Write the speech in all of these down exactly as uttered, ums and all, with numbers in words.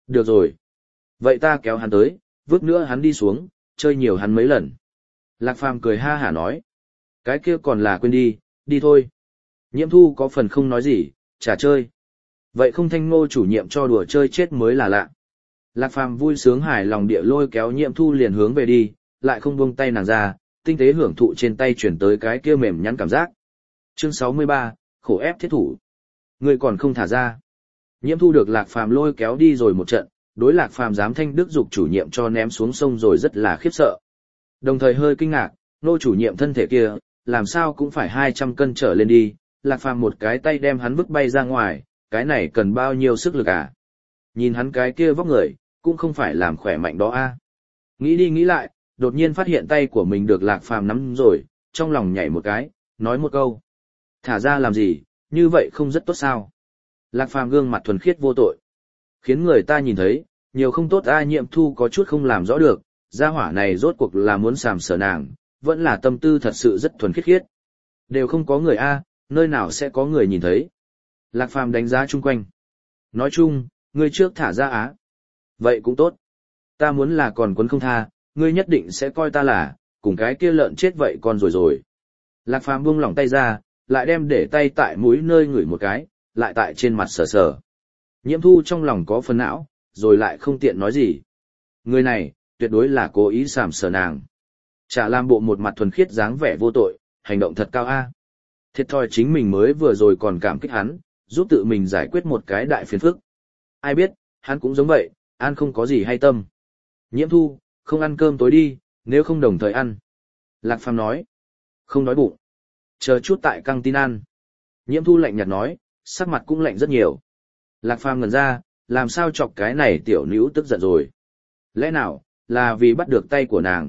Được rồi. Vậy ta kéo hắn tới, vứt nữa hắn đi xuống, chơi nhiều hắn mấy lần. Lạc Phàm cười ha hả nói. Cái kia còn là quên đi, đi thôi. Nhiễm Thu có phần không nói gì, chả chơi. Vậy không thanh Ngô chủ nhiệm cho đùa chơi chết mới là lạ. Lạc Phàm vui sướng hài lòng địa lôi kéo Nhiễm Thu liền hướng về đi, lại không buông tay nàng ra, tinh tế hưởng thụ trên tay chuyển tới cái kia mềm nhắn cảm giác. Chương sáu mươi ba, khổ ép thiết thủ. Người còn không thả ra. Nhiễm Thu được Lạc Phàm lôi kéo đi rồi một trận, đối Lạc Phàm dám thanh đức dục chủ nhiệm cho ném xuống sông rồi rất là khiếp sợ. Đồng thời hơi kinh ngạc, Ngô chủ nhiệm thân thể kia, làm sao cũng phải hai trăm cân trở lên đi, Lạc Phàm một cái tay đem hắn vứt bay ra ngoài, cái này cần bao nhiêu sức lực à? Nhìn hắn cái kia vóc người, cũng không phải làm khỏe mạnh đó a. Nghĩ đi nghĩ lại, đột nhiên phát hiện tay của mình được Lạc Phàm nắm rồi, trong lòng nhảy một cái, nói một câu. Thả ra làm gì, như vậy không rất tốt sao? Lạc Phàm gương mặt thuần khiết vô tội. Khiến người ta nhìn thấy, nhiều không tốt a. Nhiệm Thu có chút không làm rõ được, gia hỏa này rốt cuộc là muốn sàm sờ nàng, vẫn là tâm tư thật sự rất thuần khiết khiết. Đều không có người a, nơi nào sẽ có người nhìn thấy. Lạc Phàm đánh giá chung quanh. Nói chung, ngươi trước thả ra á. Vậy cũng tốt. Ta muốn là còn quấn không tha, ngươi nhất định sẽ coi ta là, cùng cái kia lợn chết vậy con rồi rồi. Lạc Phàm buông lỏng tay ra, lại đem để tay tại mũi nơi ngửi một cái, lại tại trên mặt sờ sờ. Nhiễm Thu trong lòng có phần não, rồi lại không tiện nói gì. Người này, tuyệt đối là cố ý sàm sờ nàng. Chả làm bộ một mặt thuần khiết dáng vẻ vô tội, hành động thật cao a. Thiệt thòi chính mình mới vừa rồi còn cảm kích hắn, giúp tự mình giải quyết một cái đại phiền phức. Ai biết, hắn cũng giống vậy, ăn không có gì hay tâm. Nhiễm Thu, không ăn cơm tối đi, nếu không đồng thời ăn. Lạc Phàm nói. Không đói bụng. Chờ chút tại căng tin ăn. Nhiễm Thu lạnh nhạt nói, sắc mặt cũng lạnh rất nhiều. Lạc Phàm ngẩn ra, làm sao chọc cái này tiểu nữ tức giận rồi. Lẽ nào, là vì bắt được tay của nàng.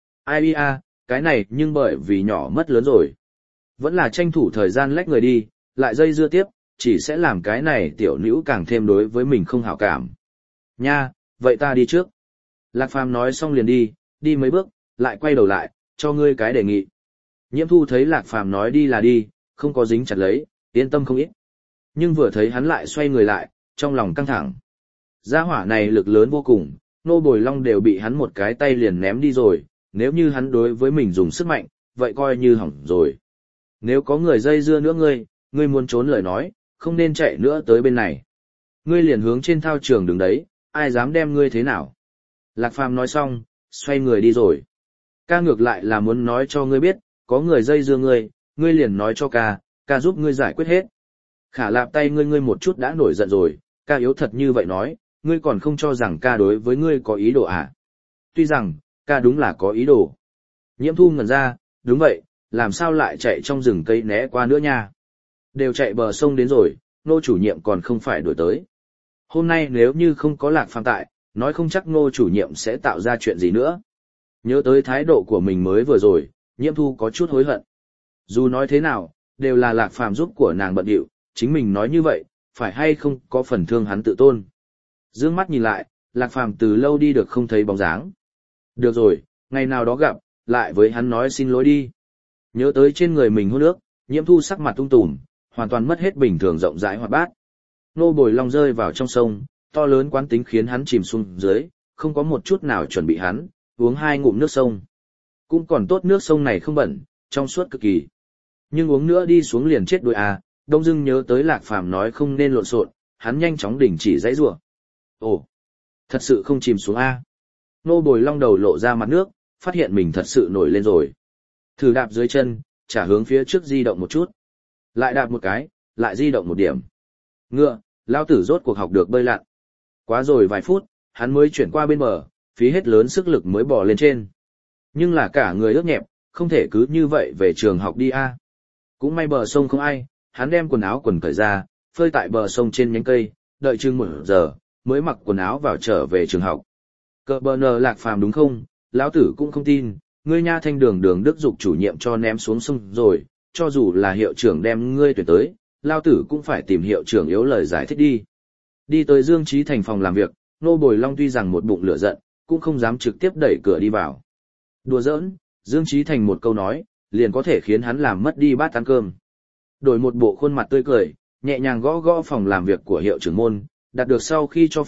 Ai a, cái này nhưng bởi vì nhỏ mất lớn rồi. Vẫn là tranh thủ thời gian lách người đi, lại dây dưa tiếp, chỉ sẽ làm cái này tiểu nữ càng thêm đối với mình không hảo cảm. Nha, vậy ta đi trước. Lạc Phàm nói xong liền đi, đi mấy bước, lại quay đầu lại, cho ngươi cái đề nghị. Nhiễm Thu thấy Lạc Phàm nói đi là đi, không có dính chặt lấy, yên tâm không ít. Nhưng vừa thấy hắn lại xoay người lại, trong lòng căng thẳng. Gia hỏa này lực lớn vô cùng, Nô Bồi Long đều bị hắn một cái tay liền ném đi rồi, nếu như hắn đối với mình dùng sức mạnh, vậy coi như hỏng rồi. Nếu có người dây dưa nữa ngươi, ngươi muốn trốn lời nói, không nên chạy nữa tới bên này. Ngươi liền hướng trên thao trường đứng đấy, ai dám đem ngươi thế nào. Lạc Phàm nói xong, xoay người đi rồi. Ca ngược lại là muốn nói cho ngươi biết, có người dây dưa ngươi, ngươi liền nói cho ca, ca giúp ngươi giải quyết hết. Khả lạp tay ngươi ngươi một chút đã nổi giận rồi, ca yếu thật như vậy nói, ngươi còn không cho rằng ca đối với ngươi có ý đồ à. Tuy rằng, ca đúng là có ý đồ. Nhiễm Thu ngẩn ra, đúng vậy, làm sao lại chạy trong rừng cây né qua nữa nha. Đều chạy bờ sông đến rồi, Ngô chủ nhiệm còn không phải đuổi tới. Hôm nay nếu như không có Lạc Phàm tại, nói không chắc Ngô chủ nhiệm sẽ tạo ra chuyện gì nữa. Nhớ tới thái độ của mình mới vừa rồi, Nhiễm Thu có chút hối hận. Dù nói thế nào, đều là Lạc Phàm giúp của nàng bận điệu, chính mình nói như vậy, phải hay không có phần thương hắn tự tôn. Dương mắt nhìn lại, Lạc Phàm từ lâu đi được không thấy bóng dáng. Được rồi, ngày nào đó gặp, lại với hắn nói xin lỗi đi. Nhớ tới trên người mình hôn nước, Nhiễm Thu sắc mặt tung tùm, hoàn toàn mất hết bình thường rộng rãi hoạt bát. Nô Bồi Long rơi vào trong sông, to lớn quán tính khiến hắn chìm xuống dưới, không có một chút nào chuẩn bị hắn, uống hai ngụm nước sông. Cũng còn tốt nước sông này không bẩn, trong suốt cực kỳ. Nhưng uống nữa đi xuống liền chết đuối à, đông dưng nhớ tới Lạc Phàm nói không nên lộn xộn, hắn nhanh chóng đình chỉ giãy giụa. Ồ, thật sự không chìm xuống a. Nô Bồi Long đầu lộ ra mặt nước, phát hiện mình thật sự nổi lên rồi. Thử đạp dưới chân, trả hướng phía trước di động một chút. Lại đạp một cái, lại di động một điểm. Ngựa, lao tử rốt cuộc học được bơi lặn. Quá rồi vài phút, hắn mới chuyển qua bên bờ, phí hết lớn sức lực mới bò lên trên. Nhưng là cả người ướt nhẹp, không thể cứ như vậy về trường học đi a. Cũng may bờ sông không ai, hắn đem quần áo quần cởi ra, phơi tại bờ sông trên nhánh cây, đợi chừng một giờ, mới mặc quần áo vào trở về trường học. Cờ bờ nờ Lạc Phàm đúng không, lão tử cũng không tin, ngươi nha thanh đường đường đức dục chủ nhiệm cho ném xuống sông rồi, cho dù là hiệu trưởng đem ngươi tuyển tới, lão tử cũng phải tìm hiệu trưởng yếu lời giải thích đi. Đi tới Dương Trí Thành phòng làm việc, Nô Bồi Long tuy rằng một bụng lửa giận, cũng không dám trực tiếp đẩy cửa đi vào. Đùa giỡn, Dương Trí Thành một câu nói, liền có thể khiến hắn làm mất đi bát ăn cơm. Đổi một bộ khuôn mặt tươi cười, nhẹ nhàng gõ gõ phòng làm việc của hiệu trưởng môn, đạt được sau khi cho phép,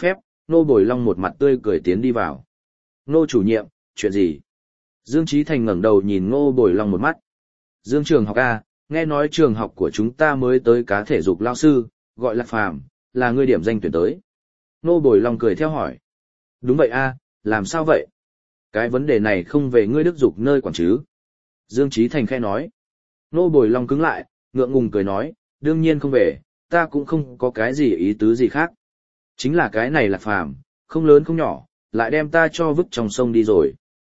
Nô Bồi Long một mặt tươi cười tiến đi vào. Nô chủ nhiệm, chuyện gì? Dương Trí Thành ngẩng đầu nhìn Nô Bồi Long một mắt. Dương Trường học A, nghe nói trường học của chúng ta mới tới cá thể dục lao sư, gọi là Phàm, là ngươi điểm danh tuyển tới. Nô Bồi Long cười theo hỏi. Đúng vậy A, làm sao vậy? Cái vấn đề này không về ngươi đức dục nơi quản chứ? Dương Trí Thành khẽ nói. Nô Bồi Long cứng lại, ngượng ngùng cười nói, đương nhiên không về, ta cũng không có cái gì ý tứ gì khác. Chính là cái này là Phàm, không lớn không nhỏ, lại đem ta cho vứt trong sông đi rồi.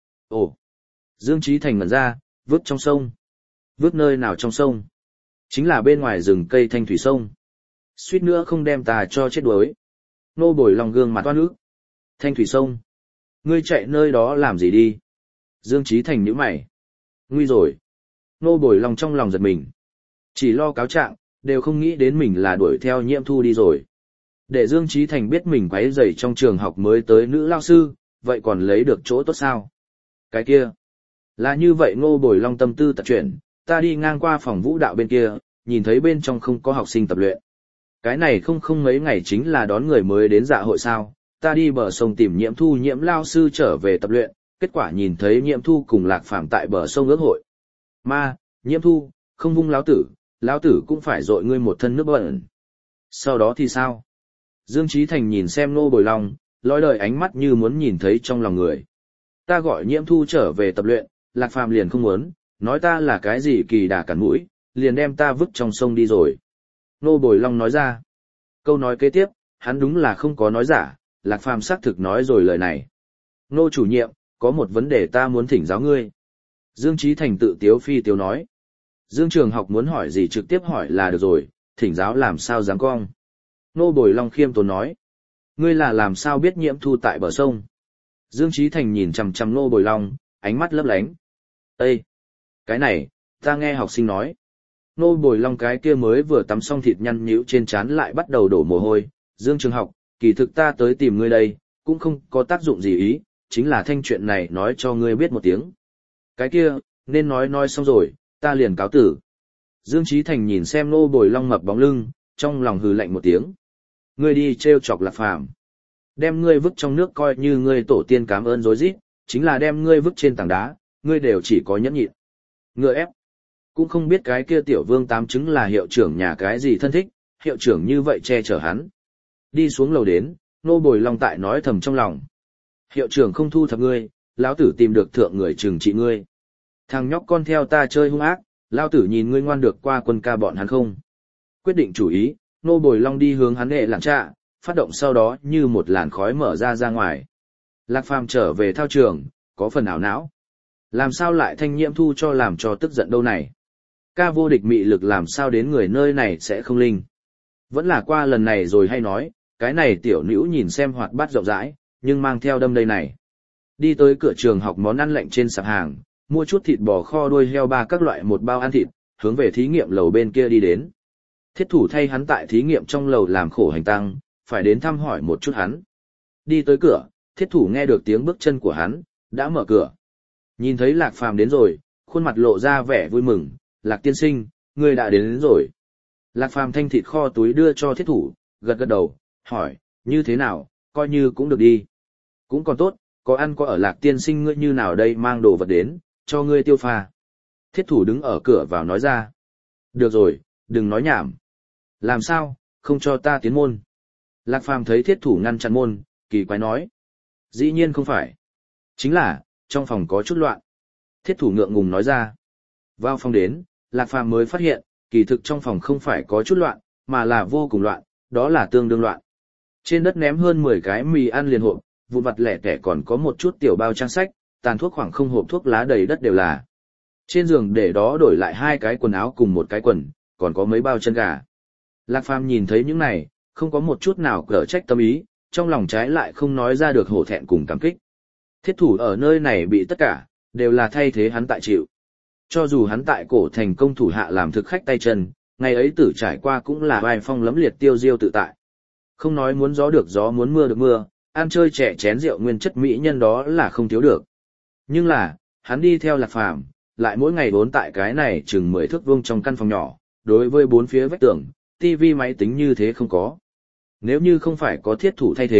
Ồ! Dương Trí Thành ngẩn ra, vứt trong sông. Vứt nơi nào trong sông? Chính là bên ngoài rừng cây thanh thủy sông. Suýt nữa không đem ta cho chết đuối. Nô Bồi Long gương mặt toan ức. Thanh thủy sông. Ngươi chạy nơi đó làm gì đi? Dương Trí Thành nhíu mày. Nguy rồi. Nô Bồi Long trong lòng giật mình. Chỉ lo cáo trạng, đều không nghĩ đến mình là đuổi theo Nhiễm Thu đi rồi. Để Dương Trí Thành biết mình quấy rầy trong trường học mới tới nữ lao sư, vậy còn lấy được chỗ tốt sao? Cái kia. Là như vậy Ngô Bồi Long tâm tư tật chuyển, ta đi ngang qua phòng vũ đạo bên kia, nhìn thấy bên trong không có học sinh tập luyện. Cái này không không mấy ngày chính là đón người mới đến dạ hội sao, ta đi bờ sông tìm Nhiễm Thu Nhiễm lao sư trở về tập luyện, kết quả nhìn thấy Nhiễm Thu cùng Lạc Phàm tại bờ sông ước hội. Ma, Nhiễm Thu, không vung lão tử, lão tử cũng phải dội ngươi một thân nước bẩn. Sau đó thì sao? Dương Trí Thành nhìn xem Ngô Bồi Long, lói đời ánh mắt như muốn nhìn thấy trong lòng người. Ta gọi Nhiễm Thu trở về tập luyện, Lạc Phàm liền không muốn, nói ta là cái gì kỳ đà cản mũi, liền đem ta vứt trong sông đi rồi. Ngô Bồi Long nói ra. Câu nói kế tiếp, hắn đúng là không có nói giả, Lạc Phàm xác thực nói rồi lời này. Ngô chủ nhiệm, có một vấn đề ta muốn thỉnh giáo ngươi. Dương Trí Thành tự tiếu phi tiếu nói. Dương Trường học muốn hỏi gì trực tiếp hỏi là được rồi, thỉnh giáo làm sao dám cong. Ngô Bồi Long khiêm tốn nói. Ngươi là làm sao biết Nhiễm Thu tại bờ sông? Dương Trí Thành nhìn chằm chằm Ngô Bồi Long, ánh mắt lấp lánh. Ê! Cái này, ta nghe học sinh nói. Ngô Bồi Long cái kia mới vừa tắm xong thịt nhăn nhíu trên trán lại bắt đầu đổ mồ hôi. Dương Trường học, kỳ thực ta tới tìm ngươi đây, cũng không có tác dụng gì ý, chính là thanh chuyện này nói cho ngươi biết một tiếng. Cái kia, nên nói nói xong rồi, ta liền cáo tử. Dương Trí Thành nhìn xem Ngô Bồi Long mập bóng lưng, trong lòng hừ lạnh một tiếng. Ngươi đi trêu chọc Lạc Phàm, đem ngươi vứt trong nước coi như ngươi tổ tiên cảm ơn rối rít, chính là đem ngươi vứt trên tảng đá, ngươi đều chỉ có nhẫn nhịn. Ngựa ép, cũng không biết cái kia tiểu vương tám chứng là hiệu trưởng nhà cái gì thân thích, hiệu trưởng như vậy che chở hắn. Đi xuống lầu đến, Ngô Bồi Long tại nói thầm trong lòng. Hiệu trưởng không thu thập ngươi, lão tử tìm được thượng người trừng trị ngươi. Thằng nhóc con theo ta chơi hung ác, lão tử nhìn ngươi ngoan được qua quân ca bọn hắn không. Quyết định chủ ý, Ngô Bồi Long đi hướng hắn hệ làng trạ, phát động sau đó như một làn khói mở ra ra ngoài. Lạc Phàm trở về thao trường, có phần ảo não. Làm sao lại thanh Nhiễm Thu cho làm cho tức giận đâu này? Ca vô địch mị lực làm sao đến người nơi này sẽ không linh. Vẫn là qua lần này rồi hay nói, cái này tiểu nữ nhìn xem hoạt bát rộng rãi, nhưng mang theo đâm đây này. Đi tới cửa trường học món ăn lạnh trên sạp hàng, mua chút thịt bò kho đuôi heo ba các loại một bao ăn thịt, hướng về thí nghiệm lầu bên kia đi đến. Thiết thủ thay hắn tại thí nghiệm trong lầu làm khổ hành tăng, phải đến thăm hỏi một chút hắn. Đi tới cửa, thiết thủ nghe được tiếng bước chân của hắn, đã mở cửa. Nhìn thấy Lạc Phàm đến rồi, khuôn mặt lộ ra vẻ vui mừng, Lạc tiên sinh, ngươi đã đến, đến rồi. Lạc Phàm thanh thịt kho túi đưa cho thiết thủ, gật gật đầu, hỏi, như thế nào, coi như cũng được đi. Cũng còn tốt, có ăn có ở Lạc tiên sinh ngươi như nào đây mang đồ vật đến, cho ngươi tiêu pha. Thiết thủ đứng ở cửa vào nói ra. Được rồi, đừng nói nhảm. Làm sao, không cho ta tiến môn. Lạc Phàm thấy thiết thủ ngăn chặn môn, kỳ quái nói. Dĩ nhiên không phải. Chính là, trong phòng có chút loạn. Thiết thủ ngượng ngùng nói ra. Vào phòng đến, Lạc Phàm mới phát hiện, kỳ thực trong phòng không phải có chút loạn, mà là vô cùng loạn, đó là tương đương loạn. Trên đất ném hơn mười cái mì ăn liền hộp, vụn vặt lẻ tẻ còn có một chút tiểu bao trang sách, tàn thuốc khoảng không hộp thuốc lá đầy đất đều là. Trên giường để đó đổi lại hai cái quần áo cùng một cái quần, còn có mấy bao chân gà. Lạc Phàm nhìn thấy những này, không có một chút nào cở trách tâm ý, trong lòng trái lại không nói ra được hổ thẹn cùng cảm kích. Thiết thủ ở nơi này bị tất cả, đều là thay thế hắn tại chịu. Cho dù hắn tại cổ thành công thủ hạ làm thực khách tay chân, ngày ấy tử trải qua cũng là vai phong lấm liệt tiêu diêu tự tại. Không nói muốn gió được gió muốn mưa được mưa, ăn chơi trẻ chén rượu nguyên chất mỹ nhân đó là không thiếu được. Nhưng là, hắn đi theo Lạc Phàm, lại mỗi ngày vốn tại cái này chừng mười thước vuông trong căn phòng nhỏ, đối với bốn phía vách tường, tivi máy tính như thế không có. Nếu như không phải có thiết thủ thay thế,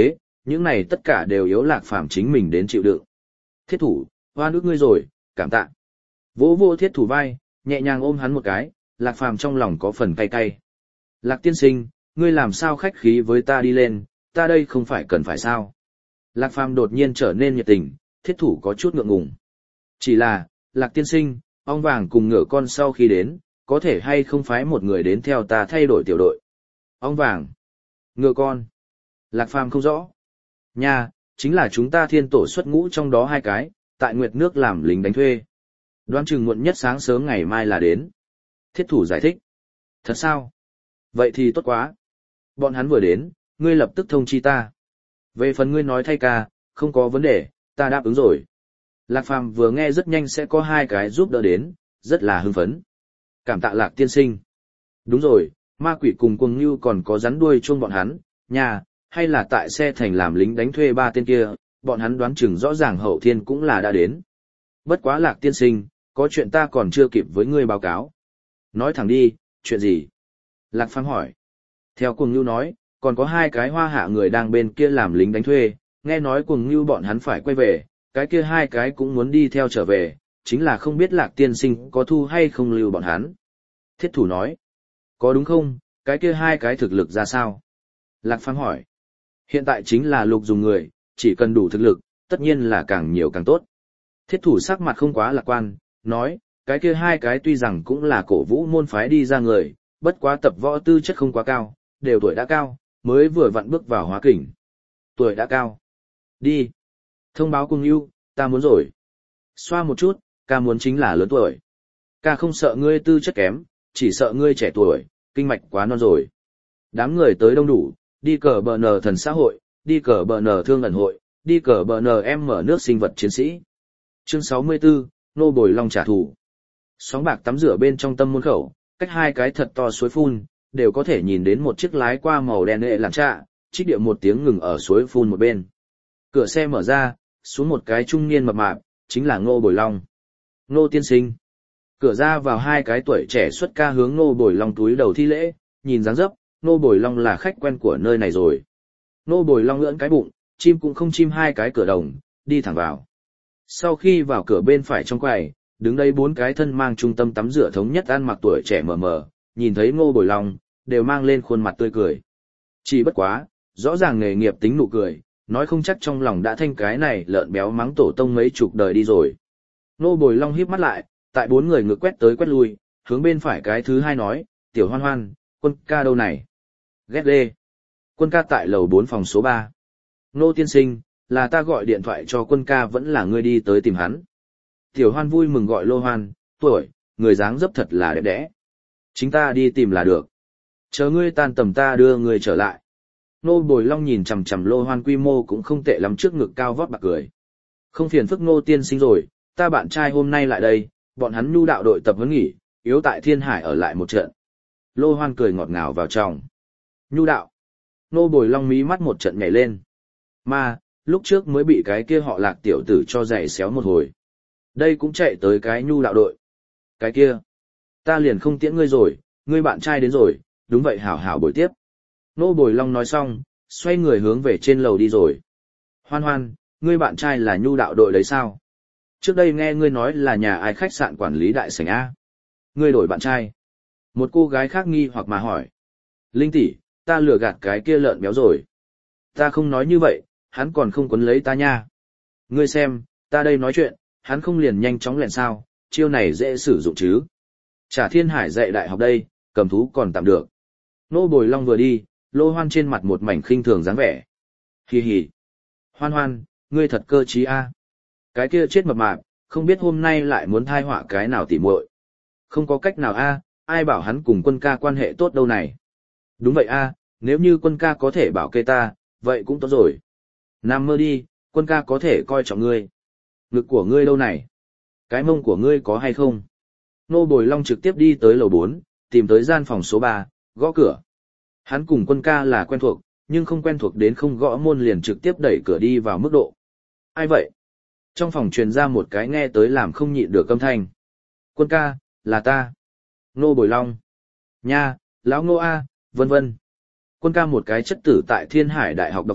Những này tất cả đều yếu Lạc Phàm chính mình đến chịu đựng. Thiết thủ, hoa nước ngươi rồi, cảm tạ. Vỗ vô thiết thủ vai, nhẹ nhàng ôm hắn một cái, Lạc Phàm trong lòng có phần cay cay. Lạc tiên sinh, ngươi làm sao khách khí với ta đi lên, ta đây không phải cần phải sao. Lạc Phàm đột nhiên trở nên nhiệt tình, thiết thủ có chút ngượng ngùng. Chỉ là, Lạc tiên sinh, ong vàng cùng ngựa con sau khi đến, có thể hay không phái một người đến theo ta thay đổi tiểu đội. Ong vàng, ngựa con. Lạc Phàm không rõ. Nha, chính là chúng ta thiên tổ xuất ngũ trong đó hai cái, tại Nguyệt nước làm lính đánh thuê. Đoán chừng muộn nhất sáng sớm ngày mai là đến. Thiết thủ giải thích. Thật sao? Vậy thì tốt quá. Bọn hắn vừa đến, ngươi lập tức thông chi ta. Về phần ngươi nói thay ca, không có vấn đề, ta đáp ứng rồi. Lạc Phàm vừa nghe rất nhanh sẽ có hai cái giúp đỡ đến, rất là hưng phấn. Cảm tạ Lạc tiên sinh. Đúng rồi, ma quỷ cùng cuồng như còn có rắn đuôi chuông bọn hắn, nhà, hay là tại xe thành làm lính đánh thuê ba tên kia, bọn hắn đoán chừng rõ ràng hậu thiên cũng là đã đến. Bất quá Lạc tiên sinh, có chuyện ta còn chưa kịp với ngươi báo cáo. Nói thẳng đi, chuyện gì? Lạc Phàm hỏi. Theo cuồng như nói, còn có hai cái hoa hạ người đang bên kia làm lính đánh thuê, nghe nói cuồng như bọn hắn phải quay về, cái kia hai cái cũng muốn đi theo trở về, chính là không biết Lạc tiên sinh có thu hay không lưu bọn hắn. Thiết thủ nói. Có đúng không, cái kia hai cái thực lực ra sao? Lạc Phàm hỏi. Hiện tại chính là lục dùng người, chỉ cần đủ thực lực, tất nhiên là càng nhiều càng tốt. Thiết thủ sắc mặt không quá lạc quan, nói, cái kia hai cái tuy rằng cũng là cổ vũ môn phái đi ra người, bất quá tập võ tư chất không quá cao, đều tuổi đã cao, mới vừa vặn bước vào hóa kình. Tuổi đã cao. Đi. Thông báo cùng yêu, ta muốn rồi. Xoa một chút, ca muốn chính là lớn tuổi. Ca không sợ ngươi tư chất kém, chỉ sợ ngươi trẻ tuổi, kinh mạch quá non rồi. Đám người tới đông đủ, đi cờ bờ nờ thần xã hội, đi cờ bờ nờ thương ẩn hội, đi cờ bờ nờ em mở nước sinh vật chiến sĩ. Chương sáu mươi tư, Nô Bồi Long trả thù. Sóng bạc tắm rửa bên trong tâm môn khẩu, cách hai cái thật to suối phun, đều có thể nhìn đến một chiếc lái qua màu đen hệ làm trạ, trích điệu một tiếng ngừng ở suối phun một bên. Cửa xe mở ra, xuống một cái trung niên mập mạp, chính là Ngô Bồi Long. Ngô tiên sinh. Cửa ra vào hai cái tuổi trẻ xuất ca hướng Ngô Bồi Long túi đầu thi lễ, nhìn dáng dấp, Ngô Bồi Long là khách quen của nơi này rồi. Ngô Bồi Long ưỡn cái bụng, chim cũng không chim hai cái cửa đồng, đi thẳng vào. Sau khi vào cửa bên phải trong quầy, đứng đây bốn cái thân mang trung tâm tắm rửa thống nhất ăn mặc tuổi trẻ mờ mờ, nhìn thấy Ngô Bồi Long, đều mang lên khuôn mặt tươi cười. Chỉ bất quá, rõ ràng nghề nghiệp tính nụ cười, nói không chắc trong lòng đã thanh cái này lợn béo mắng tổ tông mấy chục đời đi rồi. Ngô Bồi Long híp mắt lại, tại bốn người ngược quét tới quét lui, hướng bên phải cái thứ hai nói, tiểu hoan hoan, quân ca đâu này? Ghét ghê. Quân ca tại lầu bốn phòng số ba. Ngô tiên sinh, là ta gọi điện thoại cho quân ca vẫn là ngươi đi tới tìm hắn. Tiểu hoan vui mừng gọi Lô Hoan, tuổi, người dáng dấp thật là đẹp đẽ. Chính ta đi tìm là được. Chờ ngươi tan tầm ta đưa ngươi trở lại. Nô Bồi Long nhìn chằm chằm Lô Hoan quy mô cũng không tệ lắm trước ngực cao vót bạc cười. Không phiền phức Nô tiên sinh rồi, ta bạn trai hôm nay lại đây, bọn hắn nhu đạo đội tập huấn nghỉ, yếu tại Thiên Hải ở lại một trận. Lô Hoan cười ngọt ngào vào trong. Nhu đạo. Nô Bồi Long mí mắt một trận nhảy lên. Mà, lúc trước mới bị cái kia họ Lạc tiểu tử cho giày xéo một hồi. Đây cũng chạy tới cái nhu đạo đội. Cái kia. Ta liền không tiễn ngươi rồi, ngươi bạn trai đến rồi, đúng vậy hảo hảo buổi tiếp. Nô Bồi Long nói xong, xoay người hướng về trên lầu đi rồi. Hoan hoan, ngươi bạn trai là nhu đạo đội đấy sao? Trước đây nghe ngươi nói là nhà ai khách sạn quản lý đại sảnh A. Ngươi đổi bạn trai. Một cô gái khác nghi hoặc mà hỏi. Linh tỷ, ta lừa gạt cái kia lợn béo rồi. Ta không nói như vậy, hắn còn không quấn lấy ta nha. Ngươi xem, ta đây nói chuyện, hắn không liền nhanh chóng lẹn sao, chiêu này dễ sử dụng chứ. Trả Thiên Hải dạy đại học đây, cầm thú còn tạm được. Nô Bồi Long vừa đi, Lô Hoan trên mặt một mảnh khinh thường dáng vẻ. Hì hì. Hoan hoan, ngươi thật cơ trí a. Cái kia chết mập mạp, không biết hôm nay lại muốn thai họa cái nào tỉ muội. Không có cách nào a, ai bảo hắn cùng quân ca quan hệ tốt đâu này. Đúng vậy a, nếu như quân ca có thể bảo kê ta, vậy cũng tốt rồi. Nằm mơ đi, quân ca có thể coi trọng ngươi. Ngực của ngươi đâu này? Cái mông của ngươi có hay không? Nô Bồi Long trực tiếp đi tới lầu bốn, tìm tới gian phòng số ba, gõ cửa. Hắn cùng quân ca là quen thuộc, nhưng không quen thuộc đến không gõ môn liền trực tiếp đẩy cửa đi vào mức độ. Ai vậy? Trong phòng truyền ra một cái nghe tới làm không nhịn được âm thanh. Quân ca, là ta. Nô Bồi Long. Nha, lão Ngô A, vân vân. Quân ca một cái chất tử tại Thiên Hải Đại học đọc sách,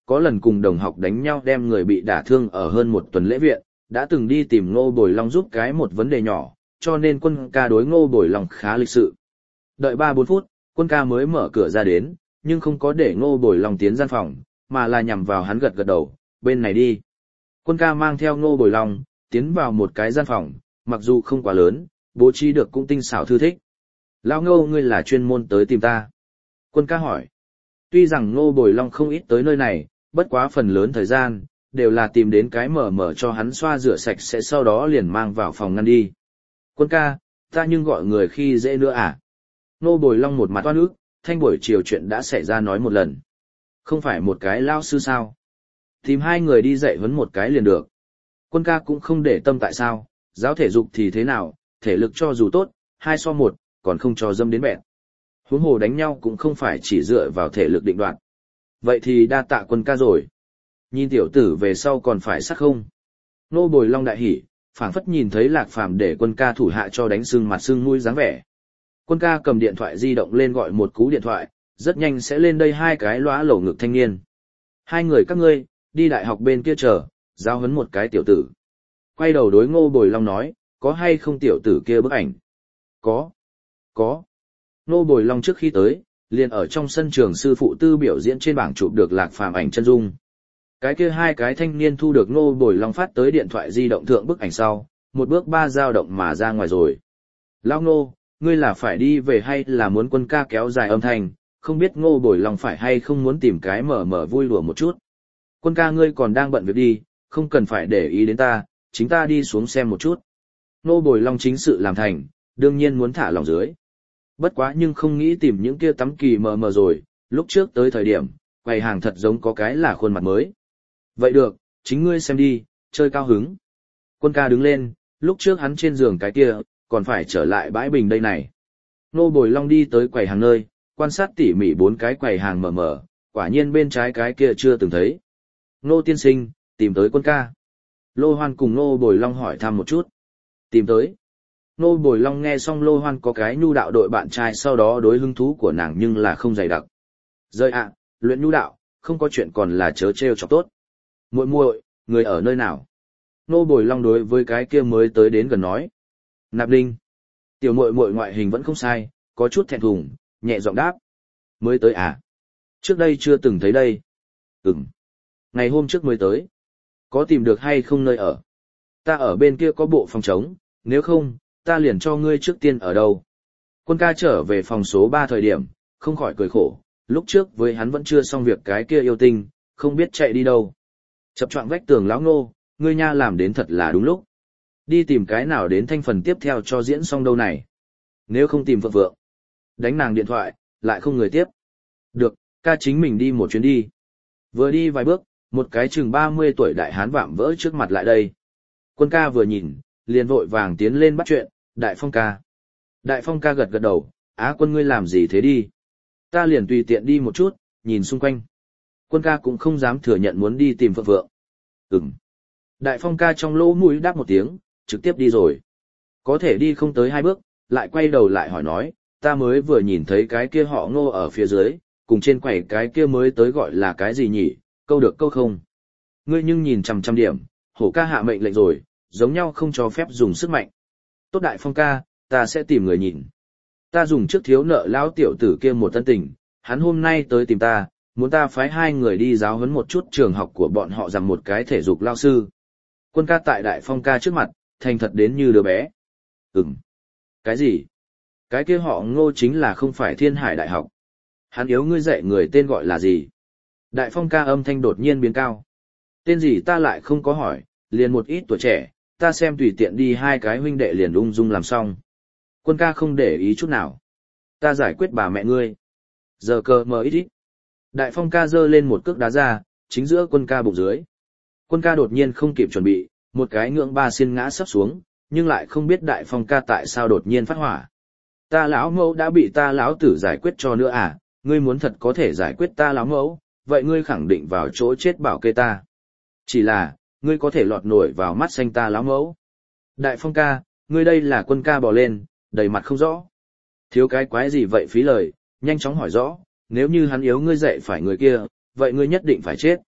có lần cùng đồng học đánh nhau đem người bị đả thương ở hơn một tuần lễ viện, đã từng đi tìm Ngô Bồi Long giúp cái một vấn đề nhỏ, cho nên Quân ca đối Ngô Bồi Long khá lịch sự. Đợi ba bốn phút, Quân ca mới mở cửa ra đến, nhưng không có để Ngô Bồi Long tiến gian phòng, mà là nhằm vào hắn gật gật đầu, bên này đi. Quân ca mang theo Ngô Bồi Long, tiến vào một cái gian phòng, mặc dù không quá lớn, bố trí được cũng tinh xảo thư thích. Lão Ngô, ngươi là chuyên môn tới tìm ta. Quân ca hỏi. Tuy rằng Ngô Bồi Long không ít tới nơi này, bất quá phần lớn thời gian, đều là tìm đến cái mở mở cho hắn xoa rửa sạch sẽ sau đó liền mang vào phòng ngăn đi. Quân ca, ta nhưng gọi người khi dễ nữa à? Ngô Bồi Long một mặt oan ức, thanh buổi chiều chuyện đã xảy ra nói một lần. Không phải một cái lao sư sao? Tìm hai người đi dạy huấn một cái liền được. Quân ca cũng không để tâm tại sao, giáo thể dục thì thế nào, thể lực cho dù tốt, hai so một, còn không cho dâm đến bẹn. Huống hồ đánh nhau cũng không phải chỉ dựa vào thể lực định đoạt. Vậy thì đa tạ Quân ca rồi. Nhìn tiểu tử về sau còn phải sắc không? Ngô Bồi Long đại hỉ, phảng phất nhìn thấy Lạc Phàm để Quân ca thủ hạ cho đánh sưng mặt sưng mũi dáng vẻ. Quân ca cầm điện thoại di động lên gọi một cú điện thoại, rất nhanh sẽ lên đây hai cái lóa lổ ngực thanh niên. Hai người các ngươi, đi đại học bên kia chờ, giao huấn một cái tiểu tử. Quay đầu đối Ngô Bồi Long nói, có hay không tiểu tử kia bức ảnh? Có. Có. Ngô Bồi Long trước khi tới, liền ở trong sân trường sư phụ tư biểu diễn trên bảng chụp được Lạc Phàm ảnh chân dung. Cái kia hai cái thanh niên thu được Ngô Bồi Long phát tới điện thoại di động thượng bức ảnh sau, một bước ba dao động mà ra ngoài rồi. Lão Ngô, ngươi là phải đi về hay là muốn Quân ca kéo dài âm thanh, không biết Ngô Bồi Long phải hay không muốn tìm cái mở mở vui đùa một chút. Quân ca ngươi còn đang bận việc đi, không cần phải để ý đến ta, chính ta đi xuống xem một chút. Ngô Bồi Long chính sự làm thành, đương nhiên muốn thả lòng dưới. Bất quá nhưng không nghĩ tìm những kia tắm kỳ mờ mờ rồi, lúc trước tới thời điểm, quầy hàng thật giống có cái là khuôn mặt mới. Vậy được, chính ngươi xem đi, chơi cao hứng. Quân ca đứng lên, lúc trước hắn trên giường cái kia, còn phải trở lại bãi bình đây này. Ngô Bồi Long đi tới quầy hàng nơi, quan sát tỉ mỉ bốn cái quầy hàng mờ mờ, quả nhiên bên trái cái kia chưa từng thấy. Ngô tiên sinh, tìm tới Quân ca. Lô Hoan cùng Ngô Bồi Long hỏi thăm một chút. Tìm tới. Ngô Bồi Long nghe xong Lô Hoan có cái nhu đạo đội bạn trai sau đó đối hứng thú của nàng nhưng là không dày đặc. Rơi ạ, luyện nhu đạo, không có chuyện còn là chớ trêu chọc tốt. Muội muội, người ở nơi nào? Ngô Bồi Long đối với cái kia mới tới đến gần nói. Nạp Linh. Tiểu muội muội ngoại hình vẫn không sai, có chút thẹn thùng, nhẹ giọng đáp. Mới tới à? Trước đây chưa từng thấy đây. Ừm. Ngày hôm trước mới tới. Có tìm được hay không nơi ở? Ta ở bên kia có bộ phòng trống, nếu không, ta liền cho ngươi trước tiên ở đâu. Quân ca trở về phòng số ba thời điểm, không khỏi cười khổ, lúc trước với hắn vẫn chưa xong việc cái kia yêu tinh, không biết chạy đi đâu. Chập choạng vách tường lão Ngô, ngươi nha làm đến thật là đúng lúc. Đi tìm cái nào đến thanh phần tiếp theo cho diễn xong đâu này. Nếu không tìm Phượng Phượng, đánh nàng điện thoại, lại không người tiếp. Được, ca chính mình đi một chuyến đi. Vừa đi vài bước, một cái chừng ba mươi tuổi đại hán vạm vỡ trước mặt lại đây. Quân ca vừa nhìn, liền vội vàng tiến lên bắt chuyện, Đại Phong ca. Đại Phong ca gật gật đầu, Á Quân ngươi làm gì thế đi? Ta liền tùy tiện đi một chút, nhìn xung quanh. Quân ca cũng không dám thừa nhận muốn đi tìm Phượng Phượng. Ừm. Đại Phong ca trong lỗ mũi đáp một tiếng, trực tiếp đi rồi. Có thể đi không tới hai bước, lại quay đầu lại hỏi nói, ta mới vừa nhìn thấy cái kia họ Ngô ở phía dưới, cùng trên quầy cái kia mới tới gọi là cái gì nhỉ, câu được câu không. Ngươi nhưng nhìn chằm chằm điểm, hổ ca hạ mệnh lệnh rồi, giống nhau không cho phép dùng sức mạnh. Tốt Đại Phong ca, ta sẽ tìm người nhìn. Ta dùng trước thiếu nợ lão tiểu tử kia một tân tình, hắn hôm nay tới tìm ta, muốn ta phái hai người đi giáo huấn một chút trường học của bọn họ rằng một cái thể dục lao sư. Quân ca tại Đại Phong ca trước mặt, thành thật đến như đứa bé. Ừm. Cái gì? Cái kia họ Ngô chính là không phải Thiên Hải Đại học. Hắn yếu ngươi dạy người tên gọi là gì? Đại Phong ca âm thanh đột nhiên biến cao. Tên gì ta lại không có hỏi, liền một ít tuổi trẻ, ta xem tùy tiện đi hai cái huynh đệ liền ung dung làm xong. Quân ca không để ý chút nào. Ta giải quyết bà mẹ ngươi. Giờ cờ mờ ít ít. Đại Phong ca giơ lên một cước đá ra, chính giữa quân ca bụng dưới. Quân ca đột nhiên không kịp chuẩn bị, một cái ngưỡng ba xiên ngã sấp xuống, nhưng lại không biết Đại Phong ca tại sao đột nhiên phát hỏa. Ta lão mẫu đã bị ta lão tử giải quyết cho nữa à, ngươi muốn thật có thể giải quyết ta lão mẫu, vậy ngươi khẳng định vào chỗ chết bảo kê ta. Chỉ là, ngươi có thể lọt nổi vào mắt xanh ta lão mẫu. Đại Phong ca, ngươi đây là quân ca bò lên, đầy mặt không rõ. Thiếu cái quái gì vậy phí lời, nhanh chóng hỏi rõ, nếu như hắn yếu ngươi dạy phải người kia, vậy ngươi nhất định phải chết,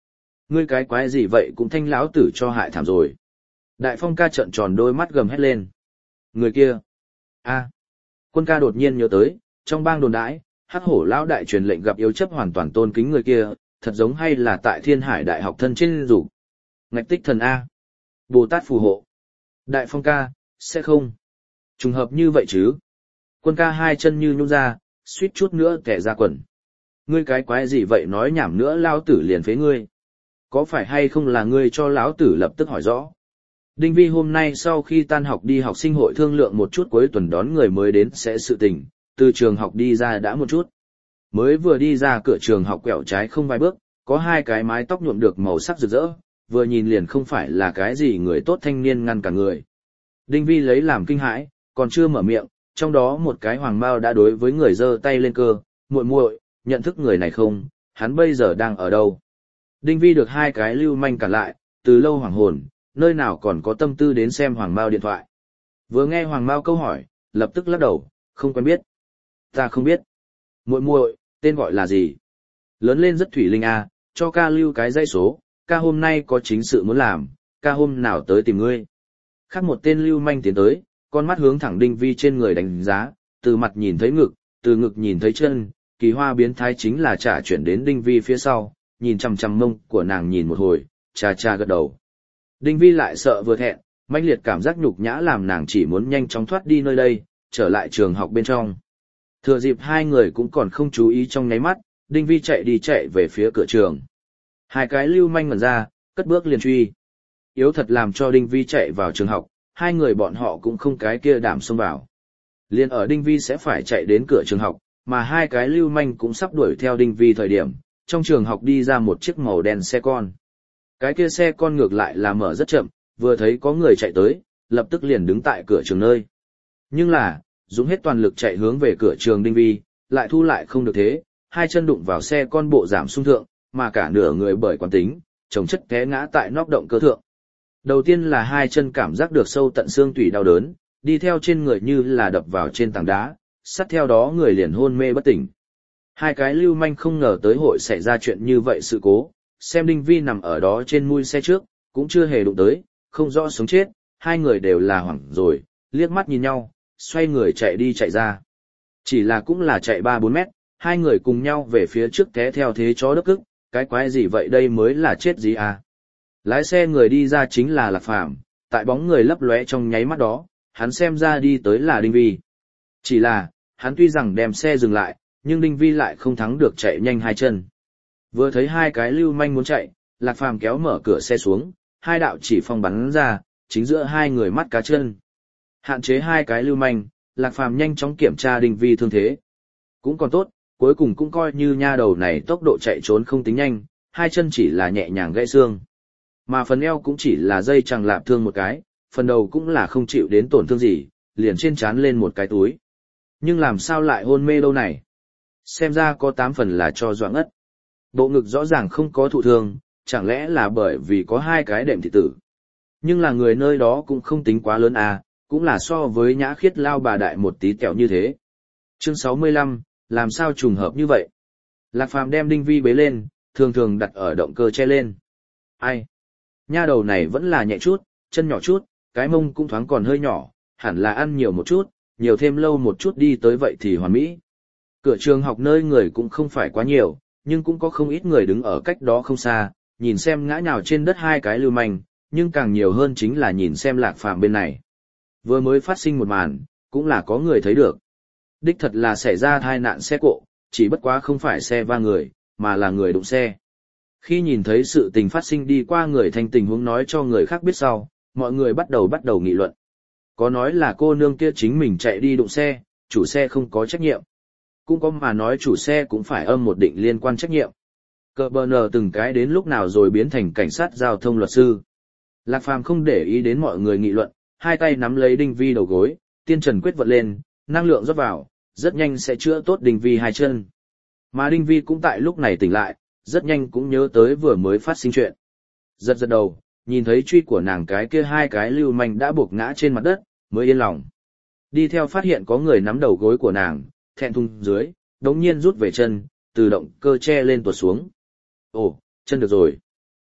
ngươi cái quái gì vậy cũng thanh lão tử cho hại thảm rồi. Đại Phong ca trợn tròn đôi mắt gầm hét lên. Người kia. A. Quân ca đột nhiên nhớ tới, trong bang đồn đãi, Hắc Hổ lão đại truyền lệnh gặp yếu chấp hoàn toàn tôn kính người kia, thật giống hay là tại Thiên Hải Đại học thân trên rủ. Ngạch tích thần A. Bồ Tát phù hộ. Đại Phong ca, sẽ không. Trùng hợp như vậy chứ. Quân ca hai chân như nhũn ra, suýt chút nữa kẻ ra quần. Ngươi cái quái gì vậy nói nhảm nữa lão tử liền phế ngươi. Có phải hay không là ngươi cho lão tử lập tức hỏi rõ. Đinh Vi hôm nay sau khi tan học đi học sinh hội thương lượng một chút cuối tuần đón người mới đến sẽ sự tình, từ trường học đi ra đã một chút. Mới vừa đi ra cửa trường học quẹo trái không vài bước, có hai cái mái tóc nhuộm được màu sắc rực rỡ, vừa nhìn liền không phải là cái gì người tốt thanh niên ngăn cả người. Đinh Vi lấy làm kinh hãi, còn chưa mở miệng, trong đó một cái hoàng mao đã đối với người giơ tay lên cơ, muội muội, nhận thức người này không, hắn bây giờ đang ở đâu? Đinh Vi được hai cái lưu manh cản lại, từ lâu hoàng hồn, nơi nào còn có tâm tư đến xem hoàng mao điện thoại. Vừa nghe hoàng mao câu hỏi, lập tức lắc đầu, không quen biết. Ta không biết. Muội muội, tên gọi là gì? Lớn lên rất thủy linh a, cho ca lưu cái dãy số, ca hôm nay có chính sự muốn làm, ca hôm nào tới tìm ngươi. Khác một tên lưu manh tiến tới, con mắt hướng thẳng Đinh Vi trên người đánh giá, từ mặt nhìn thấy ngực, từ ngực nhìn thấy chân, kỳ hoa biến thái chính là trả chuyển đến Đinh Vi phía sau, nhìn chằm chằm mông của nàng nhìn một hồi, cha cha gật đầu. Đinh Vi lại sợ vừa thẹn, mãnh liệt cảm giác nhục nhã làm nàng chỉ muốn nhanh chóng thoát đi nơi đây, trở lại trường học bên trong. Thừa dịp hai người cũng còn không chú ý trong nháy mắt, Đinh Vi chạy đi chạy về phía cửa trường. Hai cái lưu manh ngẩn ra, cất bước liền truy. Yếu thật làm cho Đinh Vi chạy vào trường học, hai người bọn họ cũng không cái kia đảm xông vào. Liên ở Đinh Vi sẽ phải chạy đến cửa trường học, mà hai cái lưu manh cũng sắp đuổi theo Đinh Vi thời điểm, trong trường học đi ra một chiếc màu đen xe con. Cái kia xe con ngược lại là mở rất chậm, vừa thấy có người chạy tới, lập tức liền đứng tại cửa trường nơi. Nhưng là, dùng hết toàn lực chạy hướng về cửa trường Đinh Vi, lại thu lại không được thế, hai chân đụng vào xe con bộ giảm xung thượng, mà cả nửa người bởi quán tính, chồng chất té ngã tại nóc động cơ thượng. Đầu tiên là hai chân cảm giác được sâu tận xương tủy đau đớn, đi theo trên người như là đập vào trên tảng đá, sát theo đó người liền hôn mê bất tỉnh. Hai cái lưu manh không ngờ tới hội xảy ra chuyện như vậy sự cố, xem Đinh Vi nằm ở đó trên mui xe trước, cũng chưa hề đụng tới, không rõ sống chết, hai người đều là hoảng rồi, liếc mắt nhìn nhau, xoay người chạy đi chạy ra. Chỉ là cũng là chạy ba bốn mét, hai người cùng nhau về phía trước té theo thế chó đất ức, cái quái gì vậy đây mới là chết gì à. Lái xe người đi ra chính là Lạc Phàm, tại bóng người lấp lóe trong nháy mắt đó, hắn xem ra đi tới là Đinh Vi. Chỉ là, hắn tuy rằng đem xe dừng lại, nhưng Đinh Vi lại không thắng được chạy nhanh hai chân. Vừa thấy hai cái lưu manh muốn chạy, Lạc Phàm kéo mở cửa xe xuống, hai đạo chỉ phong bắn ra, chính giữa hai người mắt cá chân. Hạn chế hai cái lưu manh, Lạc Phàm nhanh chóng kiểm tra Đinh Vi thương thế. Cũng còn tốt, cuối cùng cũng coi như nha đầu này tốc độ chạy trốn không tính nhanh, hai chân chỉ là nhẹ nhàng gãy xương. Mà phần eo cũng chỉ là dây chằng lạp thương một cái, phần đầu cũng là không chịu đến tổn thương gì, liền trên trán lên một cái túi. Nhưng làm sao lại hôn mê đâu này? Xem ra có tám phần là cho doạng ất. Bộ ngực rõ ràng không có thụ thương, chẳng lẽ là bởi vì có hai cái đệm thị tử. Nhưng là người nơi đó cũng không tính quá lớn à, cũng là so với nhã khiết lao bà đại một tí tẹo như thế. Chương sáu mươi lăm, làm sao trùng hợp như vậy? Lạc Phàm đem Đinh Vi bế lên, thường thường đặt ở động cơ che lên. Ai? Nha đầu này vẫn là nhẹ chút, chân nhỏ chút, cái mông cũng thoáng còn hơi nhỏ, hẳn là ăn nhiều một chút, nhiều thêm lâu một chút đi tới vậy thì hoàn mỹ. Cửa trường học nơi người cũng không phải quá nhiều, nhưng cũng có không ít người đứng ở cách đó không xa, nhìn xem ngã nhào trên đất hai cái lưu manh, nhưng càng nhiều hơn chính là nhìn xem Lạc Phàm bên này. Vừa mới phát sinh một màn, cũng là có người thấy được. Đích thật là xảy ra tai nạn xe cộ, chỉ bất quá không phải xe va người, mà là người đụng xe. Khi nhìn thấy sự tình phát sinh đi qua người thành tình huống nói cho người khác biết sau, mọi người bắt đầu bắt đầu nghị luận. Có nói là cô nương kia chính mình chạy đi đụng xe, chủ xe không có trách nhiệm. Cũng có mà nói chủ xe cũng phải âm một định liên quan trách nhiệm. Cờ bờ nờ từng cái đến lúc nào rồi biến thành cảnh sát giao thông luật sư. Lạc Phàm không để ý đến mọi người nghị luận, hai tay nắm lấy Đinh Vi đầu gối, tiên trần quyết vận lên, năng lượng rót vào, rất nhanh sẽ chữa tốt Đinh Vi hai chân. Mà Đinh Vi cũng tại lúc này tỉnh lại, rất nhanh cũng nhớ tới vừa mới phát sinh chuyện. Giật giật đầu, nhìn thấy truy của nàng cái kia hai cái lưu manh đã buộc ngã trên mặt đất, mới yên lòng. Đi theo phát hiện có người nắm đầu gối của nàng, thẹn thùng dưới, đống nhiên rút về chân, tự động cơ che lên tuột xuống. Ồ, chân được rồi.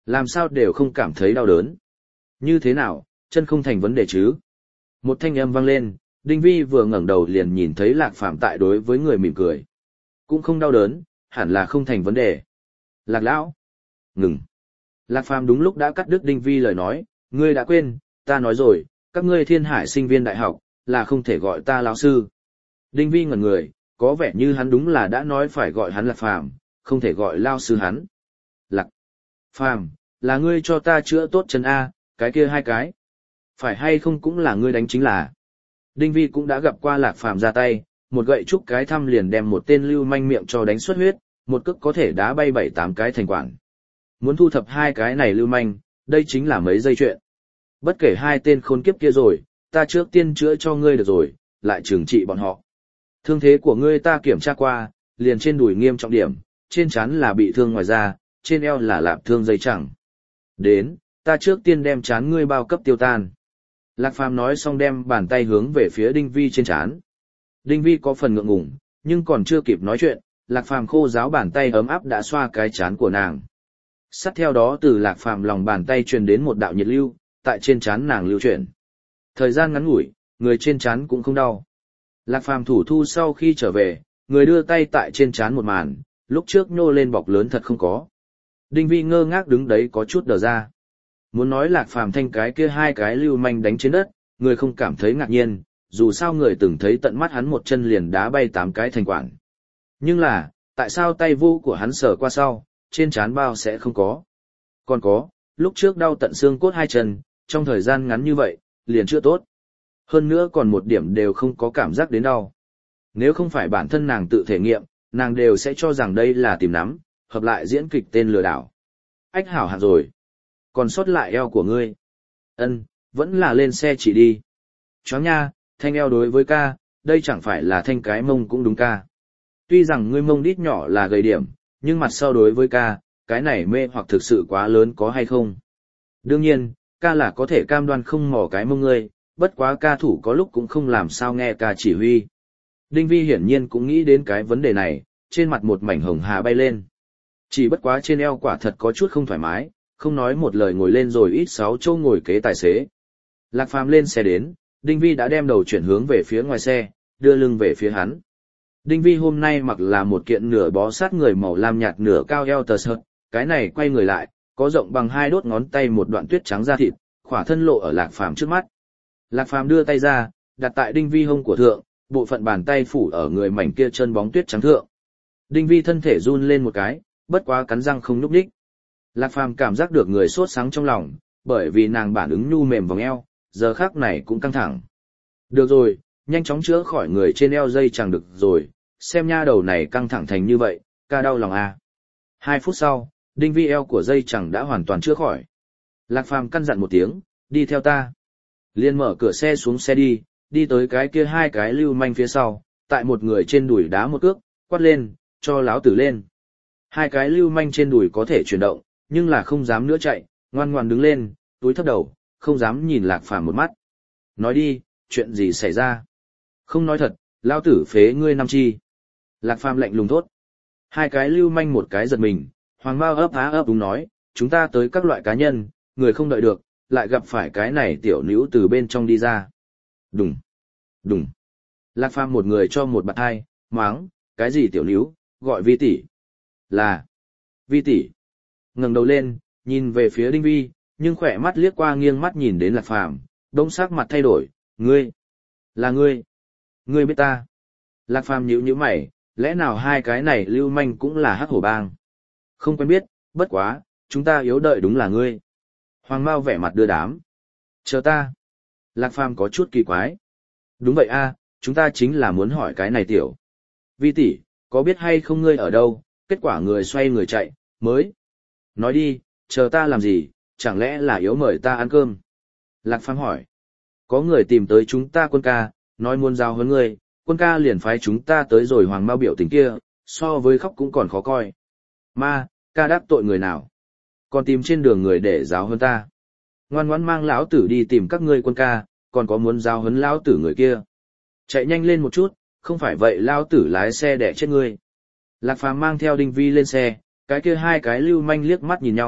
Làm sao đều không cảm thấy đau đớn. Như thế nào, chân không thành vấn đề chứ? Một thanh âm vang lên, Đinh Vi vừa ngẩng đầu liền nhìn thấy Lạc Phàm tại đối với người mỉm cười. Cũng không đau đớn, hẳn là không thành vấn đề. Lạc lão. Ngừng. Lạc Phàm đúng lúc đã cắt đứt Đinh Vi lời nói, ngươi đã quên, ta nói rồi, các ngươi Thiên Hải sinh viên đại học, là không thể gọi ta lão sư. Đinh Vi ngẩn người, có vẻ như hắn đúng là đã nói phải gọi hắn Lạc Phàm, không thể gọi lao sư hắn. Lạc Phàm, là ngươi cho ta chữa tốt chân A, cái kia hai cái. Phải hay không cũng là ngươi đánh chính là. Đinh Vi cũng đã gặp qua Lạc Phàm ra tay, một gậy trúc cái thăm liền đem một tên lưu manh miệng cho đánh xuất huyết, một cước có thể đá bay bảy tám cái thành quản. Muốn thu thập hai cái này lưu manh, đây chính là mấy giây chuyện. Bất kể hai tên khốn kiếp kia rồi, ta trước tiên chữa cho ngươi được rồi, lại trừng trị bọn họ. Thương thế của ngươi ta kiểm tra qua, liền trên đùi nghiêm trọng điểm, trên trán là bị thương ngoài da, trên eo là lạp thương dây chẳng. Đến, ta trước tiên đem trán ngươi bao cấp tiêu tan. Lạc Phàm nói xong đem bàn tay hướng về phía Đinh Vi trên trán. Đinh Vi có phần ngượng ngùng, nhưng còn chưa kịp nói chuyện, Lạc Phàm khô ráo bàn tay ấm áp đã xoa cái trán của nàng. Sát theo đó từ Lạc Phàm lòng bàn tay truyền đến một đạo nhiệt lưu, tại trên trán nàng lưu chuyển. Thời gian ngắn ngủi, người trên trán cũng không đau. Lạc Phàm thủ thu sau khi trở về, người đưa tay tại trên trán một màn, lúc trước nhô lên bọc lớn thật không có. Đinh Vi ngơ ngác đứng đấy có chút đờ ra. Muốn nói Lạc Phàm thanh cái kia hai cái lưu manh đánh trên đất, người không cảm thấy ngạc nhiên, dù sao người từng thấy tận mắt hắn một chân liền đá bay tám cái thành quản. Nhưng là, tại sao tay vô của hắn sờ qua sau, trên trán bao sẽ không có? Còn có, lúc trước đau tận xương cốt hai chân, trong thời gian ngắn như vậy, liền chưa tốt. Hơn nữa còn một điểm đều không có cảm giác đến đau. Nếu không phải bản thân nàng tự thể nghiệm, nàng đều sẽ cho rằng đây là tìm nắm, hợp lại diễn kịch tên lừa đảo. Ách hảo hạng rồi. Còn sót lại eo của ngươi. Ân, vẫn là lên xe chỉ đi. Choáng nha, thanh eo đối với ca, đây chẳng phải là thanh cái mông cũng đúng ca. Tuy rằng ngươi mông đít nhỏ là gầy điểm, nhưng mặt sau đối với ca, cái này mê hoặc thực sự quá lớn có hay không? Đương nhiên, ca là có thể cam đoan không mò cái mông ngươi, bất quá ca thủ có lúc cũng không làm sao nghe ca chỉ huy. Đinh Vi hiển nhiên cũng nghĩ đến cái vấn đề này, trên mặt một mảnh hồng hà bay lên. Chỉ bất quá trên eo quả thật có chút không thoải mái, không nói một lời ngồi lên rồi ít sáu châu ngồi kế tài xế. Lạc Phàm lên xe đến, Đinh Vi đã đem đầu chuyển hướng về phía ngoài xe, đưa lưng về phía hắn. Đinh Vi hôm nay mặc là một kiện nửa bó sát người màu lam nhạt nửa cao eo tờ sợt, cái này quay người lại, có rộng bằng hai đốt ngón tay một đoạn tuyết trắng da thịt, khỏa thân lộ ở Lạc Phàm trước mắt. Lạc Phàm đưa tay ra, đặt tại Đinh Vi hông của thượng, bộ phận bàn tay phủ ở người mảnh kia chân bóng tuyết trắng thượng. Đinh Vi thân thể run lên một cái, bất quá cắn răng không nhúc nhích. Lạc Phàm cảm giác được người sốt sáng trong lòng, bởi vì nàng bản ứng nhu mềm vòng eo, giờ khắc này cũng căng thẳng. Được rồi, nhanh chóng chữa khỏi người trên eo dây chẳng được rồi, xem nha đầu này căng thẳng thành như vậy, ca đau lòng à. Hai phút sau, Đinh Vi eo của dây chẳng đã hoàn toàn chữa khỏi. Lạc Phàm căn dặn một tiếng, đi theo ta. Liên mở cửa xe xuống xe đi, đi tới cái kia hai cái lưu manh phía sau, tại một người trên đùi đá một cước, quát lên, cho láo tử lên. Hai cái lưu manh trên đùi có thể chuyển động, nhưng là không dám nữa chạy, ngoan ngoan đứng lên, túi thấp đầu, không dám nhìn Lạc Phàm một mắt. Nói đi, chuyện gì xảy ra? Không nói thật, lao tử phế ngươi năm chi. Lạc Phàm lạnh lùng thốt. Hai cái lưu manh một cái giật mình, Hoàng Mao ấp á ấp đúng nói, chúng ta tới các loại cá nhân, người không đợi được, lại gặp phải cái này tiểu nữ từ bên trong đi ra. Đùng, đùng. Lạc Phàm một người cho một bạn hai, máng, cái gì tiểu nữ, gọi Vi tỷ. Là, Vi tỷ. Ngẩng đầu lên, nhìn về phía Đinh Vi, nhưng khỏe mắt liếc qua nghiêng mắt nhìn đến Lạc Phàm, đống sắc mặt thay đổi, ngươi, là ngươi, ngươi biết ta. Lạc Phàm nhíu nhíu mày, lẽ nào hai cái này lưu manh cũng là hắc hổ bang? Không quen biết, bất quá, chúng ta yếu đợi đúng là ngươi. Hoàng Mao vẻ mặt đưa đám. Chờ ta. Lạc Phàm có chút kỳ quái. Đúng vậy a, chúng ta chính là muốn hỏi cái này tiểu. Vi tỷ, có biết hay không ngươi ở đâu, kết quả người xoay người chạy, mới. Nói đi, chờ ta làm gì, chẳng lẽ là yếu mời ta ăn cơm? Lạc Phàm hỏi. Có người tìm tới chúng ta quân ca, nói muốn giao huấn ngươi, quân ca liền phái chúng ta tới rồi Hoàng Mao biểu tình kia, so với khóc cũng còn khó coi. Ma, ca đáp tội người nào? Còn tìm trên đường người để giáo huấn ta. Ngoan ngoãn mang lão tử đi tìm các ngươi quân ca, còn có muốn giáo huấn lão tử người kia. Chạy nhanh lên một chút, không phải vậy lão tử lái xe đẻ chết ngươi. Lạc Phàm mang theo Đinh Vi lên xe, cái kia hai cái lưu manh liếc mắt nhìn nhau,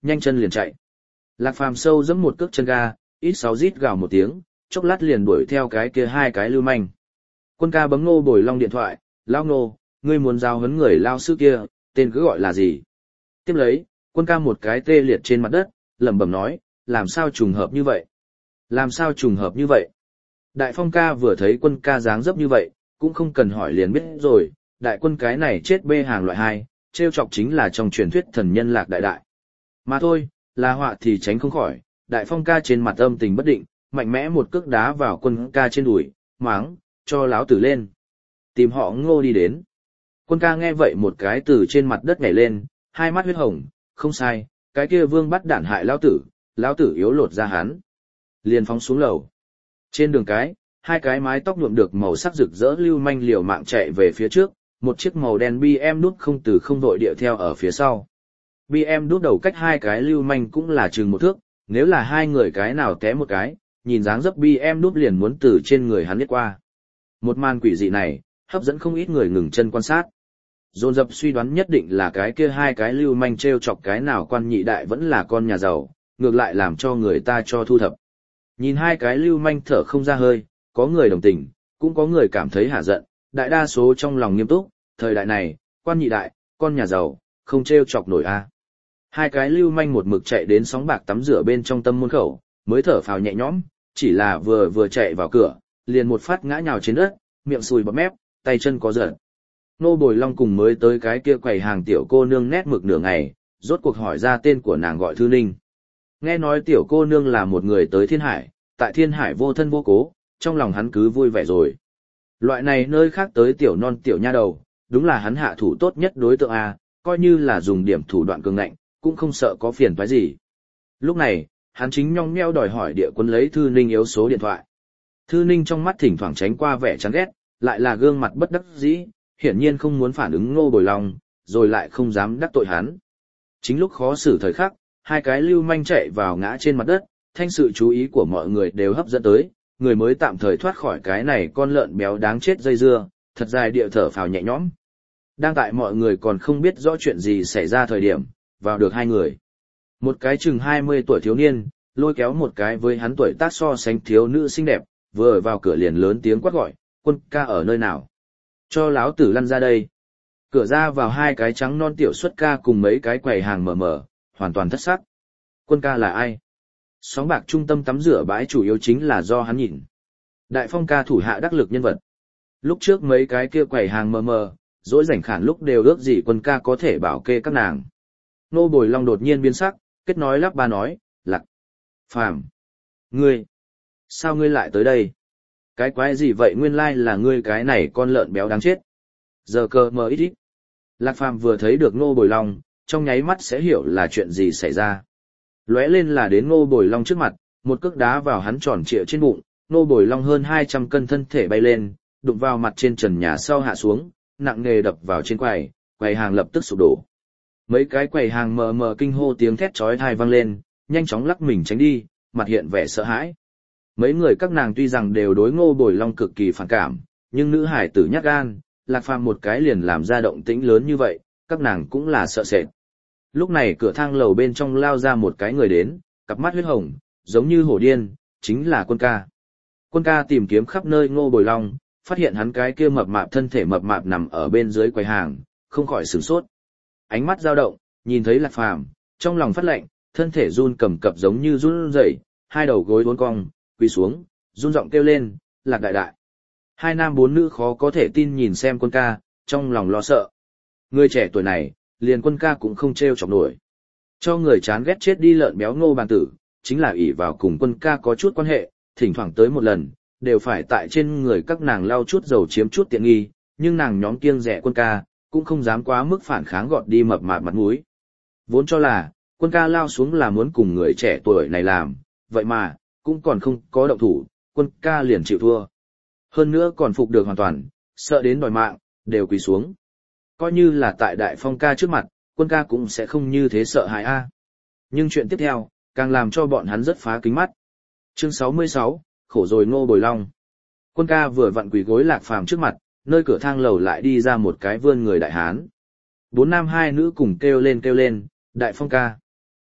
nhanh chân liền chạy. Lạc Phàm sâu giẫm một cước chân ga, ít sáu rít gào một tiếng, chốc lát liền đuổi theo cái kia hai cái lưu manh. Quân ca bấm Ngô Bồi Long điện thoại, "Lao Ngô, ngươi muốn giao huấn người lao sư kia, tên cứ gọi là gì?" Tiếp lấy, quân ca một cái tê liệt trên mặt đất, lẩm bẩm nói, "Làm sao trùng hợp như vậy? Làm sao trùng hợp như vậy?" Đại Phong ca vừa thấy quân ca dáng dấp như vậy, cũng không cần hỏi liền biết rồi, đại quân cái này chết bê hàng loại hai, trêu chọc chính là trong truyền thuyết thần nhân Lạc Đại Đại. Mà thôi, là họa thì tránh không khỏi, Đại Phong ca trên mặt âm tình bất định, mạnh mẽ một cước đá vào quân ca trên đùi, máng, cho láo tử lên. Tìm họ Ngô đi đến. Quân ca nghe vậy một cái từ trên mặt đất nhảy lên, hai mắt huyết hồng, không sai, cái kia vương bắt đản hại lão tử, lão tử yếu lột ra hắn. Liền phóng xuống lầu. Trên đường cái, hai cái mái tóc nhuộm được màu sắc rực rỡ lưu manh liều mạng chạy về phía trước, một chiếc màu đen bê em đút không từ không đội điệu theo ở phía sau. bê em đút đầu cách hai cái lưu manh cũng là chừng một thước, nếu là hai người cái nào té một cái, nhìn dáng dấp bê em đút liền muốn từ trên người hắn lướt qua. Một màn quỷ dị này, hấp dẫn không ít người ngừng chân quan sát. Dồn dập suy đoán nhất định là cái kia hai cái lưu manh trêu chọc cái nào quan nhị đại vẫn là con nhà giàu, ngược lại làm cho người ta cho thu thập. Nhìn hai cái lưu manh thở không ra hơi, có người đồng tình, cũng có người cảm thấy hả giận, đại đa số trong lòng nghiêm túc, thời đại này, quan nhị đại, con nhà giàu, không trêu chọc nổi a. Hai cái lưu manh một mực chạy đến sóng bạc tắm rửa bên trong tâm môn khẩu, mới thở phào nhẹ nhõm, chỉ là vừa vừa chạy vào cửa, liền một phát ngã nhào trên đất, miệng sùi bọt mép, tay chân có giật. Nô Bồi Long cùng mới tới cái kia quầy hàng tiểu cô nương nét mực nửa ngày, rốt cuộc hỏi ra tên của nàng gọi Thư Ninh. Nghe nói tiểu cô nương là một người tới Thiên Hải, tại Thiên Hải vô thân vô cố, trong lòng hắn cứ vui vẻ rồi. Loại này nơi khác tới tiểu non tiểu nha đầu, đúng là hắn hạ thủ tốt nhất đối tượng A, coi như là dùng điểm thủ đoạn cường ngạnh, cũng không sợ có phiền toái gì. Lúc này, hắn chính nhong nheo đòi hỏi địa quân lấy Thư Ninh yếu số điện thoại. Thư Ninh trong mắt thỉnh thoảng tránh qua vẻ chán ghét, lại là gương mặt bất đắc dĩ, hiển nhiên không muốn phản ứng Ngô Bồi Long, rồi lại không dám đắc tội hắn. Chính lúc khó xử thời khắc, hai cái lưu manh chạy vào ngã trên mặt đất, thanh sự chú ý của mọi người đều hấp dẫn tới, người mới tạm thời thoát khỏi cái này con lợn béo đáng chết dây dưa, thật dài địa thở phào nhẹ nhõm. Đang tại mọi người còn không biết rõ chuyện gì xảy ra thời điểm, vào được hai người. Một cái chừng hai mươi tuổi thiếu niên, lôi kéo một cái với hắn tuổi tác so sánh thiếu nữ xinh đẹp, vừa vào cửa liền lớn tiếng quát gọi, "Quân ca ở nơi nào? Cho láo tử lăn ra đây." Cửa ra vào hai cái trắng non tiểu xuất ca cùng mấy cái quầy hàng mở mở, hoàn toàn thất sắc. Quân ca là ai? Sóng bạc trung tâm tắm rửa bãi chủ yếu chính là do hắn nhìn. Đại Phong ca thủ hạ đắc lực nhân vật. Lúc trước mấy cái kia quầy hàng mờ mờ, dỗi rảnh khản lúc đều ước gì quân ca có thể bảo kê các nàng. Nô Bồi Long đột nhiên biến sắc, kết nói lắp ba nói, Lạc Phàm, ngươi, sao ngươi lại tới đây? Cái quái gì vậy, nguyên lai là ngươi cái này con lợn béo đáng chết. Giờ cơ mờ ít ít. Lạc Phàm vừa thấy được Nô Bồi Long, trong nháy mắt sẽ hiểu là chuyện gì xảy ra. Lóe lên là đến Nô Bồi Long trước mặt, một cước đá vào hắn tròn trịa trên bụng, Nô Bồi Long hơn hai trăm cân thân thể bay lên, đụng vào mặt trên trần nhà sau hạ xuống, nặng nề đập vào trên quầy, quầy hàng lập tức sụp đổ. Mấy cái quầy hàng mờ mờ kinh hô tiếng thét chói tai vang lên, nhanh chóng lắc mình tránh đi, mặt hiện vẻ sợ hãi. Mấy người các nàng tuy rằng đều đối Ngô Bồi Long cực kỳ phản cảm, nhưng nữ hải tử nhát gan, Lạc Phàm một cái liền làm ra động tĩnh lớn như vậy, các nàng cũng là sợ sệt. Lúc này cửa thang lầu bên trong lao ra một cái người đến, cặp mắt huyết hồng, giống như hổ điên, chính là Quân ca. Quân ca tìm kiếm khắp nơi Ngô Bồi Long, phát hiện hắn cái kia mập mạp thân thể mập mạp nằm ở bên dưới quầy hàng, không khỏi sửng sốt. Ánh mắt dao động, nhìn thấy Lạc Phàm, trong lòng phát lạnh, thân thể run cầm cập giống như run rẩy, hai đầu gối uốn cong, quỳ xuống, run giọng kêu lên, Lạc đại đại. Hai nam bốn nữ khó có thể tin nhìn xem Quân ca, trong lòng lo sợ. Người trẻ tuổi này, liền Quân ca cũng không trêu chọc nổi. Cho người chán ghét chết đi lợn béo Ngô bàn tử, chính là ỷ vào cùng Quân ca có chút quan hệ, thỉnh thoảng tới một lần, đều phải tại trên người các nàng lau chút dầu chiếm chút tiện nghi, nhưng nàng nhóm kiêng rẻ Quân ca, cũng không dám quá mức phản kháng gọt đi mập mạp mặt mũi. Vốn cho là, Quân ca lao xuống là muốn cùng người trẻ tuổi này làm, vậy mà, cũng còn không có động thủ, Quân ca liền chịu thua. Hơn nữa còn phục được hoàn toàn, sợ đến đòi mạng, đều quỳ xuống. Coi như là tại Đại Phong ca trước mặt, Quân ca cũng sẽ không như thế sợ hãi a. Nhưng chuyện tiếp theo, càng làm cho bọn hắn rất phá kính mắt. Chương sáu mươi sáu, khổ rồi Ngô Bồi Long. Quân ca vừa vặn quỳ gối Lạc Phàm trước mặt, nơi cửa thang lầu lại đi ra một cái vươn người đại hán. Bốn nam hai nữ cùng kêu lên kêu lên, Đại Phong ca.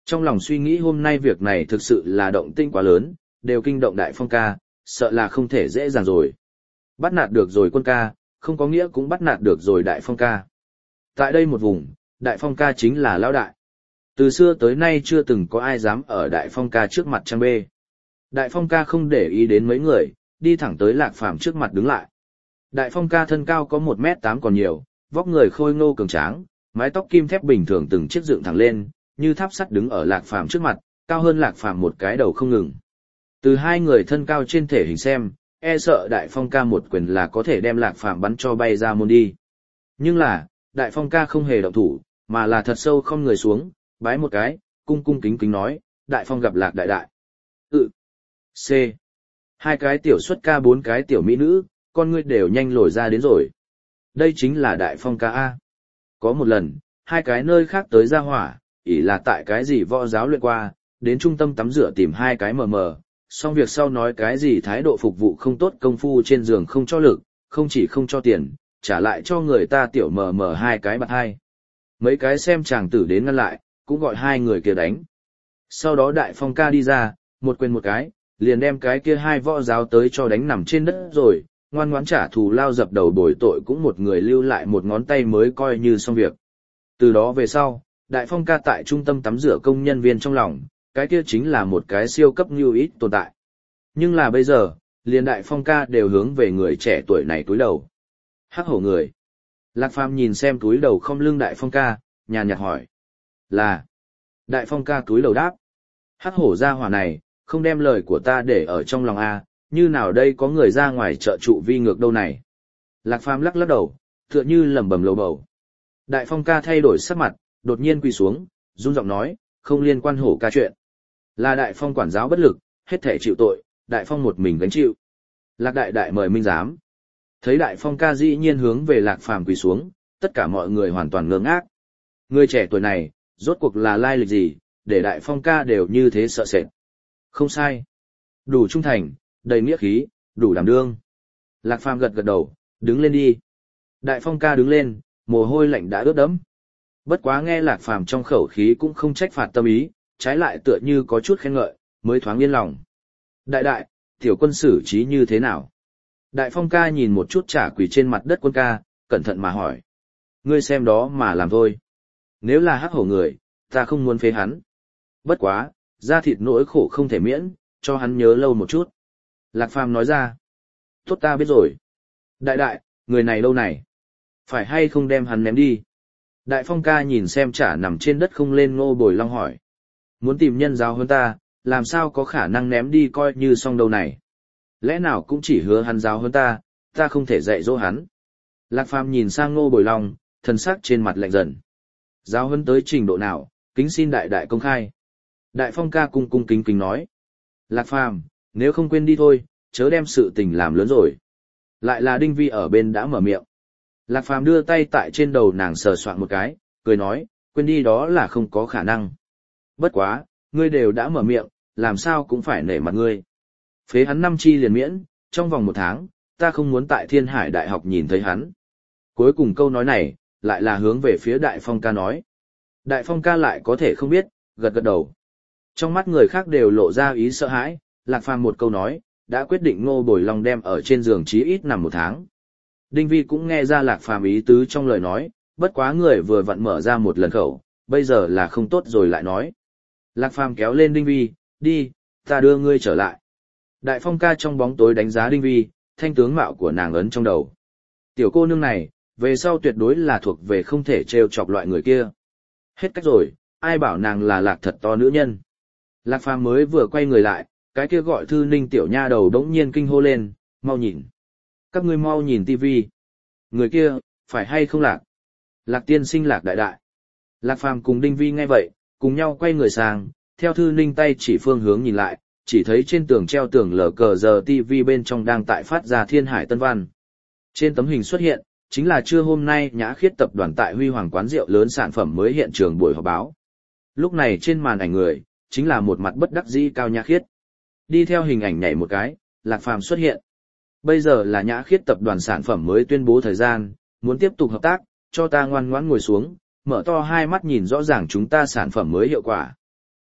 Trong lòng suy nghĩ hôm nay việc này thực sự là động tĩnh quá lớn, đều kinh động Đại Phong ca, sợ là không thể dễ dàng rồi. Bắt nạt được rồi quân ca, không có nghĩa cũng bắt nạt được rồi Đại Phong ca. Tại đây một vùng, Đại Phong ca chính là lão đại. Từ xưa tới nay chưa từng có ai dám ở Đại Phong ca trước mặt trang bê. Đại Phong ca không để ý đến mấy người, đi thẳng tới Lạc Phàm trước mặt đứng lại. Đại Phong ca thân cao có một mét tám còn nhiều, vóc người khôi ngô cường tráng, mái tóc kim thép bình thường từng chiếc dựng thẳng lên, như tháp sắt đứng ở Lạc Phàm trước mặt, cao hơn Lạc Phàm một cái đầu không ngừng. Từ hai người thân cao trên thể hình xem, e sợ Đại Phong ca một quyền là có thể đem Lạc Phàm bắn cho bay ra môn đi. Nhưng là, Đại Phong ca không hề động thủ, mà là thật sâu không người xuống, bái một cái, cung cung kính kính nói, Đại Phong gặp Lạc đại đại. Ừ. C. Hai cái tiểu xuất ca bốn cái tiểu mỹ nữ, con ngươi đều nhanh lồi ra đến rồi. Đây chính là Đại Phong ca A. Có một lần, hai cái nơi khác tới ra hỏa, ỷ là tại cái gì võ giáo luyện qua, đến trung tâm tắm rửa tìm hai cái mờ mờ, xong việc sau nói cái gì thái độ phục vụ không tốt, công phu trên giường không cho lực, không chỉ không cho tiền, trả lại cho người ta tiểu mờ mờ hai cái bạc hai. Mấy cái xem chàng tử đến ngăn lại, cũng gọi hai người kia đánh. Sau đó Đại Phong ca đi ra, một quyền một cái, liền đem cái kia hai võ giáo tới cho đánh nằm trên đất rồi, ngoan ngoãn trả thù lao dập đầu bồi tội, cũng một người lưu lại một ngón tay mới coi như xong việc. Từ đó về sau, Đại Phong ca tại trung tâm tắm rửa công nhân viên trong lòng, cái kia chính là một cái siêu cấp như ít tồn tại. Nhưng là bây giờ, liền Đại Phong ca đều hướng về người trẻ tuổi này túi đầu. Hắc hổ người. Lạc Phàm nhìn xem túi đầu không lưng Đại Phong ca, nhàn nhạt hỏi. Là. Đại Phong ca túi đầu đáp. Hắc hổ gia hỏa này, không đem lời của ta để ở trong lòng a, như nào đây có người ra ngoài trợ trụ vi ngược đâu này. Lạc Phàm lắc lắc đầu, tựa như lẩm bẩm lầu bầu. Đại Phong ca thay đổi sắc mặt, đột nhiên quỳ xuống, run giọng nói, không liên quan hổ ca chuyện. Là Đại Phong quản giáo bất lực, hết thể chịu tội, Đại Phong một mình gánh chịu. Lạc đại đại mời minh giám. Thấy Đại Phong ca dĩ nhiên hướng về Lạc Phàm quỳ xuống, tất cả mọi người hoàn toàn ngơ ngác. Người trẻ tuổi này, rốt cuộc là lai lịch gì, để Đại Phong ca đều như thế sợ sệt. Không sai. Đủ trung thành, đầy nghĩa khí, đủ đảm đương. Lạc Phàm gật gật đầu, đứng lên đi. Đại Phong ca đứng lên, mồ hôi lạnh đã ướt đẫm. Bất quá nghe Lạc Phàm trong khẩu khí cũng không trách phạt tâm ý, trái lại tựa như có chút khen ngợi, mới thoáng yên lòng. Đại đại, tiểu quân xử trí như thế nào? Đại Phong ca nhìn một chút trả quỳ trên mặt đất quân ca, cẩn thận mà hỏi. Ngươi xem đó mà làm thôi. Nếu là hắc hổ người, ta không muốn phế hắn. Bất quá, da thịt nỗi khổ không thể miễn, cho hắn nhớ lâu một chút. Lạc Phàm nói ra. Tốt ta biết rồi. Đại đại, người này đâu này? Phải hay không đem hắn ném đi? Đại Phong ca nhìn xem chả nằm trên đất không lên Ngô Bồi Long hỏi. Muốn tìm nhân giáo hơn ta, làm sao có khả năng ném đi coi như xong đâu này? Lẽ nào cũng chỉ hứa hắn giáo hơn ta, ta không thể dạy dỗ hắn. Lạc Phàm nhìn sang Ngô Bồi Long, thần sắc trên mặt lạnh dần. Giáo hơn tới trình độ nào, kính xin đại đại công khai. Đại Phong ca cung cung kính kính nói. Lạc Phàm, nếu không quên đi thôi, chớ đem sự tình làm lớn rồi. Lại là Đinh Vi ở bên đã mở miệng. Lạc Phàm đưa tay tại trên đầu nàng sờ soạn một cái, cười nói, quên đi đó là không có khả năng. Bất quá, ngươi đều đã mở miệng, làm sao cũng phải nể mặt ngươi. Phế hắn năm chi liền miễn, trong vòng một tháng, ta không muốn tại Thiên Hải Đại học nhìn thấy hắn. Cuối cùng câu nói này, lại là hướng về phía Đại Phong ca nói. Đại Phong ca lại có thể không biết, gật gật đầu. Trong mắt người khác đều lộ ra ý sợ hãi, Lạc Phàm một câu nói, đã quyết định Ngô Bồi Long đem ở trên giường chí ít nằm một tháng. Đinh Vi cũng nghe ra Lạc Phàm ý tứ trong lời nói, bất quá người vừa vặn mở ra một lần khẩu, bây giờ là không tốt rồi lại nói. Lạc Phàm kéo lên Đinh Vi, đi, ta đưa ngươi trở lại. Đại Phong ca trong bóng tối đánh giá Đinh Vi, thanh tướng mạo của nàng ấn trong đầu. Tiểu cô nương này, về sau tuyệt đối là thuộc về không thể trêu chọc loại người kia. Hết cách rồi, ai bảo nàng là Lạc thật to nữ nhân. Lạc Phàm mới vừa quay người lại, cái kia gọi Thư Ninh tiểu nha đầu đống nhiên kinh hô lên, mau nhìn. Các ngươi mau nhìn tivi. Người kia, phải hay không Lạc? Lạc tiên sinh Lạc đại đại. Lạc Phàm cùng Đinh Vi nghe vậy, cùng nhau quay người sang, theo Thư Ninh tay chỉ phương hướng nhìn lại, chỉ thấy trên tường treo tường lờ cờ giờ tivi bên trong đang tại phát ra Thiên Hải Tân Văn. Trên tấm hình xuất hiện, chính là trưa hôm nay Nhã Khiết tập đoàn tại Huy Hoàng quán rượu lớn sản phẩm mới hiện trường buổi họp báo. Lúc này trên màn ảnh người, chính là một mặt bất đắc dĩ Cao Nhã Khiết. Đi theo hình ảnh nhảy một cái, Lạc Phàm xuất hiện. Bây giờ là Nhã Khiết tập đoàn sản phẩm mới tuyên bố thời gian, muốn tiếp tục hợp tác, cho ta ngoan ngoãn ngồi xuống, mở to hai mắt nhìn rõ ràng chúng ta sản phẩm mới hiệu quả.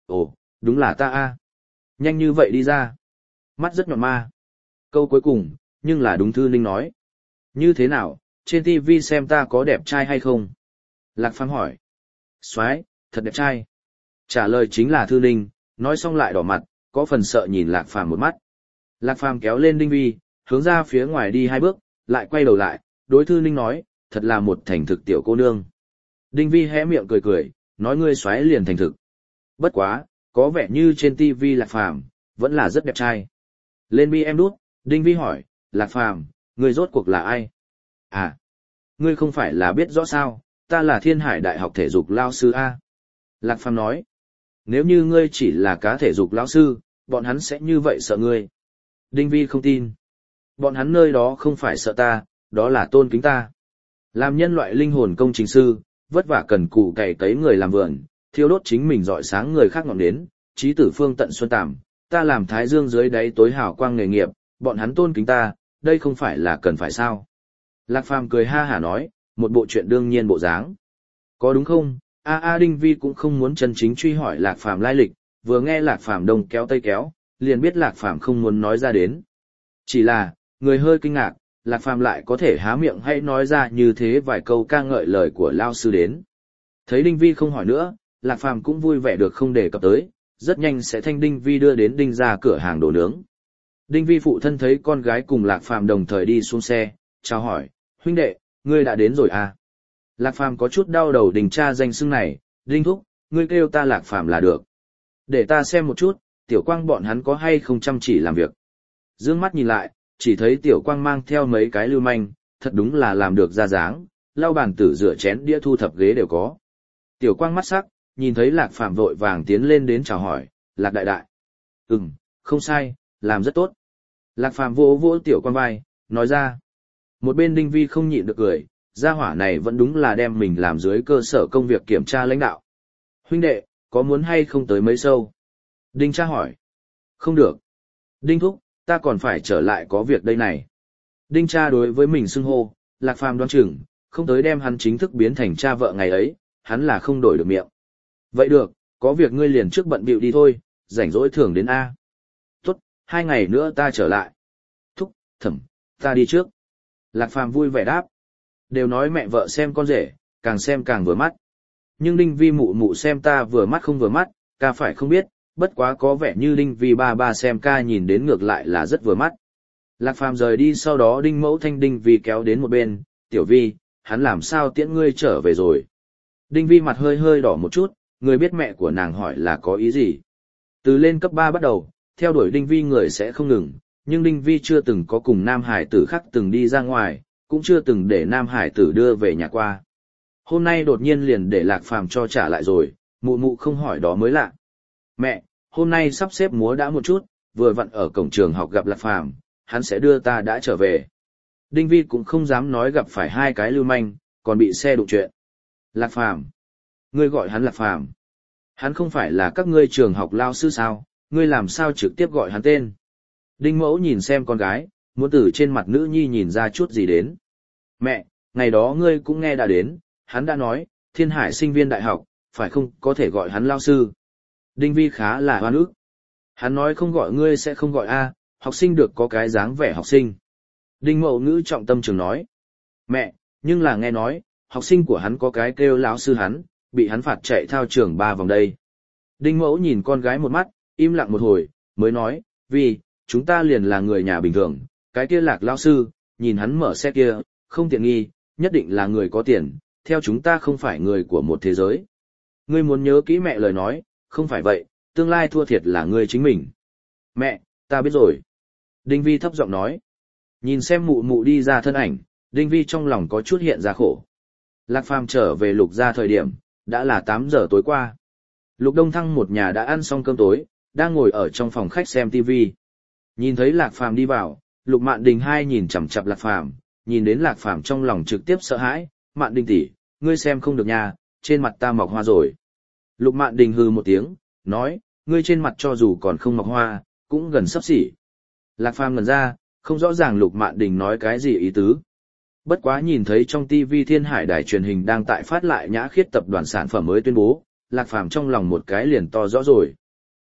Ồ, đúng là ta a. Nhanh như vậy đi ra. Mắt rất nhọn ma. Câu cuối cùng, nhưng là đúng Thư Ninh nói. Như thế nào, trên ti vi xem ta có đẹp trai hay không? Lạc Phàm hỏi. Soái, thật đẹp trai. Trả lời chính là Thư Ninh, nói xong lại đỏ mặt, có phần sợ nhìn Lạc Phàm một mắt. Lạc Phàm kéo lên Đinh Vi, hướng ra phía ngoài đi hai bước, lại quay đầu lại, đối Thư Ninh nói, thật là một thành thực tiểu cô nương. Đinh Vi hé miệng cười cười, nói ngươi xoáy liền thành thực. Bất quá, có vẻ như trên ti vi Lạc Phàm vẫn là rất đẹp trai. Lên bi em đút, Đinh Vi hỏi, Lạc Phàm, ngươi rốt cuộc là ai? À, ngươi không phải là biết rõ sao, ta là Thiên Hải Đại học thể dục lao sư A. Lạc Phàm nói, nếu như ngươi chỉ là cá thể dục lão sư, bọn hắn sẽ như vậy sợ ngươi. Đinh Vi không tin. Bọn hắn nơi đó không phải sợ ta, đó là tôn kính ta. Làm nhân loại linh hồn công trình sư, vất vả cần cù cày cấy người làm vườn, thiêu đốt chính mình rọi sáng người khác ngọn đến, trí tử phương tận xuân tàm, ta làm thái dương dưới đáy tối hào quang nghề nghiệp, bọn hắn tôn kính ta, đây không phải là cần phải sao. Lạc Phàm cười ha hả nói, một bộ chuyện đương nhiên bộ dáng. Có đúng không? A A Đinh Vi cũng không muốn chân chính truy hỏi Lạc Phàm lai lịch, vừa nghe Lạc Phàm đông kéo tây kéo, liền biết Lạc Phàm không muốn nói ra đến. Chỉ là, người hơi kinh ngạc, Lạc Phàm lại có thể há miệng hay nói ra như thế vài câu ca ngợi lời của lao sư đến. Thấy Đinh Vi không hỏi nữa, Lạc Phàm cũng vui vẻ được không đề cập tới, rất nhanh sẽ thanh Đinh Vi đưa đến Đinh ra cửa hàng đồ nướng. Đinh Vi phụ thân thấy con gái cùng Lạc Phàm đồng thời đi xuống xe, chào hỏi, huynh đệ, ngươi đã đến rồi à? Lạc Phàm có chút đau đầu Đinh cha danh xưng này, Đinh thúc, ngươi kêu ta Lạc Phàm là được. Để ta xem một chút, Tiểu Quang bọn hắn có hay không chăm chỉ làm việc. Dương mắt nhìn lại, chỉ thấy Tiểu Quang mang theo mấy cái lưu manh, thật đúng là làm được ra dáng, lau bàn tử rửa chén đĩa thu thập ghế đều có. Tiểu Quang mắt sắc, nhìn thấy Lạc Phàm vội vàng tiến lên đến chào hỏi, Lạc đại đại. Ừm, không sai, làm rất tốt. Lạc Phàm vỗ vỗ Tiểu Quang vai, nói ra. Một bên Đinh Vi không nhịn được cười, gia hỏa này vẫn đúng là đem mình làm dưới cơ sở công việc kiểm tra lãnh đạo. Huynh đệ, có muốn hay không tới mấy sâu? Đinh cha hỏi. Không được. Đinh thúc, ta còn phải trở lại có việc đây này. Đinh cha đối với mình xưng hô, Lạc Phàm đoán chừng, không tới đem hắn chính thức biến thành cha vợ ngày ấy, hắn là không đổi được miệng. Vậy được, có việc ngươi liền trước bận bịu đi thôi, rảnh rỗi thường đến A. Tốt, hai ngày nữa ta trở lại. Thúc, thẩm, ta đi trước. Lạc Phàm vui vẻ đáp. Đều nói mẹ vợ xem con rể, càng xem càng vừa mắt. Nhưng Đinh Vi mụ mụ xem ta vừa mắt không vừa mắt, ca phải không biết, bất quá có vẻ như Đinh Vi ba ba xem ca nhìn đến ngược lại là rất vừa mắt. Lạc Phàm rời đi sau đó Đinh Mẫu thanh Đinh Vi kéo đến một bên, Tiểu Vi, hắn làm sao tiễn ngươi trở về rồi. Đinh Vi mặt hơi hơi đỏ một chút, người biết mẹ của nàng hỏi là có ý gì. Từ lên cấp ba bắt đầu, theo đuổi Đinh Vi người sẽ không ngừng, nhưng Đinh Vi chưa từng có cùng nam hải tử khác từng đi ra ngoài, cũng chưa từng để nam hải tử đưa về nhà qua. Hôm nay đột nhiên liền để Lạc Phàm cho trả lại rồi, mụ mụ không hỏi đó mới lạ. Mẹ, hôm nay sắp xếp múa đã một chút, vừa vặn ở cổng trường học gặp Lạc Phàm, hắn sẽ đưa ta đã trở về. Đinh Vi cũng không dám nói gặp phải hai cái lưu manh, còn bị xe đụng chuyện. Lạc Phàm, ngươi gọi hắn Lạc Phàm. Hắn không phải là các ngươi trường học lao sư sao, ngươi làm sao trực tiếp gọi hắn tên. Đinh Mẫu nhìn xem con gái, muốn từ trên mặt nữ nhi nhìn ra chút gì đến. Mẹ, ngày đó ngươi cũng nghe đã đến, hắn đã nói, Thiên Hải sinh viên đại học, phải không có thể gọi hắn lao sư. Đinh Vi khá là hoan ức. Hắn nói không gọi ngươi sẽ không gọi A, học sinh được có cái dáng vẻ học sinh. Đinh Mậu ngữ trọng tâm trường nói. Mẹ, nhưng là nghe nói, học sinh của hắn có cái kêu lão sư hắn, bị hắn phạt chạy thao trường ba vòng đây. Đinh Mẫu nhìn con gái một mắt, im lặng một hồi, mới nói, vì, chúng ta liền là người nhà bình thường, cái kia Lạc lão sư, nhìn hắn mở xe kia, không tiện nghi, nhất định là người có tiền, theo chúng ta không phải người của một thế giới. Ngươi muốn nhớ kỹ mẹ lời nói, không phải vậy, tương lai thua thiệt là ngươi chính mình. Mẹ, ta biết rồi. Đinh Vi thấp giọng nói. Nhìn xem mụ mụ đi ra thân ảnh, Đinh Vi trong lòng có chút hiện ra khổ. Lạc Phàm trở về Lục gia thời điểm, đã là tám giờ tối qua. Lục Đông Thăng một nhà đã ăn xong cơm tối, đang ngồi ở trong phòng khách xem ti vi. Nhìn thấy Lạc Phàm đi vào, Lục Mạn Đình hai nhìn chằm chằm Lạc Phàm, nhìn đến Lạc Phàm trong lòng trực tiếp sợ hãi, "Mạn Đình tỷ, ngươi xem không được nha, trên mặt ta mọc hoa rồi." Lục Mạn Đình hừ một tiếng, nói, "Ngươi trên mặt cho dù còn không mọc hoa, cũng gần sắp xỉ." Lạc Phàm ngẩn ra, không rõ ràng Lục Mạn Đình nói cái gì ý tứ. Bất quá nhìn thấy trong ti vi Thiên Hải đài truyền hình đang tại phát lại Nhã Khiết tập đoàn sản phẩm mới tuyên bố, Lạc Phàm trong lòng một cái liền to rõ rồi.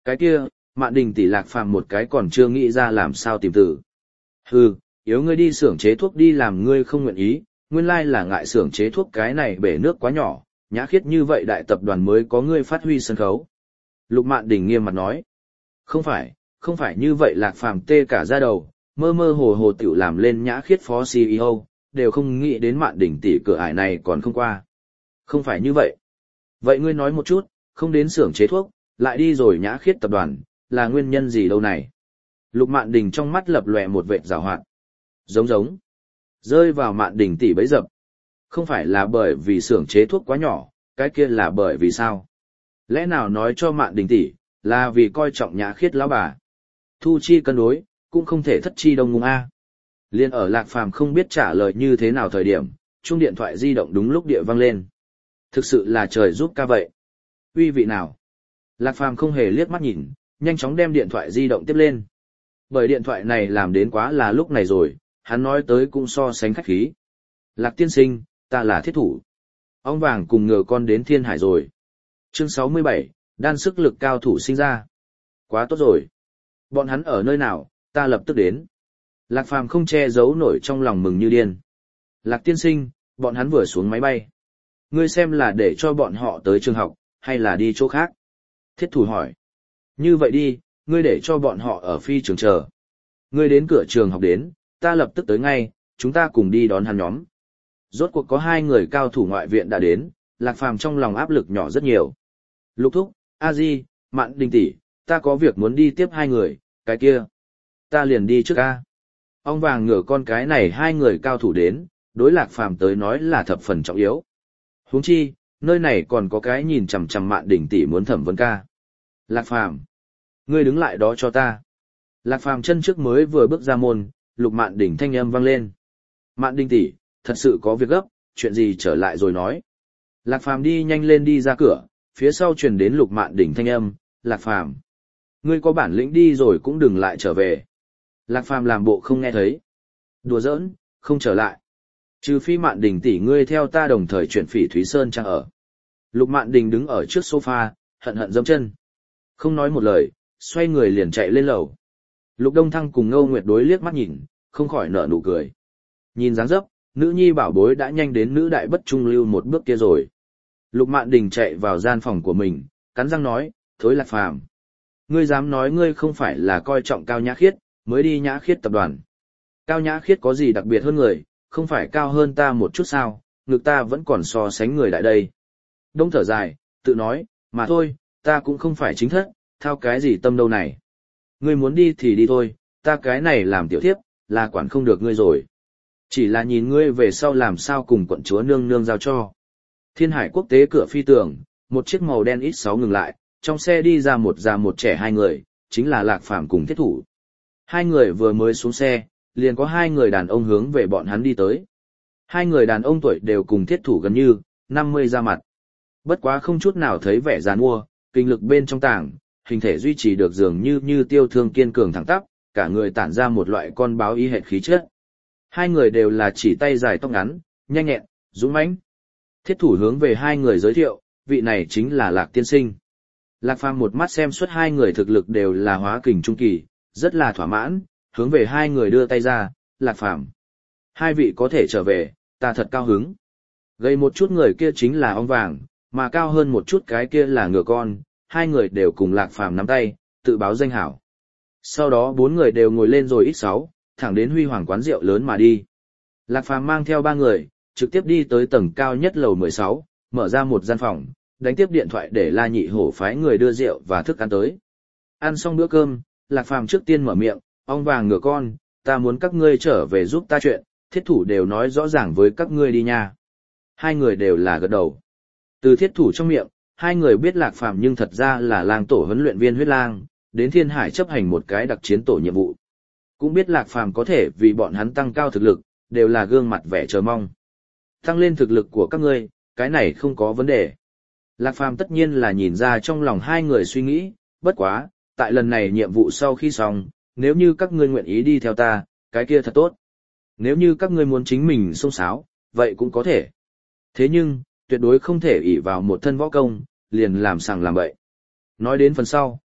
Cái kia, Mạn Đình tỷ Lạc Phàm một cái còn chưa nghĩ ra làm sao tìm từ. Hừ, yếu ngươi đi xưởng chế thuốc đi làm ngươi không nguyện ý, nguyên lai là ngại xưởng chế thuốc cái này bể nước quá nhỏ, nhã khiết như vậy đại tập đoàn mới có ngươi phát huy sân khấu. Lục Mạn Đình nghiêm mặt nói. Không phải, không phải như vậy Lạc Phàm tê cả da đầu, mơ mơ hồ hồ tiểu làm lên nhã khiết phó xê e ô, đều không nghĩ đến Mạn Đình tỷ cửa ải này còn không qua. Không phải như vậy. Vậy ngươi nói một chút, không đến xưởng chế thuốc, lại đi rồi nhã khiết tập đoàn, là nguyên nhân gì đâu này? Lục Mạn Đình trong mắt lập lòe một vệt giảo hoạt. Giống giống. Rơi vào Mạn Đình tỷ bấy dập. Không phải là bởi vì xưởng chế thuốc quá nhỏ, cái kia là bởi vì sao? Lẽ nào nói cho Mạn Đình tỷ, là vì coi trọng nhã khiết lão bà. Thu chi cân đối, cũng không thể thất chi đông ngung a. Liên ở Lạc Phàm không biết trả lời như thế nào thời điểm, chuông điện thoại di động đúng lúc địa vang lên. Thực sự là trời giúp ca vậy. Uy vị nào? Lạc Phàm không hề liếc mắt nhìn, nhanh chóng đem điện thoại di động tiếp lên. Bởi điện thoại này làm đến quá là lúc này rồi, hắn nói tới cũng so sánh khách khí. Lạc tiên sinh, ta là thiết thủ. Ong vàng cùng ngựa con đến thiên hải rồi. Chương sáu mươi bảy, đan sức lực cao thủ sinh ra. Quá tốt rồi. Bọn hắn ở nơi nào, ta lập tức đến. Lạc Phàm không che giấu nổi trong lòng mừng như điên. Lạc tiên sinh, bọn hắn vừa xuống máy bay. Ngươi xem là để cho bọn họ tới trường học, hay là đi chỗ khác? Thiết thủ hỏi. Như vậy đi, ngươi để cho bọn họ ở phi trường chờ. Ngươi đến cửa trường học đến, ta lập tức tới ngay, chúng ta cùng đi đón hắn nhóm. Rốt cuộc có hai người cao thủ ngoại viện đã đến, Lạc Phàm trong lòng áp lực nhỏ rất nhiều. Lục thúc, a di, Mạn Đình tỷ, ta có việc muốn đi tiếp hai người, cái kia. Ta liền đi trước a. Ong vàng ngửa con cái này hai người cao thủ đến, đối Lạc Phàm tới nói là thập phần trọng yếu. Huống chi, nơi này còn có cái nhìn chằm chằm Mạn Đình tỷ muốn thẩm vấn ca. Lạc Phàm, ngươi đứng lại đó cho ta. Lạc Phàm chân trước mới vừa bước ra môn, Lục Mạn Đình thanh âm vang lên. Mạn Đình tỷ, thật sự có việc gấp, chuyện gì trở lại rồi nói. Lạc Phàm đi nhanh lên đi ra cửa, phía sau truyền đến Lục Mạn Đình thanh âm, Lạc Phàm, ngươi có bản lĩnh đi rồi cũng đừng lại trở về. Lạc Phàm làm bộ không nghe thấy. Đùa giỡn, không trở lại. Trừ phi Mạn Đình tỷ ngươi theo ta đồng thời chuyển Phỉ Thúy Sơn trang ở. Lục Mạn Đình đứng ở trước sofa, hận hận giẫm chân. Không nói một lời, xoay người liền chạy lên lầu. Lục Đông Thăng cùng Ngô Nguyệt đối liếc mắt nhìn, không khỏi nở nụ cười. Nhìn dáng dấp, nữ nhi bảo bối đã nhanh đến nữ đại bất trung lưu một bước kia rồi. Lục Mạn Đình chạy vào gian phòng của mình, cắn răng nói, thối Lạc Phàm, ngươi dám nói ngươi không phải là coi trọng Cao Nhã Khiết, mới đi Nhã Khiết tập đoàn. Cao Nhã Khiết có gì đặc biệt hơn người, không phải cao hơn ta một chút sao, ngực ta vẫn còn so sánh người đại đây. Đông thở dài, tự nói, mà thôi, ta cũng không phải chính thất, thao cái gì tâm đâu này. Ngươi muốn đi thì đi thôi, ta cái này làm tiểu thiếp, là quản không được ngươi rồi. Chỉ là nhìn ngươi về sau làm sao cùng quận chúa nương nương giao cho. Thiên Hải quốc tế cửa phi tường, một chiếc màu đen ít sáu ngừng lại, trong xe đi ra một già một trẻ hai người, chính là Lạc Phàm cùng thiết thủ. Hai người vừa mới xuống xe, liền có hai người đàn ông hướng về bọn hắn đi tới. Hai người đàn ông tuổi đều cùng thiết thủ gần như, năm mươi ra mặt. Bất quá không chút nào thấy vẻ giàn mua, kinh lực bên trong tảng, hình thể duy trì được dường như như tiêu thương kiên cường thẳng tắp, cả người tản ra một loại con báo y hệt khí chất. Hai người đều là chỉ tay dài tóc ngắn, nhanh nhẹn, dũng mãnh. Thiết thủ hướng về hai người giới thiệu, vị này chính là Lạc tiên sinh. Lạc Phàm một mắt xem suốt hai người thực lực đều là hóa kình trung kỳ, rất là thỏa mãn, hướng về hai người đưa tay ra, Lạc Phàm, hai vị có thể trở về, ta thật cao hứng. Gây một chút người kia chính là ong vàng, mà cao hơn một chút cái kia là ngựa con, hai người đều cùng Lạc Phàm nắm tay, tự báo danh hảo. Sau đó bốn người đều ngồi lên rồi ít sáu, thẳng đến Huy Hoàng quán rượu lớn mà đi. Lạc Phàm mang theo ba người, trực tiếp đi tới tầng cao nhất lầu mười sáu, mở ra một gian phòng, đánh tiếp điện thoại để La Nhị Hổ phái người đưa rượu và thức ăn tới. Ăn xong bữa cơm, Lạc Phàm trước tiên mở miệng, ong vàng ngựa con, ta muốn các ngươi trở về giúp ta chuyện, thiết thủ đều nói rõ ràng với các ngươi đi nha. Hai người đều là gật đầu. Từ thiết thủ trong miệng, hai người biết Lạc Phàm nhưng thật ra là lang tổ huấn luyện viên huyết lang, đến Thiên Hải chấp hành một cái đặc chiến tổ nhiệm vụ. Cũng biết Lạc Phàm có thể vì bọn hắn tăng cao thực lực, đều là gương mặt vẻ chờ mong. Tăng lên thực lực của các ngươi, cái này không có vấn đề. Lạc Phàm tất nhiên là nhìn ra trong lòng hai người suy nghĩ, bất quá, tại lần này nhiệm vụ sau khi xong, nếu như các ngươi nguyện ý đi theo ta, cái kia thật tốt. Nếu như các ngươi muốn chính mình xông xáo, vậy cũng có thể. Thế nhưng, tuyệt đối không thể ỷ vào một thân võ công, liền làm sằng làm bậy. Nói đến phần sau,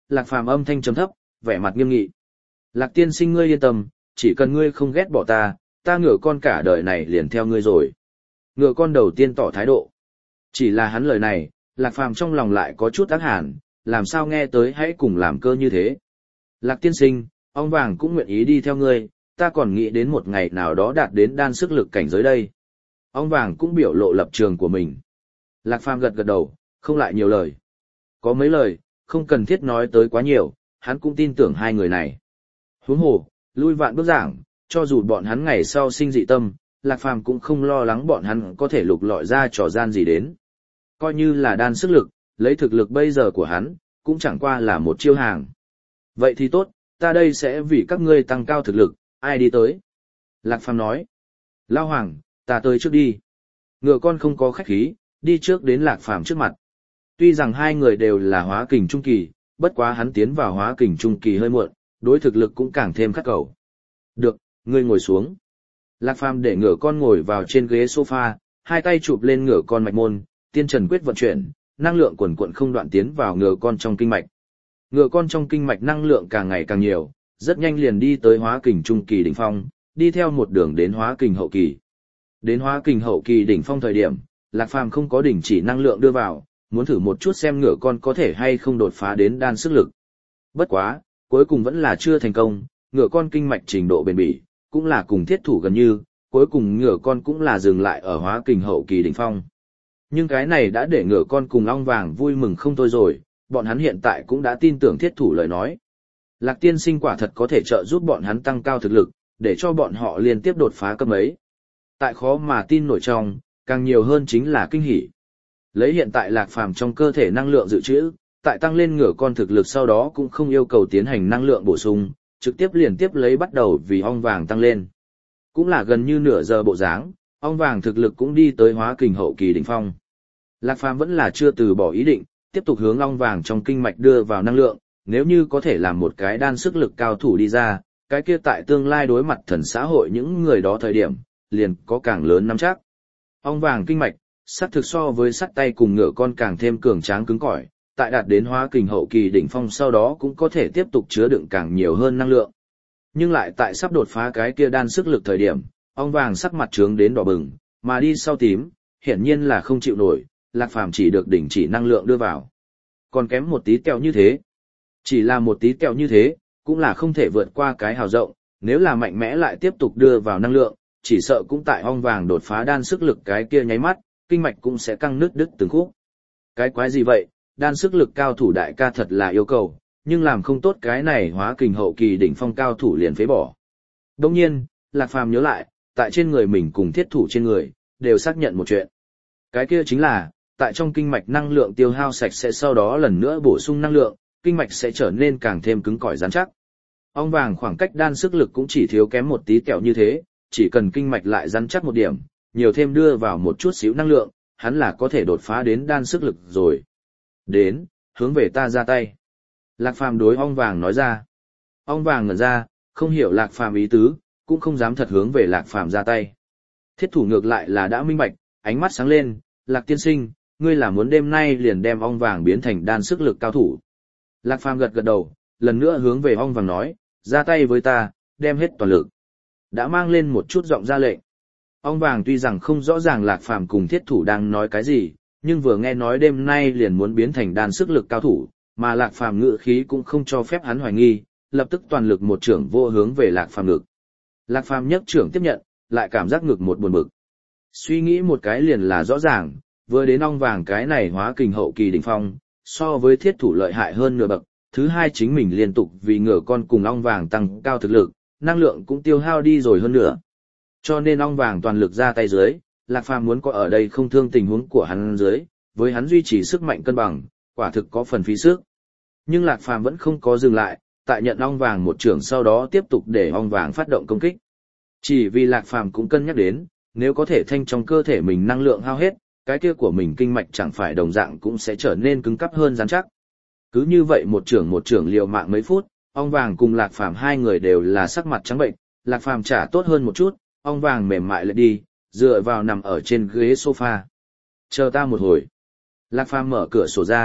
Lạc Phàm âm thanh trầm thấp, vẻ mặt nghiêm nghị. Lạc tiên sinh ngươi yên tâm, chỉ cần ngươi không ghét bỏ ta, ta ngựa con cả đời này liền theo ngươi rồi. Ngựa con đầu tiên tỏ thái độ. Chỉ là hắn lời này, Lạc Phàm trong lòng lại có chút ác hàn, làm sao nghe tới hãy cùng làm cơ như thế. Lạc tiên sinh, ong vàng cũng nguyện ý đi theo ngươi, ta còn nghĩ đến một ngày nào đó đạt đến đan sức lực cảnh giới đây. Ong vàng cũng biểu lộ lập trường của mình. Lạc Phàm gật gật đầu, không lại nhiều lời. Có mấy lời, không cần thiết nói tới quá nhiều, hắn cũng tin tưởng hai người này. Huống hồ, lui vạn bước giảng, cho dù bọn hắn ngày sau sinh dị tâm, Lạc Phàm cũng không lo lắng bọn hắn có thể lục lọi ra trò gian gì đến. Coi như là đan sức lực, lấy thực lực bây giờ của hắn, cũng chẳng qua là một chiêu hàng. Vậy thì tốt, ta đây sẽ vì các ngươi tăng cao thực lực, ai đi tới? Lạc Phàm nói. Lao Hoàng, ta tới trước đi. Ngựa con không có khách khí, đi trước đến Lạc Phàm trước mặt. Tuy rằng hai người đều là hóa kình trung kỳ, bất quá hắn tiến vào hóa kình trung kỳ hơi muộn, đối thực lực cũng càng thêm khắc cầu. Được, ngươi ngồi xuống. Lạc Phàm để ngựa con ngồi vào trên ghế sofa, hai tay chụp lên ngựa con mạch môn, tiên trần quyết vận chuyển, năng lượng quần quận không đoạn tiến vào ngựa con trong kinh mạch. Ngựa con trong kinh mạch năng lượng càng ngày càng nhiều, rất nhanh liền đi tới hóa kình trung kỳ đỉnh phong, đi theo một đường đến hóa kình hậu kỳ. Đến hóa kình hậu kỳ đỉnh phong thời điểm, Lạc Phàm không có đỉnh chỉ năng lượng đưa vào, muốn thử một chút xem ngựa con có thể hay không đột phá đến đan sức lực. Bất quá, cuối cùng vẫn là chưa thành công, ngựa con kinh mạch trình độ bền bỉ, cũng là cùng thiết thủ gần như, cuối cùng ngựa con cũng là dừng lại ở hóa kình hậu kỳ đỉnh phong. Nhưng cái này đã để ngựa con cùng ong vàng vui mừng không thôi rồi, bọn hắn hiện tại cũng đã tin tưởng thiết thủ lời nói. Lạc tiên sinh quả thật có thể trợ giúp bọn hắn tăng cao thực lực, để cho bọn họ liên tiếp đột phá cấp ấy. Tại khó mà tin nổi trong, càng nhiều hơn chính là kinh hỉ. Lấy hiện tại Lạc Phàm trong cơ thể năng lượng dự trữ, tại tăng lên ngựa con thực lực sau đó cũng không yêu cầu tiến hành năng lượng bổ sung, trực tiếp liền tiếp lấy bắt đầu vì ong vàng tăng lên. Cũng là gần như nửa giờ bộ dáng, ong vàng thực lực cũng đi tới hóa kình hậu kỳ đỉnh phong. Lạc Phàm vẫn là chưa từ bỏ ý định, tiếp tục hướng ong vàng trong kinh mạch đưa vào năng lượng, nếu như có thể làm một cái đan sức lực cao thủ đi ra, cái kia tại tương lai đối mặt thần xã hội những người đó thời điểm, liền có càng lớn nắm chắc. Ong vàng kinh mạch, sắt thực so với sắt tay cùng ngựa con càng thêm cường tráng cứng cỏi, tại đạt đến hóa kình hậu kỳ đỉnh phong sau đó cũng có thể tiếp tục chứa đựng càng nhiều hơn năng lượng. Nhưng lại tại sắp đột phá cái kia đan sức lực thời điểm, ong vàng sắc mặt trướng đến đỏ bừng, mà đi sau tím, hiển nhiên là không chịu nổi, Lạc Phàm chỉ được đỉnh chỉ năng lượng đưa vào. Còn kém một tí tẹo như thế. Chỉ là một tí tẹo như thế, cũng là không thể vượt qua cái hào rộng, nếu là mạnh mẽ lại tiếp tục đưa vào năng lượng, chỉ sợ cũng tại ong vàng đột phá đan sức lực cái kia nháy mắt, kinh mạch cũng sẽ căng nứt đứt từng khúc. Cái quái gì vậy, đan sức lực cao thủ đại ca thật là yêu cầu, nhưng làm không tốt cái này hóa kình hậu kỳ đỉnh phong cao thủ liền phế bỏ. Đồng nhiên, Lạc Phàm nhớ lại, tại trên người mình cùng thiết thủ trên người, đều xác nhận một chuyện. Cái kia chính là, tại trong kinh mạch năng lượng tiêu hao sạch sẽ sau đó lần nữa bổ sung năng lượng, kinh mạch sẽ trở nên càng thêm cứng cỏi rắn chắc. Ong vàng khoảng cách đan sức lực cũng chỉ thiếu kém một tí kẹo như thế, chỉ cần kinh mạch lại rắn chắc một điểm, nhiều thêm đưa vào một chút xíu năng lượng, hắn là có thể đột phá đến đan sức lực rồi. Đến, hướng về ta ra tay. Lạc Phàm đối ong vàng nói ra. Ong vàng ngẩn ra, không hiểu Lạc Phàm ý tứ, cũng không dám thật hướng về Lạc Phàm ra tay. Thiết thủ ngược lại là đã minh bạch, ánh mắt sáng lên, Lạc tiên sinh, ngươi là muốn đêm nay liền đem ong vàng biến thành đan sức lực cao thủ. Lạc Phàm gật gật đầu, lần nữa hướng về ong vàng nói, ra tay với ta, đem hết toàn lực. Đã mang lên một chút giọng ra lệnh. Ong vàng tuy rằng không rõ ràng Lạc Phàm cùng thiết thủ đang nói cái gì, nhưng vừa nghe nói đêm nay liền muốn biến thành đan sức lực cao thủ, mà Lạc Phàm ngự khí cũng không cho phép hắn hoài nghi, lập tức toàn lực một trưởng vô hướng về Lạc Phàm ngực. Lạc Phàm nhấc trưởng tiếp nhận, lại cảm giác ngực một buồn bực. Suy nghĩ một cái liền là rõ ràng, vừa đến ong vàng cái này hóa kình hậu kỳ đỉnh phong, so với thiết thủ lợi hại hơn nửa bậc, thứ hai chính mình liên tục vì ngựa con cùng ong vàng tăng cao thực lực, năng lượng cũng tiêu hao đi rồi hơn nữa. Cho nên ong vàng toàn lực ra tay dưới, Lạc Phàm muốn có ở đây không thương tình huống của hắn dưới, với hắn duy trì sức mạnh cân bằng, quả thực có phần phí sức. Nhưng Lạc Phàm vẫn không có dừng lại, tại nhận ong vàng một trưởng sau đó tiếp tục để ong vàng phát động công kích. Chỉ vì Lạc Phàm cũng cân nhắc đến, nếu có thể thanh trong cơ thể mình năng lượng hao hết, cái kia của mình kinh mạch chẳng phải đồng dạng cũng sẽ trở nên cứng cáp hơn rắn chắc. Cứ như vậy một trưởng một trưởng liều mạng mấy phút, ong vàng cùng Lạc Phàm hai người đều là sắc mặt trắng bệnh, Lạc Phàm trả tốt hơn một chút, ong vàng mềm mại lại đi, dựa vào nằm ở trên ghế sofa. Chờ ta một hồi. Lạc Phàm mở cửa sổ ra,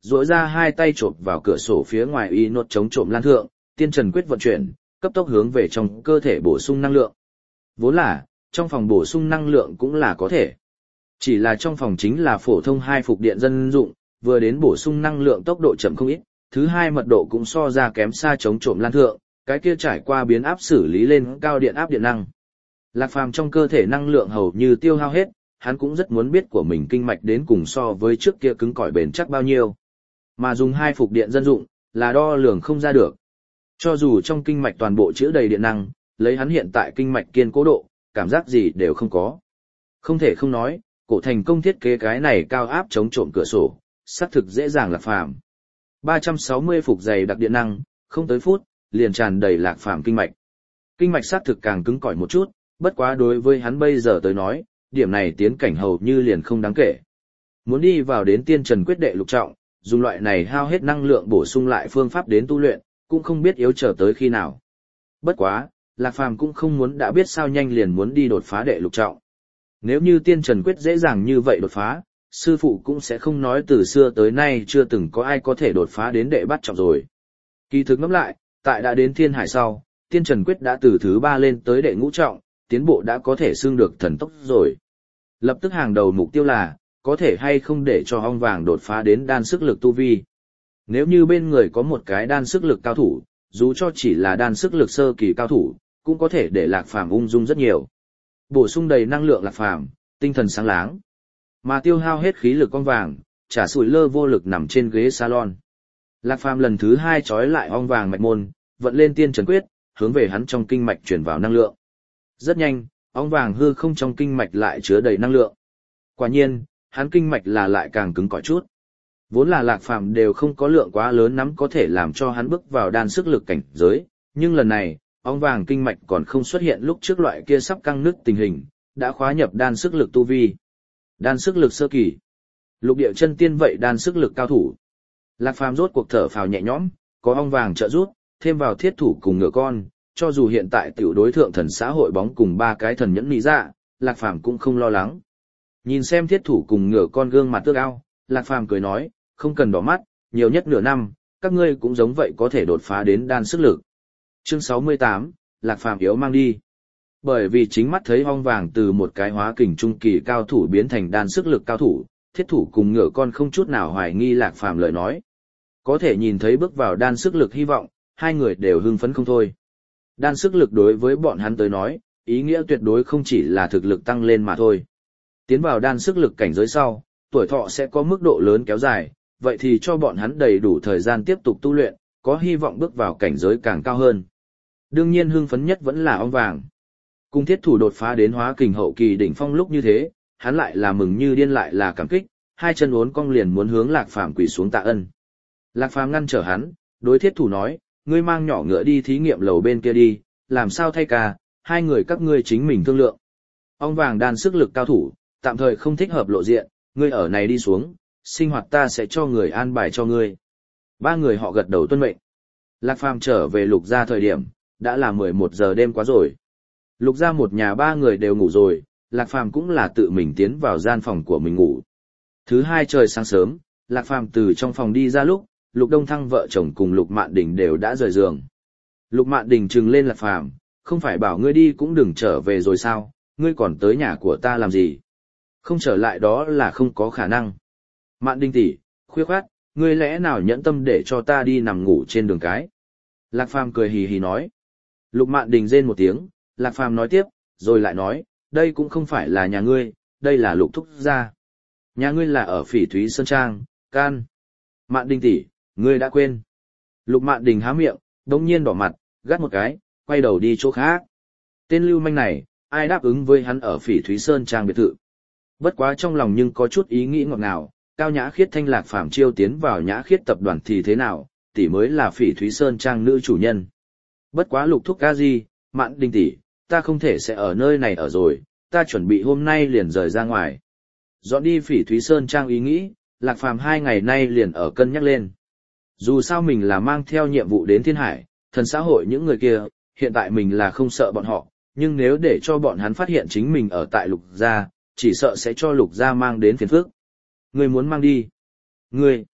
duỗi ra hai tay chộp vào cửa sổ phía ngoài y nốt chống trộm lan thượng, tiên trần quyết vận chuyển, cấp tốc hướng về trong cơ thể bổ sung năng lượng. Vốn là, trong phòng bổ sung năng lượng cũng là có thể. Chỉ là trong phòng chính là phổ thông hai phục điện dân dụng, vừa đến bổ sung năng lượng tốc độ chậm không ít, thứ hai mật độ cũng so ra kém xa chống trộm lan thượng, cái kia trải qua biến áp xử lý lên cao điện áp điện năng. Lạc Phàm trong cơ thể năng lượng hầu như tiêu hao hết, hắn cũng rất muốn biết của mình kinh mạch đến cùng so với trước kia cứng cỏi bền chắc bao nhiêu. Mà dùng hai phục điện dân dụng, là đo lường không ra được. Cho dù trong kinh mạch toàn bộ chứa đầy điện năng, lấy hắn hiện tại kinh mạch kiên cố độ, cảm giác gì đều không có. Không thể không nói, cổ thành công thiết kế cái này cao áp chống trộm cửa sổ, xác thực dễ dàng Lạc Phàm. ba trăm sáu mươi phục dày đặc điện năng, không tới phút, liền tràn đầy Lạc Phàm kinh mạch. Kinh mạch xác thực càng cứng cỏi một chút, bất quá đối với hắn bây giờ tới nói, điểm này tiến cảnh hầu như liền không đáng kể. Muốn đi vào đến tiên trần quyết đệ lục trọng, dùng loại này hao hết năng lượng bổ sung lại phương pháp đến tu luyện, cũng không biết yếu chờ tới khi nào. Bất quá, Lạc Phàm cũng không muốn đã biết sao nhanh liền muốn đi đột phá đệ lục trọng. Nếu như tiên trần quyết dễ dàng như vậy đột phá, sư phụ cũng sẽ không nói từ xưa tới nay chưa từng có ai có thể đột phá đến đệ bát trọng rồi. Kỳ thực ngẫm lại, tại đã đến thiên hải sau, tiên trần quyết đã từ thứ ba lên tới đệ ngũ trọng, tiến bộ đã có thể xưng được thần tốc rồi. Lập tức hàng đầu mục tiêu là, có thể hay không để cho ong vàng đột phá đến đan sức lực tu vi. Nếu như bên người có một cái đan sức lực cao thủ, dù cho chỉ là đan sức lực sơ kỳ cao thủ, cũng có thể để Lạc Phàm ung dung rất nhiều. Bổ sung đầy năng lượng Lạc Phàm, tinh thần sáng láng. Mà tiêu hao hết khí lực ong vàng, chả sủi lơ vô lực nằm trên ghế salon. Lạc Phàm lần thứ hai trói lại ong vàng mạch môn, vận lên tiên trần quyết, hướng về hắn trong kinh mạch chuyển vào năng lượng. Rất nhanh, ong vàng hư không trong kinh mạch lại chứa đầy năng lượng. Quả nhiên, hắn kinh mạch là lại càng cứng cỏi chút. Vốn là Lạc Phàm đều không có lượng quá lớn nắm có thể làm cho hắn bước vào đan sức lực cảnh giới, nhưng lần này, ong vàng kinh mạch còn không xuất hiện lúc trước loại kia sắp căng nứt tình hình, đã khóa nhập đan sức lực tu vi. Đan sức lực sơ kỳ. Lục địa chân tiên vậy đan sức lực cao thủ. Lạc Phàm rốt cuộc thở phào nhẹ nhõm, có ong vàng trợ giúp, thêm vào thiết thủ cùng ngựa con, cho dù hiện tại tiểu đối thượng thần xã hội bóng cùng ba cái thần nhẫn lý dạ, Lạc Phàm cũng không lo lắng. Nhìn xem thiết thủ cùng ngựa con gương mặt tước ao, Lạc Phàm cười nói, không cần đỏ mắt, nhiều nhất nửa năm, các ngươi cũng giống vậy có thể đột phá đến đan sức lực. Chương sáu mươi tám, Lạc Phàm yếu mang đi. Bởi vì chính mắt thấy ong vàng từ một cái hóa kình trung kỳ cao thủ biến thành đan sức lực cao thủ, thiết thủ cùng ngựa con không chút nào hoài nghi Lạc Phàm lời nói. Có thể nhìn thấy bước vào đan sức lực hy vọng, hai người đều hưng phấn không thôi. Đan sức lực đối với bọn hắn tới nói, ý nghĩa tuyệt đối không chỉ là thực lực tăng lên mà thôi. Tiến vào đan sức lực cảnh giới sau, tuổi thọ sẽ có mức độ lớn kéo dài, vậy thì cho bọn hắn đầy đủ thời gian tiếp tục tu luyện, có hy vọng bước vào cảnh giới càng cao hơn. Đương nhiên hưng phấn nhất vẫn là ong vàng. Cùng thiết thủ đột phá đến hóa kình hậu kỳ đỉnh phong lúc như thế, hắn lại là mừng như điên lại là cảm kích, hai chân uốn cong liền muốn hướng Lạc Phàm quỳ xuống tạ ân. Lạc Phàm ngăn trở hắn, đối thiết thủ nói, ngươi mang nhỏ ngựa đi thí nghiệm lầu bên kia đi, làm sao thay ca, hai người các ngươi chính mình thương lượng. Ong vàng đan sức lực cao thủ, tạm thời không thích hợp lộ diện, ngươi ở này đi xuống, sinh hoạt ta sẽ cho người an bài cho ngươi. Ba người họ gật đầu tuân mệnh. Lạc Phàm trở về Lục gia thời điểm, đã là mười một giờ đêm quá rồi. Lục gia một nhà ba người đều ngủ rồi, Lạc Phàm cũng là tự mình tiến vào gian phòng của mình ngủ. Thứ hai trời sáng sớm, Lạc Phàm từ trong phòng đi ra lúc, Lục Đông Thăng vợ chồng cùng Lục Mạn Đình đều đã rời giường. Lục Mạn Đình trừng lên Lạc Phàm, không phải bảo ngươi đi cũng đừng trở về rồi sao, ngươi còn tới nhà của ta làm gì? Không trở lại đó là không có khả năng. Mạn Đình tỷ, khuya khoát, ngươi lẽ nào nhẫn tâm để cho ta đi nằm ngủ trên đường cái? Lạc Phàm cười hì hì nói. Lục Mạn Đình rên một tiếng, Lạc Phàm nói tiếp, rồi lại nói, đây cũng không phải là nhà ngươi, đây là Lục thúc gia. Nhà ngươi là ở Phỉ Thúy Sơn Trang, can. Mạn Đình tỷ, ngươi đã quên. Lục Mạn Đình há miệng, đống nhiên đỏ mặt, gắt một cái, quay đầu đi chỗ khác. Tên lưu manh này, ai đáp ứng với hắn ở Phỉ Thúy Sơn Trang biệt thự. Bất quá trong lòng nhưng có chút ý nghĩ ngọt ngào, Cao Nhã Khiết thanh Lạc Phàm chiêu tiến vào Nhã Khiết tập đoàn thì thế nào, tỷ mới là Phỉ Thúy Sơn Trang nữ chủ nhân. Bất quá Lục thúc ca gì, Mạn Đình tỷ, ta không thể sẽ ở nơi này ở rồi, ta chuẩn bị hôm nay liền rời ra ngoài. Dọn đi Phỉ Thúy Sơn Trang ý nghĩ, Lạc Phàm hai ngày nay liền ở cân nhắc lên. Dù sao mình là mang theo nhiệm vụ đến Thiên Hải, thần xã hội những người kia, hiện tại mình là không sợ bọn họ, nhưng nếu để cho bọn hắn phát hiện chính mình ở tại Lục gia, chỉ sợ sẽ cho Lục gia mang đến phiền phức. Ngươi muốn mang đi? Ngươi?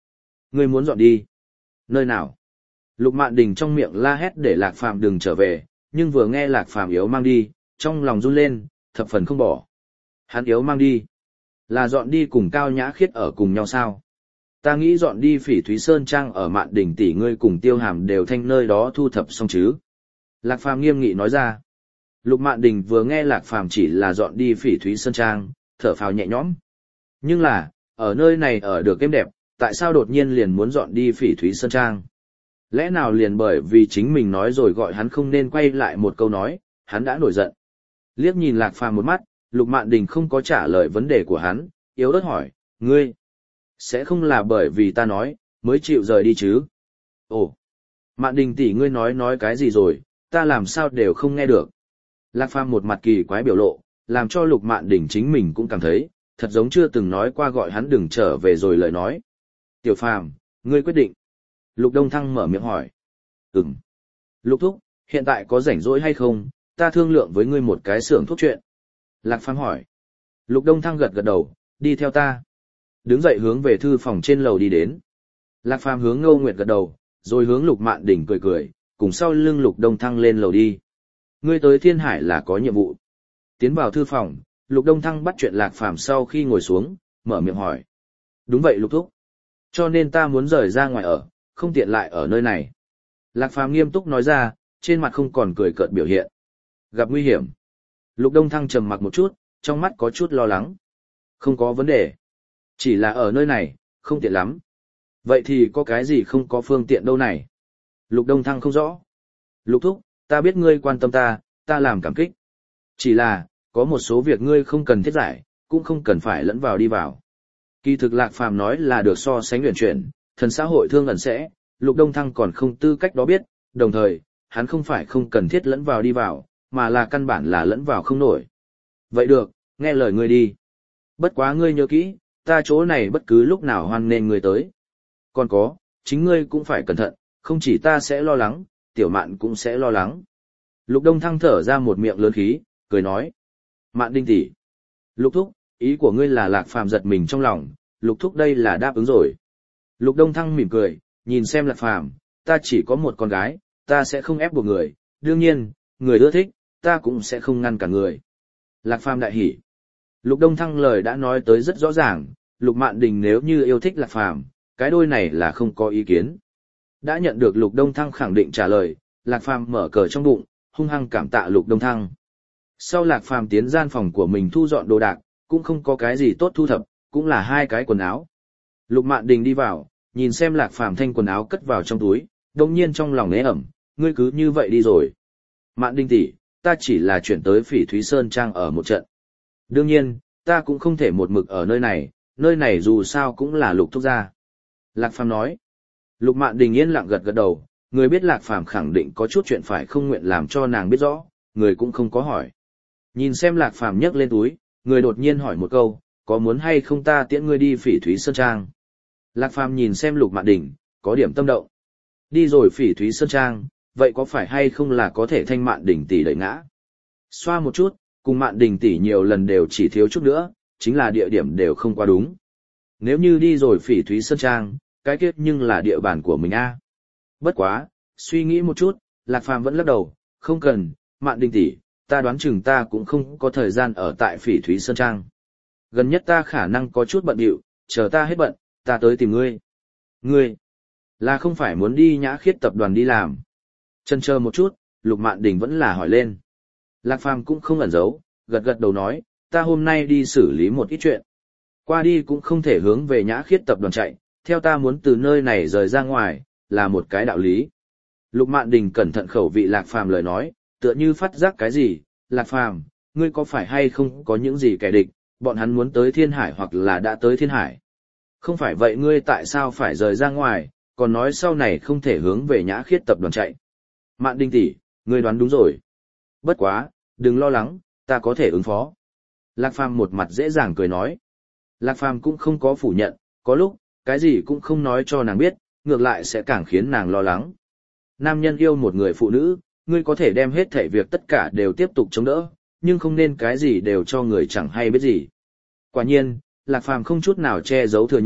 Ngươi muốn dọn đi. Nơi nào? Lục Mạn Đình trong miệng la hét để Lạc Phàm đừng trở về, nhưng vừa nghe Lạc Phàm yếu mang đi, trong lòng run lên, thập phần không bỏ. Hắn yếu mang đi. Là dọn đi cùng Cao Nhã Khiết ở cùng nhau sao? Ta nghĩ dọn đi Phỉ Thúy Sơn Trang ở Mạn Đình tỷ ngươi cùng Tiêu Hàm đều thanh nơi đó thu thập xong chứ. Lạc Phàm nghiêm nghị nói ra. Lục Mạn Đình vừa nghe Lạc Phàm chỉ là dọn đi Phỉ Thúy Sơn Trang, thở phào nhẹ nhõm. Nhưng là, ở nơi này ở được êm đẹp, tại sao đột nhiên liền muốn dọn đi Phỉ Thúy Sơn Trang? Lẽ nào liền bởi vì chính mình nói rồi gọi hắn không nên quay lại một câu nói, hắn đã nổi giận. Liếc nhìn Lạc Phàm một mắt, Lục Mạn Đình không có trả lời vấn đề của hắn, yếu ớt hỏi, ngươi, sẽ không là bởi vì ta nói, mới chịu rời đi chứ? Ồ, Mạn Đình tỷ ngươi nói nói cái gì rồi, ta làm sao đều không nghe được. Lạc Phàm một mặt kỳ quái biểu lộ, làm cho Lục Mạn Đình chính mình cũng cảm thấy, thật giống chưa từng nói qua gọi hắn đừng trở về rồi lời nói. Tiểu Phàm, ngươi quyết định. Lục Đông Thăng mở miệng hỏi. Ừm. Lục thúc, hiện tại có rảnh rỗi hay không, ta thương lượng với ngươi một cái xưởng thuốc chuyện. Lạc Phàm hỏi. Lục Đông Thăng gật gật đầu, đi theo ta. Đứng dậy hướng về thư phòng trên lầu đi đến. Lạc Phàm hướng Ngô Nguyệt gật đầu, rồi hướng Lục Mạn Đình cười cười, cùng sau lưng Lục Đông Thăng lên lầu đi. Ngươi tới Thiên Hải là có nhiệm vụ. Tiến vào thư phòng, Lục Đông Thăng bắt chuyện Lạc Phàm sau khi ngồi xuống, mở miệng hỏi. Đúng vậy Lục thúc. Cho nên ta muốn rời ra ngoài ở, không tiện lại ở nơi này. Lạc Phàm nghiêm túc nói ra, trên mặt không còn cười cợt biểu hiện. Gặp nguy hiểm. Lục Đông Thăng trầm mặc một chút, trong mắt có chút lo lắng. Không có vấn đề. Chỉ là ở nơi này, không tiện lắm. Vậy thì có cái gì không có phương tiện đâu này? Lục Đông Thăng không rõ. Lục thúc, ta biết ngươi quan tâm ta, ta làm cảm kích. Chỉ là, có một số việc ngươi không cần thiết giải, cũng không cần phải lẫn vào đi vào. Kỳ thực Lạc Phàm nói là được so sánh luyện chuyển, thần xã hội thương ẩn sẽ, Lục Đông Thăng còn không tư cách đó biết, đồng thời, hắn không phải không cần thiết lẫn vào đi vào, mà là căn bản là lẫn vào không nổi. Vậy được, nghe lời ngươi đi. Bất quá ngươi nhớ kỹ, ta chỗ này bất cứ lúc nào hoan nên ngươi tới. Còn có, chính ngươi cũng phải cẩn thận, không chỉ ta sẽ lo lắng, Tiểu Mạn cũng sẽ lo lắng. Lục Đông Thăng thở ra một miệng lớn khí, cười nói. Mạn Đình tỷ, Lục thúc, ý của ngươi là Lạc Phàm giật mình trong lòng, Lục thúc đây là đáp ứng rồi. Lục Đông Thăng mỉm cười, nhìn xem Lạc Phàm, ta chỉ có một con gái, ta sẽ không ép buộc người, đương nhiên, người ưa thích, ta cũng sẽ không ngăn cả người. Lạc Phàm đại hỉ. Lục Đông Thăng lời đã nói tới rất rõ ràng, Lục Mạn Đình nếu như yêu thích Lạc Phàm, cái đôi này là không có ý kiến. Đã nhận được Lục Đông Thăng khẳng định trả lời, Lạc Phàm mở cờ trong bụng, hung hăng cảm tạ Lục Đông Thăng. Sau Lạc Phàm tiến gian phòng của mình thu dọn đồ đạc, cũng không có cái gì tốt thu thập, cũng là hai cái quần áo. Lục Mạn Đình đi vào, nhìn xem Lạc Phàm thanh quần áo cất vào trong túi, đồng nhiên trong lòng nế ẩm, ngươi cứ như vậy đi rồi. Mạn Đình tỷ, ta chỉ là chuyển tới Phỉ Thúy Sơn Trang ở một trận. Đương nhiên, ta cũng không thể một mực ở nơi này, nơi này dù sao cũng là Lục thúc gia. Lạc Phàm nói. Lục Mạn Đình yên lặng gật gật đầu, người biết Lạc Phàm khẳng định có chút chuyện phải không nguyện làm cho nàng biết rõ, người cũng không có hỏi. Nhìn xem Lạc Phàm nhấc lên túi, người đột nhiên hỏi một câu, có muốn hay không ta tiễn ngươi đi Phỉ Thúy Sơn Trang? Lạc Phàm nhìn xem Lục Mạn Đình, có điểm tâm động. Đi rồi Phỉ Thúy Sơn Trang, vậy có phải hay không là có thể thanh Mạn Đình tỷ đẩy ngã? Xoa một chút, cùng Mạn Đình tỷ nhiều lần đều chỉ thiếu chút nữa, chính là địa điểm đều không quá đúng. Nếu như đi rồi Phỉ Thúy Sơn Trang, cái kết nhưng là địa bàn của mình a. Bất quá, suy nghĩ một chút, Lạc Phàm vẫn lắc đầu, không cần, Mạn Đình tỷ, ta đoán chừng ta cũng không có thời gian ở tại Phỉ Thúy Sơn Trang. Gần nhất ta khả năng có chút bận bịu, chờ ta hết bận, ta tới tìm ngươi. Ngươi, là không phải muốn đi Nhã Khiết tập đoàn đi làm. Chần chờ một chút, Lục Mạn Đình vẫn là hỏi lên. Lạc Phàm cũng không ẩn giấu, gật gật đầu nói, ta hôm nay đi xử lý một ít chuyện. Qua đi cũng không thể hướng về Nhã Khiết tập đoàn chạy, theo ta muốn từ nơi này rời ra ngoài, là một cái đạo lý. Lục Mạn Đình cẩn thận khẩu vị Lạc Phàm lời nói, tựa như phát giác cái gì, Lạc Phàm, ngươi có phải hay không có những gì kẻ địch, bọn hắn muốn tới Thiên Hải hoặc là đã tới Thiên Hải. Không phải vậy ngươi tại sao phải rời ra ngoài, còn nói sau này không thể hướng về Nhã Khiết tập đoàn chạy. Mạn Đình tỷ, ngươi đoán đúng rồi. Bất quá, đừng lo lắng, ta có thể ứng phó. Lạc Phàm một mặt dễ dàng cười nói. Lạc Phàm cũng không có phủ nhận, có lúc, cái gì cũng không nói cho nàng biết, ngược lại sẽ càng khiến nàng lo lắng. Nam nhân yêu một người phụ nữ, ngươi có thể đem hết thảy việc tất cả đều tiếp tục chống đỡ, nhưng không nên cái gì đều cho người chẳng hay biết gì. Quả nhiên, Lạc Phàm không chút nào che giấu thừa nhận,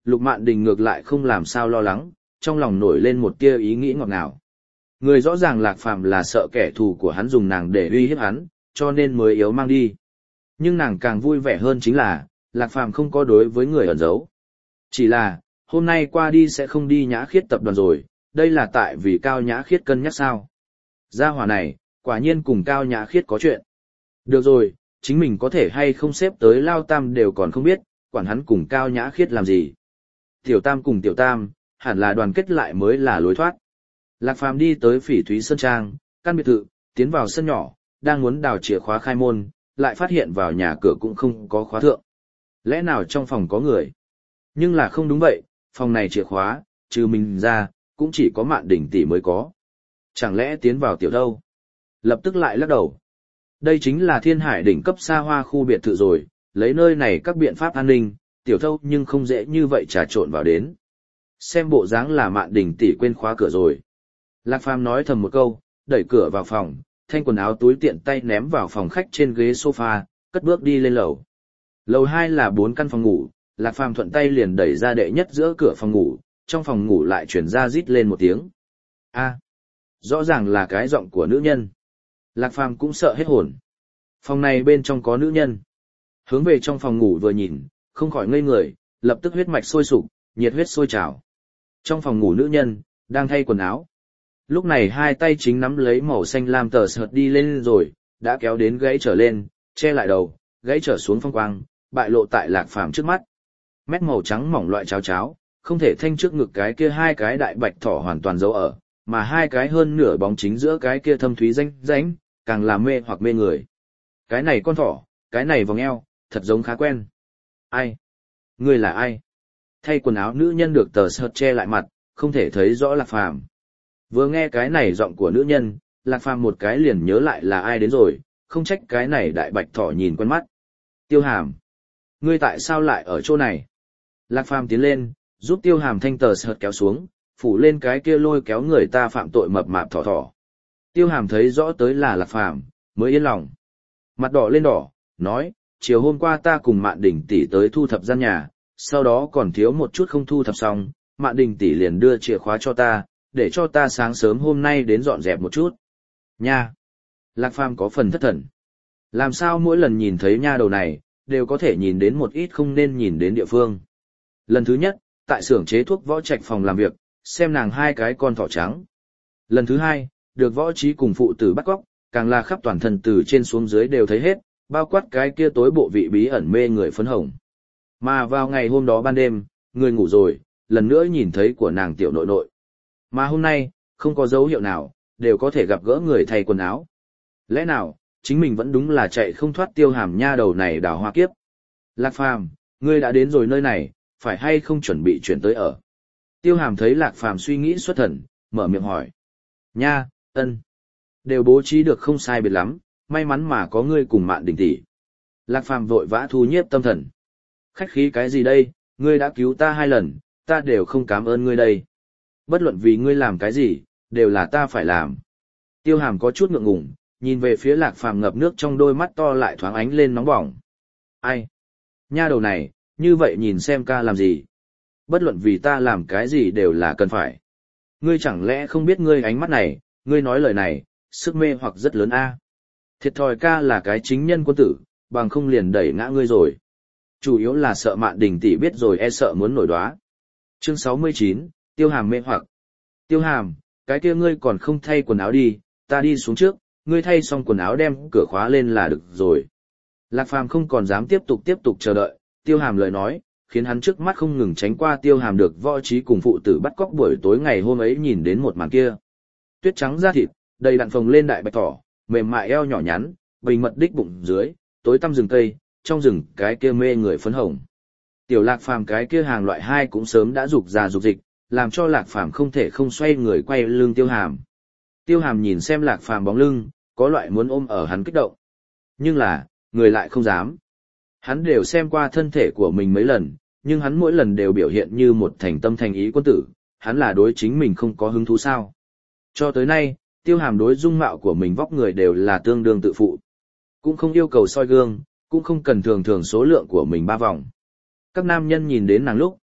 Lục Mạn Đình ngược lại không làm sao lo lắng, trong lòng nổi lên một tia ý nghĩ ngọt ngào. Người rõ ràng Lạc Phàm là sợ kẻ thù của hắn dùng nàng để uy hiếp hắn, cho nên mới yếu mang đi. Nhưng nàng càng vui vẻ hơn chính là, Lạc Phàm không có đối với người ẩn giấu. Chỉ là, hôm nay qua đi sẽ không đi Nhã Khiết tập đoàn rồi, đây là tại vì Cao Nhã Khiết cân nhắc sao. Gia hỏa này, quả nhiên cùng Cao Nhã Khiết có chuyện. Được rồi, chính mình có thể hay không xếp tới Lao Tam đều còn không biết, quản hắn cùng Cao Nhã Khiết làm gì. Tiểu Tam cùng Tiểu Tam, hẳn là đoàn kết lại mới là lối thoát. Lạc Phàm đi tới Phỉ Thúy Sơn Trang, căn biệt thự, tiến vào sân nhỏ, đang muốn đào chìa khóa khai môn, lại phát hiện vào nhà cửa cũng không có khóa thượng. Lẽ nào trong phòng có người? Nhưng là không đúng vậy, phòng này chìa khóa, trừ mình ra, cũng chỉ có Mạn Đình tỷ mới có. Chẳng lẽ tiến vào tiểu đâu? Lập tức lại lắc đầu. Đây chính là Thiên Hải đỉnh cấp xa hoa khu biệt thự rồi, lấy nơi này các biện pháp an ninh, tiểu thâu nhưng không dễ như vậy trà trộn vào đến. Xem bộ dáng là Mạn Đình tỷ quên khóa cửa rồi. Lạc Phàm nói thầm một câu, đẩy cửa vào phòng, thanh quần áo túi tiện tay ném vào phòng khách trên ghế sofa, cất bước đi lên lầu. Lầu hai là bốn căn phòng ngủ, Lạc Phàm thuận tay liền đẩy ra đệ nhất giữa cửa phòng ngủ, trong phòng ngủ lại truyền ra rít lên một tiếng. A, rõ ràng là cái giọng của nữ nhân. Lạc Phàm cũng sợ hết hồn. Phòng này bên trong có nữ nhân. Hướng về trong phòng ngủ vừa nhìn, không khỏi ngây người, lập tức huyết mạch sôi sục, nhiệt huyết sôi trào. Trong phòng ngủ nữ nhân, đang thay quần áo. Lúc này hai tay chính nắm lấy màu xanh lam tờ sợt đi lên rồi, đã kéo đến gãy trở lên, che lại đầu, gãy trở xuống phong quang, bại lộ tại Lạc Phàm trước mắt. Mét màu trắng mỏng loại cháo cháo, không thể thanh trước ngực cái kia hai cái đại bạch thỏ hoàn toàn giấu ở, mà hai cái hơn nửa bóng chính giữa cái kia thâm thúy rãnh rãnh, càng làm mê hoặc mê người. Cái này con thỏ, cái này vòng eo, thật giống khá quen. Ai? Ngươi là ai? Thay quần áo nữ nhân được tờ sợt che lại mặt, không thể thấy rõ Lạc Phàm. Vừa nghe cái này giọng của nữ nhân, Lạc Phàm một cái liền nhớ lại là ai đến rồi, không trách cái này đại bạch thỏ nhìn quen mắt. Tiêu Hàm, ngươi tại sao lại ở chỗ này? Lạc Phàm tiến lên, giúp Tiêu Hàm thanh tờ sợt kéo xuống, phủ lên cái kia lôi kéo người ta phạm tội mập mạp thỏ thỏ. Tiêu Hàm thấy rõ tới là Lạc Phàm, mới yên lòng. Mặt đỏ lên đỏ, nói, chiều hôm qua ta cùng Mạn Đình tỷ tới thu thập gian nhà, sau đó còn thiếu một chút không thu thập xong, Mạn Đình tỷ liền đưa chìa khóa cho ta, để cho ta sáng sớm hôm nay đến dọn dẹp một chút. Nha! Lạc Phàm có phần thất thần. Làm sao mỗi lần nhìn thấy nha đầu này, đều có thể nhìn đến một ít không nên nhìn đến địa phương. Lần thứ nhất, tại xưởng chế thuốc Võ Trạch phòng làm việc, xem nàng hai cái con thỏ trắng. Lần thứ hai, được Võ Trí cùng phụ tử bắt cóc, càng là khắp toàn thân từ trên xuống dưới đều thấy hết, bao quát cái kia tối bộ vị bí ẩn mê người phấn hồng. Mà vào ngày hôm đó ban đêm, người ngủ rồi, lần nữa nhìn thấy của nàng tiểu nội nội. Mà hôm nay, không có dấu hiệu nào, đều có thể gặp gỡ người thay quần áo. Lẽ nào, chính mình vẫn đúng là chạy không thoát Tiêu Hàm nha đầu này đào hoa kiếp. Lạc Phàm, ngươi đã đến rồi nơi này, phải hay không chuẩn bị chuyển tới ở? Tiêu Hàm thấy Lạc Phàm suy nghĩ xuất thần, mở miệng hỏi. Nha, ân. Đều bố trí được không sai biệt lắm, may mắn mà có ngươi cùng Mạn Đình tỷ. Lạc Phàm vội vã thu nhiếp tâm thần. Khách khí cái gì đây, ngươi đã cứu ta hai lần, ta đều không cảm ơn ngươi đây. Bất luận vì ngươi làm cái gì, đều là ta phải làm. Tiêu Hàm có chút ngượng ngùng, nhìn về phía Lạc Phàm ngập nước trong đôi mắt to lại thoáng ánh lên nóng bỏng. Ai? Nha đầu này, như vậy nhìn xem ca làm gì? Bất luận vì ta làm cái gì đều là cần phải. Ngươi chẳng lẽ không biết ngươi ánh mắt này, ngươi nói lời này, sức mê hoặc rất lớn a. Thiệt thòi ca là cái chính nhân quân tử, bằng không liền đẩy ngã ngươi rồi. Chủ yếu là sợ Mạn Đình tỷ biết rồi e sợ muốn nổi đoá. Chương sáu mươi chín, Tiêu Hàm mê hoặc. Tiêu Hàm, cái kia ngươi còn không thay quần áo đi, ta đi xuống trước, ngươi thay xong quần áo đem cửa khóa lên là được rồi. Lạc Phàm không còn dám tiếp tục tiếp tục chờ đợi, Tiêu Hàm lời nói, khiến hắn trước mắt không ngừng tránh qua Tiêu Hàm được Võ Trí cùng phụ tử bắt cóc buổi tối ngày hôm ấy nhìn đến một màn kia. Tuyết trắng da thịt, đầy đặn phồng lên đại bạch thỏ, mềm mại eo nhỏ nhắn, bình mật đích bụng dưới, tối tăm rừng cây, trong rừng cái kia mê người phấn hồng. Tiểu Lạc Phàm cái kia hàng loại hai cũng sớm đã rục già rục dịch, làm cho Lạc Phàm không thể không xoay người quay lưng Tiêu Hàm. Tiêu Hàm nhìn xem Lạc Phàm bóng lưng, có loại muốn ôm ở hắn kích động. Nhưng là, người lại không dám. Hắn đều xem qua thân thể của mình mấy lần, nhưng hắn mỗi lần đều biểu hiện như một thành tâm thành ý quân tử, hắn là đối chính mình không có hứng thú sao. Cho tới nay, Tiêu Hàm đối dung mạo của mình vóc người đều là tương đương tự phụ. Cũng không yêu cầu soi gương, cũng không cần thường thường số lượng của mình ba vòng. Các nam nhân nhìn đến nàng lúc,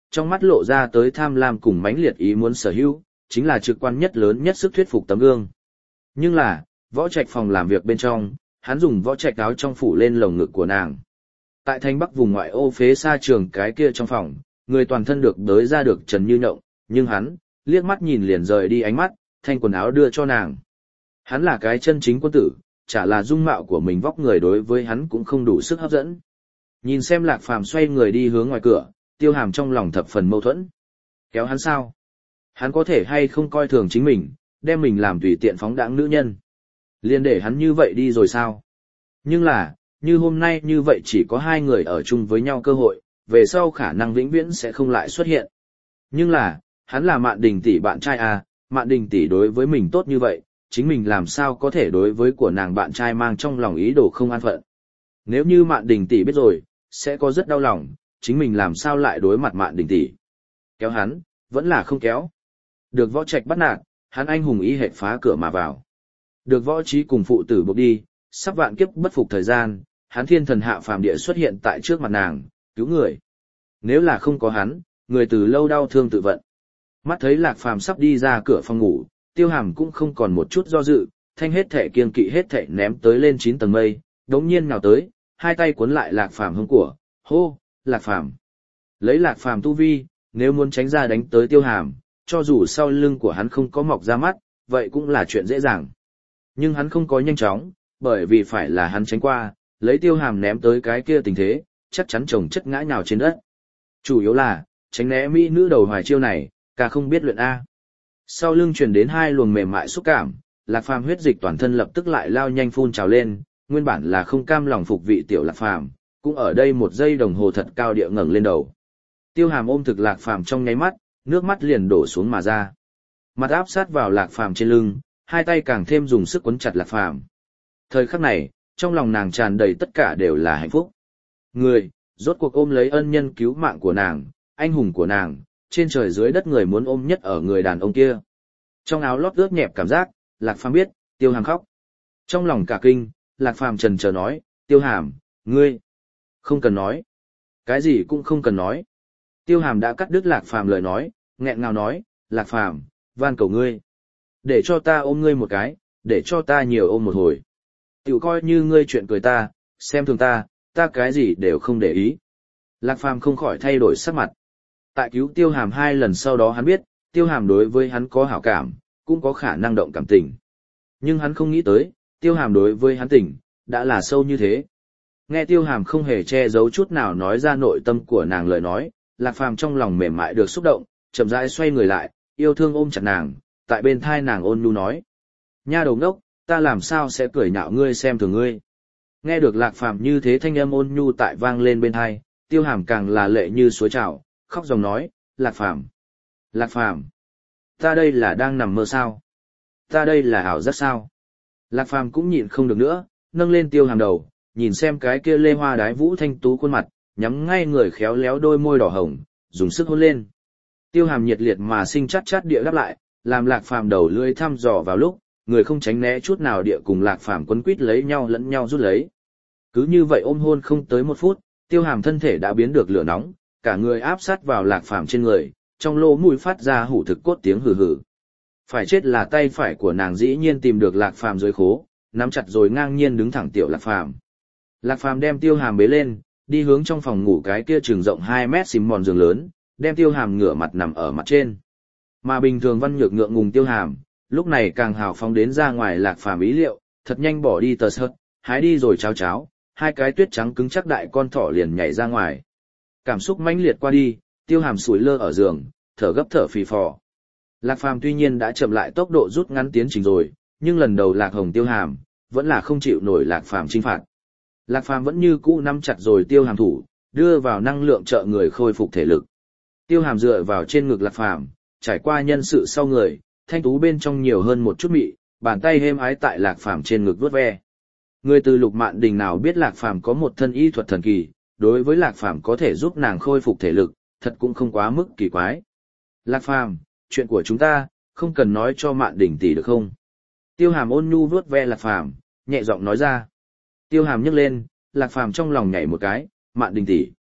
trong mắt lộ ra tới tham lam cùng mãnh liệt ý muốn sở hữu, chính là trực quan nhất lớn nhất sức thuyết phục tấm gương. Nhưng là, võ trạch phòng làm việc bên trong, hắn dùng võ trạch áo trong phủ lên lồng ngực của nàng. Tại thanh bắc vùng ngoại ô phế xa trường cái kia trong phòng, người toàn thân được đới ra được trần như nhộng, nhưng hắn, liếc mắt nhìn liền rời đi ánh mắt, thanh quần áo đưa cho nàng. Hắn là cái chân chính quân tử, chả là dung mạo của mình vóc người đối với hắn cũng không đủ sức hấp dẫn. Nhìn xem Lạc Phàm xoay người đi hướng ngoài cửa, Tiêu Hàm trong lòng thập phần mâu thuẫn. Kéo hắn sao? Hắn có thể hay không coi thường chính mình, đem mình làm tùy tiện phóng đãng nữ nhân. Liền để hắn như vậy đi rồi sao? Nhưng là, như hôm nay như vậy chỉ có hai người ở chung với nhau cơ hội, về sau khả năng vĩnh viễn sẽ không lại xuất hiện. Nhưng là, hắn là Mạn Đình tỷ bạn trai à, Mạn Đình tỷ đối với mình tốt như vậy, chính mình làm sao có thể đối với của nàng bạn trai mang trong lòng ý đồ không an phận. Nếu như Mạn Đình tỷ biết rồi, sẽ có rất đau lòng, chính mình làm sao lại đối mặt Mạn Đình tỷ. Kéo hắn, vẫn là không kéo. Được võ trạch bắt nạt, hắn anh hùng ý hệt phá cửa mà vào. Được võ trí cùng phụ tử buộc đi, sắp vạn kiếp bất phục thời gian, hắn thiên thần hạ phàm địa xuất hiện tại trước mặt nàng, cứu người. Nếu là không có hắn, người từ lâu đau thương tự vận. Mắt thấy Lạc Phàm sắp đi ra cửa phòng ngủ, Tiêu Hàm cũng không còn một chút do dự, thanh hết thệ kiên kỵ hết thệ ném tới lên chín tầng mây, đống nhiên nhào tới, hai tay cuốn lại Lạc Phàm hông của, hô, Lạc Phàm. Lấy Lạc Phàm tu vi, nếu muốn tránh ra đánh tới Tiêu Hàm, cho dù sau lưng của hắn không có mọc ra mắt, vậy cũng là chuyện dễ dàng. Nhưng hắn không có nhanh chóng, bởi vì phải là hắn tránh qua, lấy Tiêu Hàm ném tới cái kia tình thế, chắc chắn chồng chất ngã nhào trên đất. Chủ yếu là, tránh né mỹ nữ đầu hoài chiêu này, cả không biết luyện A. Sau lưng truyền đến hai luồng mềm mại xúc cảm, Lạc Phàm huyết dịch toàn thân lập tức lại lao nhanh phun trào lên, nguyên bản là không cam lòng phục vị tiểu Lạc Phàm, cũng ở đây một giây đồng hồ thật cao địa ngẩng lên đầu. Tiêu Hàm ôm thực Lạc Phàm trong nháy mắt, nước mắt liền đổ xuống mà ra. Mặt áp sát vào Lạc Phàm trên lưng, hai tay càng thêm dùng sức quấn chặt Lạc Phàm. Thời khắc này, trong lòng nàng tràn đầy tất cả đều là hạnh phúc. Người, rốt cuộc ôm lấy ân nhân cứu mạng của nàng, anh hùng của nàng, trên trời dưới đất người muốn ôm nhất ở người đàn ông kia. Trong áo lót ướt nhẹp cảm giác, Lạc Phàm biết, Tiêu Hàm khóc. Trong lòng cả kinh, Lạc Phàm trần chờ nói, Tiêu Hàm, ngươi, không cần nói. Cái gì cũng không cần nói. Tiêu Hàm đã cắt đứt Lạc Phàm lời nói, nghẹn ngào nói, Lạc Phàm, van cầu ngươi. Để cho ta ôm ngươi một cái, để cho ta nhiều ôm một hồi. Tiểu coi như ngươi chuyện cười ta, xem thường ta, ta cái gì đều không để ý. Lạc Phàm không khỏi thay đổi sắc mặt. Tại cứu Tiêu Hàm hai lần sau đó hắn biết, Tiêu Hàm đối với hắn có hảo cảm, cũng có khả năng động cảm tình. Nhưng hắn không nghĩ tới, Tiêu Hàm đối với hắn tình, đã là sâu như thế. Nghe Tiêu Hàm không hề che giấu chút nào nói ra nội tâm của nàng lời nói, Lạc Phàm trong lòng mềm mại được xúc động, chậm rãi xoay người lại, yêu thương ôm chặt nàng, tại bên thai nàng ôn nhu nói. Nha đầu ngốc, ta làm sao sẽ cười nhạo ngươi xem thường ngươi. Nghe được Lạc Phàm như thế thanh âm ôn nhu tại vang lên bên thai, Tiêu Hàm càng là lệ như suối trào, khóc dòng nói, Lạc Phàm, Lạc Phàm, ta đây là đang nằm mơ sao? Ta đây là ảo giác sao? Lạc Phàm cũng nhịn không được nữa, nâng lên Tiêu Hàm đầu, nhìn xem cái kia lê hoa đái vũ thanh tú khuôn mặt, nhắm ngay người khéo léo đôi môi đỏ hồng, dùng sức hôn lên. Tiêu Hàm nhiệt liệt mà sinh chát chát địa đáp lại, làm Lạc Phàm đầu lưỡi thăm dò vào lúc, người không tránh né chút nào địa cùng Lạc Phàm quấn quýt lấy nhau lẫn nhau rút lấy. Cứ như vậy ôm hôn không tới một phút, Tiêu Hàm thân thể đã biến được lửa nóng, cả người áp sát vào Lạc Phàm trên người, trong lỗ mũi phát ra hủ thực cốt tiếng hừ hừ. Phải chết là tay phải của nàng dĩ nhiên tìm được Lạc Phàm dưới khố, nắm chặt rồi ngang nhiên đứng thẳng tiểu Lạc Phàm. Lạc Phàm đem Tiêu Hàm bế lên, đi hướng trong phòng ngủ cái kia trường rộng hai mét xìm mòn giường lớn, đem Tiêu Hàm ngửa mặt nằm ở mặt trên. Mà bình thường Văn Nhược ngượng ngùng Tiêu Hàm, lúc này càng hào phóng đến ra ngoài Lạc Phàm ý liệu, thật nhanh bỏ đi tờ sợt, hái đi rồi cháo cháo, hai cái tuyết trắng cứng chắc đại con thỏ liền nhảy ra ngoài. Cảm xúc mãnh liệt qua đi, Tiêu Hàm sủi lơ ở giường, thở gấp thở phì phò. Lạc Phàm tuy nhiên đã chậm lại tốc độ rút ngắn tiến trình rồi, nhưng lần đầu Lạc Hồng Tiêu Hàm vẫn là không chịu nổi Lạc Phàm chinh phạt. Lạc Phàm vẫn như cũ nắm chặt rồi Tiêu Hàm thủ, đưa vào năng lượng trợ người khôi phục thể lực. Tiêu Hàm dựa vào trên ngực Lạc Phàm, trải qua nhân sự sau người, thanh tú bên trong nhiều hơn một chút mị, bàn tay êm ái tại Lạc Phàm trên ngực vuốt ve. Người từ Lục Mạn Đình nào biết Lạc Phàm có một thân y thuật thần kỳ, đối với Lạc Phàm có thể giúp nàng khôi phục thể lực, thật cũng không quá mức kỳ quái. Lạc Phàm, chuyện của chúng ta, không cần nói cho Mạn Đình tỷ được không? Tiêu Hàm ôn nhu vuốt ve Lạc Phàm, nhẹ giọng nói ra. Tiêu Hàm nhấc lên, Lạc Phàm trong lòng nhảy một cái, Mạn Đình tỷ.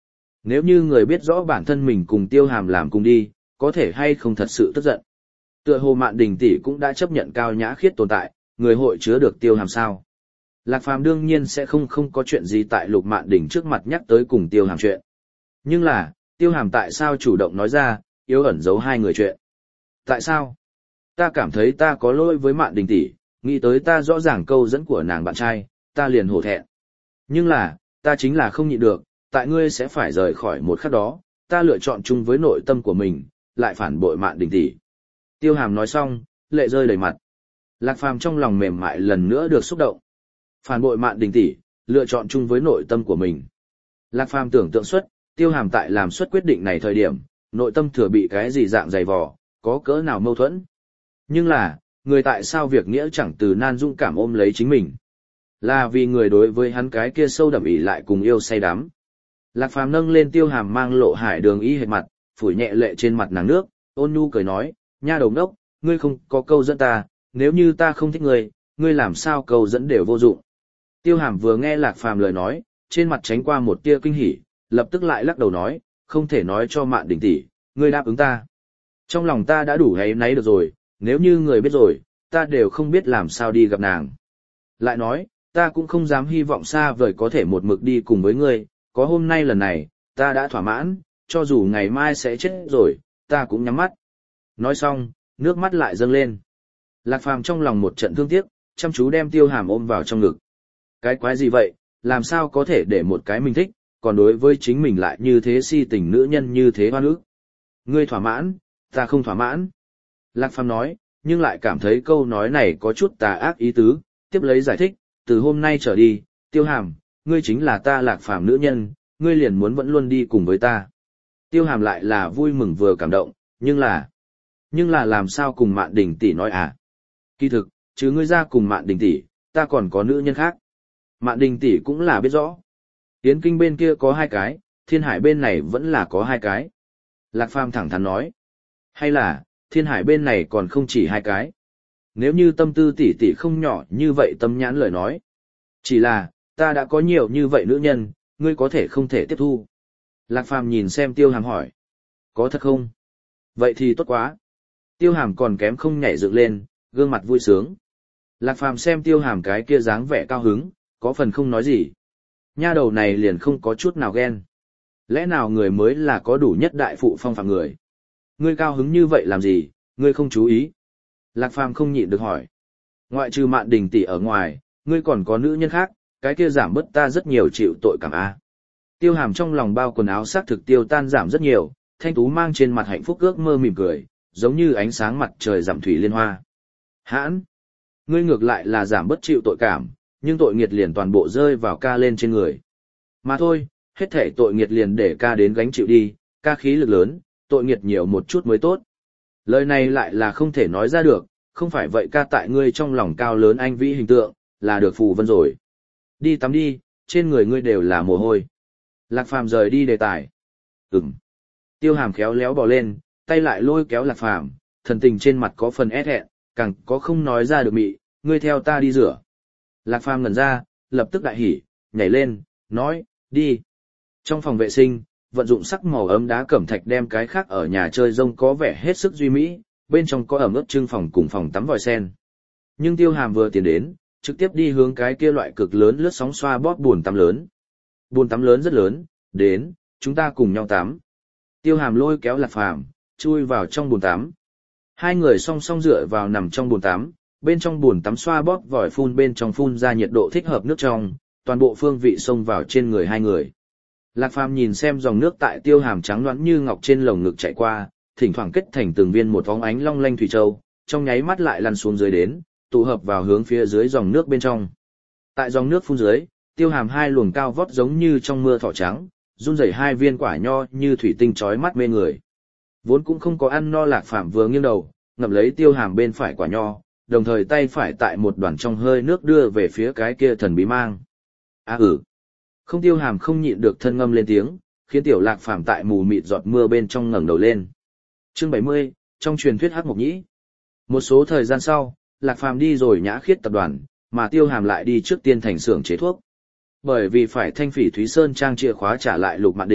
Nếu như người biết rõ bản thân mình cùng Tiêu Hàm làm cùng đi, có thể hay không thật sự tức giận. Tựa hồ Mạn Đình tỷ cũng đã chấp nhận Cao Nhã Khiết tồn tại, người hội chứa được Tiêu Hàm sao? Lạc Phàm đương nhiên sẽ không không có chuyện gì tại Lục Mạn Đình trước mặt nhắc tới cùng Tiêu Hàm chuyện. Nhưng là, Tiêu Hàm tại sao chủ động nói ra, yếu ẩn giấu hai người chuyện? Tại sao? Ta cảm thấy ta có lỗi với Mạn Đình tỷ, nghĩ tới ta rõ ràng câu dẫn của nàng bạn trai, ta liền hổ thẹn. Nhưng là, ta chính là không nhịn được, tại ngươi sẽ phải rời khỏi một khắc đó, ta lựa chọn chung với nội tâm của mình, lại phản bội Mạn Đình tỷ. Tiêu Hàm nói xong, lệ rơi đầy mặt. Lạc Phàm trong lòng mềm mại lần nữa được xúc động. Phản bội Mạn Đình tỷ, lựa chọn chung với nội tâm của mình. Lạc Phàm tưởng tượng xuất, Tiêu Hàm tại làm xuất quyết định này thời điểm, nội tâm thừa bị cái gì dạng dày vò, có cỡ nào mâu thuẫn. Nhưng là, người tại sao việc nghĩa chẳng từ nan dũng cảm ôm lấy chính mình. Là vì người đối với hắn cái kia sâu đậm ỉ lại cùng yêu say đắm. Lạc Phàm nâng lên Tiêu Hàm mang lộ hải đường y hệt mặt, phủi nhẹ lệ trên mặt nàng nước, ôn nhu cười nói, nha đầu ngốc, ngươi không có câu dẫn ta, nếu như ta không thích ngươi, ngươi làm sao câu dẫn đều vô dụng. Tiêu Hàm vừa nghe Lạc Phàm lời nói, trên mặt tránh qua một tia kinh hỉ, lập tức lại lắc đầu nói, không thể nói cho Mạn Đình tỷ, ngươi đáp ứng ta. Trong lòng ta đã đủ hay nấy được rồi, nếu như người biết rồi, ta đều không biết làm sao đi gặp nàng. Lại nói, ta cũng không dám hy vọng xa vời có thể một mực đi cùng với ngươi, có hôm nay lần này, ta đã thỏa mãn, cho dù ngày mai sẽ chết rồi, ta cũng nhắm mắt. Nói xong, nước mắt lại dâng lên. Lạc Phàm trong lòng một trận thương tiếc, chăm chú đem Tiêu Hàm ôm vào trong ngực. Cái quái gì vậy, làm sao có thể để một cái mình thích, còn đối với chính mình lại như thế si tình nữ nhân như thế hoa ức. Ngươi thỏa mãn, ta không thỏa mãn. Lạc Phàm nói, nhưng lại cảm thấy câu nói này có chút tà ác ý tứ, tiếp lấy giải thích, từ hôm nay trở đi, Tiêu Hàm, ngươi chính là ta Lạc Phàm nữ nhân, ngươi liền muốn vẫn luôn đi cùng với ta. Tiêu Hàm lại là vui mừng vừa cảm động, nhưng là... Nhưng là làm sao cùng Mạn Đình tỷ nói à? Kỳ thực, chứ ngươi ra cùng Mạn Đình tỷ, ta còn có nữ nhân khác. Mạn Đình tỷ cũng là biết rõ. Yến Kinh bên kia có hai cái, Thiên Hải bên này vẫn là có hai cái. Lạc Phàm thẳng thắn nói. Hay là, Thiên Hải bên này còn không chỉ hai cái. Nếu như tâm tư tỷ tỷ không nhỏ như vậy tâm nhãn lời nói. Chỉ là, ta đã có nhiều như vậy nữ nhân, ngươi có thể không thể tiếp thu. Lạc Phàm nhìn xem Tiêu Hàm hỏi. Có thật không? Vậy thì tốt quá. Tiêu Hàm còn kém không nhảy dựng lên, gương mặt vui sướng. Lạc Phàm xem Tiêu Hàm cái kia dáng vẻ cao hứng, có phần không nói gì. Nha đầu này liền không có chút nào ghen. Lẽ nào người mới là có đủ nhất đại phụ phong phạm người? Ngươi cao hứng như vậy làm gì, ngươi không chú ý? Lạc Phàm không nhịn được hỏi. Ngoại trừ Mạn Đình tỷ ở ngoài, ngươi còn có nữ nhân khác, cái kia giảm bớt ta rất nhiều chịu tội cảm a. Tiêu Hàm trong lòng bao quần áo xác thực tiêu tan giảm rất nhiều, thanh tú mang trên mặt hạnh phúc ước mơ mỉm cười, giống như ánh sáng mặt trời giảm thủy liên hoa. Hãn! Ngươi ngược lại là giảm bất chịu tội cảm, nhưng tội nghiệt liền toàn bộ rơi vào ca lên trên người. Mà thôi, hết thể tội nghiệt liền để ca đến gánh chịu đi, ca khí lực lớn, tội nghiệt nhiều một chút mới tốt. Lời này lại là không thể nói ra được, không phải vậy ca tại ngươi trong lòng cao lớn anh vĩ hình tượng, là được phù vân rồi. Đi tắm đi, trên người ngươi đều là mồ hôi. Lạc Phàm rời đi đề tài. Ừm. Tiêu Hàm khéo léo bò lên, tay lại lôi kéo Lạc Phàm, thần tình trên mặt có phần é thẹn, càng có không nói ra được mị, ngươi theo ta đi rửa. Lạc Phàm ngẩn ra, lập tức đại hỉ, nhảy lên, nói, đi. Trong phòng vệ sinh, vận dụng sắc màu ấm đá cẩm thạch đem cái khác ở nhà chơi rông có vẻ hết sức duy mỹ, bên trong có ẩm ướt trưng phòng cùng phòng tắm vòi sen. Nhưng Tiêu Hàm vừa tiến đến, trực tiếp đi hướng cái kia loại cực lớn lướt sóng xoa bóp bồn tắm lớn. Bồn tắm lớn rất lớn, đến, chúng ta cùng nhau tắm. Tiêu Hàm lôi kéo Lạc Phàm, chui vào trong bồn tắm. Hai người song song dựa vào nằm trong bồn tắm, bên trong bồn tắm xoa bóp vòi phun bên trong phun ra nhiệt độ thích hợp nước trong, toàn bộ phương vị xông vào trên người hai người. Lạc Phàm nhìn xem dòng nước tại Tiêu Hàm trắng nõn như ngọc trên lồng ngực chạy qua, thỉnh thoảng kết thành từng viên một vóng ánh long lanh thủy châu, trong nháy mắt lại lăn xuống dưới đến, tụ hợp vào hướng phía dưới dòng nước bên trong. Tại dòng nước phun dưới, Tiêu Hàm hai luồng cao vót giống như trong mưa thỏ trắng, run rẩy hai viên quả nho như thủy tinh chói mắt mê người. Vốn cũng không có ăn no Lạc Phàm vừa nghiêng đầu, ngậm lấy Tiêu Hàm bên phải quả nho, đồng thời tay phải tại một đoàn trong hơi nước đưa về phía cái kia thần bí mang. À ừ. Không Tiêu Hàm không nhịn được thân ngâm lên tiếng, khiến tiểu Lạc Phàm tại mù mịt giọt mưa bên trong ngẩng đầu lên. Chương bảy mươi, trong truyền thuyết Hắc Mộc Nhĩ. Một số thời gian sau, Lạc Phàm đi rồi Nhã Khiết tập đoàn, mà Tiêu Hàm lại đi trước tiên thành xưởng chế thuốc. Bởi vì phải thanh Phỉ Thúy Sơn trang chìa khóa trả lại Lục Mạn Đình,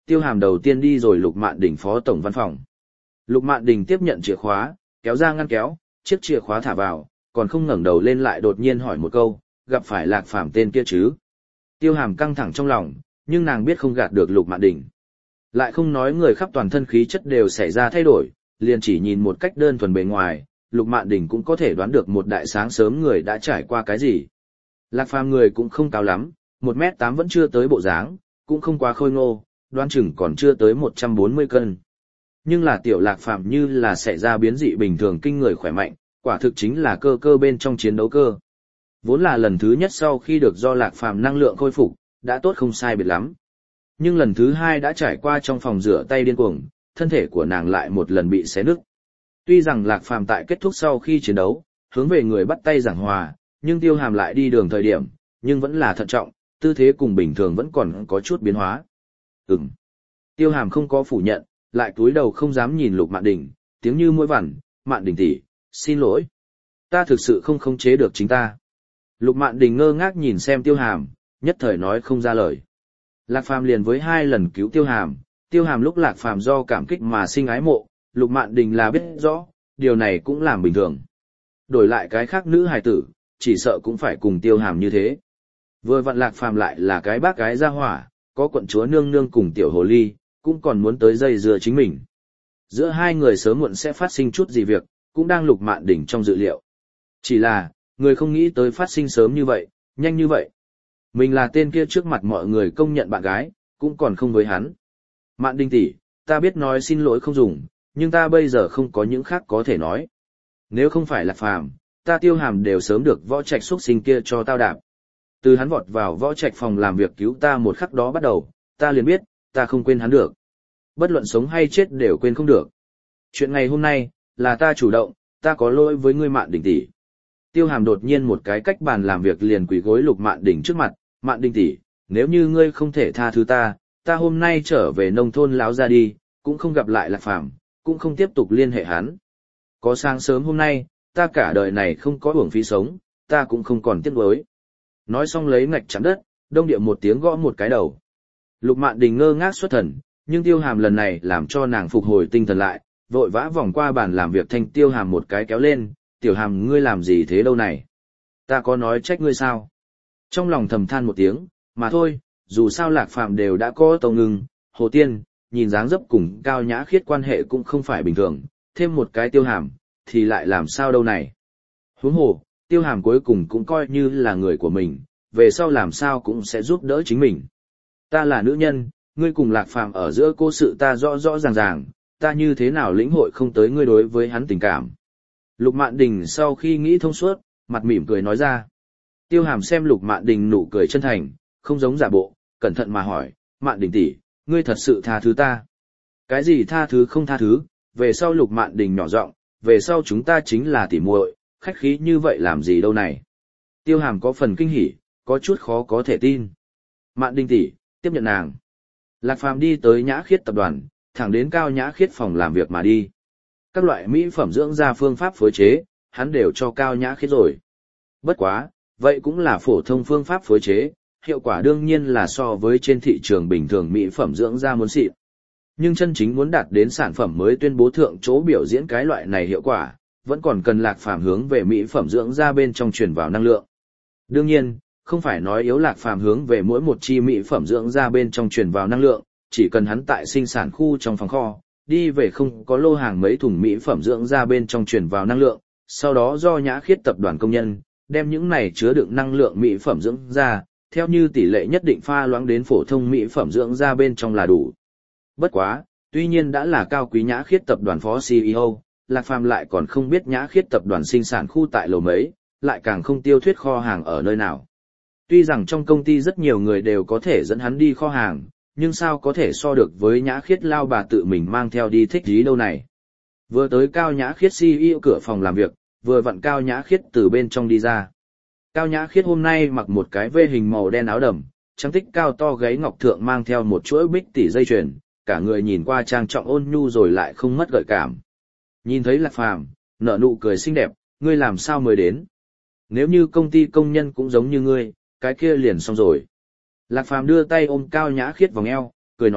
Tiêu Hàm đầu tiên đi rồi Lục Mạn Đình phó tổng văn phòng. Lục Mạn Đình tiếp nhận chìa khóa, kéo ra ngăn kéo, chiếc chìa khóa thả vào, còn không ngẩng đầu lên lại đột nhiên hỏi một câu, gặp phải Lạc Phàm tên kia chứ? Tiêu Hàm căng thẳng trong lòng, nhưng nàng biết không gạt được Lục Mạn Đình. Lại không nói người khắp toàn thân khí chất đều xảy ra thay đổi, liền chỉ nhìn một cách đơn thuần bề ngoài, Lục Mạn Đình cũng có thể đoán được một đại sáng sớm người đã trải qua cái gì. Lạc Phàm người cũng không cao lắm, một mét tám vẫn chưa tới bộ dáng, cũng không quá khôi ngô, đoán chừng còn chưa tới một trăm bốn mươi cân. Nhưng là tiểu Lạc Phàm như là xảy ra biến dị bình thường kinh người khỏe mạnh, quả thực chính là cơ cơ bên trong chiến đấu cơ. Vốn là lần thứ nhất sau khi được do Lạc Phàm năng lượng khôi phục, đã tốt không sai biệt lắm. Nhưng lần thứ hai đã trải qua trong phòng rửa tay điên cuồng, thân thể của nàng lại một lần bị xé nứt. Tuy rằng Lạc Phàm tại kết thúc sau khi chiến đấu, hướng về người bắt tay giảng hòa, nhưng Tiêu Hàm lại đi đường thời điểm, nhưng vẫn là thận trọng, tư thế cùng bình thường vẫn còn có chút biến hóa. Ừm. Tiêu Hàm không có phủ nhận, lại cúi đầu không dám nhìn Lục Mạn Đình, tiếng như mũi vằn, "Mạn Đình tỷ, xin lỗi. Ta thực sự không khống chế được chính ta." Lục Mạn Đình ngơ ngác nhìn xem Tiêu Hàm, nhất thời nói không ra lời. Lạc Phàm liền với hai lần cứu Tiêu Hàm, Tiêu Hàm lúc Lạc Phàm do cảm kích mà sinh ái mộ, Lục Mạn Đình là biết rõ, điều này cũng làm bình thường. Đổi lại cái khác nữ hài tử, chỉ sợ cũng phải cùng Tiêu Hàm như thế. Vừa vặn Lạc Phàm lại là cái bác gái gia hỏa, có quận chúa nương nương cùng tiểu hồ ly, cũng còn muốn tới dây dưa chính mình. Giữa hai người sớm muộn sẽ phát sinh chút gì việc, cũng đang Lục Mạn Đình trong dự liệu. Chỉ là, người không nghĩ tới phát sinh sớm như vậy, nhanh như vậy. Mình là tên kia trước mặt mọi người công nhận bạn gái, cũng còn không với hắn. Mạn Đình tỷ, ta biết nói xin lỗi không dùng, nhưng ta bây giờ không có những khác có thể nói. Nếu không phải Lạc Phàm, ta Tiêu Hàm đều sớm được võ trạch xuất sinh kia cho tao đạp. Từ hắn vọt vào võ trạch phòng làm việc cứu ta một khắc đó bắt đầu, ta liền biết, ta không quên hắn được. Bất luận sống hay chết đều quên không được. Chuyện ngày hôm nay, là ta chủ động, ta có lỗi với ngươi Mạn Đình tỷ. Tiêu Hàm đột nhiên một cái cách bàn làm việc liền quỳ gối Lục Mạn Đình trước mặt, "Mạn Đình tỷ, nếu như ngươi không thể tha thứ ta, ta hôm nay trở về nông thôn láo ra đi, cũng không gặp lại Lạc Phàm, cũng không tiếp tục liên hệ hắn. Có sáng sớm hôm nay, ta cả đời này không có uổng phí sống, ta cũng không còn tiếc nuối." Nói xong lấy ngạch chạm đất, đông địa một tiếng gõ một cái đầu. Lục Mạn Đình ngơ ngác xuất thần, nhưng Tiêu Hàm lần này làm cho nàng phục hồi tinh thần lại, vội vã vòng qua bàn làm việc thanh Tiêu Hàm một cái kéo lên, "Tiểu Hàm ngươi làm gì thế đâu này? Ta có nói trách ngươi sao?" Trong lòng thầm than một tiếng, mà thôi, dù sao Lạc Phàm đều đã có Tâu Ngưng, Hồ Tiên, nhìn dáng dấp cùng Cao Nhã Khiết quan hệ cũng không phải bình thường, thêm một cái Tiêu Hàm, thì lại làm sao đâu này. Huống hồ, Tiêu Hàm cuối cùng cũng coi như là người của mình, về sau làm sao cũng sẽ giúp đỡ chính mình. Ta là nữ nhân, ngươi cùng Lạc Phàm ở giữa cô sự ta rõ rõ ràng ràng, ta như thế nào lĩnh hội không tới ngươi đối với hắn tình cảm. Lục Mạn Đình sau khi nghĩ thông suốt, mặt mỉm cười nói ra. Tiêu Hàm xem Lục Mạn Đình nụ cười chân thành, không giống giả bộ, cẩn thận mà hỏi, "Mạn Đình tỷ, ngươi thật sự tha thứ ta?" "Cái gì tha thứ không tha thứ?" Về sau Lục Mạn Đình nhỏ giọng, "Về sau chúng ta chính là tỉ muội, khách khí như vậy làm gì đâu này." Tiêu Hàm có phần kinh hỉ, có chút khó có thể tin. "Mạn Đình tỷ, tiếp nhận nàng." Lạc Phàm đi tới Nhã Khiết tập đoàn, thẳng đến Cao Nhã Khiết phòng làm việc mà đi. Các loại mỹ phẩm dưỡng da phương pháp phối chế, hắn đều cho Cao Nhã Khiết rồi. Bất quá, vậy cũng là phổ thông phương pháp phối chế, hiệu quả đương nhiên là so với trên thị trường bình thường mỹ phẩm dưỡng da muốn xịn. Nhưng chân chính muốn đạt đến sản phẩm mới tuyên bố thượng chỗ biểu diễn cái loại này hiệu quả, vẫn còn cần Lạc Phàm hướng về mỹ phẩm dưỡng da bên trong truyền vào năng lượng. Đương nhiên, không phải nói yếu Lạc Phàm hướng về mỗi một chi mỹ phẩm dưỡng da bên trong truyền vào năng lượng, chỉ cần hắn tại sinh sản khu trong phòng kho, đi về không có lô hàng mấy thùng mỹ phẩm dưỡng da bên trong truyền vào năng lượng, sau đó do Nhã Khiết tập đoàn công nhân, đem những này chứa đựng năng lượng mỹ phẩm dưỡng da, theo như tỷ lệ nhất định pha loãng đến phổ thông mỹ phẩm dưỡng da bên trong là đủ. Bất quá, tuy nhiên đã là cao quý Nhã Khiết tập đoàn phó xê e ô, Lạc Phàm lại còn không biết Nhã Khiết tập đoàn sinh sản khu tại lầu mấy, lại càng không tiêu thuyết kho hàng ở nơi nào. Tuy rằng trong công ty rất nhiều người đều có thể dẫn hắn đi kho hàng, nhưng sao có thể so được với Nhã Khiết lao bà tự mình mang theo đi thích gì đâu này. Vừa tới Cao Nhã Khiết xê e ô cửa phòng làm việc, vừa vặn Cao Nhã Khiết từ bên trong đi ra. Cao Nhã Khiết hôm nay mặc một cái vê hình màu đen áo đầm, trắng tích cao to gáy ngọc thượng mang theo một chuỗi bích tỷ dây chuyền, cả người nhìn qua trang trọng ôn nhu rồi lại không mất gợi cảm. Nhìn thấy Lạc Phàm, nở nụ cười xinh đẹp, "Ngươi làm sao mới đến? Nếu như công ty công nhân cũng giống như ngươi, cái kia liền xong rồi." Lạc Phàm đưa tay ôm Cao Nhã Khiết vòng eo, cười nói,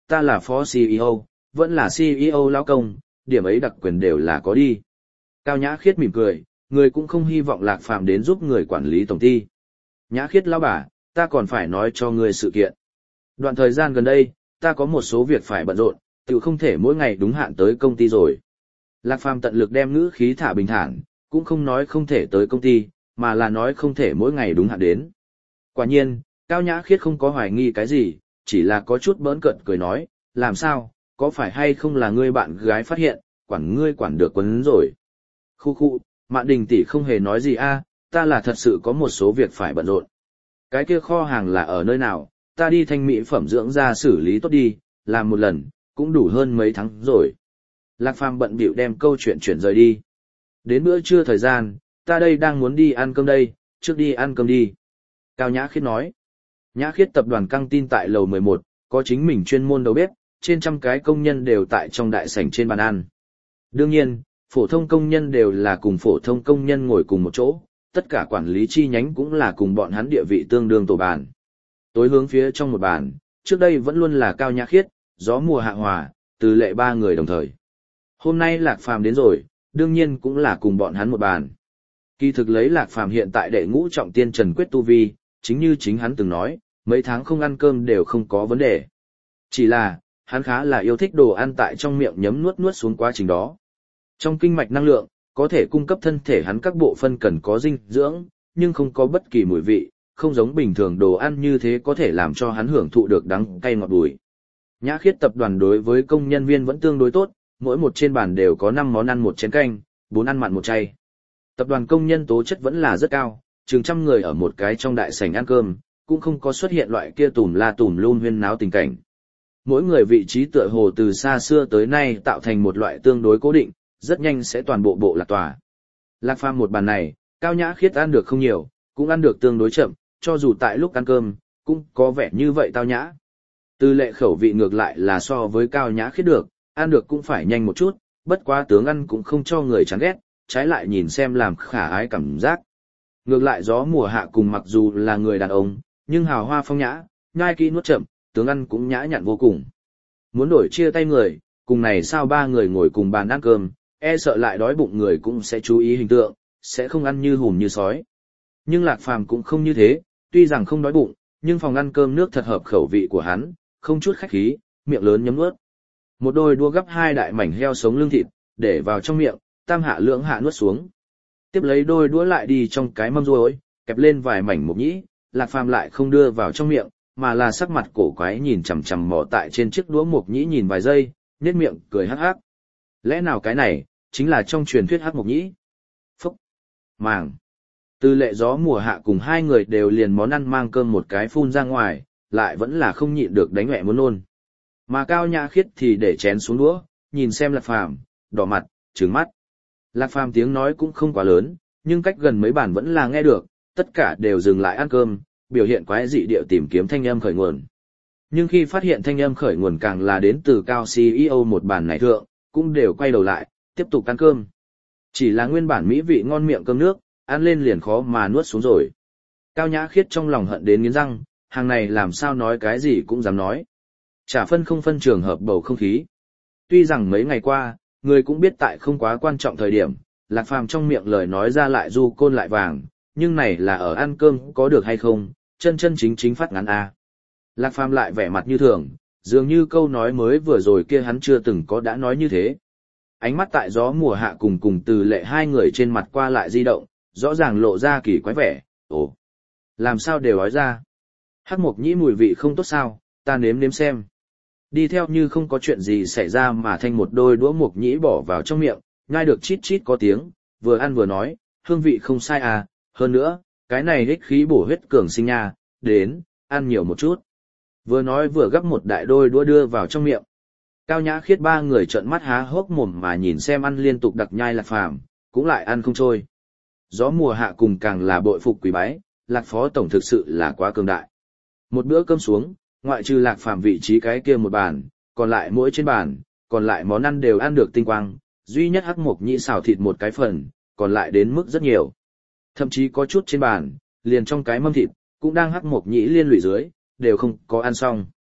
ta là phó xê e ô, vẫn là xê e ô lão công, điểm ấy đặc quyền đều là có đi. Cao Nhã Khiết mỉm cười, người cũng không hy vọng Lạc Phàm đến giúp người quản lý tổng ty. Nhã Khiết lão bà, ta còn phải nói cho ngươi sự kiện. Đoạn thời gian gần đây, ta có một số việc phải bận rộn, tự không thể mỗi ngày đúng hạn tới công ty rồi. Lạc Phàm tận lực đem ngữ khí thả bình thản, cũng không nói không thể tới công ty, mà là nói không thể mỗi ngày đúng hạn đến. Quả nhiên, Cao Nhã Khiết không có hoài nghi cái gì, chỉ là có chút bỡn cợt cười nói, làm sao, có phải hay không là ngươi bạn gái phát hiện, quản ngươi quản được quấn rồi. Khu khu, Mạn Đình tỷ không hề nói gì a, ta là thật sự có một số việc phải bận rộn. Cái kia kho hàng là ở nơi nào, ta đi thanh mỹ phẩm dưỡng da xử lý tốt đi, làm một lần, cũng đủ hơn mấy tháng rồi. Lạc Phàm bận bịu đem câu chuyện chuyển rời đi. Đến bữa trưa thời gian, ta đây đang muốn đi ăn cơm đây, trước đi ăn cơm đi. Cao Nhã Khiết nói. Nhã Khiết tập đoàn căng tin tại lầu mười một, có chính mình chuyên môn đầu bếp, trên trăm cái công nhân đều tại trong đại sảnh trên bàn ăn. Đương nhiên, phổ thông công nhân đều là cùng phổ thông công nhân ngồi cùng một chỗ, tất cả quản lý chi nhánh cũng là cùng bọn hắn địa vị tương đương tổ bàn. Tối hướng phía trong một bàn, trước đây vẫn luôn là Cao Nhã Khiết, Gió Mùa Hạ Hòa, Từ Lệ ba người đồng thời. Hôm nay Lạc Phàm đến rồi, đương nhiên cũng là cùng bọn hắn một bàn. Kỳ thực lấy Lạc Phàm hiện tại đệ ngũ trọng tiên Trần Quyết tu vi, chính như chính hắn từng nói, mấy tháng không ăn cơm đều không có vấn đề. Chỉ là, hắn khá là yêu thích đồ ăn tại trong miệng nhấm nuốt nuốt xuống quá trình đó. Trong kinh mạch năng lượng, có thể cung cấp thân thể hắn các bộ phân cần có dinh dưỡng, nhưng không có bất kỳ mùi vị, không giống bình thường đồ ăn như thế có thể làm cho hắn hưởng thụ được đắng cay ngọt bùi. Nhã Khiết tập đoàn đối với công nhân viên vẫn tương đối tốt, mỗi một trên bàn đều có năm món ăn một chén canh, bốn ăn mặn một chay. Tập đoàn công nhân tố chất vẫn là rất cao, chừng trăm người ở một cái trong đại sảnh ăn cơm, cũng không có xuất hiện loại kia tùm la tùm lum huyên náo tình cảnh. Mỗi người vị trí tựa hồ từ xa xưa tới nay tạo thành một loại tương đối cố định, rất nhanh sẽ toàn bộ bộ lạc tòa. Lạc Phàm một bàn này, Cao Nhã Khiết ăn được không nhiều, cũng ăn được tương đối chậm, cho dù tại lúc ăn cơm, cũng có vẻ như vậy tao nhã. Từ Lệ khẩu vị ngược lại là so với Cao Nhã Khiết được, ăn được cũng phải nhanh một chút, bất quá tướng ăn cũng không cho người chán ghét, trái lại nhìn xem làm khả ái cảm giác. Ngược lại Gió Mùa Hạ cùng mặc dù là người đàn ông, nhưng hào hoa phong nhã, nhai kỹ nuốt chậm, tướng ăn cũng nhã nhặn vô cùng. Muốn đổi chia tay người, cùng này sao ba người ngồi cùng bàn ăn cơm, e sợ lại đói bụng người cũng sẽ chú ý hình tượng, sẽ không ăn như hùm như sói. Nhưng Lạc Phàm cũng không như thế, tuy rằng không đói bụng, nhưng phòng ăn cơm nước thật hợp khẩu vị của hắn, không chút khách khí, miệng lớn nhấm nuốt. Một đôi đua gấp hai đại mảnh heo sống lưng thịt, để vào trong miệng, tam hạ lưỡng hạ nuốt xuống. Tiếp lấy đôi đũa lại đi trong cái mâm ruồi, kẹp lên vài mảnh mộc nhĩ, Lạc Phàm lại không đưa vào trong miệng, mà là sắc mặt cổ quái nhìn chằm chằm mò tại trên chiếc đũa mộc nhĩ nhìn vài giây, nhếch miệng cười hắc hắc. Lẽ nào cái này chính là trong truyền thuyết hắc mộc nhĩ? Phúc, màng. Từ Lệ Gió Mùa Hạ cùng hai người đều liền món ăn mang cơm một cái phun ra ngoài, lại vẫn là không nhịn được đánh mẹ muốn nôn. Mà Cao Nhã Khiết thì để chén xuống đũa, nhìn xem Lạc Phàm, đỏ mặt, trừng mắt. Lạc Phàm tiếng nói cũng không quá lớn, nhưng cách gần mấy bàn vẫn là nghe được, tất cả đều dừng lại ăn cơm, biểu hiện quái dị điệu tìm kiếm thanh âm khởi nguồn. Nhưng khi phát hiện thanh âm khởi nguồn càng là đến từ Cao xê e ô một bàn này thượng, cũng đều quay đầu lại, tiếp tục ăn cơm. Chỉ là nguyên bản mỹ vị ngon miệng cơm nước, ăn lên liền khó mà nuốt xuống rồi. Cao Nhã Khiết trong lòng hận đến nghiến răng, hàng này làm sao nói cái gì cũng dám nói. Chả phân không phân trường hợp bầu không khí. Tuy rằng mấy ngày qua, người cũng biết tại không quá quan trọng thời điểm, Lạc Phàm trong miệng lời nói ra lại du côn lại vàng, nhưng này là ở ăn cơm có được hay không, chân chân chính chính phát ngắn a. Lạc Phàm lại vẻ mặt như thường, dường như câu nói mới vừa rồi kia hắn chưa từng có đã nói như thế. Ánh mắt tại Gió Mùa Hạ cùng cùng Từ Lệ hai người trên mặt qua lại di động, rõ ràng lộ ra kỳ quái vẻ, ồ, làm sao đều nói ra. Hắc mộc nhĩ mùi vị không tốt sao, ta nếm nếm xem. Đi theo như không có chuyện gì xảy ra mà thanh một đôi đũa mộc nhĩ bỏ vào trong miệng, nhai được chít chít có tiếng, vừa ăn vừa nói, hương vị không sai à, hơn nữa, cái này ích khí bổ huyết cường sinh nha, đến, ăn nhiều một chút. Vừa nói vừa gắp một đại đôi đũa đưa vào trong miệng. Cao Nhã Khiết ba người trợn mắt há hốc mồm mà nhìn xem ăn liên tục đặc nhai Lạc Phàm, cũng lại ăn không trôi. Gió Mùa Hạ cùng càng là bội phục quý bái, Lạc Phó Tổng thực sự là quá cường đại. Một bữa cơm xuống, ngoại trừ Lạc Phàm vị trí cái kia một bàn, còn lại mỗi trên bàn, còn lại món ăn đều ăn được tinh quang, duy nhất hắc mộc nhĩ xào thịt một cái phần, còn lại đến mức rất nhiều. Thậm chí có chút trên bàn, liền trong cái mâm thịt, cũng đang hắc mộc nhĩ liên lụy dưới, đều không có ăn xong.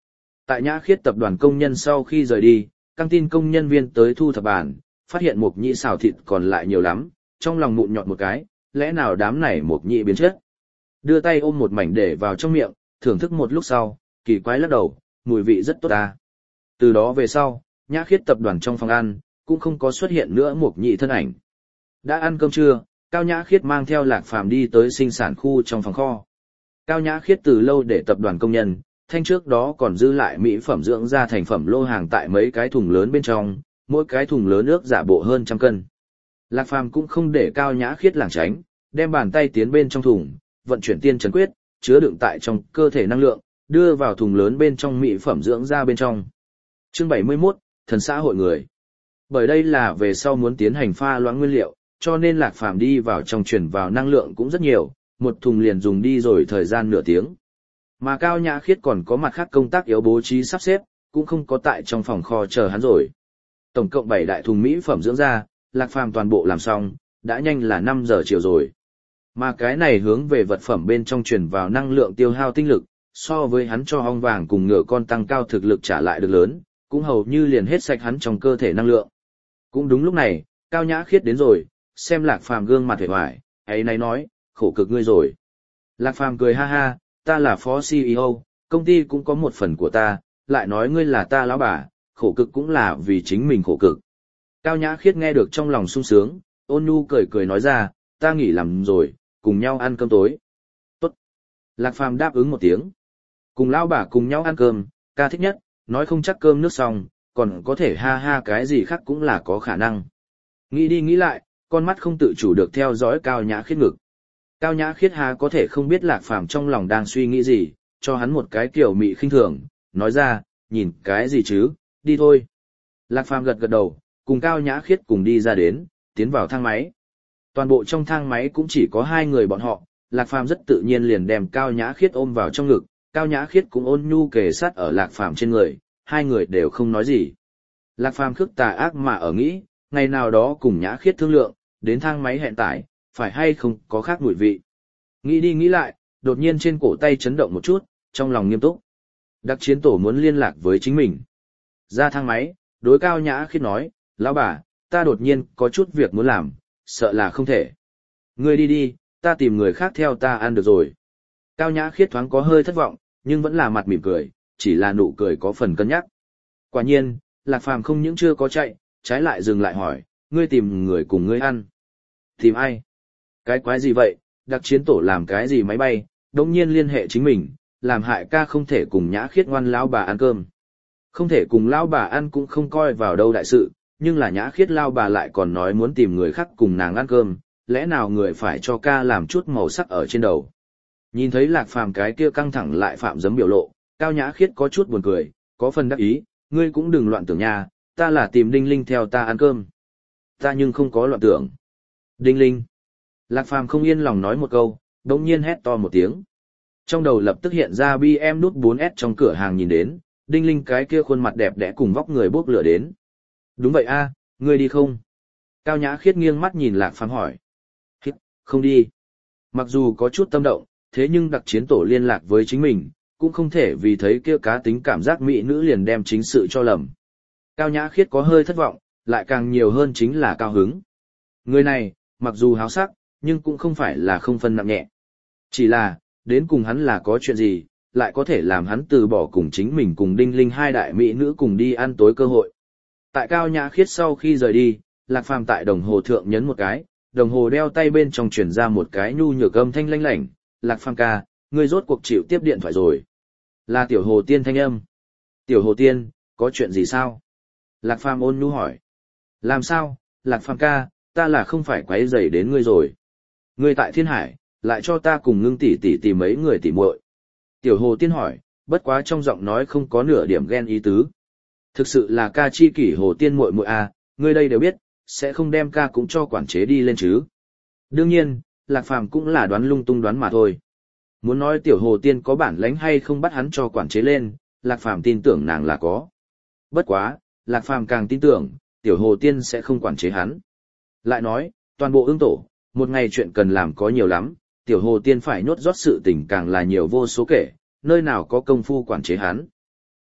Tại Nhã Khiết tập đoàn công nhân sau khi rời đi, căng tin công nhân viên tới thu thập bàn, phát hiện mục nhĩ xào thịt còn lại nhiều lắm, trong lòng mụn nhọt một cái, lẽ nào đám này mục nhĩ biến chất. Đưa tay ôm một mảnh để vào trong miệng, thưởng thức một lúc sau, kỳ quái lắc đầu, mùi vị rất tốt ta. Từ đó về sau, Nhã Khiết tập đoàn trong phòng ăn, cũng không có xuất hiện nữa mục nhĩ thân ảnh. Đã ăn cơm trưa, Cao Nhã Khiết mang theo Lạc Phàm đi tới sinh sản khu trong phòng kho. Cao Nhã Khiết từ lâu để tập đoàn công nhân, thanh trước đó còn dư lại mỹ phẩm dưỡng da thành phẩm lô hàng tại mấy cái thùng lớn bên trong, mỗi cái thùng lớn ước giả bộ hơn trăm cân. Lạc Phàm cũng không để Cao Nhã Khiết lảng tránh, đem bàn tay tiến bên trong thùng, vận chuyển tiên trấn quyết, chứa đựng tại trong cơ thể năng lượng, đưa vào thùng lớn bên trong mỹ phẩm dưỡng da bên trong. Chương bảy mươi mốt, thần xã hội người. Bởi đây là về sau muốn tiến hành pha loãng nguyên liệu, cho nên Lạc Phàm đi vào trong chuyển vào năng lượng cũng rất nhiều, một thùng liền dùng đi rồi thời gian nửa tiếng. Mà Cao Nhã Khiết còn có mặt khác công tác yếu bố trí sắp xếp, cũng không có tại trong phòng kho chờ hắn rồi. Tổng cộng bảy đại thùng mỹ phẩm dưỡng da, Lạc Phàm toàn bộ làm xong, đã nhanh là năm giờ chiều rồi. Mà cái này hướng về vật phẩm bên trong truyền vào năng lượng tiêu hao tinh lực, so với hắn cho ong vàng cùng ngựa con tăng cao thực lực trả lại được lớn, cũng hầu như liền hết sạch hắn trong cơ thể năng lượng. Cũng đúng lúc này, Cao Nhã Khiết đến rồi, xem Lạc Phàm gương mặt vẻ hoài, ấy này nói, khổ cực ngươi rồi. Lạc Phàm cười ha ha, ta là phó xê e ô, công ty cũng có một phần của ta, lại nói ngươi là ta lão bà, khổ cực cũng là vì chính mình khổ cực. Cao Nhã Khiết nghe được trong lòng sung sướng, ôn nhu cười cười nói ra, ta nghỉ làm rồi, cùng nhau ăn cơm tối. Tốt. Lạc Phàm đáp ứng một tiếng. Cùng lão bà cùng nhau ăn cơm, ca thích nhất, nói không chắc cơm nước xong, còn có thể ha ha cái gì khác cũng là có khả năng. Nghĩ đi nghĩ lại, con mắt không tự chủ được theo dõi Cao Nhã Khiết ngực. Cao Nhã Khiết há có thể không biết Lạc Phàm trong lòng đang suy nghĩ gì, cho hắn một cái kiểu mị khinh thường, nói ra, nhìn cái gì chứ, đi thôi. Lạc Phàm gật gật đầu, cùng Cao Nhã Khiết cùng đi ra đến, tiến vào thang máy. Toàn bộ trong thang máy cũng chỉ có hai người bọn họ, Lạc Phàm rất tự nhiên liền đem Cao Nhã Khiết ôm vào trong ngực, Cao Nhã Khiết cũng ôn nhu kề sát ở Lạc Phàm trên người, hai người đều không nói gì. Lạc Phàm khước tà ác mà ở nghĩ, ngày nào đó cùng Nhã Khiết thương lượng, đến thang máy hẹn tải, phải hay không có khác mùi vị. Nghĩ đi nghĩ lại, đột nhiên trên cổ tay chấn động một chút, trong lòng nghiêm túc. Đặc chiến tổ muốn liên lạc với chính mình. Ra thang máy, đối Cao Nhã Khiết nói, lão bà, ta đột nhiên có chút việc muốn làm, sợ là không thể. Ngươi đi đi, ta tìm người khác theo ta ăn được rồi. Cao Nhã Khiết thoáng có hơi thất vọng, nhưng vẫn là mặt mỉm cười, chỉ là nụ cười có phần cân nhắc. Quả nhiên, Lạc Phàm không những chưa có chạy, trái lại dừng lại hỏi, ngươi tìm người cùng ngươi ăn. Tìm ai? Cái quái gì vậy, đặc chiến tổ làm cái gì máy bay, đống nhiên liên hệ chính mình, làm hại ca không thể cùng Nhã Khiết ngoan lão bà ăn cơm. Không thể cùng lão bà ăn cũng không coi vào đâu đại sự, nhưng là Nhã Khiết lão bà lại còn nói muốn tìm người khác cùng nàng ăn cơm, lẽ nào người phải cho ca làm chút màu sắc ở trên đầu. Nhìn thấy Lạc Phàm cái kia căng thẳng lại phạm dấm biểu lộ, Cao Nhã Khiết có chút buồn cười, có phần đắc ý, ngươi cũng đừng loạn tưởng nha, ta là tìm Đinh Linh theo ta ăn cơm. Ta nhưng không có loạn tưởng. Đinh Linh. Lạc Phàm không yên lòng nói một câu, đột nhiên hét to một tiếng. Trong đầu lập tức hiện ra bê em nút bốn S trong cửa hàng nhìn đến, Đinh Linh cái kia khuôn mặt đẹp đẽ cùng vóc người bốc lửa đến. Đúng vậy a, ngươi đi không? Cao Nhã Khiết nghiêng mắt nhìn Lạc Phàm hỏi. Hít, không đi. Mặc dù có chút tâm động, thế nhưng đặc chiến tổ liên lạc với chính mình, cũng không thể vì thấy kia cá tính cảm giác mỹ nữ liền đem chính sự cho lầm. Cao Nhã Khiết có hơi thất vọng, lại càng nhiều hơn chính là cao hứng. Người này, mặc dù háo sắc, nhưng cũng không phải là không phân nặng nhẹ. Chỉ là, đến cùng hắn là có chuyện gì, lại có thể làm hắn từ bỏ cùng chính mình cùng Đinh Linh hai đại mỹ nữ cùng đi ăn tối cơ hội. Tại Cao Nhã Khiết sau khi rời đi, Lạc Phàm tại đồng hồ thượng nhấn một cái, đồng hồ đeo tay bên trong truyền ra một cái nhu nhược âm thanh lanh lảnh, Lạc Phàm ca, ngươi rốt cuộc chịu tiếp điện thoại rồi. Là Tiểu Hồ Tiên thanh âm. Tiểu Hồ Tiên, có chuyện gì sao? Lạc Phàm ôn nhu hỏi. Làm sao, Lạc Phàm ca, ta là không phải quấy rầy đến ngươi rồi. Ngươi tại Thiên Hải, lại cho ta cùng Ngưng tỷ tỷ tìm mấy người tỷ muội. Tiểu Hồ Tiên hỏi, bất quá trong giọng nói không có nửa điểm ghen ý tứ. Thực sự là ca chi kỷ Hồ Tiên muội muội à, ngươi đây đều biết, sẽ không đem ca cũng cho quản chế đi lên chứ. Đương nhiên, Lạc Phàm cũng là đoán lung tung đoán mà thôi. Muốn nói Tiểu Hồ Tiên có bản lãnh hay không bắt hắn cho quản chế lên, Lạc Phàm tin tưởng nàng là có. Bất quá, Lạc Phàm càng tin tưởng, Tiểu Hồ Tiên sẽ không quản chế hắn. Lại nói, toàn bộ ương tổ, một ngày chuyện cần làm có nhiều lắm, Tiểu Hồ Tiên phải nhốt rót sự tình càng là nhiều vô số kể, nơi nào có công phu quản chế hắn.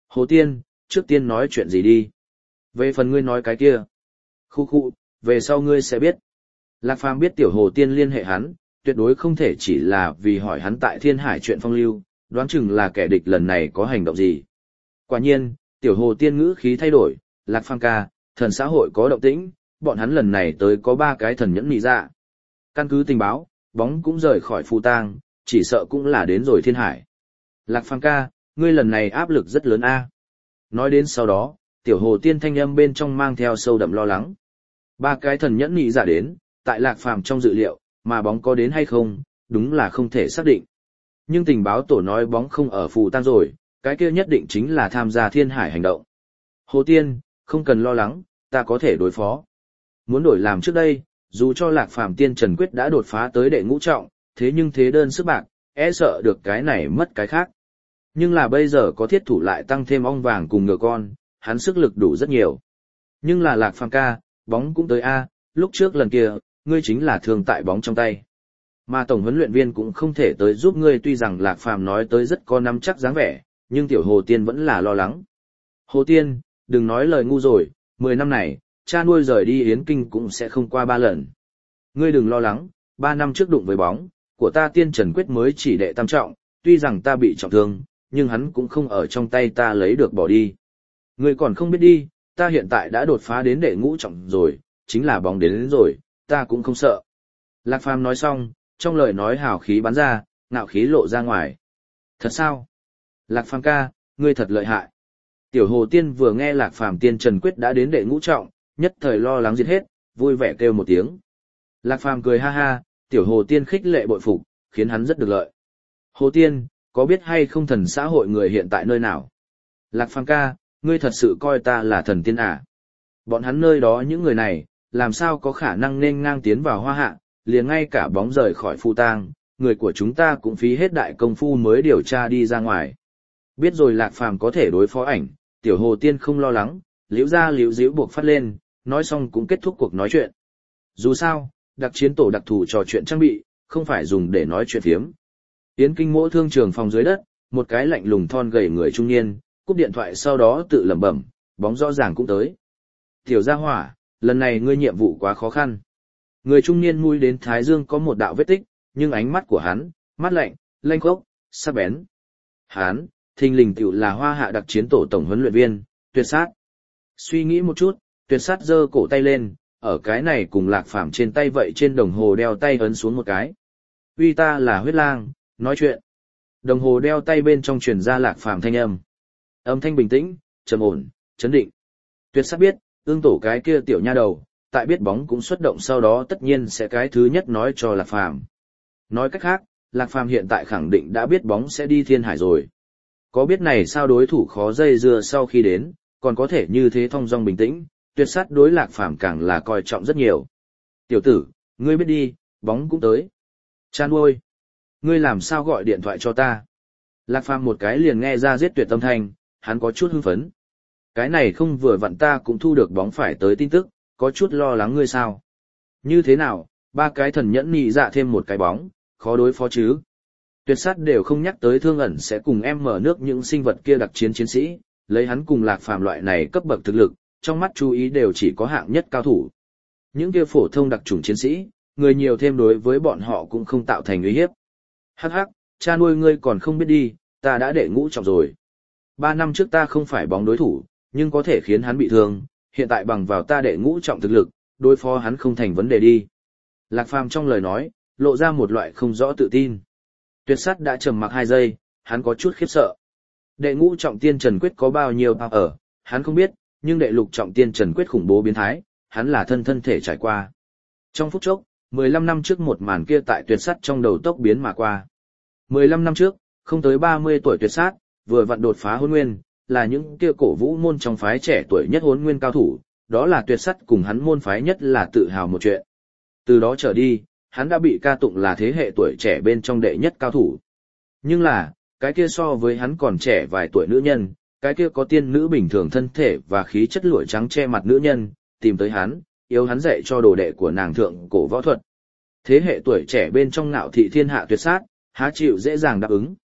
Hồ Tiên, trước tiên nói chuyện gì đi. Về phần ngươi nói cái kia. Khu khu, về sau ngươi sẽ biết. Lạc Phàm biết tiểu Hồ Tiên liên hệ hắn, tuyệt đối không thể chỉ là vì hỏi hắn tại Thiên Hải chuyện phong lưu, đoán chừng là kẻ địch lần này có hành động gì. Quả nhiên, tiểu Hồ Tiên ngữ khí thay đổi, Lạc Phàm ca, thần xã hội có động tĩnh, bọn hắn lần này tới có ba cái thần nhẫn nị dạ. Căn cứ tình báo, bóng cũng rời khỏi phù tang, chỉ sợ cũng là đến rồi Thiên Hải. Lạc Phàm ca, ngươi lần này áp lực rất lớn a. Nói đến sau đó, tiểu Hồ Tiên thanh âm bên trong mang theo sâu đậm lo lắng. Ba cái thần nhẫn nị dạ đến, tại Lạc Phàm trong dự liệu, mà bóng có đến hay không, đúng là không thể xác định. Nhưng tình báo tổ nói bóng không ở phù tang rồi, cái kia nhất định chính là tham gia Thiên Hải hành động. Hồ Tiên, không cần lo lắng, ta có thể đối phó. Muốn đổi làm trước đây, dù cho Lạc Phàm tiên Trần Quyết đã đột phá tới đệ ngũ trọng, thế nhưng thế đơn sức bạc, e sợ được cái này mất cái khác. Nhưng là bây giờ có thiết thủ lại tăng thêm ong vàng cùng ngựa con, hắn sức lực đủ rất nhiều. Nhưng là Lạc Phàm ca, bóng cũng tới a, lúc trước lần kia, ngươi chính là thường tại bóng trong tay. Mà tổng huấn luyện viên cũng không thể tới giúp ngươi, tuy rằng Lạc Phàm nói tới rất có nắm chắc dáng vẻ, nhưng tiểu Hồ Tiên vẫn là lo lắng. Hồ Tiên, đừng nói lời ngu rồi, mười năm này, cha nuôi rời đi Yến Kinh cũng sẽ không qua ba lần. Ngươi đừng lo lắng, ba năm trước đụng với bóng, của ta tiên Trần Quyết mới chỉ đệ tam trọng, tuy rằng ta bị trọng thương, nhưng hắn cũng không ở trong tay ta lấy được bỏ đi. Ngươi còn không biết đi, ta hiện tại đã đột phá đến đệ ngũ trọng rồi, chính là bóng đến, đến rồi, ta cũng không sợ. Lạc Phàm nói xong, trong lời nói hào khí bắn ra, ngạo khí lộ ra ngoài. Thật sao? Lạc Phàm ca, ngươi thật lợi hại. Tiểu Hồ Tiên vừa nghe Lạc Phàm tiên Trần Quyết đã đến đệ ngũ trọng, nhất thời lo lắng giết hết, vui vẻ kêu một tiếng. Lạc Phàm cười ha ha, tiểu Hồ Tiên khích lệ bội phục, khiến hắn rất được lợi. Hồ Tiên, có biết hay không thần xã hội người hiện tại nơi nào? Lạc Phàm ca, ngươi thật sự coi ta là thần tiên à? Bọn hắn nơi đó những người này, làm sao có khả năng nên ngang tiến vào Hoa Hạ, liền ngay cả bóng rời khỏi phù tang, người của chúng ta cũng phí hết đại công phu mới điều tra đi ra ngoài. Biết rồi Lạc Phàm có thể đối phó ảnh, tiểu Hồ Tiên không lo lắng, liễu ra liễu díu buộc phát lên, nói xong cũng kết thúc cuộc nói chuyện. Dù sao, đặc chiến tổ đặc thù trò chuyện trang bị, không phải dùng để nói chuyện phiếm. Yến Kinh Mỗ thương trường phòng dưới đất, một cái lạnh lùng thon gầy người trung niên, cúp điện thoại sau đó tự lẩm bẩm, bóng rõ ràng cũng tới. Tiểu gia hỏa, lần này ngươi nhiệm vụ quá khó khăn. Người trung niên mũi đến thái dương có một đạo vết tích, nhưng ánh mắt của hắn, mắt lạnh, lanh khốc, sắc bén. Hắn, thình lình tiểu là Hoa Hạ đặc chiến tổ tổng huấn luyện viên, Tuyệt Sát. Suy nghĩ một chút, Tuyệt Sát giơ cổ tay lên, ở cái này cùng Lạc Phàm trên tay vậy trên đồng hồ đeo tay ấn xuống một cái. Uy ta là Huyết Lang, nói chuyện. Đồng hồ đeo tay bên trong truyền ra Lạc Phàm thanh âm. Âm thanh bình tĩnh, trầm ổn, chấn định. Tuyệt Sát biết, ương tổ cái kia tiểu nha đầu, tại biết bóng cũng xuất động sau đó tất nhiên sẽ cái thứ nhất nói cho Lạc Phàm. Nói cách khác, Lạc Phàm hiện tại khẳng định đã biết bóng sẽ đi Thiên Hải rồi. Có biết này sao đối thủ khó dây dưa sau khi đến, còn có thể như thế thong dong bình tĩnh, Tuyệt Sát đối Lạc Phàm càng là coi trọng rất nhiều. Tiểu tử, ngươi biết đi, bóng cũng tới. Chan ôi, ngươi làm sao gọi điện thoại cho ta? Lạc Phàm một cái liền nghe ra giết tuyệt tâm thanh, hắn có chút hưng phấn. Cái này không vừa vặn ta cũng thu được bóng phải tới tin tức, có chút lo lắng ngươi sao? Như thế nào, ba cái thần nhẫn nhị dạ thêm một cái bóng, khó đối phó chứ? Tuyệt Sát đều không nhắc tới Thương Ẩn sẽ cùng em mở nước những sinh vật kia đặc chiến chiến sĩ, lấy hắn cùng Lạc Phàm loại này cấp bậc thực lực, trong mắt chú ý đều chỉ có hạng nhất cao thủ. Những kia phổ thông đặc chủng chiến sĩ, người nhiều thêm đối với bọn họ cũng không tạo thành uy hiếp. Hắc hắc, cha nuôi ngươi còn không biết đi, ta đã đệ ngũ trọng rồi. Ba năm trước ta không phải bóng đối thủ, nhưng có thể khiến hắn bị thương, hiện tại bằng vào ta đệ ngũ trọng thực lực, đối phó hắn không thành vấn đề đi. Lạc Phàm trong lời nói, lộ ra một loại không rõ tự tin. Tuyệt Sát đã trầm mặc hai giây, hắn có chút khiếp sợ. Đệ ngũ trọng tiên Trần Quyết có bao nhiêu bao ở, hắn không biết, nhưng đệ lục trọng tiên Trần Quyết khủng bố biến thái, hắn là thân thân thể trải qua. Trong phút chốc, mười lăm năm trước một màn kia tại Tuyệt Sát trong đầu tốc biến mà qua. mười lăm năm trước, không tới ba mươi tuổi Tuyệt Sát, vừa vặn đột phá Hỗn Nguyên, là những kia cổ vũ môn trong phái trẻ tuổi nhất Hỗn Nguyên cao thủ, đó là Tuyệt Sát cùng hắn môn phái nhất là tự hào một chuyện. Từ đó trở đi, hắn đã bị ca tụng là thế hệ tuổi trẻ bên trong đệ nhất cao thủ. Nhưng là, cái kia so với hắn còn trẻ vài tuổi nữ nhân, cái kia có tiên nữ bình thường thân thể và khí chất lụa trắng che mặt nữ nhân, tìm tới hắn, yêu hắn dạy cho đồ đệ của nàng thượng cổ võ thuật. Thế hệ tuổi trẻ bên trong ngạo thị thiên hạ Tuyệt Sát, há chịu dễ dàng đáp ứng.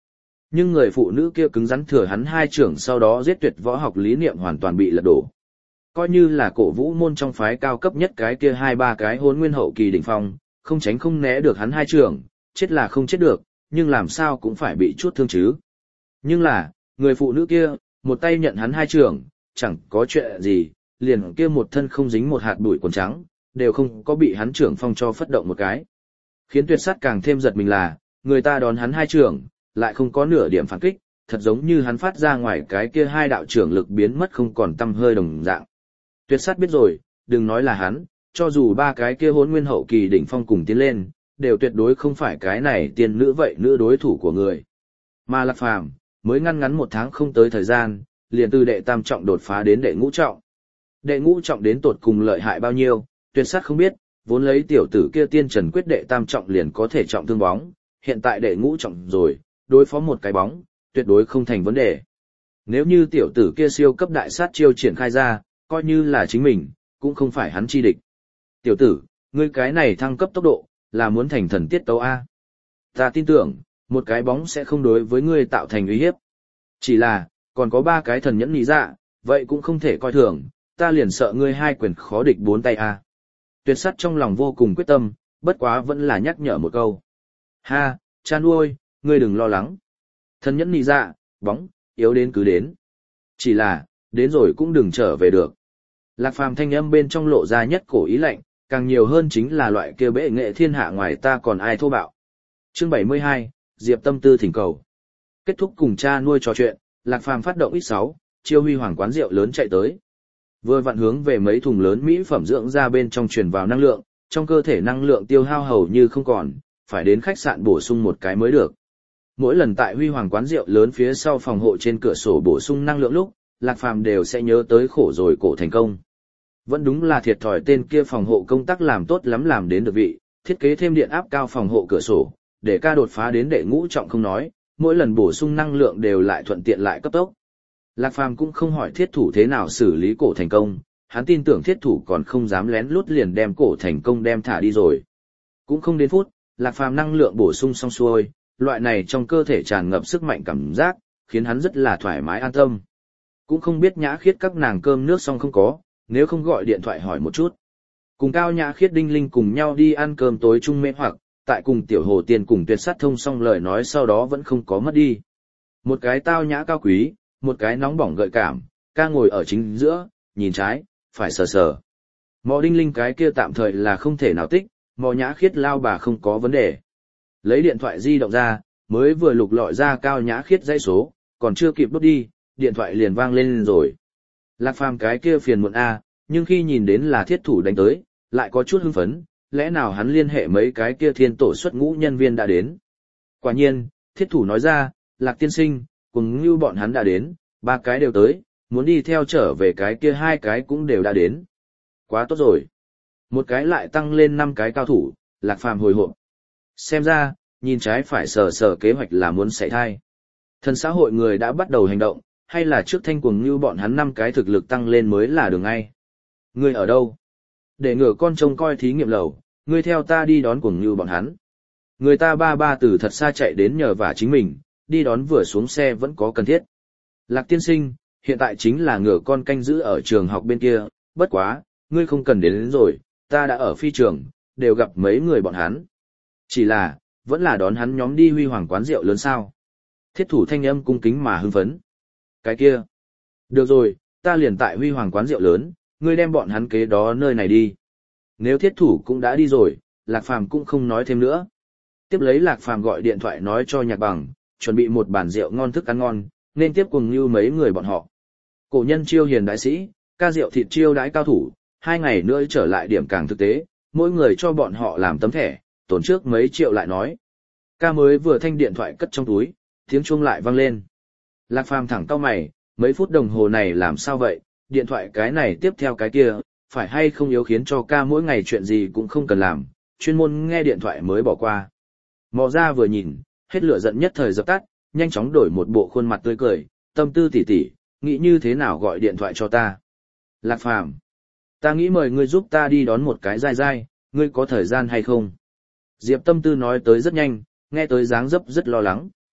Nhưng người phụ nữ kia cứng rắn thừa hắn hai trưởng sau đó giết tuyệt võ học lý niệm hoàn toàn bị lật đổ. Coi như là cổ vũ môn trong phái cao cấp nhất cái kia hai ba cái hôn nguyên hậu kỳ đỉnh phong, không tránh không né được hắn hai trưởng, chết là không chết được, nhưng làm sao cũng phải bị chút thương chứ. Nhưng là, người phụ nữ kia, một tay nhận hắn hai trưởng, chẳng có chuyện gì, liền kia một thân không dính một hạt bụi quần trắng, đều không có bị hắn trưởng phong cho phất động một cái. Khiến tuyệt sát càng thêm giật mình là, người ta đón hắn hai trưởng, lại không có nửa điểm phản kích, thật giống như hắn phát ra ngoài cái kia hai đạo trưởng lực biến mất không còn tăm hơi đồng dạng. Tuyệt sát biết rồi, đừng nói là hắn, cho dù ba cái kia hỗn nguyên hậu kỳ đỉnh phong cùng tiến lên, đều tuyệt đối không phải cái này tiên nữ vậy nữ đối thủ của người. Mà Lạc Phàm mới ngăn ngắn một tháng không tới thời gian, liền từ đệ tam trọng đột phá đến đệ ngũ trọng. Đệ ngũ trọng đến tột cùng lợi hại bao nhiêu, tuyệt sát không biết, vốn lấy tiểu tử kia tiên trần quyết đệ tam trọng liền có thể trọng thương bóng, hiện tại đệ ngũ trọng rồi, đối phó một cái bóng, tuyệt đối không thành vấn đề. Nếu như tiểu tử kia siêu cấp đại sát chiêu triển khai ra, coi như là chính mình, cũng không phải hắn chi địch. Tiểu tử, ngươi cái này thăng cấp tốc độ, là muốn thành thần tiết tấu A. Ta tin tưởng, một cái bóng sẽ không đối với ngươi tạo thành uy hiếp. Chỉ là, còn có ba cái thần nhẫn lý dạ, vậy cũng không thể coi thường, ta liền sợ ngươi hai quyền khó địch bốn tay A. Tuyệt sắt trong lòng vô cùng quyết tâm, bất quá vẫn là nhắc nhở một câu. Ha, cha nuôi, ngươi đừng lo lắng. Thần nhẫn lý dạ, bóng, yếu đến cứ đến. Chỉ là, đến rồi cũng đừng trở về được. Lạc Phàm thanh âm bên trong lộ ra nhất cổ ý lạnh, càng nhiều hơn chính là loại kia bệ nghệ thiên hạ ngoài ta còn ai thô bạo. Chương bảy mươi hai, Diệp Tâm Tư thỉnh cầu. Kết thúc cùng cha nuôi trò chuyện, Lạc Phàm phát động ít sáu, chiêu huy hoàng quán rượu lớn chạy tới. Vừa vặn hướng về mấy thùng lớn mỹ phẩm dưỡng ra bên trong truyền vào năng lượng, trong cơ thể năng lượng tiêu hao hầu như không còn, phải đến khách sạn bổ sung một cái mới được. Mỗi lần tại huy hoàng quán rượu lớn phía sau phòng hộ trên cửa sổ bổ sung năng lượng lúc, Lạc Phàm đều sẽ nhớ tới khổ rồi cổ thành công. Vẫn đúng là thiệt thòi tên kia phòng hộ công tác làm tốt lắm làm đến được vị, thiết kế thêm điện áp cao phòng hộ cửa sổ, để ca đột phá đến đệ ngũ trọng không nói, mỗi lần bổ sung năng lượng đều lại thuận tiện lại cấp tốc. Lạc Phàm cũng không hỏi thiết thủ thế nào xử lý cổ thành công, hắn tin tưởng thiết thủ còn không dám lén lút liền đem cổ thành công đem thả đi rồi. Cũng không đến phút, Lạc Phàm năng lượng bổ sung xong xuôi, loại này trong cơ thể tràn ngập sức mạnh cảm giác, khiến hắn rất là thoải mái an tâm. Cũng không biết Nhã Khiết các nàng cơm nước xong không có, nếu không gọi điện thoại hỏi một chút. Cùng Cao Nhã Khiết Đinh Linh cùng nhau đi ăn cơm tối chung mê hoặc, tại cùng Tiểu Hồ Tiên cùng Tuyệt Sát thông xong lời nói sau đó vẫn không có mất đi. Một cái tao nhã cao quý, một cái nóng bỏng gợi cảm, ca ngồi ở chính giữa, nhìn trái, phải sờ sờ. Mò Đinh Linh cái kia tạm thời là không thể nào tích, mò Nhã Khiết lao bà không có vấn đề. Lấy điện thoại di động ra, mới vừa lục lọi ra Cao Nhã Khiết dãy số, còn chưa kịp đốt đi, điện thoại liền vang lên rồi. Lạc Phàm cái kia phiền muộn a, nhưng khi nhìn đến là thiết thủ đánh tới, lại có chút hưng phấn, lẽ nào hắn liên hệ mấy cái kia thiên tổ xuất ngũ nhân viên đã đến. Quả nhiên, thiết thủ nói ra, Lạc tiên sinh, cùng như bọn hắn đã đến, ba cái đều tới, muốn đi theo trở về cái kia hai cái cũng đều đã đến. Quá tốt rồi. Một cái lại tăng lên năm cái cao thủ, Lạc Phàm hồi hộp. Xem ra, nhìn trái phải sờ sờ kế hoạch là muốn xảy thai. Thần xã hội người đã bắt đầu hành động, hay là trước thanh cuồng như bọn hắn năm cái thực lực tăng lên mới là đường ngay. Ngươi ở đâu? Để ngửa con trông coi thí nghiệm lầu, ngươi theo ta đi đón cuồng như bọn hắn. Người ta ba ba từ thật xa chạy đến nhờ vả chính mình, đi đón vừa xuống xe vẫn có cần thiết. Lạc tiên sinh, hiện tại chính là ngửa con canh giữ ở trường học bên kia, bất quá, ngươi không cần đến, đến rồi, ta đã ở phi trường, đều gặp mấy người bọn hắn. Chỉ là, vẫn là đón hắn nhóm đi huy hoàng quán rượu lớn sao. Thiết thủ thanh âm cung kính mà hưng phấn. Cái kia. Được rồi, ta liền tại huy hoàng quán rượu lớn, ngươi đem bọn hắn kế đó nơi này đi. Nếu thiết thủ cũng đã đi rồi, Lạc Phàm cũng không nói thêm nữa. Tiếp lấy Lạc Phàm gọi điện thoại nói cho Nhạc Bằng, chuẩn bị một bàn rượu ngon thức ăn ngon, nên tiếp cùng như mấy người bọn họ. Cổ nhân chiêu hiền đại sĩ, ca rượu thịt chiêu đãi cao thủ, hai ngày nữa trở lại điểm càng thực tế, mỗi người cho bọn họ làm tấm thẻ, tổn trước mấy triệu lại nói. Ca mới vừa thanh điện thoại cất trong túi, tiếng chuông lại vang lên. Lạc Phàm thẳng cau mày, mấy phút đồng hồ này làm sao vậy, điện thoại cái này tiếp theo cái kia, phải hay không yếu khiến cho ca mỗi ngày chuyện gì cũng không cần làm, chuyên môn nghe điện thoại mới bỏ qua. Mò ra vừa nhìn, hết lửa giận nhất thời dập tắt, nhanh chóng đổi một bộ khuôn mặt tươi cười, Tâm Tư tỉ tỉ, nghĩ như thế nào gọi điện thoại cho ta. Lạc Phàm, ta nghĩ mời ngươi giúp ta đi đón một cái dai dai, ngươi có thời gian hay không? Diệp Tâm Tư nói tới rất nhanh, nghe tới dáng dấp rất lo lắng.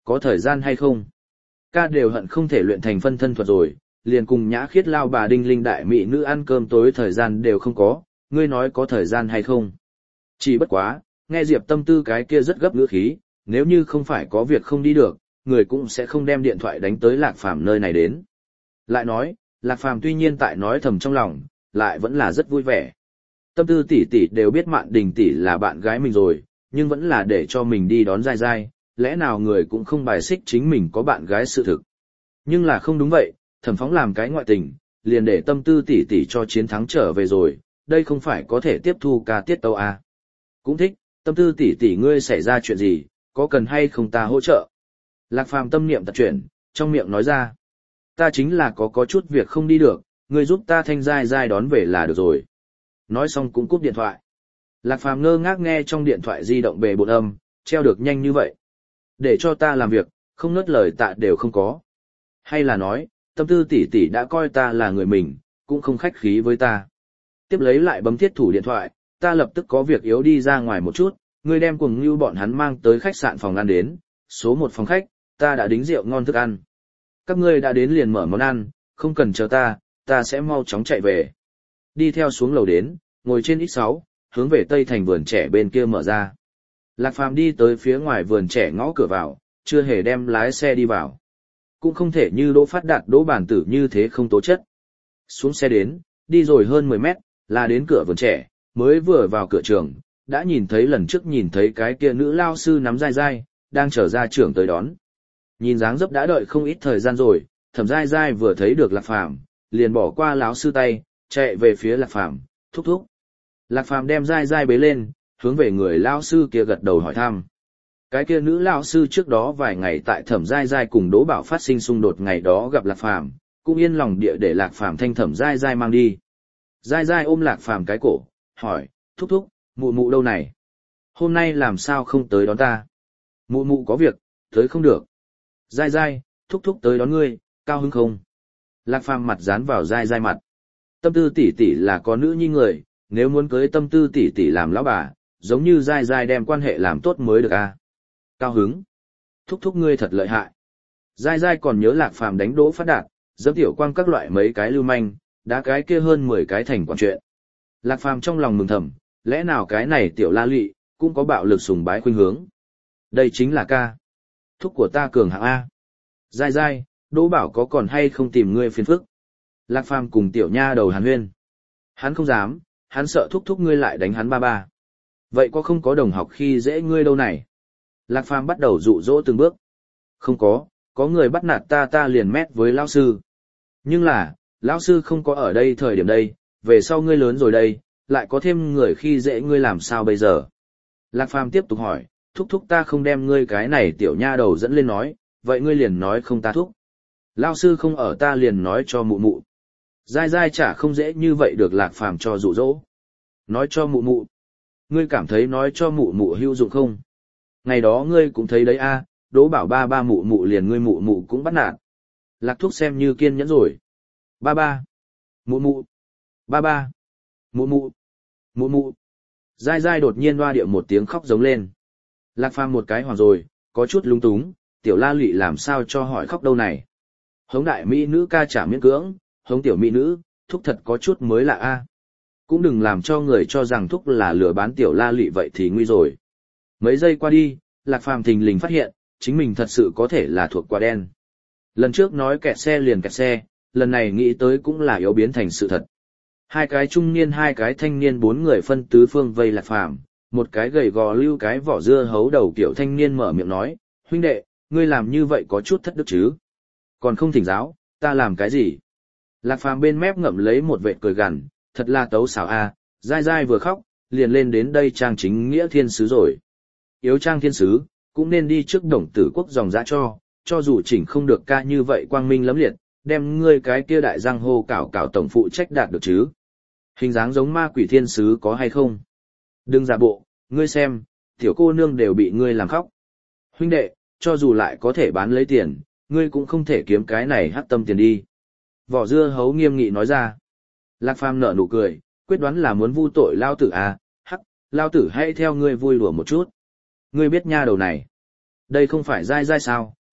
có thời gian hay không? Ca đều hận không thể luyện thành phân thân thuật rồi, liền cùng nhã khiết lao bà đinh linh đại mỹ nữ ăn cơm tối thời gian đều không có, ngươi nói có thời gian hay không? Chỉ bất quá, nghe Diệp Tâm Tư cái kia rất gấp ngữ khí, nếu như không phải có việc không đi được, người cũng sẽ không đem điện thoại đánh tới Lạc Phàm nơi này đến. Lại nói, Lạc Phàm tuy nhiên tại nói thầm trong lòng, lại vẫn là rất vui vẻ. Tâm Tư tỷ tỷ đều biết Mạn Đình tỷ là bạn gái mình rồi, nhưng vẫn là để cho mình đi đón dai dai, lẽ nào người cũng không bài xích chính mình có bạn gái sự thực. Nhưng là không đúng vậy, Thẩm Phóng làm cái ngoại tình, liền để Tâm Tư tỷ tỷ cho chiến thắng trở về rồi, đây không phải có thể tiếp thu ca tiết tấu à. Cũng thích, Tâm Tư tỷ tỷ ngươi xảy ra chuyện gì, có cần hay không ta hỗ trợ? Lạc Phàm tâm niệm tật chuyển, trong miệng nói ra. Ta chính là có có chút việc không đi được, ngươi giúp ta thanh dai dai đón về là được rồi. Nói xong cũng cúp điện thoại. Lạc Phàm ngơ ngác nghe trong điện thoại di động bề bộn âm, treo được nhanh như vậy. Để cho ta làm việc, không nớt lời tạ đều không có. Hay là nói, Tâm Tư tỷ tỷ đã coi ta là người mình, cũng không khách khí với ta. Tiếp lấy lại bấm thiết thủ điện thoại, ta lập tức có việc yếu đi ra ngoài một chút, ngươi đem cùng như bọn hắn mang tới khách sạn phòng ăn đến, số một phòng khách, ta đã đính rượu ngon thức ăn. Các ngươi đã đến liền mở món ăn, không cần chờ ta, ta sẽ mau chóng chạy về. Đi theo xuống lầu đến, ngồi trên ích sáu, hướng về tây thành vườn trẻ bên kia mở ra. Lạc Phàm đi tới phía ngoài vườn trẻ ngõ cửa vào, chưa hề đem lái xe đi vào. Cũng không thể như Đỗ Phát Đạt Đỗ Bản Tử như thế không tố chất. Xuống xe đến, đi rồi hơn mười mét, là đến cửa vườn trẻ, mới vừa vào cửa trường, đã nhìn thấy lần trước nhìn thấy cái kia nữ lao sư nắm dai dai, đang chở ra trưởng tới đón. Nhìn dáng dấp đã đợi không ít thời gian rồi, Thẩm dai dai vừa thấy được Lạc Phàm, liền bỏ qua lão sư tay, chạy về phía Lạc Phàm, thúc thúc. Lạc Phàm đem dai dai bế lên, hướng về người lao sư kia gật đầu hỏi thăm. Cái kia nữ lao sư trước đó vài ngày tại Thẩm dai dai cùng Đỗ Bảo phát sinh xung đột ngày đó gặp Lạc Phàm, cũng yên lòng địa để Lạc Phàm thanh Thẩm dai dai mang đi. Dai dai ôm Lạc Phàm cái cổ, hỏi, thúc thúc, mụ mụ đâu này? Hôm nay làm sao không tới đón ta? Mụ mụ có việc, tới không được. Dai dai, thúc thúc tới đón ngươi, cao hứng không? Lạc Phàm mặt dán vào dai dai mặt. Tâm Tư tỷ tỷ là có nữ nhi người, nếu muốn cưới Tâm Tư tỷ tỷ làm lão bà, giống như dai dai đem quan hệ làm tốt mới được à? Cao hứng. Thúc thúc ngươi thật lợi hại. Dai dai còn nhớ Lạc Phàm đánh Đỗ Phát Đạt, dẫm tiểu quang các loại mấy cái lưu manh, đá cái kia hơn mười cái thành quản chuyện. Lạc Phàm trong lòng mừng thầm, lẽ nào cái này tiểu la lụy cũng có bạo lực sùng bái khuynh hướng. Đây chính là ca. Thúc của ta cường hạng A. Dai dai, Đỗ Bảo có còn hay không tìm ngươi phiền phức? Lạc Phàm cùng tiểu nha đầu hàn huyên. Hắn không dám, hắn sợ thúc thúc ngươi lại đánh hắn ba ba. Vậy có không có đồng học khi dễ ngươi đâu này? Lạc Phàm bắt đầu dụ dỗ từng bước. Không có, có người bắt nạt ta ta liền mét với lão sư. Nhưng là, lão sư không có ở đây thời điểm đây, về sau ngươi lớn rồi đây, lại có thêm người khi dễ ngươi làm sao bây giờ? Lạc Phàm tiếp tục hỏi, thúc thúc ta không đem ngươi cái này tiểu nha đầu dẫn lên nói, vậy ngươi liền nói không ta thúc. Lão sư không ở ta liền nói cho mụ mụ. Dai dai chả không dễ như vậy được Lạc Phàm cho dụ dỗ. Nói cho mụ mụ. Ngươi cảm thấy nói cho mụ mụ hữu dụng không? Ngày đó ngươi cũng thấy đấy a, Đỗ Bảo ba ba mụ mụ liền ngươi mụ mụ cũng bắt nạt. Lạc thúc xem như kiên nhẫn rồi. Ba ba. Mụ mụ. Ba ba. Mụ mụ. Mụ mụ. Dai dai đột nhiên loa điệu một tiếng khóc giống lên. Lạc Phàm một cái hoàng rồi, có chút lung túng, tiểu la lụy làm sao cho hỏi khóc đâu này. Hống đại mỹ nữ ca trả miễn cưỡng, hống tiểu mỹ nữ, thúc thật có chút mới lạ a. Cũng đừng làm cho người cho rằng thúc là lừa bán tiểu la lụy vậy thì nguy rồi. Mấy giây qua đi, Lạc Phàm thình lình phát hiện, chính mình thật sự có thể là thuộc quả đen. Lần trước nói kẹt xe liền kẹt xe, lần này nghĩ tới cũng là yếu biến thành sự thật. Hai cái trung niên hai cái thanh niên bốn người phân tứ phương vây Lạc Phàm, một cái gầy gò lưu cái vỏ dưa hấu đầu kiểu thanh niên mở miệng nói, huynh đệ, ngươi làm như vậy có chút thất đức chứ. Còn không thỉnh giáo, ta làm cái gì? Lạc Phàm bên mép ngậm lấy một vệt cười gằn, thật là tấu xảo a, dai dai vừa khóc, liền lên đến đây trang chính nghĩa thiên sứ rồi. Yếu trang thiên sứ, cũng nên đi trước đồng tử quốc dòng dã cho, cho dù chỉnh không được ca như vậy quang minh lẫm liệt, đem ngươi cái kia đại giang hô cảo cảo tổng phụ trách đạt được chứ. Hình dáng giống ma quỷ thiên sứ có hay không? Đừng giả bộ, ngươi xem, tiểu cô nương đều bị ngươi làm khóc. Huynh đệ, cho dù lại có thể bán lấy tiền, ngươi cũng không thể kiếm cái này hắc tâm tiền đi. Vỏ dưa hấu nghiêm nghị nói ra. Lạc Phàm nở nụ cười, quyết đoán là muốn vu tội lao tử à, hắc, lao tử hãy theo ngươi vui đùa một chút. Ngươi biết nha đầu này. Đây không phải dai dai sao,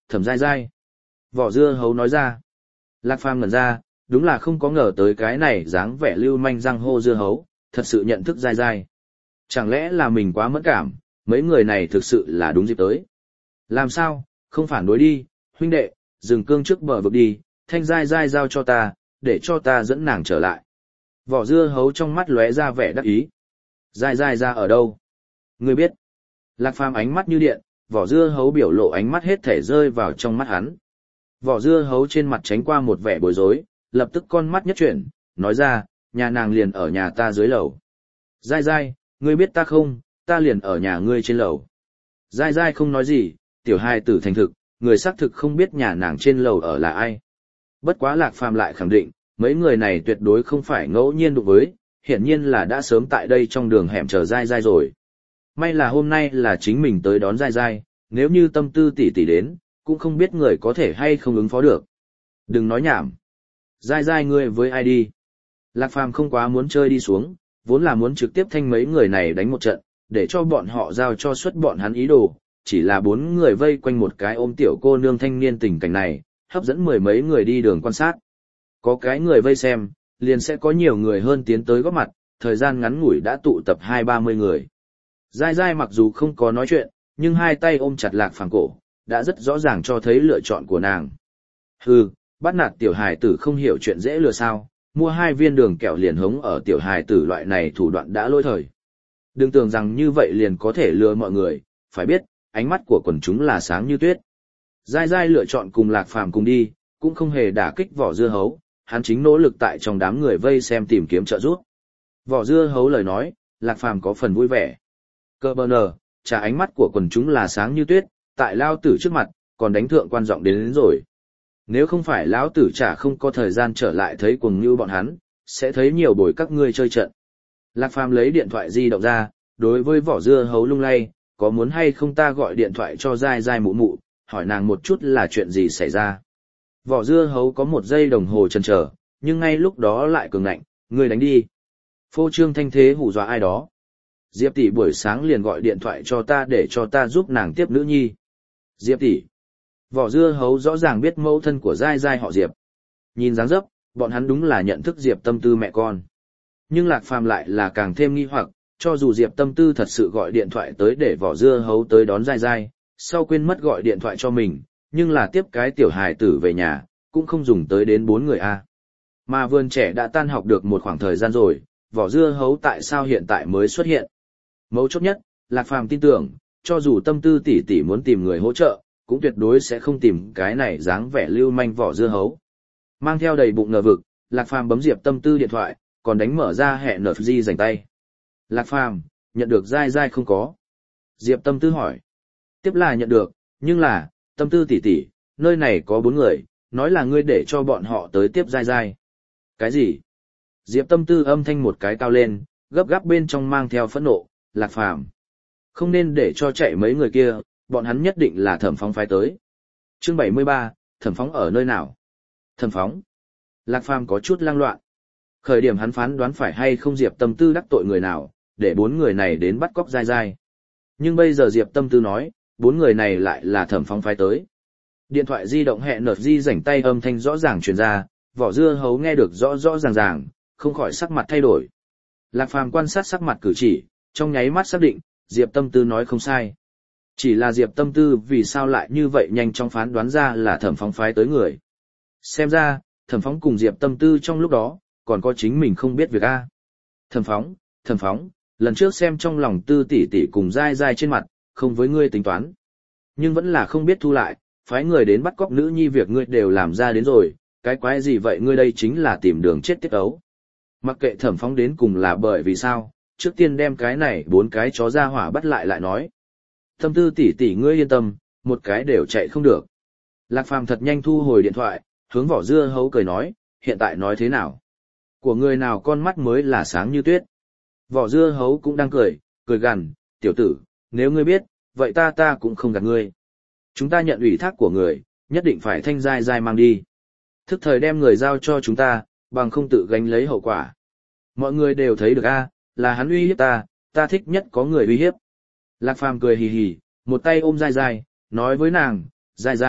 Thẩm Giai Giai. Vỏ dưa hấu nói ra. Lạc Phàm ngẩn ra, đúng là không có ngờ tới cái này dáng vẻ lưu manh răng hô dưa hấu, thật sự nhận thức Giai Giai. Chẳng lẽ là mình quá mẫn cảm, mấy người này thực sự là đúng dịp tới. Làm sao, không phản đối đi, huynh đệ, dừng cương trước bờ vực đi, Thanh Giai Giai giao cho ta, để cho ta dẫn nàng trở lại. Vỏ dưa hấu trong mắt lóe ra vẻ đắc ý. Giai Giai ra ở đâu? Ngươi biết. Lạc Phàm ánh mắt như điện, vỏ dưa hấu biểu lộ ánh mắt hết thể rơi vào trong mắt hắn. Vỏ dưa hấu trên mặt tránh qua một vẻ bối rối, lập tức con mắt nhất chuyển, nói ra, nhà nàng liền ở nhà ta dưới lầu. Giai Giai, ngươi biết ta không, ta liền ở nhà ngươi trên lầu. Giai Giai không nói gì, tiểu hài tử thành thực, người xác thực không biết nhà nàng trên lầu ở là ai. Bất quá Lạc Phàm lại khẳng định, mấy người này tuyệt đối không phải ngẫu nhiên đụng với, hiển nhiên là đã sớm tại đây trong đường hẻm chờ Giai Giai rồi. May là hôm nay là chính mình tới đón Giai Giai, nếu như Tâm Tư tỷ tỷ đến, cũng không biết người có thể hay không ứng phó được. Đừng nói nhảm. Giai Giai ngươi với ai đi? Lạc Phàm không quá muốn chơi đi xuống, vốn là muốn trực tiếp thanh mấy người này đánh một trận, để cho bọn họ giao cho suất bọn hắn ý đồ, chỉ là bốn người vây quanh một cái ôm tiểu cô nương thanh niên tình cảnh này, hấp dẫn mười mấy người đi đường quan sát. Có cái người vây xem, liền sẽ có nhiều người hơn tiến tới góp mặt, thời gian ngắn ngủi đã tụ tập hai ba mươi người. Giai Giai mặc dù không có nói chuyện, nhưng hai tay ôm chặt Lạc Phàm cổ, đã rất rõ ràng cho thấy lựa chọn của nàng. Hừ, bắt nạt tiểu hài tử không hiểu chuyện dễ lừa sao, mua hai viên đường kẹo liền hống ở tiểu hài tử loại này thủ đoạn đã lỗi thời. Đừng tưởng rằng như vậy liền có thể lừa mọi người, phải biết, ánh mắt của quần chúng là sáng như tuyết. Giai Giai lựa chọn cùng Lạc Phàm cùng đi, cũng không hề đả kích vỏ dưa hấu, hắn chính nỗ lực tại trong đám người vây xem tìm kiếm trợ giúp. Vỏ dưa hấu lời nói, Lạc Phàm có phần vui vẻ. Cơ bờ nờ, trả ánh mắt của quần chúng là sáng như tuyết, tại lao tử trước mặt, còn đánh thượng quan giọng đến, đến rồi. Nếu không phải lão tử chả không có thời gian trở lại thấy cuồng như bọn hắn, sẽ thấy nhiều buổi các ngươi chơi trận. Lạc Phàm lấy điện thoại di động ra, đối với vỏ dưa hấu lung lay, có muốn hay không ta gọi điện thoại cho Giai Giai mụ mụ, hỏi nàng một chút là chuyện gì xảy ra. Vỏ dưa hấu có một giây đồng hồ chần chờ, nhưng ngay lúc đó lại cường ngạnh, ngươi đánh đi. Phô trương thanh thế hù dọa ai đó. Diệp tỷ buổi sáng liền gọi điện thoại cho ta để cho ta giúp nàng tiếp nữ nhi. Diệp tỷ. Vỏ dưa hấu rõ ràng biết mẫu thân của Giai Giai họ Diệp. Nhìn dáng dấp, bọn hắn đúng là nhận thức Diệp Tâm Tư mẹ con. Nhưng Lạc Phàm lại là càng thêm nghi hoặc, cho dù Diệp Tâm Tư thật sự gọi điện thoại tới để vỏ dưa hấu tới đón Giai Giai, sau quên mất gọi điện thoại cho mình, nhưng là tiếp cái tiểu hài tử về nhà, cũng không dùng tới đến bốn người a. Mà vườn trẻ đã tan học được một khoảng thời gian rồi, vỏ dưa hấu tại sao hiện tại mới xuất hiện? Mấu chốt nhất, Lạc Phàm tin tưởng, cho dù Tâm Tư tỷ tỷ muốn tìm người hỗ trợ, cũng tuyệt đối sẽ không tìm cái này dáng vẻ lưu manh vỏ dưa hấu. Mang theo đầy bụng ngờ vực, Lạc Phàm bấm Diệp Tâm Tư điện thoại, còn đánh mở ra hẹn nở di dành tay. Lạc Phàm, nhận được Giai Giai không có? Diệp Tâm Tư hỏi. Tiếp là nhận được, nhưng là, Tâm Tư tỷ tỷ, nơi này có bốn người, nói là ngươi để cho bọn họ tới tiếp Giai Giai. Cái gì? Diệp Tâm Tư âm thanh một cái cao lên, gấp gáp bên trong mang theo phẫn nộ, Lạc Phàm, không nên để cho chạy mấy người kia, bọn hắn nhất định là Thẩm Phóng phái tới. Chương bảy mươi ba, Thẩm Phóng ở nơi nào? Thẩm Phóng. Lạc Phàm có chút lang loạn. Khởi điểm hắn phán đoán phải hay không Diệp Tâm Tư đắc tội người nào, để bốn người này đến bắt cóc Giai Giai. Nhưng bây giờ Diệp Tâm Tư nói, bốn người này lại là Thẩm Phóng phái tới. Điện thoại di động hẹn nở di rảnh tay âm thanh rõ ràng truyền ra, vỏ dưa hấu nghe được rõ rõ ràng ràng, không khỏi sắc mặt thay đổi. Lạc Phàm quan sát sắc mặt cử chỉ, trong nháy mắt xác định, Diệp Tâm Tư nói không sai. Chỉ là Diệp Tâm Tư vì sao lại như vậy nhanh chóng phán đoán ra là Thẩm Phóng phái tới người. Xem ra, Thẩm Phóng cùng Diệp Tâm Tư trong lúc đó, còn có chính mình không biết việc a. Thẩm Phóng, Thẩm Phóng, lần trước xem trong lòng Tư tỷ tỷ cùng Giai Giai trên mặt, không với ngươi tính toán. Nhưng vẫn là không biết thu lại, phái người đến bắt cóc nữ nhi việc ngươi đều làm ra đến rồi, cái quái gì vậy ngươi đây chính là tìm đường chết tiết ấu. Mặc kệ Thẩm Phóng đến cùng là bởi vì sao, trước tiên đem cái này bốn cái chó ra hỏa bắt lại lại nói. Tâm Tư tỷ tỷ ngươi yên tâm, một cái đều chạy không được. Lạc Phàm thật nhanh thu hồi điện thoại, hướng vỏ dưa hấu cười nói, hiện tại nói thế nào? Của người nào con mắt mới là sáng như tuyết. Vỏ dưa hấu cũng đang cười, cười gằn, tiểu tử, nếu ngươi biết, vậy ta ta cũng không gạt ngươi. Chúng ta nhận ủy thác của người, nhất định phải thanh Giai Giai mang đi. Thức thời đem người giao cho chúng ta, bằng không tự gánh lấy hậu quả. Mọi người đều thấy được a, là hắn uy hiếp ta, ta thích nhất có người uy hiếp. Lạc Phàm cười hì hì, một tay ôm Giai Giai, nói với nàng, Giai Giai,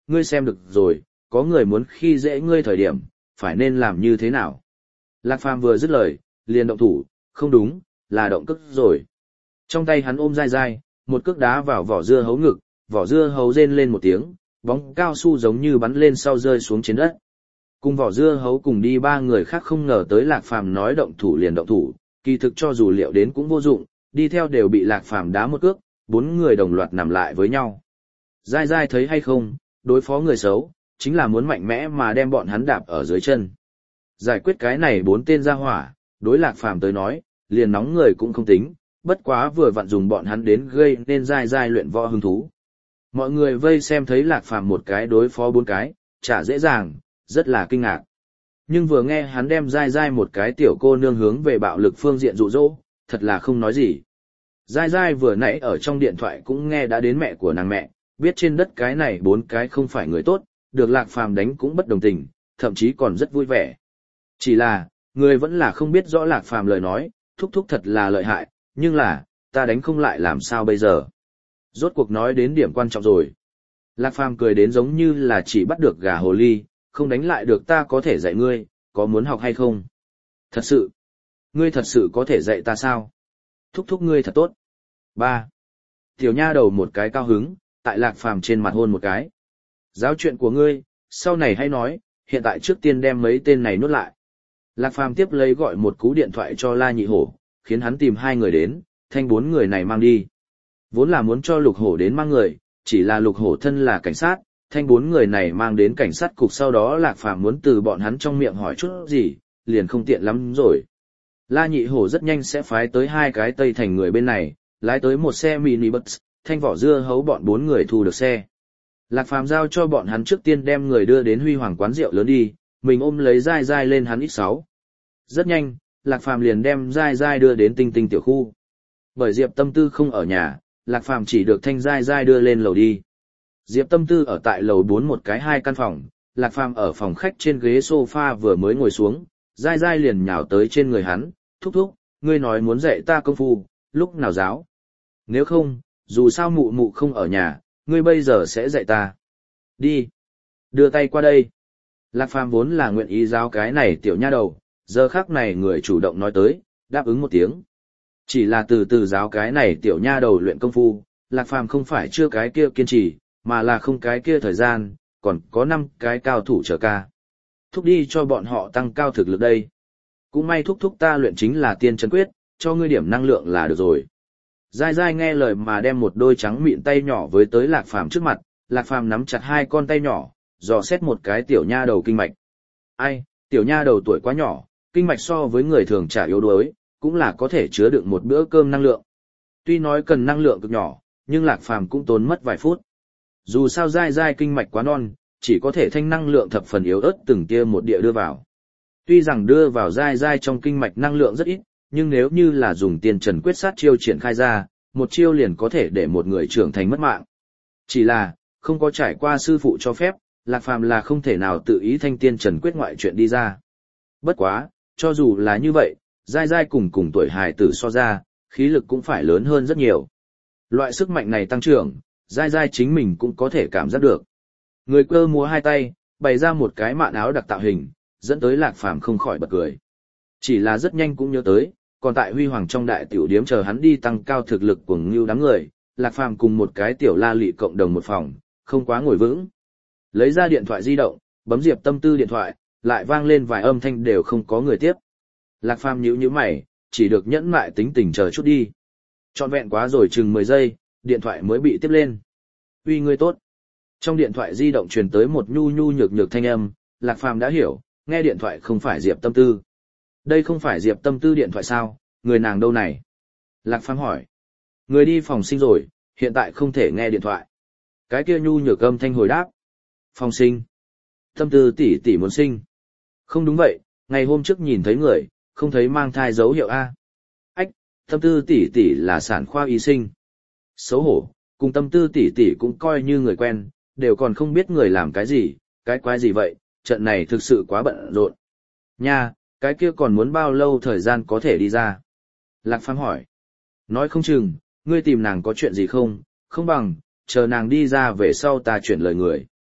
ngươi xem được rồi, có người muốn khi dễ ngươi thời điểm, phải nên làm như thế nào. Lạc Phàm vừa dứt lời, liền động thủ, không đúng, là động cước rồi. Trong tay hắn ôm dai dai, một cước đá vào vỏ dưa hấu ngực, vỏ dưa hấu rên lên một tiếng, bóng cao su giống như bắn lên sau rơi xuống trên đất. Cùng vỏ dưa hấu cùng đi ba người khác không ngờ tới Lạc Phàm nói động thủ liền động thủ, kỳ thực cho dù liệu đến cũng vô dụng, đi theo đều bị Lạc Phàm đá một cước, bốn người đồng loạt nằm lại với nhau. Dai dai thấy hay không, đối phó người xấu, chính là muốn mạnh mẽ mà đem bọn hắn đạp ở dưới chân. Giải quyết cái này bốn tên gia hỏa, đối Lạc Phàm tới nói, liền nóng người cũng không tính, bất quá vừa vặn dùng bọn hắn đến gây nên dai dai luyện võ hứng thú. Mọi người vây xem thấy Lạc Phàm một cái đối phó bốn cái, chả dễ dàng, rất là kinh ngạc. Nhưng vừa nghe hắn đem dai dai một cái tiểu cô nương hướng về bạo lực phương diện dụ dỗ, thật là không nói gì. Dai dai vừa nãy ở trong điện thoại cũng nghe đã đến mẹ của nàng mẹ, biết trên đất cái này bốn cái không phải người tốt, được Lạc Phàm đánh cũng bất đồng tình, thậm chí còn rất vui vẻ. Chỉ là, người vẫn là không biết rõ Lạc Phàm lời nói, thúc thúc thật là lợi hại, nhưng là, ta đánh không lại làm sao bây giờ. Rốt cuộc nói đến điểm quan trọng rồi. Lạc Phàm cười đến giống như là chỉ bắt được gà hồ ly, không đánh lại được ta có thể dạy ngươi, có muốn học hay không? Thật sự, ngươi thật sự có thể dạy ta sao? Thúc thúc ngươi thật tốt. Ba. Tiểu nha đầu một cái cao hứng, tại Lạc Phàm trên mặt hôn một cái. Giáo chuyện của ngươi, sau này hay nói, hiện tại trước tiên đem mấy tên này nuốt lại. Lạc Phàm tiếp lấy gọi một cú điện thoại cho La Nhị Hổ, khiến hắn tìm hai người đến, thanh bốn người này mang đi. Vốn là muốn cho Lục Hổ đến mang người, chỉ là Lục Hổ thân là cảnh sát, thanh bốn người này mang đến cảnh sát cục sau đó Lạc Phàm muốn từ bọn hắn trong miệng hỏi chút gì, liền không tiện lắm rồi. La Nhị Hổ rất nhanh sẽ phái tới hai cái Tây Thành người bên này, lái tới một xe mini bus, thanh vỏ dưa hấu bọn bốn người thu được xe. Lạc Phàm giao cho bọn hắn trước tiên đem người đưa đến Huy Hoàng quán rượu lớn đi, mình ôm lấy dai dai lên hắn ít sáu. Rất nhanh, Lạc Phàm liền đem dai dai đưa đến Tinh Tinh tiểu khu. Bởi Diệp Tâm Tư không ở nhà, Lạc Phàm chỉ được thanh dai dai đưa lên lầu đi. Diệp Tâm Tư ở tại lầu bốn một cái hai căn phòng, Lạc Phàm ở phòng khách trên ghế sofa vừa mới ngồi xuống, dai dai liền nhào tới trên người hắn, thúc thúc, ngươi nói muốn dạy ta công phu, lúc nào giáo? Nếu không, dù sao mụ mụ không ở nhà, ngươi bây giờ sẽ dạy ta. Đi. Đưa tay qua đây. Lạc Phàm vốn là nguyện ý giáo cái này tiểu nha đầu, giờ khắc này người chủ động nói tới, đáp ứng một tiếng. Chỉ là từ từ giáo cái này tiểu nha đầu luyện công phu, Lạc Phàm không phải chưa cái kia kiên trì, mà là không cái kia thời gian, còn có năm cái cao thủ chờ ca. Thúc đi cho bọn họ tăng cao thực lực đây. Cũng may thúc thúc ta luyện chính là tiên chân quyết, cho ngươi điểm năng lượng là được rồi. Dai dai nghe lời mà đem một đôi trắng mịn tay nhỏ với tới Lạc Phàm trước mặt, Lạc Phàm nắm chặt hai con tay nhỏ, dò xét một cái tiểu nha đầu kinh mạch. Ai, tiểu nha đầu tuổi quá nhỏ, kinh mạch so với người thường chả yếu đuối, cũng là có thể chứa đựng một bữa cơm năng lượng. Tuy nói cần năng lượng cực nhỏ, nhưng Lạc Phàm cũng tốn mất vài phút. Dù sao dai dai kinh mạch quá non, chỉ có thể thanh năng lượng thập phần yếu ớt từng tia một địa đưa vào. Tuy rằng đưa vào dai dai trong kinh mạch năng lượng rất ít, nhưng nếu như là dùng tiền trần quyết sát chiêu triển khai ra, một chiêu liền có thể để một người trưởng thành mất mạng. Chỉ là, không có trải qua sư phụ cho phép, Lạc Phàm là không thể nào tự ý thanh tiên trần quyết ngoại chuyện đi ra. Bất quá, cho dù là như vậy, dai dai cùng cùng tuổi hài tử so ra, khí lực cũng phải lớn hơn rất nhiều. Loại sức mạnh này tăng trưởng, dai dai chính mình cũng có thể cảm giác được. Người cơ múa hai tay, bày ra một cái mạn áo đặc tạo hình, dẫn tới Lạc Phàm không khỏi bật cười. Chỉ là rất nhanh cũng nhớ tới, còn tại Huy Hoàng trong đại tiểu điếm chờ hắn đi tăng cao thực lực của ngưu đám người, Lạc Phàm cùng một cái tiểu la lị cộng đồng một phòng, không quá ngồi vững. Lấy ra điện thoại di động, bấm Diệp Tâm Tư điện thoại, lại vang lên vài âm thanh đều không có người tiếp. Lạc Phàm nhíu nhíu mày, chỉ được nhẫn mại tính tình chờ chút đi. Trọn vẹn quá rồi chừng mười giây, điện thoại mới bị tiếp lên. Uy ngươi tốt. Trong điện thoại di động truyền tới một nhu nhu nhược nhược thanh âm, Lạc Phàm đã hiểu, nghe điện thoại không phải Diệp Tâm Tư. Đây không phải Diệp Tâm Tư điện thoại sao, người nàng đâu này? Lạc Phàm hỏi. Người đi phòng sinh rồi, hiện tại không thể nghe điện thoại. Cái kia nhu nhược âm thanh hồi đáp. Phòng sinh. Tâm Tư tỷ tỷ muốn sinh. Không đúng vậy, ngày hôm trước nhìn thấy người, không thấy mang thai dấu hiệu A. Ách, Tâm Tư tỷ tỷ là sản khoa y sinh. Xấu hổ, cùng Tâm Tư tỷ tỷ cũng coi như người quen, đều còn không biết người làm cái gì, cái quái gì vậy, trận này thực sự quá bận rộn. Nha, cái kia còn muốn bao lâu thời gian có thể đi ra? Lạc Phàm hỏi. Nói không chừng, ngươi tìm nàng có chuyện gì không, không bằng, chờ nàng đi ra về sau ta chuyển lời người.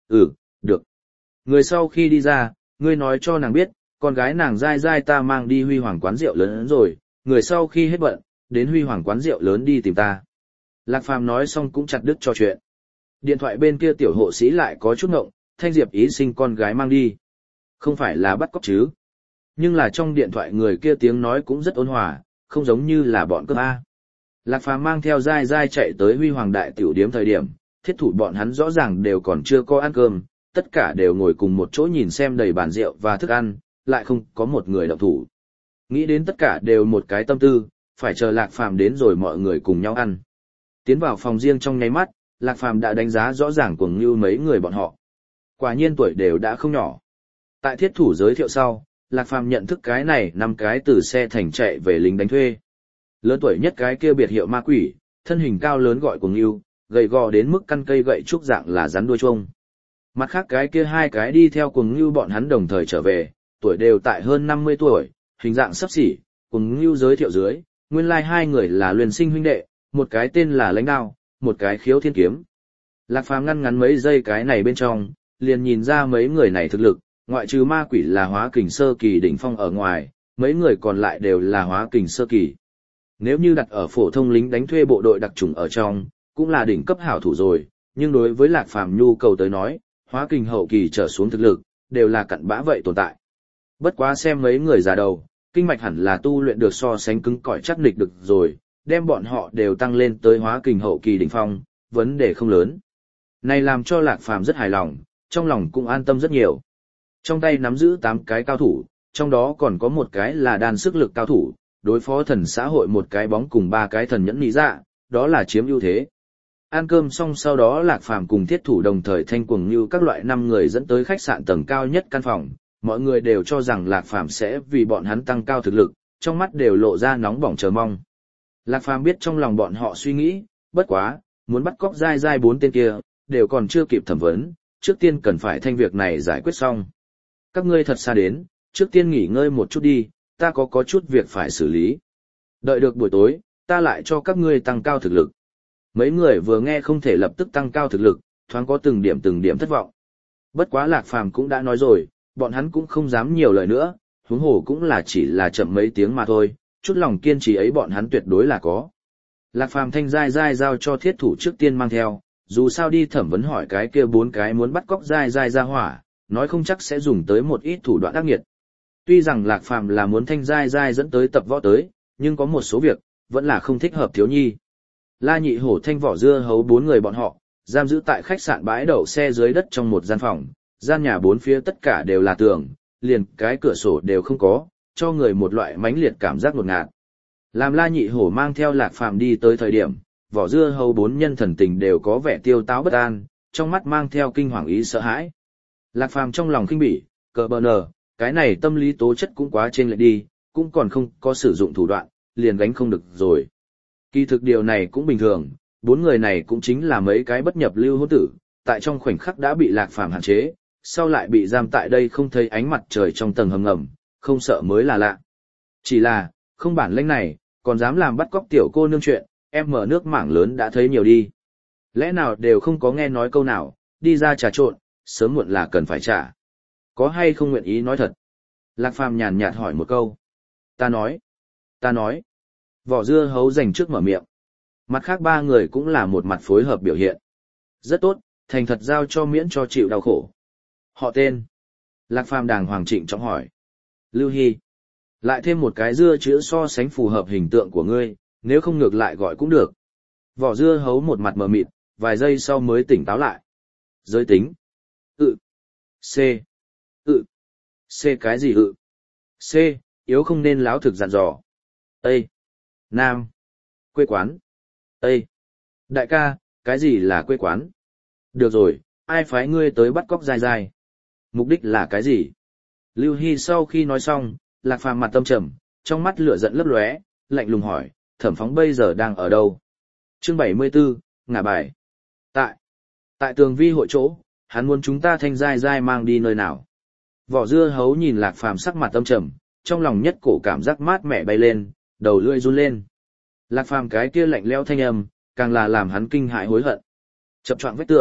Ừ, được. Người sau khi đi ra, ngươi nói cho nàng biết, con gái nàng dai dai ta mang đi huy hoàng quán rượu lớn rồi, người sau khi hết bận, đến huy hoàng quán rượu lớn đi tìm ta. Lạc Phàm nói xong cũng chặt đứt trò chuyện. Điện thoại bên kia tiểu hộ sĩ lại có chút ngộng, Thanh Diệp ý sinh con gái mang đi. Không phải là bắt cóc chứ. Nhưng là trong điện thoại người kia tiếng nói cũng rất ôn hòa, không giống như là bọn cướp A. Lạc Phàm mang theo dai dai chạy tới huy hoàng đại tiểu điếm thời điểm, thiết thủ bọn hắn rõ ràng đều còn chưa có ăn cơm, tất cả đều ngồi cùng một chỗ nhìn xem đầy bàn rượu và thức ăn, lại không có một người động thủ. Nghĩ đến tất cả đều một cái tâm tư, phải chờ Lạc Phàm đến rồi mọi người cùng nhau ăn. Tiến vào phòng riêng trong nháy mắt, Lạc Phàm đã đánh giá rõ ràng cuồng như mấy người bọn họ. Quả nhiên tuổi đều đã không nhỏ. Tại thiết thủ giới thiệu sau, Lạc Phàm nhận thức cái này năm cái từ xe thành chạy về lính đánh thuê. Lớn tuổi nhất cái kia biệt hiệu ma quỷ, thân hình cao lớn gọi cuồng như, gầy gò đến mức căn cây gậy trúc dạng là rắn đuôi chuông. Mặt khác cái kia hai cái đi theo cuồng như bọn hắn đồng thời trở về, tuổi đều tại hơn năm mươi tuổi, hình dạng xấp xỉ, cuồng như giới thiệu dưới, nguyên lai like hai người là luyện sinh huynh đệ, một cái tên là Lãnh Đao, một cái Khiếu Thiên Kiếm. Lạc Phàm ngăn ngắn mấy giây cái này bên trong, liền nhìn ra mấy người này thực lực, ngoại trừ ma quỷ là hóa kình sơ kỳ đỉnh phong ở ngoài, mấy người còn lại đều là hóa kình sơ kỳ. Nếu như đặt ở phổ thông lính đánh thuê bộ đội đặc trùng ở trong, cũng là đỉnh cấp hảo thủ rồi, nhưng đối với Lạc Phàm nhu cầu tới nói, hóa kình hậu kỳ trở xuống thực lực, đều là cặn bã vậy tồn tại. Bất quá xem mấy người già đầu, kinh mạch hẳn là tu luyện được so sánh cứng cỏi chắc nịch được rồi, đem bọn họ đều tăng lên tới hóa kình hậu kỳ đỉnh phong, vấn đề không lớn. Này làm cho Lạc Phàm rất hài lòng, trong lòng cũng an tâm rất nhiều. Trong tay nắm giữ tám cái cao thủ, trong đó còn có một cái là đan sức lực cao thủ, đối phó thần xã hội một cái bóng cùng ba cái thần nhẫn nghĩ dạ, đó là chiếm ưu thế. Ăn cơm xong sau đó Lạc Phàm cùng thiết thủ đồng thời thanh cuồng như các loại năm người dẫn tới khách sạn tầng cao nhất căn phòng, mọi người đều cho rằng Lạc Phàm sẽ vì bọn hắn tăng cao thực lực, trong mắt đều lộ ra nóng bỏng chờ mong. Lạc Phàm biết trong lòng bọn họ suy nghĩ, bất quá, muốn bắt cóc dai dai bốn tên kia, đều còn chưa kịp thẩm vấn, trước tiên cần phải thanh việc này giải quyết xong. Các ngươi thật xa đến, trước tiên nghỉ ngơi một chút đi, ta có có chút việc phải xử lý. Đợi được buổi tối, ta lại cho các ngươi tăng cao thực lực. Mấy người vừa nghe không thể lập tức tăng cao thực lực, thoáng có từng điểm từng điểm thất vọng. Bất quá Lạc Phàm cũng đã nói rồi, bọn hắn cũng không dám nhiều lời nữa, huống hồ cũng là chỉ là chậm mấy tiếng mà thôi, chút lòng kiên trì ấy bọn hắn tuyệt đối là có. Lạc Phàm thanh dai dai giao cho thiết thủ trước tiên mang theo, dù sao đi thẩm vấn hỏi cái kia bốn cái muốn bắt cóc dai dai ra hỏa, nói không chắc sẽ dùng tới một ít thủ đoạn ác nghiệt. Tuy rằng Lạc Phàm là muốn thanh dai dai dẫn tới tập võ tới, nhưng có một số việc, vẫn là không thích hợp thiếu nhi. La Nhị Hổ thanh vỏ dưa hấu bốn người bọn họ, giam giữ tại khách sạn bãi đậu xe dưới đất trong một gian phòng, gian nhà bốn phía tất cả đều là tường, liền cái cửa sổ đều không có, cho người một loại mãnh liệt cảm giác ngột ngạt. Làm La Nhị Hổ mang theo Lạc Phàm đi tới thời điểm, vỏ dưa hấu bốn nhân thần tình đều có vẻ tiêu táo bất an, trong mắt mang theo kinh hoàng ý sợ hãi. Lạc Phàm trong lòng khinh bỉ, cờ bờ nờ, cái này tâm lý tố chất cũng quá trên lệch đi, cũng còn không có sử dụng thủ đoạn, liền gánh không được rồi. Kỳ thực điều này cũng bình thường, bốn người này cũng chính là mấy cái bất nhập lưu hôn tử, tại trong khoảnh khắc đã bị Lạc Phàm hạn chế, sau lại bị giam tại đây không thấy ánh mặt trời trong tầng hầm ngầm, không sợ mới là lạ. Chỉ là, không bản lĩnh này, còn dám làm bắt cóc tiểu cô nương chuyện, em mở nước mảng lớn đã thấy nhiều đi. Lẽ nào đều không có nghe nói câu nào, đi ra trà trộn, sớm muộn là cần phải trả. Có hay không nguyện ý nói thật? Lạc Phàm nhàn nhạt hỏi một câu. Ta nói. Ta nói. Vỏ dưa hấu dành trước mở miệng. Mặt khác ba người cũng là một mặt phối hợp biểu hiện. Rất tốt, thành thật giao cho miễn cho chịu đau khổ. Họ tên. Lạc Phàm đàng hoàng trịnh trọng hỏi. Lưu Hy. Lại thêm một cái dưa chữ so sánh phù hợp hình tượng của ngươi, nếu không ngược lại gọi cũng được. Vỏ dưa hấu một mặt mờ mịt, vài giây sau mới tỉnh táo lại. Giới tính. Ừ. C. Ừ. C cái gì ừ? C, yếu không nên láo thực dặn dò. Ê. Nam. Quê quán. Ê. Đại ca, cái gì là quê quán? Được rồi, ai phái ngươi tới bắt cóc dai dai? Mục đích là cái gì? Lưu Hy sau khi nói xong, Lạc Phàm mặt tâm trầm, trong mắt lửa giận lấp lóe, lạnh lùng hỏi, Thẩm Phóng bây giờ đang ở đâu? Chương bảy mươi tư, ngả bài. Tại. Tại tường vi hội chỗ, hắn muốn chúng ta thanh dai dai mang đi nơi nào? Vỏ dưa hấu nhìn Lạc Phàm sắc mặt tâm trầm, trong lòng nhất cổ cảm giác mát mẻ bay lên, đầu lưỡi run lên. Lạc Phàm cái kia lạnh lẽo thanh âm, càng là làm hắn kinh hãi hối hận. Chập choạng vách tường,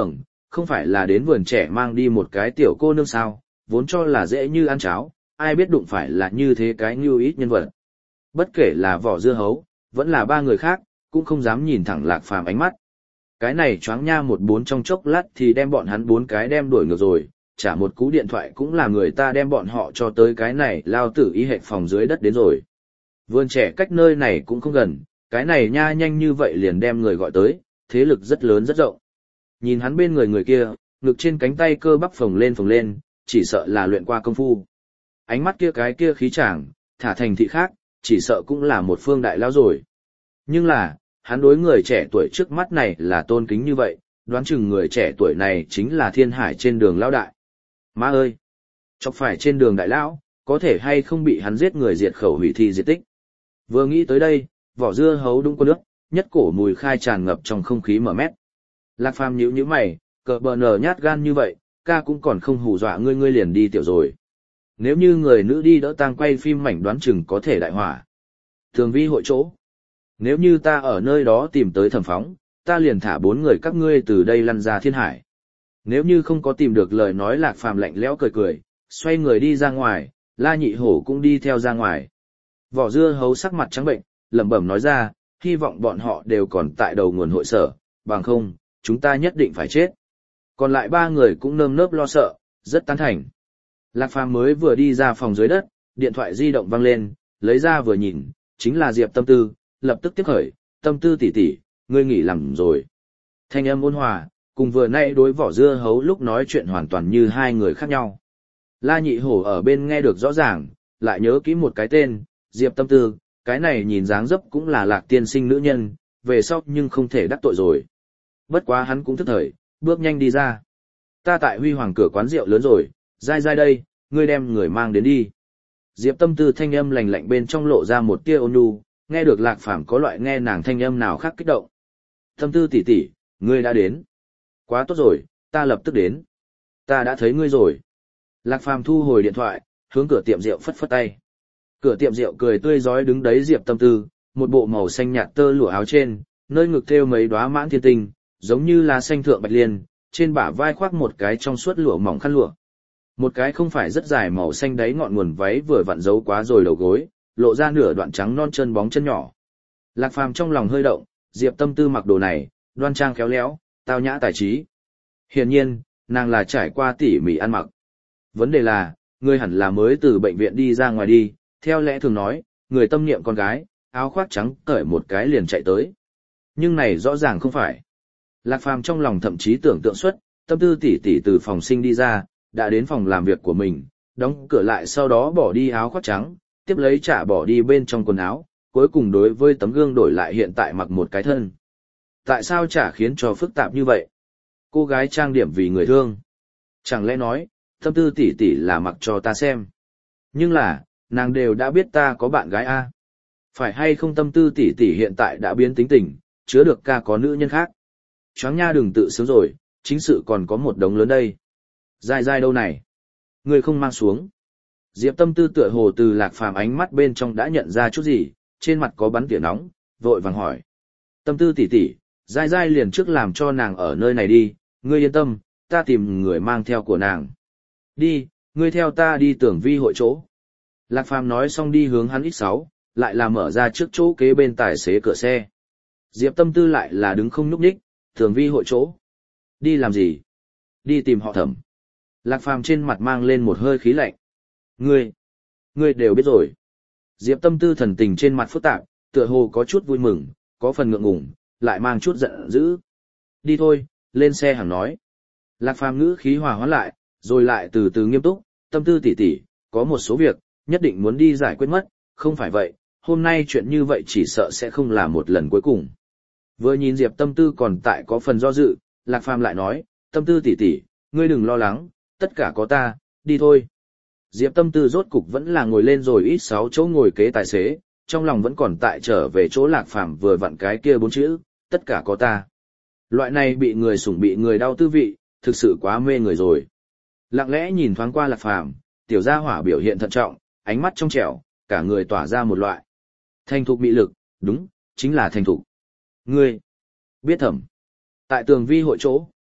không phải là đến vườn trẻ mang đi một cái tiểu cô nương sao, vốn cho là dễ như ăn cháo, ai biết đụng phải là như thế cái như ít nhân vật. Bất kể là vỏ dưa hấu, vẫn là ba người khác, cũng không dám nhìn thẳng Lạc Phàm ánh mắt. Cái này choáng nha một bốn trong chốc lát thì đem bọn hắn bốn cái đem đuổi ngược rồi, trả một cú điện thoại cũng là người ta đem bọn họ cho tới cái này lao tử y hệt phòng dưới đất đến rồi. Vườn trẻ cách nơi này cũng không gần, cái này nha nhanh như vậy liền đem người gọi tới, thế lực rất lớn rất rộng. Nhìn hắn bên người người kia, ngực trên cánh tay cơ bắp phồng lên phồng lên, chỉ sợ là luyện qua công phu. Ánh mắt kia cái kia khí chàng, thả thành thị khác, chỉ sợ cũng là một phương đại lao rồi. Nhưng là, hắn đối người trẻ tuổi trước mắt này là tôn kính như vậy, đoán chừng người trẻ tuổi này chính là thiên hải trên đường lao đại. Má ơi! Chọc phải trên đường đại lão, có thể hay không bị hắn giết người diệt khẩu hủy thi diệt tích. Vừa nghĩ tới đây, vỏ dưa hấu đung con nước, nhất cổ mùi khai tràn ngập trong không khí mở mét. Lạc Phàm nhíu nhíu mày, cờ bờ nở nhát gan như vậy, ca cũng còn không hù dọa ngươi ngươi liền đi tiểu rồi. Nếu như người nữ đi đỡ tang quay phim mảnh đoán chừng có thể đại hỏa. Thường vi hội chỗ. Nếu như ta ở nơi đó tìm tới thẩm phóng, ta liền thả bốn người các ngươi từ đây lăn ra thiên hải. Nếu như không có tìm được lời nói Lạc Phàm lạnh lẽo cười cười, xoay người đi ra ngoài, La Nhị Hổ cũng đi theo ra ngoài. Vỏ dưa hấu sắc mặt trắng bệnh, lẩm bẩm nói ra, hy vọng bọn họ đều còn tại đầu nguồn hội sở, bằng không, chúng ta nhất định phải chết. Còn lại ba người cũng nơm nớp lo sợ, rất tán thành. Lạc Phàm mới vừa đi ra phòng dưới đất, điện thoại di động vang lên, lấy ra vừa nhìn, chính là Diệp Tâm Tư, lập tức tiếp khởi, Tâm Tư tỷ tỷ, ngươi nghỉ làm rồi. Thanh âm ôn hòa, cùng vừa nay đối vỏ dưa hấu lúc nói chuyện hoàn toàn như hai người khác nhau. La Nhị Hổ ở bên nghe được rõ ràng, lại nhớ kỹ một cái tên, Diệp Tâm Tư, cái này nhìn dáng dấp cũng là Lạc tiên sinh nữ nhân, về sau nhưng không thể đắc tội rồi. Bất quá hắn cũng thức thời, bước nhanh đi ra. Ta tại Huy Hoàng cửa quán rượu lớn rồi, dai dai đây, ngươi đem người mang đến đi. Diệp Tâm Tư thanh âm lạnh lạnh bên trong lộ ra một tia ôn nhu, nghe được Lạc Phàm có loại nghe nàng thanh âm nào khác kích động. Tâm Tư tỷ tỷ, ngươi đã đến. Quá tốt rồi, ta lập tức đến. Ta đã thấy ngươi rồi. Lạc Phàm thu hồi điện thoại, hướng cửa tiệm rượu phất phất tay. Cửa tiệm rượu cười tươi rói đứng đấy Diệp Tâm Tư, một bộ màu xanh nhạt tơ lụa áo trên, nơi ngực thêu mấy đóa mãn thiên tinh, giống như là xanh thượng bạch liên, trên bả vai khoác một cái trong suốt lụa mỏng khăn lụa. Một cái không phải rất dài màu xanh đáy ngọn nguồn váy vừa vặn giấu quá rồi đầu gối, lộ ra nửa đoạn trắng non chân bóng chân nhỏ. Lạc Phàm trong lòng hơi động, Diệp Tâm Tư mặc đồ này, đoan trang khéo léo, tao nhã tài trí. Hiển nhiên, nàng là trải qua tỉ mỉ ăn mặc. Vấn đề là, người hẳn là mới từ bệnh viện đi ra ngoài đi, theo lẽ thường nói, người tâm niệm con gái, áo khoác trắng cởi một cái liền chạy tới. Nhưng này rõ ràng không phải. Lạc Phàm trong lòng thậm chí tưởng tượng xuất, Tâm Tư tỷ tỷ từ phòng sinh đi ra, đã đến phòng làm việc của mình, đóng cửa lại sau đó bỏ đi áo khoác trắng, tiếp lấy trả bỏ đi bên trong quần áo, cuối cùng đối với tấm gương đổi lại hiện tại mặc một cái thân. Tại sao chả khiến cho phức tạp như vậy? Cô gái trang điểm vì người thương. Chẳng lẽ nói, Tâm Tư tỷ tỷ là mặc cho ta xem. Nhưng là, nàng đều đã biết ta có bạn gái a. Phải hay không Tâm Tư tỷ tỷ hiện tại đã biến tính tình, chứa được ca có nữ nhân khác. Choáng nha đừng tự sướng rồi, chính sự còn có một đống lớn đây. Dai dai đâu này? Người không mang xuống. Diệp Tâm Tư tựa hồ từ Lạc Phàm ánh mắt bên trong đã nhận ra chút gì, trên mặt có bắn tỉa nóng, vội vàng hỏi. Tâm Tư tỷ tỷ, dai dai liền trước làm cho nàng ở nơi này đi, ngươi yên tâm, ta tìm người mang theo của nàng. Đi, ngươi theo ta đi Tưởng Vi hội chỗ. Lạc Phàm nói xong đi hướng hắn ít sáu, lại là mở ra trước chỗ kế bên tài xế cửa xe. Diệp Tâm Tư lại là đứng không nhúc nhích, Tưởng Vi hội chỗ. Đi làm gì? Đi tìm họ Thẩm. Lạc Phàm trên mặt mang lên một hơi khí lạnh. Ngươi, ngươi đều biết rồi. Diệp Tâm Tư thần tình trên mặt phức tạp, tựa hồ có chút vui mừng, có phần ngượng ngùng, lại mang chút giận dữ. Đi thôi, lên xe hàng nói. Lạc Phàm ngữ khí hòa hoãn lại, rồi lại từ từ nghiêm túc, Tâm Tư tỷ tỷ, có một số việc, nhất định muốn đi giải quyết mất, không phải vậy, hôm nay chuyện như vậy chỉ sợ sẽ không là một lần cuối cùng. Vừa nhìn Diệp Tâm Tư còn tại có phần do dự, Lạc Phàm lại nói, Tâm Tư tỷ tỷ, ngươi đừng lo lắng, tất cả có ta, đi thôi. Diệp Tâm Tư rốt cục vẫn là ngồi lên rồi ít sáu chỗ ngồi kế tài xế, trong lòng vẫn còn tại trở về chỗ Lạc Phàm vừa vặn cái kia bốn chữ, tất cả có ta. Loại này bị người sủng bị người đau tư vị, thực sự quá mê người rồi. Lặng lẽ nhìn thoáng qua Lạc Phàm, tiểu gia hỏa biểu hiện thận trọng, ánh mắt trong trẻo, cả người tỏa ra một loại thành thục mị lực, đúng, chính là thành thục. Ngươi biết Thẩm tại Tường Vi hội chỗ.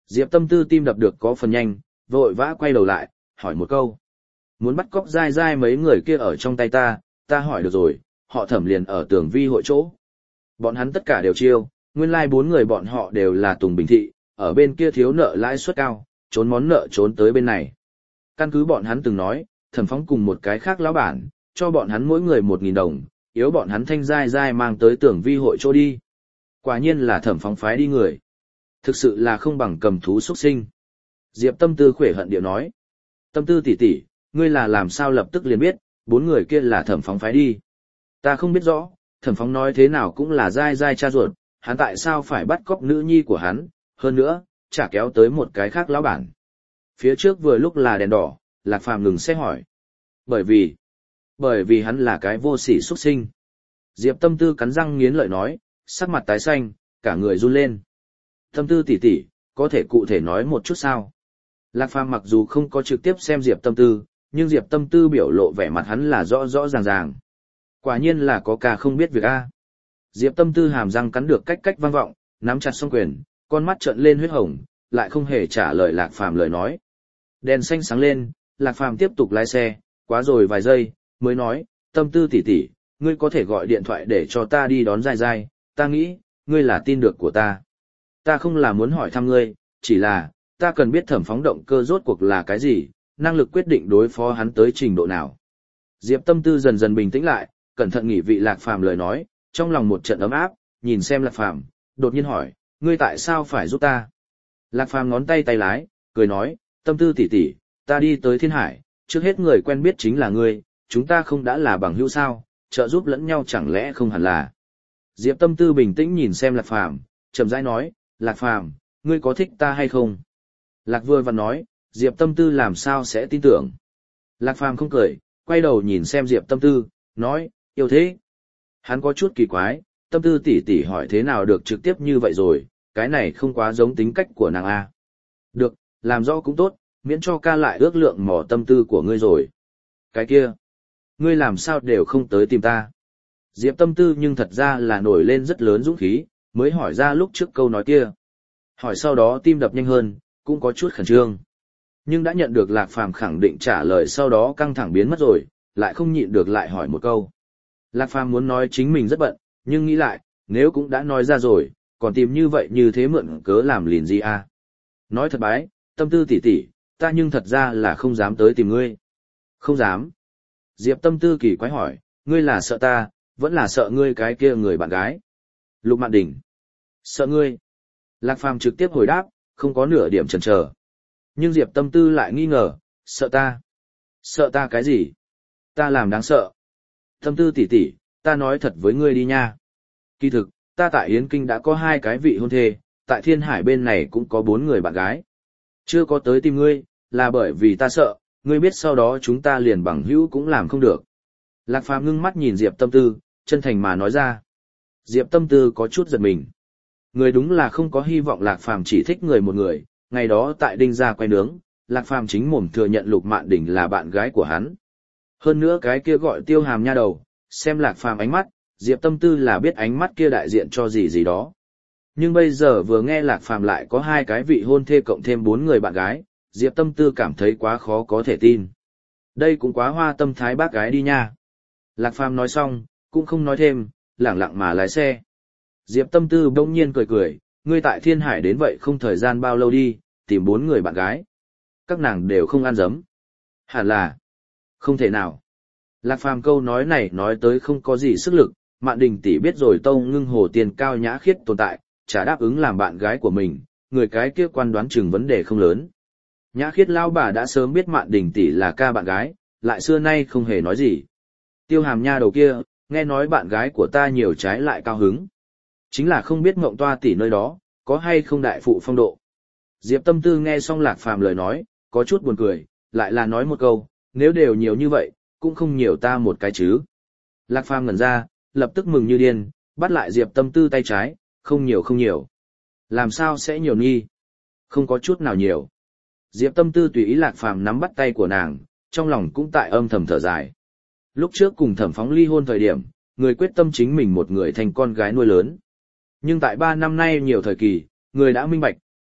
Diệp Tâm Tư tim đập được có phần nhanh, vội vã quay đầu lại, hỏi một câu. Muốn bắt cóc dai dai mấy người kia ở trong tay ta, ta hỏi được rồi, họ Thẩm liền ở tường vi hội chỗ. Bọn hắn tất cả đều chiêu, nguyên lai like bốn người bọn họ đều là Tùng Bình Thị, ở bên kia thiếu nợ lãi suất cao, trốn món nợ trốn tới bên này. Căn cứ bọn hắn từng nói, Thẩm Phóng cùng một cái khác lão bản, cho bọn hắn mỗi người một nghìn đồng, yếu bọn hắn thanh dai dai mang tới tường vi hội chỗ đi. Quả nhiên là Thẩm Phóng phái đi người. Thực sự là không bằng cầm thú xuất sinh. Diệp Tâm Tư khuể hận điệu nói. Tâm Tư tỷ tỷ, ngươi là làm sao lập tức liền biết, bốn người kia là Thẩm Phóng phái đi. Ta không biết rõ, Thẩm Phóng nói thế nào cũng là dai dai cha ruột, hắn tại sao phải bắt cóc nữ nhi của hắn, hơn nữa, chả kéo tới một cái khác lão bản. Phía trước vừa lúc là đèn đỏ, Lạc Phàm ngừng xe hỏi. Bởi vì, bởi vì hắn là cái vô sỉ xuất sinh. Diệp Tâm Tư cắn răng nghiến lợi nói, sắc mặt tái xanh, cả người run lên. Tâm Tư tỷ tỷ, có thể cụ thể nói một chút sao? Lạc Phàm mặc dù không có trực tiếp xem Diệp Tâm Tư, nhưng Diệp Tâm Tư biểu lộ vẻ mặt hắn là rõ rõ ràng ràng. Quả nhiên là có ca không biết việc a. Diệp Tâm Tư hàm răng cắn được cách cách vang vọng, nắm chặt song quyền, con mắt trợn lên huyết hồng, lại không hề trả lời Lạc Phàm lời nói. Đèn xanh sáng lên, Lạc Phàm tiếp tục lái xe, quá rồi vài giây, mới nói, Tâm Tư tỷ tỷ, ngươi có thể gọi điện thoại để cho ta đi đón dai dai, ta nghĩ, ngươi là tin được của ta. Ta không là muốn hỏi thăm ngươi, chỉ là, ta cần biết Thẩm Phóng động cơ rốt cuộc là cái gì, năng lực quyết định đối phó hắn tới trình độ nào. Diệp Tâm Tư dần dần bình tĩnh lại, cẩn thận nghĩ vị Lạc Phàm lời nói, trong lòng một trận ấm áp, nhìn xem Lạc Phàm, đột nhiên hỏi, ngươi tại sao phải giúp ta? Lạc Phàm ngón tay tay lái, cười nói, Tâm Tư tỷ tỷ, ta đi tới Thiên Hải, trước hết người quen biết chính là ngươi, chúng ta không đã là bằng hữu sao, trợ giúp lẫn nhau chẳng lẽ không hẳn là. Diệp Tâm Tư bình tĩnh nhìn xem Lạc Phàm, chậm rãi nói, Lạc Phàm, ngươi có thích ta hay không? Lạc vừa vặn nói, Diệp Tâm Tư làm sao sẽ tin tưởng. Lạc Phàm không cười, quay đầu nhìn xem Diệp Tâm Tư, nói, yêu thế. Hắn có chút kỳ quái, Tâm Tư tỷ tỷ hỏi thế nào được trực tiếp như vậy rồi, cái này không quá giống tính cách của nàng a. Được, làm rõ cũng tốt, miễn cho ca lại ước lượng mò tâm tư của ngươi rồi. Cái kia, ngươi làm sao đều không tới tìm ta. Diệp Tâm Tư nhưng thật ra là nổi lên rất lớn dũng khí, mới hỏi ra lúc trước câu nói kia. Hỏi sau đó tim đập nhanh hơn, cũng có chút khẩn trương. Nhưng đã nhận được Lạc Phàm khẳng định trả lời sau đó căng thẳng biến mất rồi, lại không nhịn được lại hỏi một câu. Lạc Phàm muốn nói chính mình rất bận, nhưng nghĩ lại, nếu cũng đã nói ra rồi, còn tìm như vậy như thế mượn cớ làm lìn gì à? Nói thật bái, Tâm Tư tỷ tỷ, ta nhưng thật ra là không dám tới tìm ngươi. Không dám. Diệp Tâm Tư kỳ quái hỏi, ngươi là sợ ta, vẫn là sợ ngươi cái kia người bạn gái. Lục Mạn Đình. Sợ ngươi. Lạc Phàm trực tiếp hồi đáp, không có nửa điểm chần chờ. Nhưng Diệp Tâm Tư lại nghi ngờ, sợ ta. Sợ ta cái gì? Ta làm đáng sợ. Tâm Tư tỷ tỷ, ta nói thật với ngươi đi nha. Kỳ thực, ta tại Yến Kinh đã có hai cái vị hôn thê, tại Thiên Hải bên này cũng có bốn người bạn gái. Chưa có tới tìm ngươi, là bởi vì ta sợ, ngươi biết sau đó chúng ta liền bằng hữu cũng làm không được. Lạc Phàm ngưng mắt nhìn Diệp Tâm Tư, chân thành mà nói ra. Diệp Tâm Tư có chút giật mình. Người đúng là không có hy vọng Lạc Phàm chỉ thích người một người, ngày đó tại Đinh Gia quay nướng, Lạc Phàm chính mồm thừa nhận Lục Mạn Đình là bạn gái của hắn. Hơn nữa cái kia gọi Tiêu Hàm nha đầu, xem Lạc Phàm ánh mắt, Diệp Tâm Tư là biết ánh mắt kia đại diện cho gì gì đó. Nhưng bây giờ vừa nghe Lạc Phàm lại có hai cái vị hôn thê cộng thêm bốn người bạn gái, Diệp Tâm Tư cảm thấy quá khó có thể tin. Đây cũng quá hoa tâm thái bác gái đi nha. Lạc Phàm nói xong, cũng không nói thêm, lẳng lặng mà lái xe. Diệp Tâm Tư bỗng nhiên cười cười, ngươi tại Thiên Hải đến vậy không thời gian bao lâu đi, tìm bốn người bạn gái. Các nàng đều không ăn dấm. Hẳn là, không thể nào. Lạc Phàm câu nói này nói tới không có gì sức lực, Mạn Đình tỷ biết rồi Tâu Ngưng Hồ tiền cao nhã khiết tồn tại, chả đáp ứng làm bạn gái của mình, người cái kia quan đoán chừng vấn đề không lớn. Nhã khiết lao bà đã sớm biết Mạn Đình tỷ là ca bạn gái, lại xưa nay không hề nói gì. Tiêu Hàm nha đầu kia, nghe nói bạn gái của ta nhiều trái lại cao hứng. Chính là không biết Mộng Toa tỷ nơi đó, có hay không đại phụ phong độ. Diệp Tâm Tư nghe xong Lạc Phàm lời nói, có chút buồn cười, lại là nói một câu, nếu đều nhiều như vậy, cũng không nhiều ta một cái chứ. Lạc Phàm ngẩn ra, lập tức mừng như điên, bắt lại Diệp Tâm Tư tay trái, không nhiều không nhiều. Làm sao sẽ nhiều nghi? Không có chút nào nhiều. Diệp Tâm Tư tùy ý Lạc Phàm nắm bắt tay của nàng, trong lòng cũng tại âm thầm thở dài. Lúc trước cùng Thẩm Phóng ly hôn thời điểm, người quyết tâm chính mình một người thành con gái nuôi lớn. Nhưng tại ba năm nay nhiều thời kỳ, người đã minh bạch,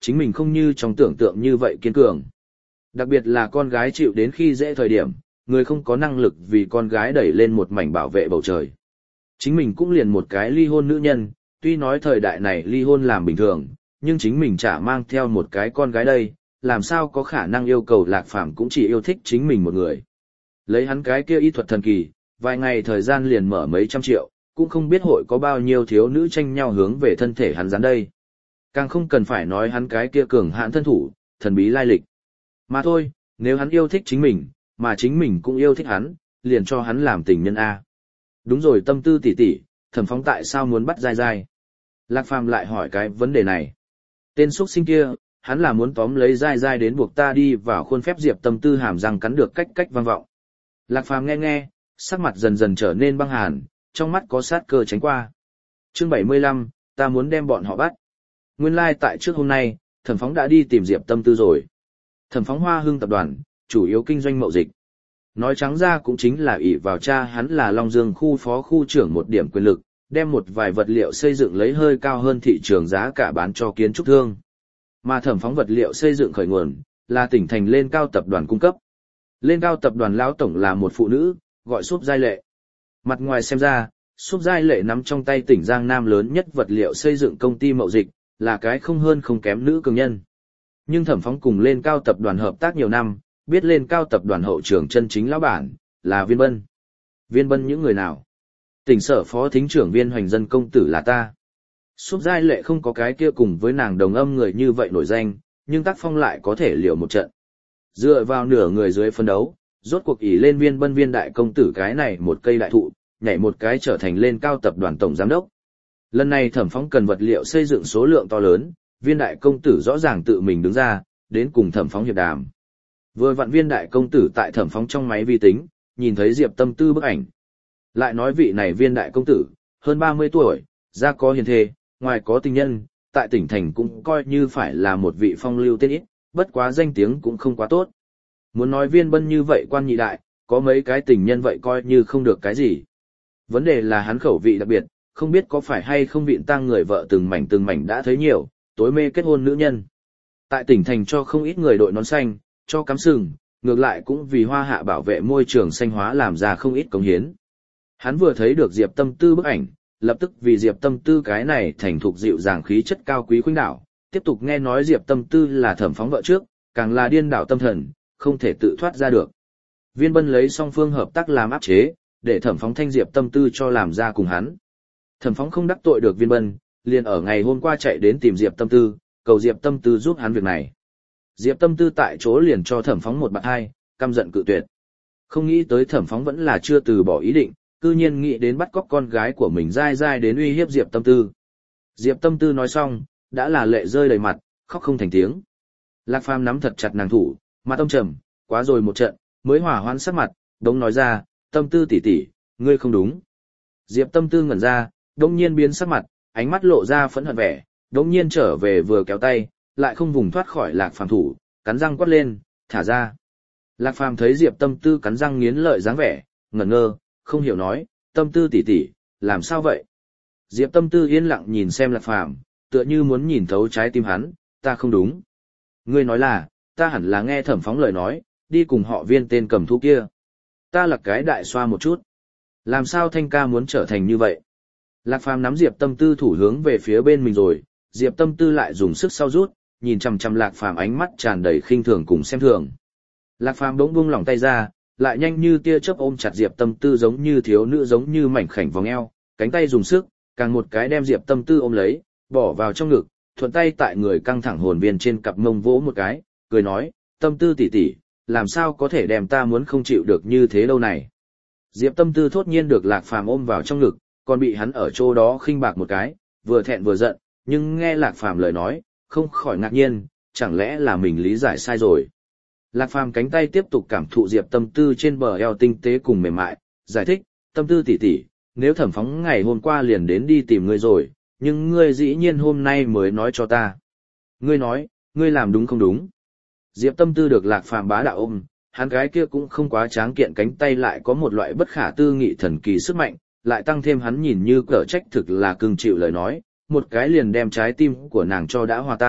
chính mình không như trong tưởng tượng như vậy kiên cường. Đặc biệt là con gái chịu đến khi dễ thời điểm, người không có năng lực vì con gái đẩy lên một mảnh bảo vệ bầu trời. Chính mình cũng liền một cái ly hôn nữ nhân, tuy nói thời đại này ly hôn làm bình thường, nhưng chính mình chả mang theo một cái con gái đây, làm sao có khả năng yêu cầu Lạc Phàm cũng chỉ yêu thích chính mình một người. Lấy hắn cái kia y thuật thần kỳ, vài ngày thời gian liền mở mấy trăm triệu, cũng không biết hội có bao nhiêu thiếu nữ tranh nhau hướng về thân thể hắn dán đây. Càng không cần phải nói hắn cái kia cường hãn thân thủ, thần bí lai lịch. Mà thôi, nếu hắn yêu thích chính mình, mà chính mình cũng yêu thích hắn, liền cho hắn làm tình nhân A. Đúng rồi, Tâm Tư tỷ tỷ, Thẩm Phóng tại sao muốn bắt dai dai? Lạc Phàm lại hỏi cái vấn đề này. Tên xuất sinh kia, hắn là muốn tóm lấy dai dai đến buộc ta đi vào khuôn phép Diệp Tâm Tư hàm răng cắn được cách cách vang vọng. Lạc Phàm nghe nghe, sắc mặt dần dần trở nên băng hàn, trong mắt có sát cơ tránh qua. Chương bảy mươi lăm, ta muốn đem bọn họ bắt. Nguyên lai like tại trước hôm nay, Thẩm Phóng đã đi tìm Diệp Tâm Tư rồi. Thẩm Phóng Hoa Hưng tập đoàn, chủ yếu kinh doanh mậu dịch. Nói trắng ra cũng chính là ỷ vào cha hắn là Long Dương khu phó khu trưởng một điểm quyền lực, đem một vài vật liệu xây dựng lấy hơi cao hơn thị trường giá cả bán cho kiến trúc thương. Mà Thẩm Phóng vật liệu xây dựng khởi nguồn, là tỉnh thành Lên Cao tập đoàn cung cấp. Lên Cao tập đoàn lão tổng là một phụ nữ, gọi Súp Giai Lệ. Mặt ngoài xem ra, Súp Giai Lệ nắm trong tay tỉnh Giang Nam lớn nhất vật liệu xây dựng công ty mậu dịch, là cái không hơn không kém nữ cường nhân. Nhưng Thẩm Phóng cùng Lên Cao tập đoàn hợp tác nhiều năm, biết Lên Cao tập đoàn hậu trưởng chân chính lão bản, là Viên Bân. Viên Bân những người nào? Tỉnh sở phó thính trưởng Viên Hoành Dân công tử là ta. Súp Giai Lệ không có cái kia cùng với nàng đồng âm người như vậy nổi danh, nhưng tác phong lại có thể liều một trận. Dựa vào nửa người dưới phân đấu, rốt cuộc ỷ lên Viên Bân Viên đại công tử cái này một cây đại thụ, nhảy một cái trở thành Lên Cao tập đoàn tổng giám đốc. Lần này Thẩm Phóng cần vật liệu xây dựng số lượng to lớn, Viên đại công tử rõ ràng tự mình đứng ra, đến cùng Thẩm Phóng hiệp đàm. Vừa vặn Viên đại công tử tại Thẩm Phóng trong máy vi tính, nhìn thấy Diệp Tâm Tư bức ảnh. Lại nói vị này Viên đại công tử, hơn ba mươi tuổi, da có hiền thê, ngoài có tình nhân, tại tỉnh thành cũng coi như phải là một vị phong lưu tên ít, bất quá danh tiếng cũng không quá tốt. Muốn nói Viên Bân như vậy quan nhị đại, có mấy cái tình nhân vậy coi như không được cái gì. Vấn đề là hắn khẩu vị đặc biệt, không biết có phải hay không vịn tang người vợ từng mảnh từng mảnh đã thấy nhiều, tối mê kết hôn nữ nhân. Tại tỉnh thành cho không ít người đội nón xanh, cho cắm sừng, ngược lại cũng vì Hoa Hạ bảo vệ môi trường xanh hóa làm ra không ít cống hiến. Hắn vừa thấy được Diệp Tâm Tư bức ảnh, lập tức vì Diệp Tâm Tư cái này thành thục dịu dàng khí chất cao quý khuynh đảo, tiếp tục nghe nói Diệp Tâm Tư là Thẩm Phóng vợ trước, càng là điên đảo tâm thần, không thể tự thoát ra được. Viên Bân lấy song phương hợp tác làm áp chế, để Thẩm Phóng thanh Diệp Tâm Tư cho làm ra cùng hắn. Thẩm Phóng không đắc tội được Viên Bân, liền ở ngày hôm qua chạy đến tìm Diệp Tâm Tư, cầu Diệp Tâm Tư giúp hắn việc này. Diệp Tâm Tư tại chỗ liền cho Thẩm Phóng một bạt hai, căm giận cự tuyệt. Không nghĩ tới Thẩm Phóng vẫn là chưa từ bỏ ý định, cư nhiên nghĩ đến bắt cóc con gái của mình dai dai đến uy hiếp Diệp Tâm Tư. Diệp Tâm Tư nói xong, đã là lệ rơi đầy mặt, khóc không thành tiếng. Lạc Phàm nắm thật chặt nàng thủ, mặt ông trầm, quá rồi một trận, mới hỏa hoãn sắc mặt, đống nói ra, Tâm Tư tỷ tỷ, ngươi không đúng. Diệp Tâm Tư ngẩn ra, đống nhiên biến sắc mặt, ánh mắt lộ ra phẫn hận vẻ, đống nhiên trở về vừa kéo tay, lại không vùng thoát khỏi Lạc Phàm thủ, cắn răng quát lên, thả ra. Lạc Phàm thấy Diệp Tâm Tư cắn răng nghiến lợi dáng vẻ, ngẩn ngơ, không hiểu nói, Tâm Tư tỷ tỷ, làm sao vậy? Diệp Tâm Tư yên lặng nhìn xem Lạc Phàm, tựa như muốn nhìn thấu trái tim hắn, ta không đúng. Ngươi nói là, ta hẳn là nghe Thẩm Phóng lời nói, đi cùng họ Viên tên cầm thú kia. Ta là cái đại xoa một chút. Làm sao Thanh ca muốn trở thành như vậy? Lạc Phàm nắm Diệp Tâm Tư thủ hướng về phía bên mình rồi, Diệp Tâm Tư lại dùng sức sau rút, nhìn chằm chằm Lạc Phàm ánh mắt tràn đầy khinh thường cùng xem thường. Lạc Phàm bỗng buông lỏng tay ra, lại nhanh như tia chớp ôm chặt Diệp Tâm Tư giống như thiếu nữ giống như mảnh khảnh vòng eo, cánh tay dùng sức, càng một cái đem Diệp Tâm Tư ôm lấy, bỏ vào trong ngực, thuận tay tại người căng thẳng hồn viên trên cặp mông vỗ một cái, cười nói, Tâm Tư tỷ tỷ, làm sao có thể đem ta muốn không chịu được như thế lâu này. Diệp Tâm Tư thốt nhiên được Lạc Phàm ôm vào trong ngực, còn bị hắn ở chỗ đó khinh bạc một cái, vừa thẹn vừa giận, nhưng nghe Lạc Phàm lời nói, không khỏi ngạc nhiên, chẳng lẽ là mình lý giải sai rồi. Lạc Phàm cánh tay tiếp tục cảm thụ Diệp Tâm Tư trên bờ eo tinh tế cùng mềm mại, giải thích, Tâm Tư tỷ tỷ, nếu Thẩm Phóng ngày hôm qua liền đến đi tìm ngươi rồi, nhưng ngươi dĩ nhiên hôm nay mới nói cho ta. Ngươi nói, ngươi làm đúng không đúng? Diệp Tâm Tư được Lạc Phàm bá đạo ôm, hắn gái kia cũng không quá tráng kiện, cánh tay lại có một loại bất khả tư nghị thần kỳ sức mạnh, lại tăng thêm hắn nhìn như cỡ trách thực là cưng chịu lời nói, một cái liền đem trái tim của nàng cho đã hòa tan,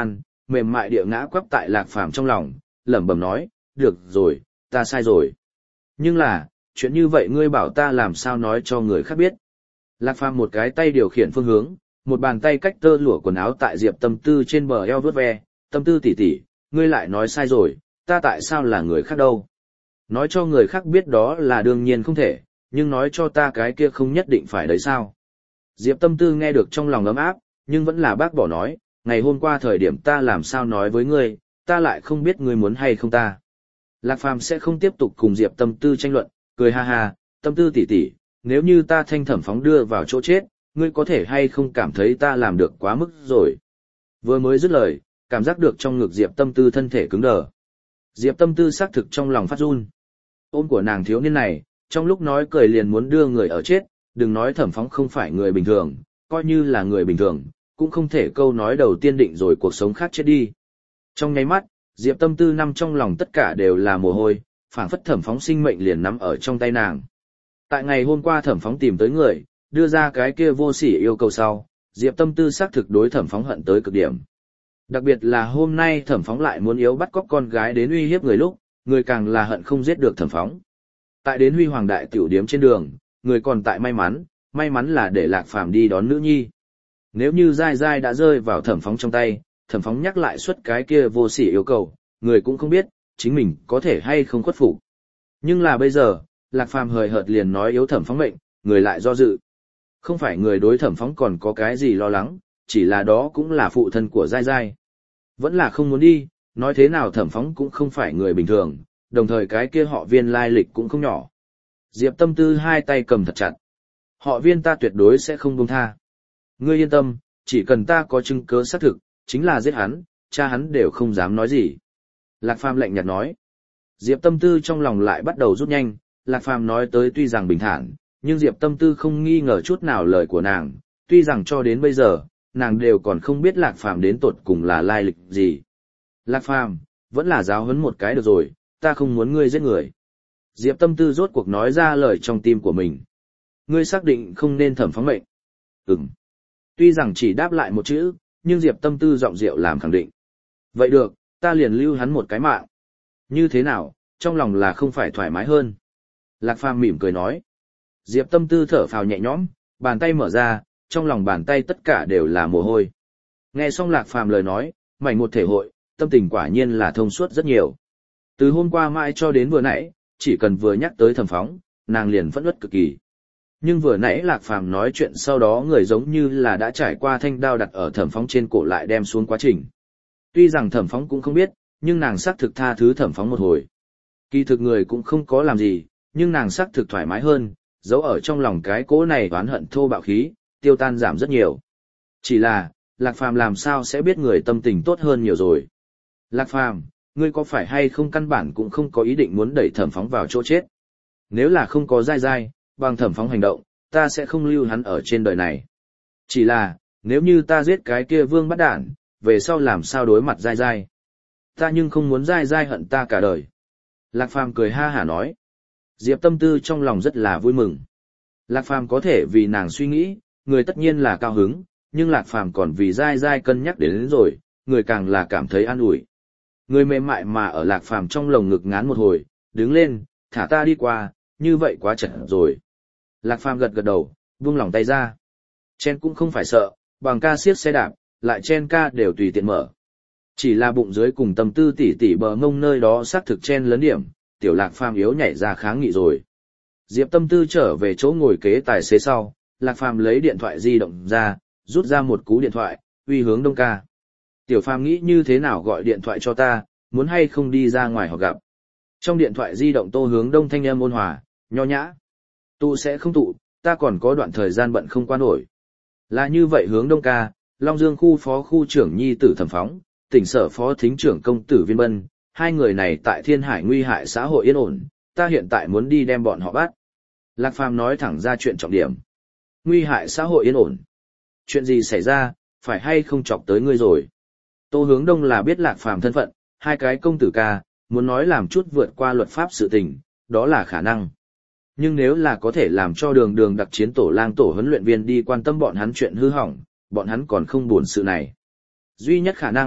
mềm mại địa ngã quắp tại Lạc Phàm trong lòng, lẩm bẩm nói, được rồi, ta sai rồi. Nhưng là, chuyện như vậy ngươi bảo ta làm sao nói cho người khác biết. Lạc Phàm một cái tay điều khiển phương hướng, một bàn tay cách tơ lụa quần áo tại Diệp Tâm Tư trên bờ eo vuốt ve, Tâm Tư tỷ tỷ, ngươi lại nói sai rồi, ta tại sao là người khác đâu. Nói cho người khác biết đó là đương nhiên không thể, nhưng nói cho ta cái kia không nhất định phải đấy sao. Diệp Tâm Tư nghe được trong lòng ấm áp, nhưng vẫn là bác bỏ nói, ngày hôm qua thời điểm ta làm sao nói với ngươi, ta lại không biết ngươi muốn hay không ta. Lạc Phàm sẽ không tiếp tục cùng Diệp Tâm Tư tranh luận, cười ha ha, Tâm Tư tỷ tỷ, nếu như ta thanh thẩm phóng đưa vào chỗ chết, ngươi có thể hay không cảm thấy ta làm được quá mức rồi. Vừa mới dứt lời, cảm giác được trong ngực Diệp Tâm Tư thân thể cứng đờ. Diệp Tâm Tư xác thực trong lòng phát run. Ôm của nàng thiếu niên này, trong lúc nói cười liền muốn đưa người ở chết, đừng nói thẩm phóng không phải người bình thường, coi như là người bình thường, cũng không thể câu nói đầu tiên định rồi cuộc sống khác chết đi. Trong nháy mắt, Diệp Tâm Tư nằm trong lòng tất cả đều là mồ hôi, phảng phất thẩm phóng sinh mệnh liền nắm ở trong tay nàng. Tại ngày hôm qua thẩm phóng tìm tới người, đưa ra cái kia vô sỉ yêu cầu sau, Diệp Tâm Tư xác thực đối thẩm phóng hận tới cực điểm. Đặc biệt là hôm nay thẩm phóng lại muốn yếu bắt cóc con gái đến uy hiếp người lúc, người càng là hận không giết được thẩm phóng. Tại đến Huy Hoàng Đại tiểu điếm trên đường, người còn tại may mắn, may mắn là để Lạc Phàm đi đón nữ nhi. Nếu như dai dai đã rơi vào thẩm phóng trong tay, thẩm phóng nhắc lại suất cái kia vô sỉ yêu cầu, người cũng không biết, chính mình có thể hay không khuất phục. Nhưng là bây giờ, Lạc Phàm hời hợt liền nói yếu thẩm phóng mệnh, người lại do dự. Không phải người đối thẩm phóng còn có cái gì lo lắng, chỉ là đó cũng là phụ thân của dai dai. Vẫn là không muốn đi, nói thế nào thẩm phóng cũng không phải người bình thường, đồng thời cái kia họ Viên lai lịch cũng không nhỏ. Diệp Tâm Tư hai tay cầm thật chặt. Họ Viên ta tuyệt đối sẽ không buông tha. Ngươi yên tâm, chỉ cần ta có chứng cứ xác thực, chính là giết hắn, cha hắn đều không dám nói gì. Lạc Phàm lạnh nhạt nói. Diệp Tâm Tư trong lòng lại bắt đầu rút nhanh, Lạc Phàm nói tới tuy rằng bình thản, nhưng Diệp Tâm Tư không nghi ngờ chút nào lời của nàng, tuy rằng cho đến bây giờ, nàng đều còn không biết Lạc Phàm đến tột cùng là lai lịch gì. Lạc Phàm, vẫn là giáo huấn một cái được rồi, ta không muốn ngươi giết người. Diệp Tâm Tư rốt cuộc nói ra lời trong tim của mình. Ngươi xác định không nên thẩm phóng mệnh. Ừm. Tuy rằng chỉ đáp lại một chữ, nhưng Diệp Tâm Tư giọng rượu làm khẳng định. Vậy được, ta liền lưu hắn một cái mạng. Như thế nào, trong lòng là không phải thoải mái hơn. Lạc Phàm mỉm cười nói. Diệp Tâm Tư thở phào nhẹ nhõm, bàn tay mở ra, trong lòng bàn tay tất cả đều là mồ hôi. Nghe xong Lạc Phàm lời nói, mảnh một thể hội, tâm tình quả nhiên là thông suốt rất nhiều. Từ hôm qua mãi cho đến vừa nãy, chỉ cần vừa nhắc tới thẩm phóng, nàng liền phẫn uất cực kỳ. Nhưng vừa nãy Lạc Phàm nói chuyện sau đó người giống như là đã trải qua thanh đao đặt ở thẩm phóng trên cổ lại đem xuống quá trình. Tuy rằng thẩm phóng cũng không biết, nhưng nàng xác thực tha thứ thẩm phóng một hồi. Kỳ thực người cũng không có làm gì, nhưng nàng xác thực thoải mái hơn, giấu ở trong lòng cái cỗ này oán hận thô bạo khí, tiêu tan giảm rất nhiều. Chỉ là, Lạc Phàm làm sao sẽ biết người tâm tình tốt hơn nhiều rồi. Lạc Phàm, ngươi có phải hay không căn bản cũng không có ý định muốn đẩy thẩm phóng vào chỗ chết. Nếu là không có dai dai, bằng thẩm phóng hành động, ta sẽ không lưu hắn ở trên đời này. Chỉ là, nếu như ta giết cái kia vương bắt đản, về sau làm sao đối mặt dai dai. Ta nhưng không muốn dai dai hận ta cả đời. Lạc Phàm cười ha hả nói. Diệp Tâm Tư trong lòng rất là vui mừng. Lạc Phàm có thể vì nàng suy nghĩ, người tất nhiên là cao hứng, nhưng Lạc Phàm còn vì dai dai cân nhắc đến, đến rồi, người càng là cảm thấy an ủi. Người mềm mại mà ở Lạc Phàm trong lồng ngực ngán một hồi, đứng lên, thả ta đi qua, như vậy quá chật rồi. Lạc Phàm gật gật đầu, buông lỏng tay ra. Chen cũng không phải sợ, bằng ca siết xe đạp, lại chen ca đều tùy tiện mở. Chỉ là bụng dưới cùng Tâm Tư tỉ tỉ bờ ngông nơi đó xác thực chen lấn điểm, tiểu Lạc Phàm yếu nhảy ra kháng nghị rồi. Diệp Tâm Tư trở về chỗ ngồi kế tài xế sau, Lạc Phàm lấy điện thoại di động ra, rút ra một cú điện thoại, uy hướng Đông ca. Tiểu Phàm nghĩ như thế nào gọi điện thoại cho ta, muốn hay không đi ra ngoài họ gặp. Trong điện thoại di động Tô Hướng Đông thanh âm ôn hòa, nho nhã. Tụ sẽ không tụ, ta còn có đoạn thời gian bận không qua nổi. Là như vậy Hướng Đông ca, Long Dương khu phó khu trưởng nhi tử thẩm phóng, tỉnh sở phó thính trưởng công tử Viên Bân, hai người này tại Thiên Hải nguy hại xã hội yên ổn, ta hiện tại muốn đi đem bọn họ bắt. Lạc Phàm nói thẳng ra chuyện trọng điểm. Nguy hại xã hội yên ổn. Chuyện gì xảy ra, phải hay không chọc tới ngươi rồi. Tô Hướng Đông là biết Lạc Phàm thân phận, hai cái công tử ca, muốn nói làm chút vượt qua luật pháp sự tình, đó là khả năng. Nhưng nếu là có thể làm cho đường đường đặc chiến tổ lang tổ huấn luyện viên đi quan tâm bọn hắn chuyện hư hỏng, bọn hắn còn không buồn sự này. Duy nhất khả năng,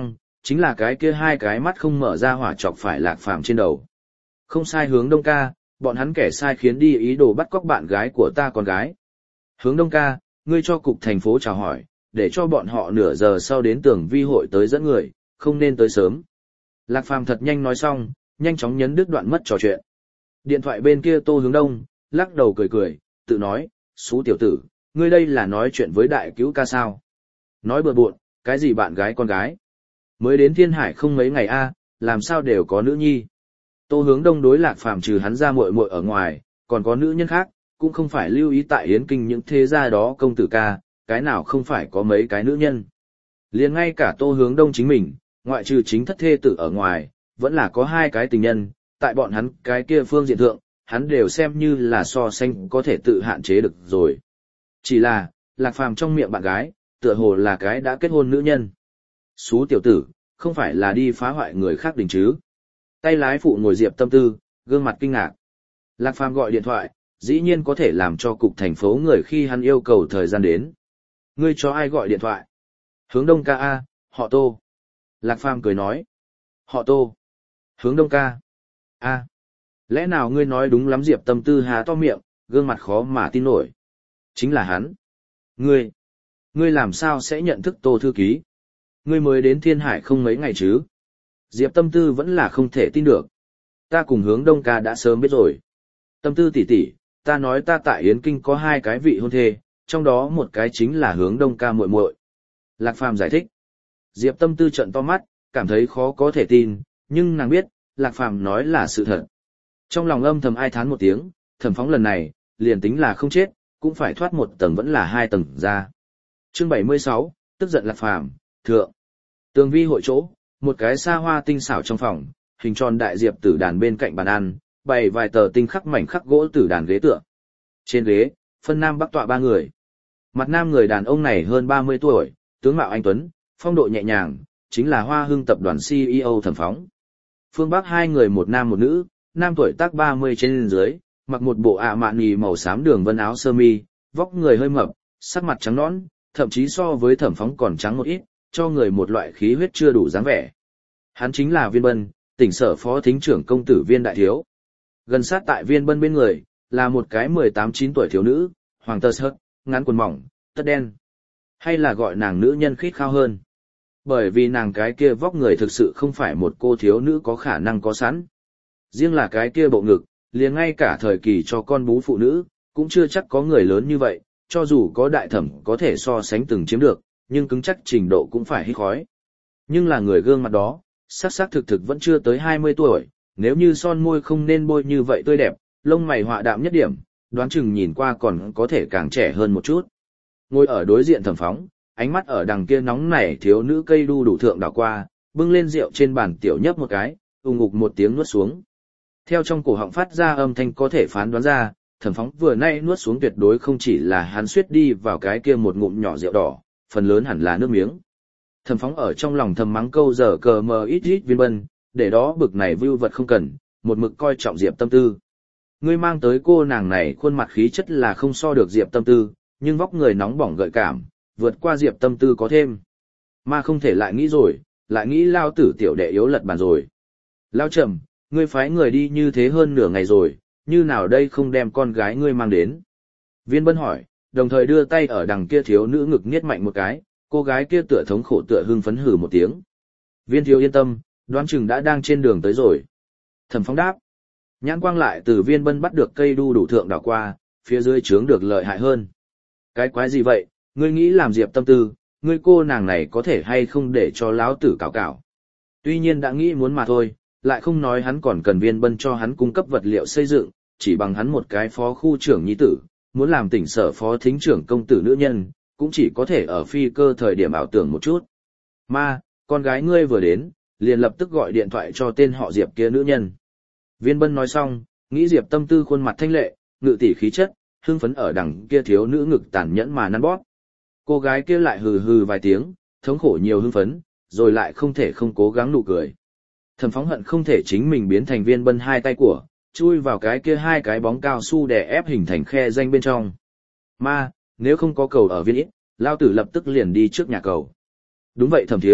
Chính là cái kia hai cái mắt không mở ra hỏa chọc phải Lạc Phàm trên đầu. Không sai Hướng Đông ca, bọn hắn kẻ sai khiến đi ý đồ bắt cóc bạn gái của ta con gái. Hướng Đông ca, ngươi cho cục thành phố chào hỏi, để cho bọn họ nửa giờ sau đến Tưởng Vi hội tới dẫn người, không nên tới sớm. Lạc Phàm thật nhanh nói xong, nhanh chóng nhấn đứt đoạn mất trò chuyện. Điện thoại bên kia Tô Hướng Đông, lắc đầu cười cười, tự nói, xú tiểu tử, ngươi đây là nói chuyện với đại cứu ca sao? Nói bừa bộn, cái gì bạn gái con gái? Mới đến Thiên Hải không mấy ngày a, làm sao đều có nữ nhi? Tô Hướng Đông đối Lạc Phàm trừ hắn ra muội muội ở ngoài, còn có nữ nhân khác, cũng không phải lưu ý tại Yến Kinh những thế gia đó công tử ca, cái nào không phải có mấy cái nữ nhân. Liền ngay cả Tô Hướng Đông chính mình, ngoại trừ chính thất thê tử ở ngoài, vẫn là có hai cái tình nhân, tại bọn hắn cái kia phương diện thượng, hắn đều xem như là so sánh có thể tự hạn chế được rồi. Chỉ là, Lạc Phàm trong miệng bạn gái, tựa hồ là cái đã kết hôn nữ nhân. Xú tiểu tử, không phải là đi phá hoại người khác đình chứ. Tay lái phụ ngồi Diệp Tâm Tư, gương mặt kinh ngạc. Lạc Phàm gọi điện thoại, dĩ nhiên có thể làm cho cục thành phố người khi hắn yêu cầu thời gian đến. Ngươi cho ai gọi điện thoại? Hướng Đông ca a, họ Tô. Lạc Phàm cười nói. Họ Tô. Hướng Đông ca. A. Lẽ nào ngươi nói đúng lắm? Diệp Tâm Tư há to miệng, gương mặt khó mà tin nổi. Chính là hắn. Ngươi. Ngươi làm sao sẽ nhận thức Tô thư ký? Ngươi mới đến Thiên Hải không mấy ngày chứ? Diệp Tâm Tư vẫn là không thể tin được. Ta cùng Hướng Đông ca đã sớm biết rồi. Tâm Tư tỷ tỷ, ta nói ta tại Yến Kinh có hai cái vị hôn thê, trong đó một cái chính là Hướng Đông ca muội muội. Lạc Phàm giải thích. Diệp Tâm Tư trợn to mắt, cảm thấy khó có thể tin, nhưng nàng biết, Lạc Phàm nói là sự thật. Trong lòng âm thầm ai thán một tiếng, Thẩm Phóng lần này, liền tính là không chết, cũng phải thoát một tầng vẫn là hai tầng ra. Chương bảy mươi sáu, tức giận Lạc Phàm, thượng. Tường Vi hội chỗ, một cái xa hoa tinh xảo trong phòng, hình tròn đại diệp tử đàn bên cạnh bàn ăn, bày vài tờ tinh khắc mảnh khắc gỗ tử đàn ghế tựa. Trên ghế, phân nam bắc tọa ba người. Mặt nam người đàn ông này hơn ba mươi tuổi, tướng mạo anh tuấn, phong độ nhẹ nhàng, chính là Hoa Hưng tập đoàn xê e ô Thẩm Phóng. Phương bắc hai người một nam một nữ, nam tuổi tác ba mươi trên dưới, mặc một bộ ạ mạn nhì màu xám đường vân áo sơ mi, vóc người hơi mập, sắc mặt trắng nõn, thậm chí so với Thẩm Phóng còn trắng một ít, cho người một loại khí huyết chưa đủ dáng vẻ. Hắn chính là Viên Bân, tỉnh sở phó thính trưởng công tử Viên Đại Thiếu. Gần sát tại Viên Bân bên người, là một cái mười tám chín tuổi thiếu nữ, hoàng tơ sớt, ngắn quần mỏng, tất đen. Hay là gọi nàng nữ nhân khít khao hơn. Bởi vì nàng cái kia vóc người thực sự không phải một cô thiếu nữ có khả năng có sẵn. Riêng là cái kia bộ ngực, liền ngay cả thời kỳ cho con bú phụ nữ, cũng chưa chắc có người lớn như vậy, cho dù có đại thẩm có thể so sánh từng chiếm được, nhưng cứng chắc trình độ cũng phải hít khói. Nhưng là người gương mặt đó, sắc sắc thực thực vẫn chưa tới hai mươi tuổi, nếu như son môi không nên bôi như vậy tươi đẹp, lông mày họa đạm nhất điểm, đoán chừng nhìn qua còn có thể càng trẻ hơn một chút. Ngồi ở đối diện Thẩm Phóng, ánh mắt ở đằng kia nóng nảy thiếu nữ cây đu đủ thượng đảo qua, bưng lên rượu trên bàn tiểu nhấp một cái, ù ngục một tiếng nuốt xuống. Theo trong cổ họng phát ra âm thanh có thể phán đoán ra, Thẩm Phóng vừa nay nuốt xuống tuyệt đối không chỉ là hắn suýt đi vào cái kia một ngụm nhỏ rượu đỏ, phần lớn hẳn là nước miếng. Thẩm Phóng ở trong lòng thầm mắng câu giờ cờ mờ ít ít Viên Bân, để đó bực này vưu vật không cần, một mực coi trọng Diệp Tâm Tư. Ngươi mang tới cô nàng này khuôn mặt khí chất là không so được Diệp Tâm Tư, nhưng vóc người nóng bỏng gợi cảm, vượt qua Diệp Tâm Tư có thêm. Mà không thể lại nghĩ rồi, lại nghĩ lao tử tiểu đệ yếu lật bàn rồi. Lao Trầm, ngươi phái người đi như thế hơn nửa ngày rồi, như nào đây không đem con gái ngươi mang đến? Viên Bân hỏi, đồng thời đưa tay ở đằng kia thiếu nữ ngực niết mạnh một cái, cô gái kia tựa thống khổ tựa hưng phấn hừ một tiếng. Viên thiếu yên tâm, đoán chừng đã đang trên đường tới rồi. Thẩm Phóng đáp. Nhãn quang lại từ Viên Bân bắt được cây đu đủ thượng đảo qua, phía dưới trướng được lợi hại hơn. Cái quái gì vậy, ngươi nghĩ làm Diệp Tâm Tư, ngươi cô nàng này có thể hay không để cho lão tử cào cào. Tuy nhiên đã nghĩ muốn mà thôi, lại không nói hắn còn cần Viên Bân cho hắn cung cấp vật liệu xây dựng, chỉ bằng hắn một cái phó khu trưởng nhi tử, muốn làm tỉnh sở phó thính trưởng công tử nữ nhân, cũng chỉ có thể ở phi cơ thời điểm ảo tưởng một chút. Ma, con gái ngươi vừa đến, liền lập tức gọi điện thoại cho tên họ Diệp kia nữ nhân. Viên Bân nói xong, nghĩ Diệp Tâm Tư khuôn mặt thanh lệ, ngự tỷ khí chất, hưng phấn ở đằng kia thiếu nữ ngực tàn nhẫn mà nắn bóp. Cô gái kia lại hừ hừ vài tiếng, thống khổ nhiều hưng phấn, rồi lại không thể không cố gắng nụ cười. Thẩm Phóng hận không thể chính mình biến thành Viên Bân hai tay của, chui vào cái kia hai cái bóng cao su đè ép hình thành khe danh bên trong. Ma, nếu không có cầu ở viên ít, lao tử lập tức liền đi trước nhà cầu. Đúng vậy Thẩm thiếu,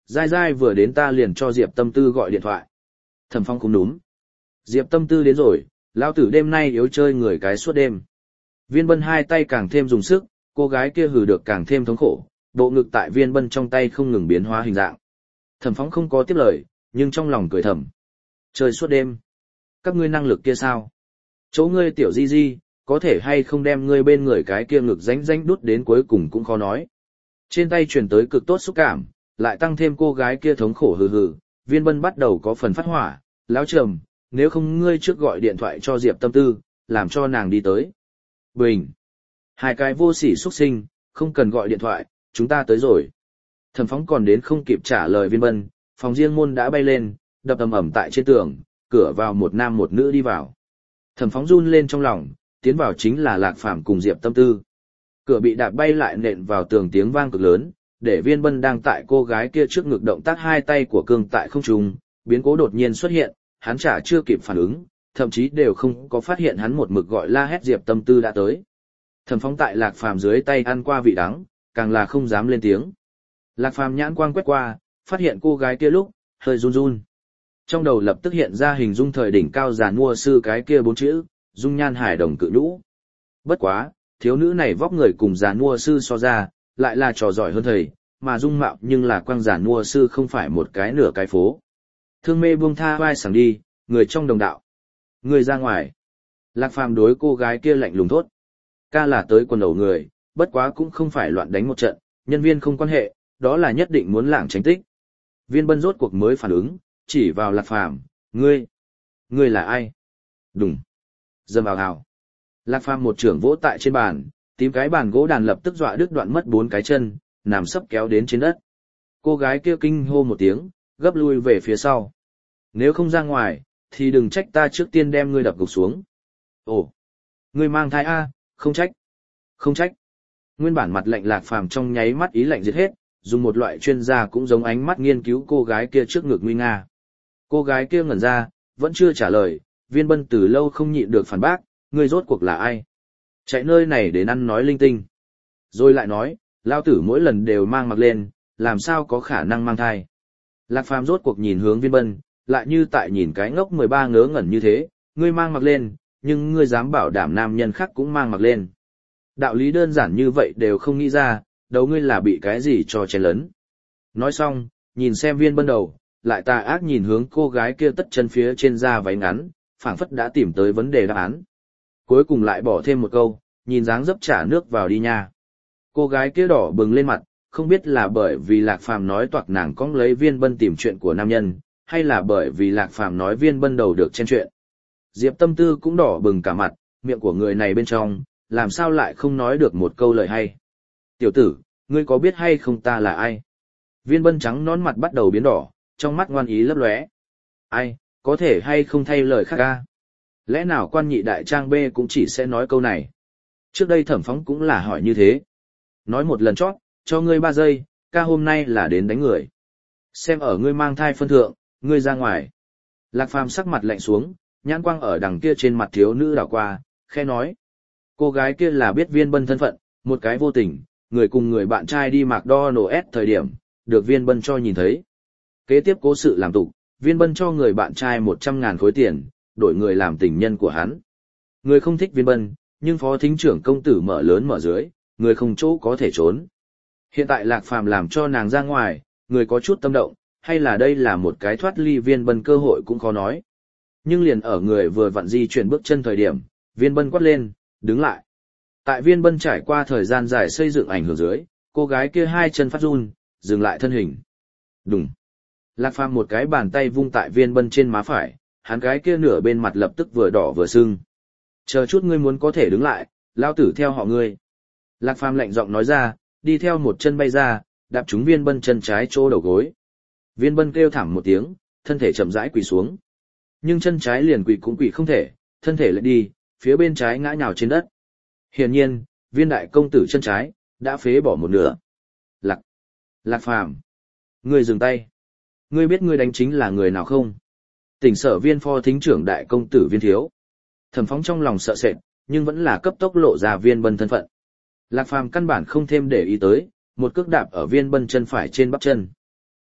dai dai vừa đến ta liền cho Diệp Tâm Tư gọi điện thoại. Thẩm Phong cũng đúng. Diệp Tâm Tư đến rồi, lão tử đêm nay yếu chơi người cái suốt đêm. Viên Bân hai tay càng thêm dùng sức, cô gái kia hừ được càng thêm thống khổ, bộ ngực tại Viên Bân trong tay không ngừng biến hóa hình dạng. Thẩm Phong không có tiếp lời, nhưng trong lòng cười thầm. Chơi suốt đêm. Các ngươi năng lực kia sao? Chỗ ngươi tiểu di di, có thể hay không đem ngươi bên người cái kia ngực ránh ránh đút đến cuối cùng cũng khó nói. Trên tay truyền tới cực tốt xúc cảm, lại tăng thêm cô gái kia thống khổ hừ hừ, Viên Bân bắt đầu có phần phát hỏa, lão trầm, nếu không ngươi trước gọi điện thoại cho Diệp Tâm Tư, làm cho nàng đi tới. Bình. Hai cái vô sỉ xuất sinh, không cần gọi điện thoại, chúng ta tới rồi. Thẩm Phóng còn đến không kịp trả lời Viên Bân, phòng riêng môn đã bay lên, đập ầm ầm tại trên tường, cửa vào một nam một nữ đi vào. Thẩm Phóng run lên trong lòng, tiến vào chính là Lạc Phàm cùng Diệp Tâm Tư. Cửa bị đạp bay lại nện vào tường tiếng vang cực lớn, để Viên Bân đang tại cô gái kia trước ngực động tác hai tay của cương tại không trung, biến cố đột nhiên xuất hiện, hắn chả chưa kịp phản ứng, thậm chí đều không có phát hiện hắn một mực gọi la hét Diệp Tâm Tư đã tới. Thẩm Phóng tại Lạc Phàm dưới tay ăn qua vị đắng, càng là không dám lên tiếng. Lạc Phàm nhãn quang quét qua, phát hiện cô gái kia lúc hơi run run. Trong đầu lập tức hiện ra hình dung thời đỉnh cao giàn mua sư cái kia bốn chữ, dung nhan hải đồng cự nhũ. Bất quá, thiếu nữ này vóc người cùng giàn mua sư so ra, lại là trò giỏi hơn thầy, mà dung mạo nhưng là quang giàn mua sư không phải một cái nửa cái phố. Thương mê buông tha vai sảng đi, người trong đồng đạo. Người ra ngoài. Lạc Phàm đối cô gái kia lạnh lùng thốt. Ca là tới quần đầu người, bất quá cũng không phải loạn đánh một trận, nhân viên không quan hệ, đó là nhất định muốn lảng tránh tích. Viên Bân rốt cuộc mới phản ứng, chỉ vào Lạc Phàm, ngươi, ngươi là ai? Đùng. Dâm vào hào. Lạc Phàm một trưởng vỗ tại trên bàn, tím cái bàn gỗ đàn lập tức dọa đứt đoạn mất bốn cái chân, nằm sấp kéo đến trên đất. Cô gái kia kinh hô một tiếng, gấp lui về phía sau. Nếu không ra ngoài, thì đừng trách ta trước tiên đem ngươi đập gục xuống. Ồ, ngươi mang thai a, không trách. Không trách. Nguyên bản mặt lạnh Lạc Phàm trong nháy mắt ý lạnh giết hết, dùng một loại chuyên gia cũng giống ánh mắt nghiên cứu cô gái kia trước ngực nguy nga. Cô gái kia ngẩn ra, vẫn chưa trả lời, Viên Bân từ lâu không nhịn được phản bác, ngươi rốt cuộc là ai? Chạy nơi này đến ăn nói linh tinh. Rồi lại nói, lao tử mỗi lần đều mang mặc lên, làm sao có khả năng mang thai. Lạc Phàm rốt cuộc nhìn hướng Viên Bân, lại như tại nhìn cái ngốc mười ba ngớ ngẩn như thế, ngươi mang mặc lên, nhưng ngươi dám bảo đảm nam nhân khác cũng mang mặc lên. Đạo lý đơn giản như vậy đều không nghĩ ra, đầu ngươi là bị cái gì cho chén lớn. Nói xong, nhìn xem Viên Bân đầu, lại tà ác nhìn hướng cô gái kia tất chân phía trên da váy ngắn, phảng phất đã tìm tới vấn đề đáp án. Cuối cùng lại bỏ thêm một câu, nhìn dáng dấp trả nước vào đi nha. Cô gái kia đỏ bừng lên mặt, không biết là bởi vì Lạc Phàm nói toạc nàng cong lấy Viên Bân tìm chuyện của nam nhân, hay là bởi vì Lạc Phàm nói Viên Bân đầu được chen chuyện. Diệp Tâm Tư cũng đỏ bừng cả mặt, miệng của người này bên trong, làm sao lại không nói được một câu lời hay. Tiểu tử, ngươi có biết hay không ta là ai? Viên Bân trắng nón mặt bắt đầu biến đỏ, trong mắt ngoan ý lấp lóe. Ai, có thể hay không thay lời khác ca? Lẽ nào quan nhị đại trang B cũng chỉ sẽ nói câu này? Trước đây Thẩm Phóng cũng là hỏi như thế. Nói một lần chót, cho ngươi ba giây, ca hôm nay là đến đánh người. Xem ở ngươi mang thai phân thượng, ngươi ra ngoài. Lạc Phàm sắc mặt lạnh xuống, nhãn quang ở đằng kia trên mặt thiếu nữ đảo qua, khe nói. Cô gái kia là biết Viên Bân thân phận, một cái vô tình, người cùng người bạn trai đi McDonald's thời điểm, được Viên Bân cho nhìn thấy. Kế tiếp cố sự làm tục, Viên Bân cho người bạn trai một trăm ngàn khối tiền, đổi người làm tình nhân của hắn. Người không thích Viên Bân, nhưng phó thính trưởng công tử mở lớn mở dưới, người không chỗ có thể trốn. Hiện tại Lạc Phàm làm cho nàng ra ngoài, người có chút tâm động, hay là đây là một cái thoát ly Viên Bân cơ hội cũng khó nói. Nhưng liền ở người vừa vặn di chuyển bước chân thời điểm, Viên Bân quát lên, đứng lại. Tại Viên Bân trải qua thời gian dài xây dựng ảnh hưởng dưới, cô gái kia hai chân phát run, dừng lại thân hình. Đùng. Lạc Phàm một cái bàn tay vung tại Viên Bân trên má phải, hắn cái kia nửa bên mặt lập tức vừa đỏ vừa sưng. Chờ chút ngươi muốn có thể đứng lại, lao tử theo họ ngươi. Lạc Phàm lạnh giọng nói ra, đi theo một chân bay ra, đạp trúng Viên Bân chân trái chỗ đầu gối. Viên Bân kêu thảm một tiếng, thân thể chậm rãi quỳ xuống. Nhưng chân trái liền quỳ cũng quỳ không thể, thân thể lại đi, phía bên trái ngã nhào trên đất. Hiển nhiên, Viên đại công tử chân trái đã phế bỏ một nửa. Lạc, Lạc Phàm, ngươi dừng tay. Ngươi biết ngươi đánh chính là người nào không? Tỉnh Sở Viên phó thính trưởng đại công tử Viên Thiếu. Thẩm Phóng trong lòng sợ sệt, nhưng vẫn là cấp tốc lộ ra Viên Bân thân phận. Lạc Phàm căn bản không thêm để ý tới, một cước đạp ở Viên Bân chân phải trên bắp chân.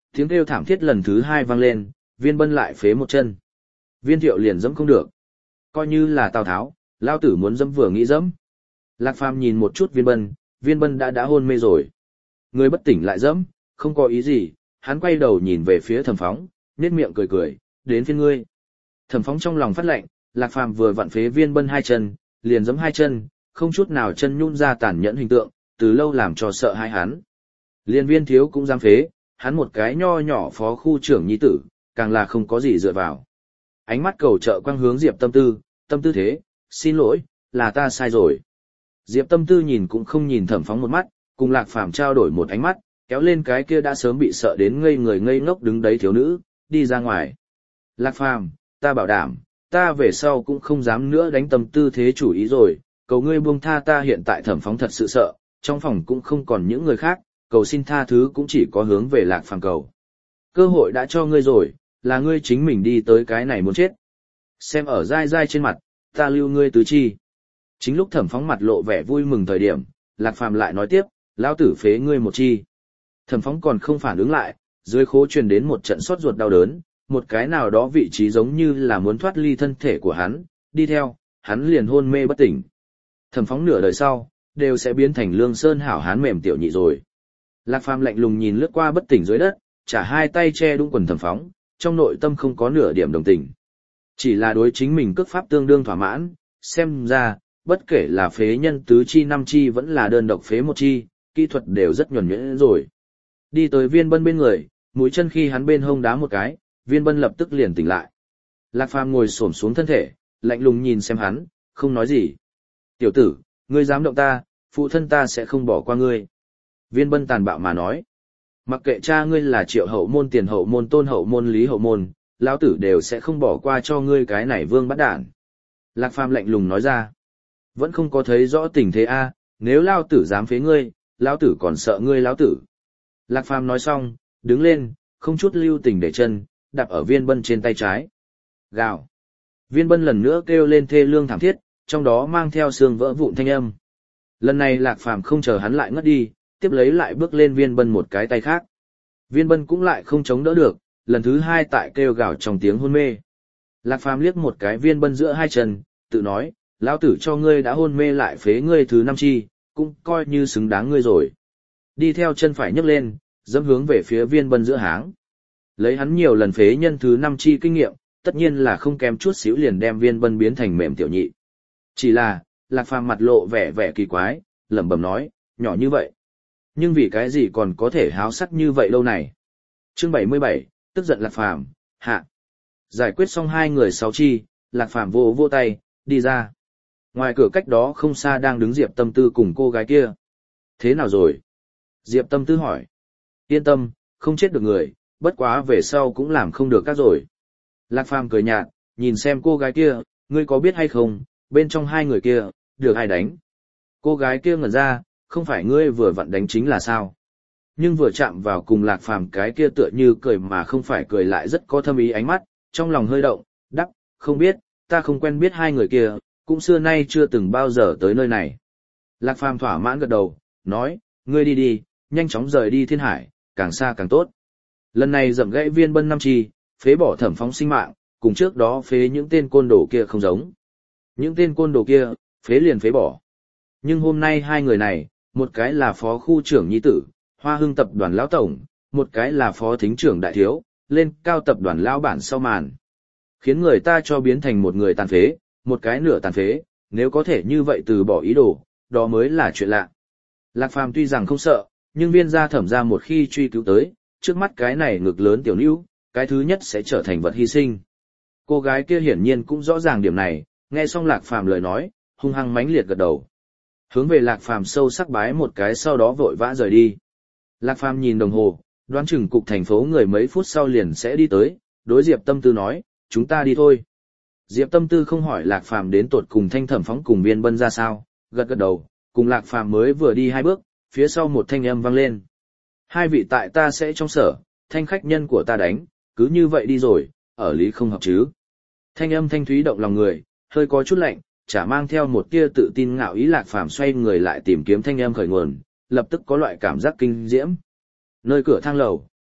Tiếng kêu thảm thiết lần thứ hai vang lên, Viên Bân lại phế một chân. Viên Thiệu liền dẫm không được. Coi như là Tào Tháo, lao tử muốn dẫm vừa nghĩ dẫm. Lạc Phàm nhìn một chút Viên Bân, Viên Bân đã đã hôn mê rồi. Người bất tỉnh lại dẫm, không có ý gì, hắn quay đầu nhìn về phía Thẩm Phóng, nhếch miệng cười cười, đến phiên ngươi. Thẩm Phóng trong lòng phát lạnh, Lạc Phàm vừa vặn phế Viên Bân hai chân, liền giẫm hai chân, không chút nào chân nhún ra tàn nhẫn hình tượng, từ lâu làm cho sợ hãi hắn. Liên Viên thiếu cũng dám phế, hắn một cái nho nhỏ phó khu trưởng nhi tử, càng là không có gì dựa vào. Ánh mắt cầu trợ quang hướng Diệp Tâm Tư, Tâm Tư thế, xin lỗi, là ta sai rồi. Diệp Tâm Tư nhìn cũng không nhìn Thẩm Phóng một mắt, cùng Lạc Phàm trao đổi một ánh mắt, kéo lên cái kia đã sớm bị sợ đến ngây người ngây ngốc đứng đấy thiếu nữ, đi ra ngoài. Lạc Phàm, ta bảo đảm, ta về sau cũng không dám nữa đánh Tâm Tư thế chủ ý rồi, cầu ngươi buông tha ta. Hiện tại Thẩm Phóng thật sự sợ, trong phòng cũng không còn những người khác, cầu xin tha thứ cũng chỉ có hướng về Lạc Phàm cầu. Cơ hội đã cho ngươi rồi, là ngươi chính mình đi tới cái này muốn chết. Xem ở dai dai trên mặt, ta lưu ngươi tứ chi. Chính lúc Thẩm Phóng mặt lộ vẻ vui mừng thời điểm, Lạc Phàm lại nói tiếp, lão tử phế ngươi một chi. Thẩm Phóng còn không phản ứng lại, dưới khố truyền đến một trận xót ruột đau đớn, một cái nào đó vị trí giống như là muốn thoát ly thân thể của hắn, đi theo, hắn liền hôn mê bất tỉnh. Thẩm Phóng nửa đời sau, đều sẽ biến thành lương sơn hảo hán mềm tiểu nhị rồi. Lạc Phàm lạnh lùng nhìn lướt qua bất tỉnh dưới đất, trả hai tay che đúng quần Thẩm Phóng, trong nội tâm không có nửa điểm đồng tình. Chỉ là đối chính mình cước pháp tương đương thỏa mãn, xem ra, bất kể là phế nhân tứ chi năm chi vẫn là đơn độc phế một chi, kỹ thuật đều rất nhuần nhuyễn rồi. Đi tới Viên Bân bên người, mũi chân khi hắn bên hông đá một cái, Viên Bân lập tức liền tỉnh lại. Lạc Phàm ngồi xổm xuống thân thể, lạnh lùng nhìn xem hắn, không nói gì. Tiểu tử, ngươi dám động ta, phụ thân ta sẽ không bỏ qua ngươi. Viên Bân tàn bạo mà nói. Mặc kệ cha ngươi là Triệu hậu môn, Tiền hậu môn, Tôn hậu môn, Lý hậu môn, lão tử đều sẽ không bỏ qua cho ngươi cái này vương bắt đản. Lạc Phàm lạnh lùng nói ra. Vẫn không có thấy rõ tình thế a, nếu lão tử dám phế ngươi, lão tử còn sợ ngươi lão tử. Lạc Phàm nói xong, đứng lên, không chút lưu tình để chân, đạp ở Viên Bân trên tay trái. Gào. Viên Bân lần nữa kêu lên thê lương thảm thiết, trong đó mang theo xương vỡ vụn thanh âm. Lần này Lạc Phàm không chờ hắn lại ngất đi, tiếp lấy lại bước lên Viên Bân một cái tay khác. Viên Bân cũng lại không chống đỡ được, lần thứ hai tại kêu gào trong tiếng hôn mê. Lạc Phàm liếc một cái Viên Bân giữa hai chân, tự nói, lão tử cho ngươi đã hôn mê lại phế ngươi thứ năm chi, cũng coi như xứng đáng ngươi rồi. Đi theo chân phải nhấc lên, dẫm hướng về phía Viên Bân giữa háng. Lấy hắn nhiều lần phế nhân thứ năm chi kinh nghiệm, tất nhiên là không kém chút xíu liền đem Viên Bân biến thành mềm tiểu nhị. Chỉ là, Lạc Phàm mặt lộ vẻ vẻ kỳ quái, lẩm bẩm nói, nhỏ như vậy. Nhưng vì cái gì còn có thể háo sắc như vậy lâu này? Chương bảy mươi bảy, tức giận Lạc Phàm, hạ. Giải quyết xong hai người sáu chi, Lạc Phàm vô vô tay, đi ra. Ngoài cửa cách đó không xa đang đứng Diệp Tâm Tư cùng cô gái kia. Thế nào rồi? Diệp Tâm Tư hỏi. Yên tâm, không chết được người, bất quá về sau cũng làm không được các rồi. Lạc Phàm cười nhạt, nhìn xem cô gái kia, ngươi có biết hay không, bên trong hai người kia, được ai đánh? Cô gái kia ngẩn ra, không phải ngươi vừa vặn đánh chính là sao? Nhưng vừa chạm vào cùng Lạc Phàm cái kia tựa như cười mà không phải cười lại rất có thâm ý ánh mắt, trong lòng hơi động, đắp, không biết, ta không quen biết hai người kia, cũng xưa nay chưa từng bao giờ tới nơi này. Lạc Phàm thỏa mãn gật đầu, nói, ngươi đi đi, nhanh chóng rời đi Thiên Hải, càng xa càng tốt. Lần này dậm gãy Viên Bân năm chi, phế bỏ Thẩm Phóng sinh mạng, cùng trước đó phế những tên côn đồ kia không giống. Những tên côn đồ kia, phế liền phế bỏ. Nhưng hôm nay hai người này, một cái là phó khu trưởng nhi tử, Hoa Hưng tập đoàn lão tổng, một cái là phó thính trưởng đại thiếu, lên cao tập đoàn lão bản sau màn. Khiến người ta cho biến thành một người tàn phế, một cái nửa tàn phế, nếu có thể như vậy từ bỏ ý đồ, đó mới là chuyện lạ. Lạc Phàm tuy rằng không sợ, nhưng Viên gia Thẩm gia một khi truy cứu tới, trước mắt cái này ngực lớn tiểu nữ, cái thứ nhất sẽ trở thành vật hy sinh. Cô gái kia hiển nhiên cũng rõ ràng điểm này, nghe xong Lạc Phàm lời nói, hung hăng mãnh liệt gật đầu. Hướng về Lạc Phàm sâu sắc bái một cái sau đó vội vã rời đi. Lạc Phàm nhìn đồng hồ, đoán chừng cục thành phố người mấy phút sau liền sẽ đi tới, đối Diệp Tâm Tư nói, chúng ta đi thôi. Diệp Tâm Tư không hỏi Lạc Phàm đến tột cùng Thanh Thẩm Phóng cùng Viên Bân ra sao, gật gật đầu, cùng Lạc Phàm mới vừa đi hai bước, phía sau một thanh âm vang lên. Hai vị tại ta sẽ trong sở, thanh khách nhân của ta đánh, cứ như vậy đi rồi, ở lý không hợp chứ. Thanh âm thanh thúy động lòng người, hơi có chút lạnh, chả mang theo một tia tự tin ngạo ý. Lạc Phàm xoay người lại tìm kiếm thanh âm khởi nguồn, lập tức có loại cảm giác kinh diễm. Nơi cửa thang lầu,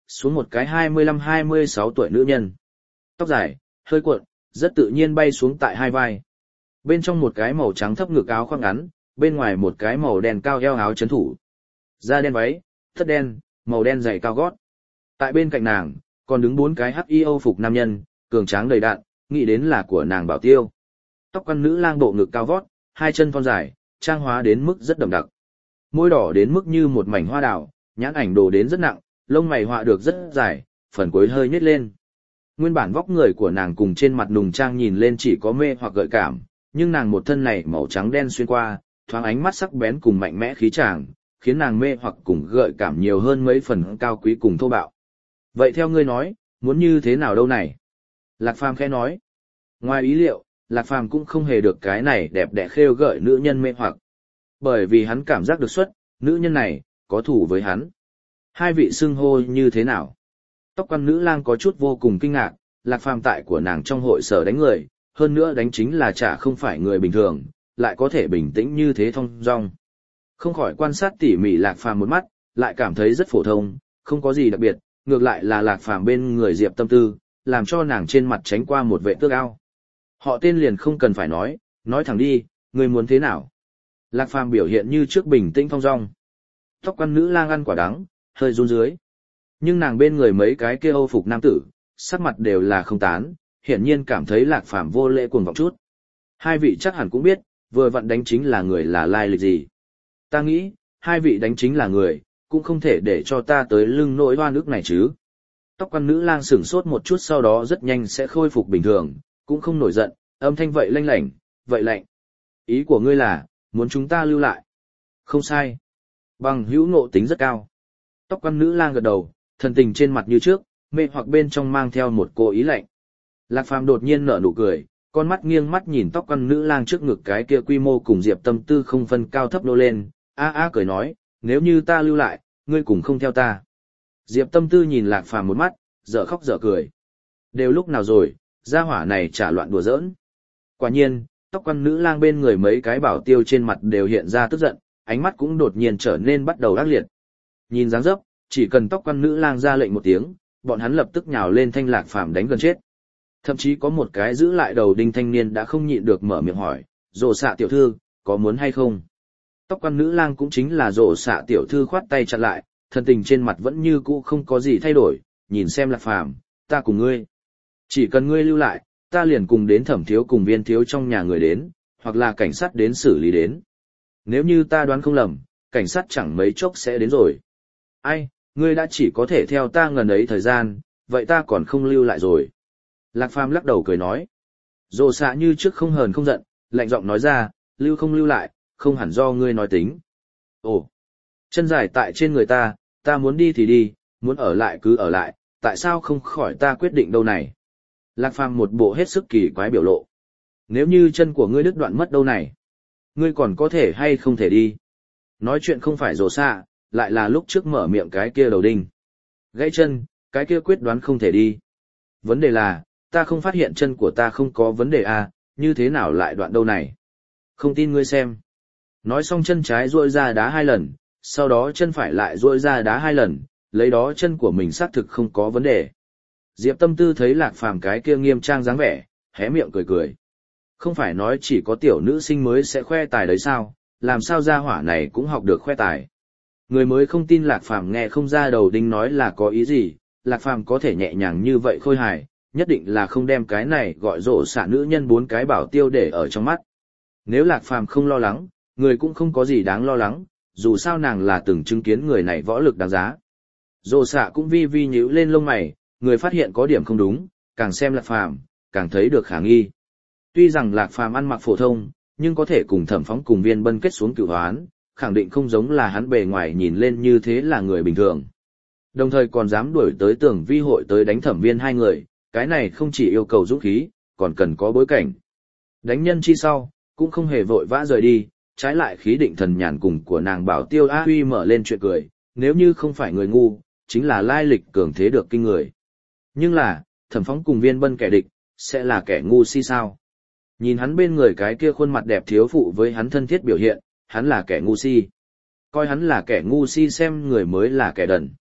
xuống một cái hai mươi lăm hai mươi sáu tuổi nữ nhân. Tóc dài, hơi cuộn, rất tự nhiên bay xuống tại hai vai. Bên trong một cái màu trắng thấp ngực áo khoác ngắn, bên ngoài một cái màu đen cao eo áo chấn thủ. Da đen váy, thất đen, màu đen giày cao gót. Tại bên cạnh nàng, còn đứng bốn cái hắc y âu phục nam nhân, cường tráng đầy đặn, nghĩ đến là của nàng bảo tiêu. Tóc quăn nữ lang bộ ngực cao vót, hai chân thon dài, trang hóa đến mức rất đậm đặc. Môi đỏ đến mức như một mảnh hoa đào, nhãn ảnh đồ đến rất nặng, lông mày họa được rất dài, phần cuối hơi nhếch lên. Nguyên bản vóc người của nàng cùng trên mặt nùng trang nhìn lên chỉ có mê hoặc gợi cảm, nhưng nàng một thân này màu trắng đen xuyên qua, thoáng ánh mắt sắc bén cùng mạnh mẽ khí tràng, khiến nàng mê hoặc cùng gợi cảm nhiều hơn mấy phần cao quý cùng thô bạo. Vậy theo ngươi nói, muốn như thế nào đâu này? Lạc Phàm khẽ nói. Ngoài ý liệu, Lạc Phàm cũng không hề được cái này đẹp đẽ khêu gợi nữ nhân mê hoặc. Bởi vì hắn cảm giác được xuất, nữ nhân này, có thủ với hắn. Hai vị xưng hô như thế nào? Tóc quan nữ lang có chút vô cùng kinh ngạc, Lạc Phàm tại của nàng trong hội sở đánh người, hơn nữa đánh chính là chả không phải người bình thường, lại có thể bình tĩnh như thế thong dong. Không khỏi quan sát tỉ mỉ Lạc Phàm một mắt, lại cảm thấy rất phổ thông, không có gì đặc biệt, ngược lại là Lạc Phàm bên người Diệp Tâm Tư, làm cho nàng trên mặt tránh qua một vệ tước ao. Họ tên liền không cần phải nói, nói thẳng đi, người muốn thế nào? Lạc Phàm biểu hiện như trước bình tĩnh thong dong. Tóc quan nữ lang ăn quả đắng, hơi run dưới. Nhưng nàng bên người mấy cái kia âu phục nam tử, sắc mặt đều là không tán, hiển nhiên cảm thấy Lạc Phàm vô lễ cuồng vọng chút. Hai vị chắc hẳn cũng biết, vừa vặn đánh chính là người là lai lịch gì. Ta nghĩ, hai vị đánh chính là người, cũng không thể để cho ta tới lưng nỗi oan ức này chứ. Tóc quan nữ lang sửng sốt một chút sau đó rất nhanh sẽ khôi phục bình thường, cũng không nổi giận, âm thanh vậy lanh lảnh, vậy lạnh. Ý của ngươi là, muốn chúng ta lưu lại. Không sai. Bằng hữu ngộ tính rất cao. Tóc quan nữ lang gật đầu, thần tình trên mặt như trước, mê hoặc bên trong mang theo một cô ý lạnh. Lạc Phàm đột nhiên nở nụ cười, con mắt nghiêng mắt nhìn tóc quan nữ lang trước ngực cái kia quy mô cùng Diệp Tâm Tư không phân cao thấp nô lên, a a cười nói, nếu như ta lưu lại, ngươi cùng không theo ta. Diệp Tâm Tư nhìn Lạc Phàm một mắt, dở khóc dở cười. Đều lúc nào rồi, gia hỏa này trả loạn đùa giỡn. Quả nhiên, tóc quan nữ lang bên người mấy cái bảo tiêu trên mặt đều hiện ra tức giận, ánh mắt cũng đột nhiên trở nên bắt đầu ác liệt. Nhìn dáng dấp, chỉ cần tóc quan nữ lang ra lệnh một tiếng, bọn hắn lập tức nhào lên thanh Lạc Phàm đánh gần chết. Thậm chí có một cái giữ lại đầu đinh thanh niên đã không nhịn được mở miệng hỏi, rồ xạ tiểu thư, có muốn hay không? Tóc quan nữ lang cũng chính là rồ xạ tiểu thư khoát tay chặn lại, thần tình trên mặt vẫn như cũ không có gì thay đổi, nhìn xem Lạc Phàm, ta cùng ngươi. Chỉ cần ngươi lưu lại, ta liền cùng đến thẩm thiếu cùng viên thiếu trong nhà người đến, hoặc là cảnh sát đến xử lý đến. Nếu như ta đoán không lầm, cảnh sát chẳng mấy chốc sẽ đến rồi. Ai, ngươi đã chỉ có thể theo ta ngần ấy thời gian, vậy ta còn không lưu lại rồi. Lạc Phàm lắc đầu cười nói. Rồ xạ như trước không hờn không giận, lạnh giọng nói ra, lưu không lưu lại, không hẳn do ngươi nói tính. Ồ, chân dài tại trên người ta, ta muốn đi thì đi, muốn ở lại cứ ở lại, tại sao không khỏi ta quyết định đâu này? Lạc Phàm một bộ hết sức kỳ quái biểu lộ. Nếu như chân của ngươi đứt đoạn mất đâu này? Ngươi còn có thể hay không thể đi? Nói chuyện không phải rồ xạ, lại là lúc trước mở miệng cái kia đầu đinh. Gãy chân, cái kia quyết đoán không thể đi. Vấn đề là, ta không phát hiện chân của ta không có vấn đề à, như thế nào lại đoạn đâu này? Không tin ngươi xem. Nói xong chân trái duỗi ra đá hai lần, sau đó chân phải lại duỗi ra đá hai lần, lấy đó chân của mình xác thực không có vấn đề. Diệp Tâm Tư thấy Lạc Phàm cái kia nghiêm trang dáng vẻ, hé miệng cười cười. Không phải nói chỉ có tiểu nữ sinh mới sẽ khoe tài đấy sao, làm sao gia hỏa này cũng học được khoe tài. Người mới không tin Lạc Phàm nghe không ra đầu đinh nói là có ý gì, Lạc Phàm có thể nhẹ nhàng như vậy khôi hài, nhất định là không đem cái này gọi rổ xạ nữ nhân bốn cái bảo tiêu để ở trong mắt. Nếu Lạc Phàm không lo lắng, người cũng không có gì đáng lo lắng, dù sao nàng là từng chứng kiến người này võ lực đáng giá. Rổ xạ cũng vi vi nhíu lên lông mày, người phát hiện có điểm không đúng, càng xem Lạc Phàm, càng thấy được khả nghi. Tuy rằng Lạc Phàm ăn mặc phổ thông, nhưng có thể cùng Thẩm Phóng cùng Viên Bân kết xuống cửu hoán, khẳng định không giống là hắn bề ngoài nhìn lên như thế là người bình thường. Đồng thời còn dám đuổi tới Tưởng Vi hội tới đánh Thẩm Viên hai người, cái này không chỉ yêu cầu dũng khí, còn cần có bối cảnh. Đánh nhân chi sau, cũng không hề vội vã rời đi, trái lại khí định thần nhàn cùng của nàng bảo tiêu A Huy mở lên chuyện cười, nếu như không phải người ngu, chính là lai lịch cường thế được kinh người. Nhưng là, Thẩm Phóng cùng Viên Bân kẻ địch, sẽ là kẻ ngu si sao? Nhìn hắn bên người cái kia khuôn mặt đẹp thiếu phụ với hắn thân thiết biểu hiện, hắn là kẻ ngu si. Coi hắn là kẻ ngu si xem người mới là kẻ đần.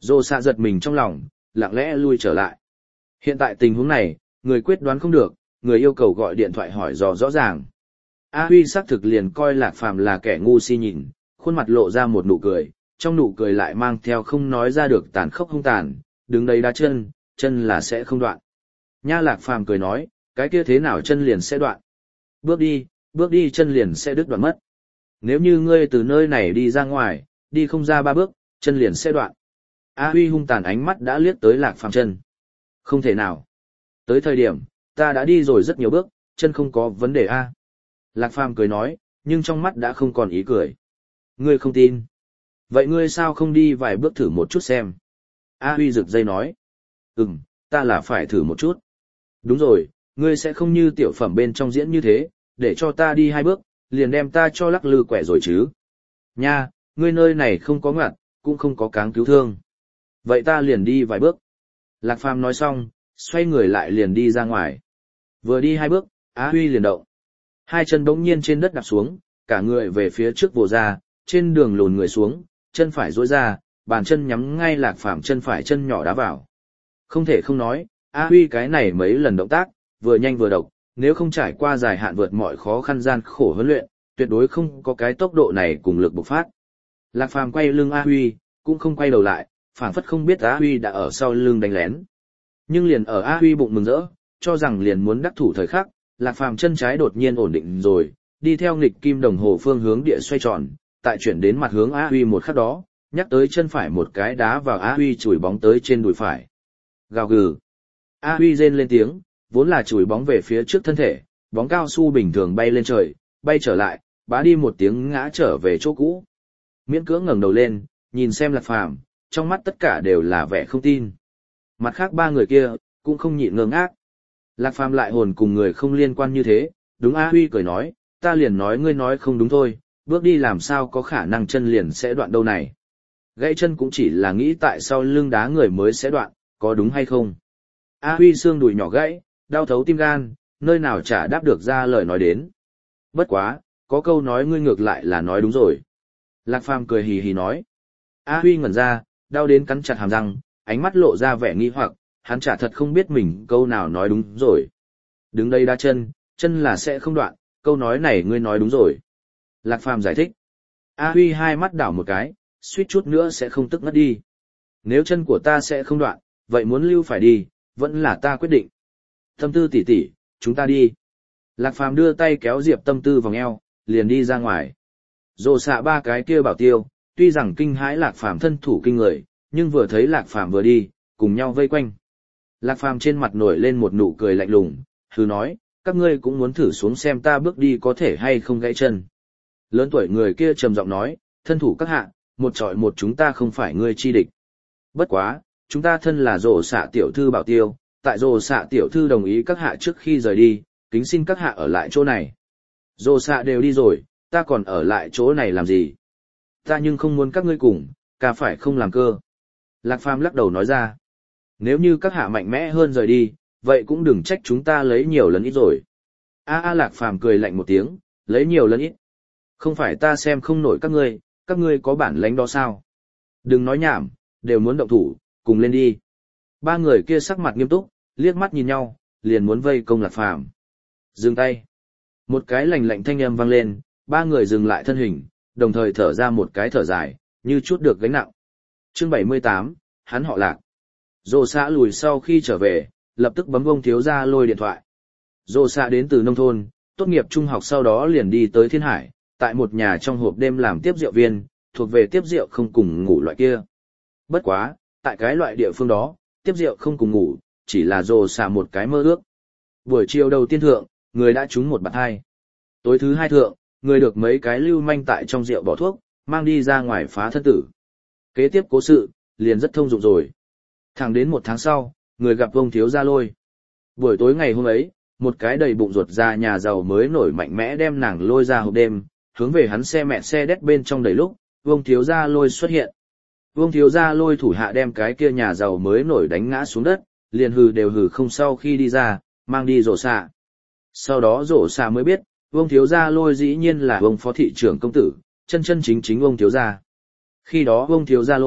Dô xạ giật mình trong lòng, lặng lẽ lui trở lại. Hiện tại tình huống này, người quyết đoán không được, người yêu cầu gọi điện thoại hỏi dò rõ ràng. A Huy xác thực liền coi Lạc Phàm là kẻ ngu si nhìn, khuôn mặt lộ ra một nụ cười, trong nụ cười lại mang theo không nói ra được tàn khốc hung tàn, đứng đấy đá chân, chân là sẽ không đoạn. Nha Lạc Phàm cười nói, cái kia thế nào chân liền sẽ đoạn? Bước đi, bước đi chân liền sẽ đứt đoạn mất. Nếu như ngươi từ nơi này đi ra ngoài, đi không ra ba bước, chân liền sẽ đoạn. A Huy hung tàn ánh mắt đã liếc tới Lạc Phàm chân. Không thể nào. Tới thời điểm, ta đã đi rồi rất nhiều bước, chân không có vấn đề a. Lạc Phàm cười nói, nhưng trong mắt đã không còn ý cười. Ngươi không tin. Vậy ngươi sao không đi vài bước thử một chút xem? A Huy rực dây nói. Ừm, ta là phải thử một chút. Đúng rồi, ngươi sẽ không như tiểu phẩm bên trong diễn như thế, để cho ta đi hai bước, liền đem ta cho lắc lư quẻ rồi chứ. Nha, ngươi nơi này không có ngặt, cũng không có cáng cứu thương. Vậy ta liền đi vài bước. Lạc Phàm nói xong, xoay người lại liền đi ra ngoài. Vừa đi hai bước, Á Huy liền động. Hai chân bỗng nhiên trên đất đạp xuống, cả người về phía trước vồ ra, trên đường lùn người xuống, chân phải duỗi ra, bàn chân nhắm ngay Lạc Phàm chân phải chân nhỏ đá vào. Không thể không nói, Á Huy cái này mấy lần động tác, vừa nhanh vừa độc, nếu không trải qua dài hạn vượt mọi khó khăn gian khổ huấn luyện, tuyệt đối không có cái tốc độ này cùng lực bộc phát. Lạc Phàm quay lưng A Huy, cũng không quay đầu lại, phảng phất không biết A Huy đã ở sau lưng đánh lén. Nhưng liền ở A Huy bụng mừng rỡ, cho rằng liền muốn đắc thủ thời khắc, Lạc Phàm chân trái đột nhiên ổn định rồi, đi theo nghịch kim đồng hồ phương hướng địa xoay tròn, tại chuyển đến mặt hướng A Huy một khắc đó, nhắc tới chân phải một cái đá vào A Huy chùi bóng tới trên đùi phải. Gào gừ. A Huy rên lên tiếng, vốn là chùi bóng về phía trước thân thể, bóng cao su bình thường bay lên trời, bay trở lại, bá đi một tiếng ngã trở về chỗ cũ. Miễn cưỡng ngẩng đầu lên, nhìn xem Lạc Phàm, trong mắt tất cả đều là vẻ không tin. Mặt khác ba người kia, cũng không nhịn ngơ ngác. Lạc Phàm lại hồn cùng người không liên quan như thế, đúng A Huy cười nói, ta liền nói ngươi nói không đúng thôi, bước đi làm sao có khả năng chân liền sẽ đoạn đâu này. Gãy chân cũng chỉ là nghĩ tại sao lưng đá người mới sẽ đoạn, có đúng hay không. A Huy xương đùi nhỏ gãy, đau thấu tim gan, nơi nào chả đáp được ra lời nói đến. Bất quá, có câu nói ngươi ngược lại là nói đúng rồi. Lạc Phàm cười hì hì nói. A Huy ngẩn ra, đau đến cắn chặt hàm răng, ánh mắt lộ ra vẻ nghi hoặc, hắn chả thật không biết mình câu nào nói đúng rồi. Đứng đây đá chân, chân là sẽ không đoạn, câu nói này ngươi nói đúng rồi. Lạc Phàm giải thích. A Huy hai mắt đảo một cái, suýt chút nữa sẽ không tức ngất đi. Nếu chân của ta sẽ không đoạn, vậy muốn lưu phải đi, vẫn là ta quyết định. Tâm Tư tỷ tỷ, chúng ta đi. Lạc Phàm đưa tay kéo Diệp Tâm Tư vòng eo, liền đi ra ngoài. Rồ xạ ba cái kia bảo tiêu, tuy rằng kinh hãi Lạc Phàm thân thủ kinh người, nhưng vừa thấy Lạc Phàm vừa đi, cùng nhau vây quanh. Lạc Phàm trên mặt nổi lên một nụ cười lạnh lùng, hừ nói, các ngươi cũng muốn thử xuống xem ta bước đi có thể hay không gãy chân. Lớn tuổi người kia trầm giọng nói, thân thủ các hạ, một trọi một chúng ta không phải ngươi chi địch. Bất quá, chúng ta thân là rồ xạ tiểu thư bảo tiêu, tại rồ xạ tiểu thư đồng ý các hạ trước khi rời đi, kính xin các hạ ở lại chỗ này. Rồ xạ đều đi rồi, ta còn ở lại chỗ này làm gì? Ta nhưng không muốn các ngươi cùng, cả phải không làm cơ. Lạc Phàm lắc đầu nói ra. Nếu như các hạ mạnh mẽ hơn rời đi, vậy cũng đừng trách chúng ta lấy nhiều lần ít rồi. A a Lạc Phàm cười lạnh một tiếng, lấy nhiều lần ít. Không phải ta xem không nổi các ngươi, các ngươi có bản lãnh đó sao? Đừng nói nhảm, đều muốn động thủ, cùng lên đi. Ba người kia sắc mặt nghiêm túc, liếc mắt nhìn nhau, liền muốn vây công Lạc Phàm. Dừng tay. Một cái lạnh lạnh thanh âm vang lên, ba người dừng lại thân hình, đồng thời thở ra một cái thở dài, như chút được gánh nặng. Chương bảy mươi tám, hắn họ Lạc. Dô xạ lùi sau khi trở về, lập tức bấm ông thiếu gia lôi điện thoại. Dô xạ đến từ nông thôn, tốt nghiệp trung học sau đó liền đi tới Thiên Hải, tại một nhà trong hộp đêm làm tiếp rượu viên, thuộc về tiếp rượu không cùng ngủ loại kia. Bất quá, tại cái loại địa phương đó, tiếp rượu không cùng ngủ, chỉ là dô xạ một cái mơ ước. Buổi chiều đầu tiên thượng, người đã trúng một bạt hai. Tối thứ hai thượng, người được mấy cái lưu manh tại trong rượu bỏ thuốc, mang đi ra ngoài phá thân tử. Kế tiếp cố sự, liền rất thông dụng rồi. Thẳng đến một tháng sau, người gặp ông thiếu gia lôi. Buổi tối ngày hôm ấy, một cái đầy bụng ruột ra nhà giàu mới nổi mạnh mẽ đem nàng lôi ra hộp đêm, hướng về hắn xe mẹ xe đét bên trong đầy lúc, ông thiếu gia lôi xuất hiện. Ông thiếu gia lôi thủ hạ đem cái kia nhà giàu mới nổi đánh ngã xuống đất, liền hừ đều hừ không sau khi đi ra, mang đi rổ xạ. Sau đó rổ xạ mới biết, ông thiếu gia lôi dĩ nhiên là ông phó thị trưởng công tử, chân chân chính chính ông thiếu gia. Khi đó ông thiếu gia lôi,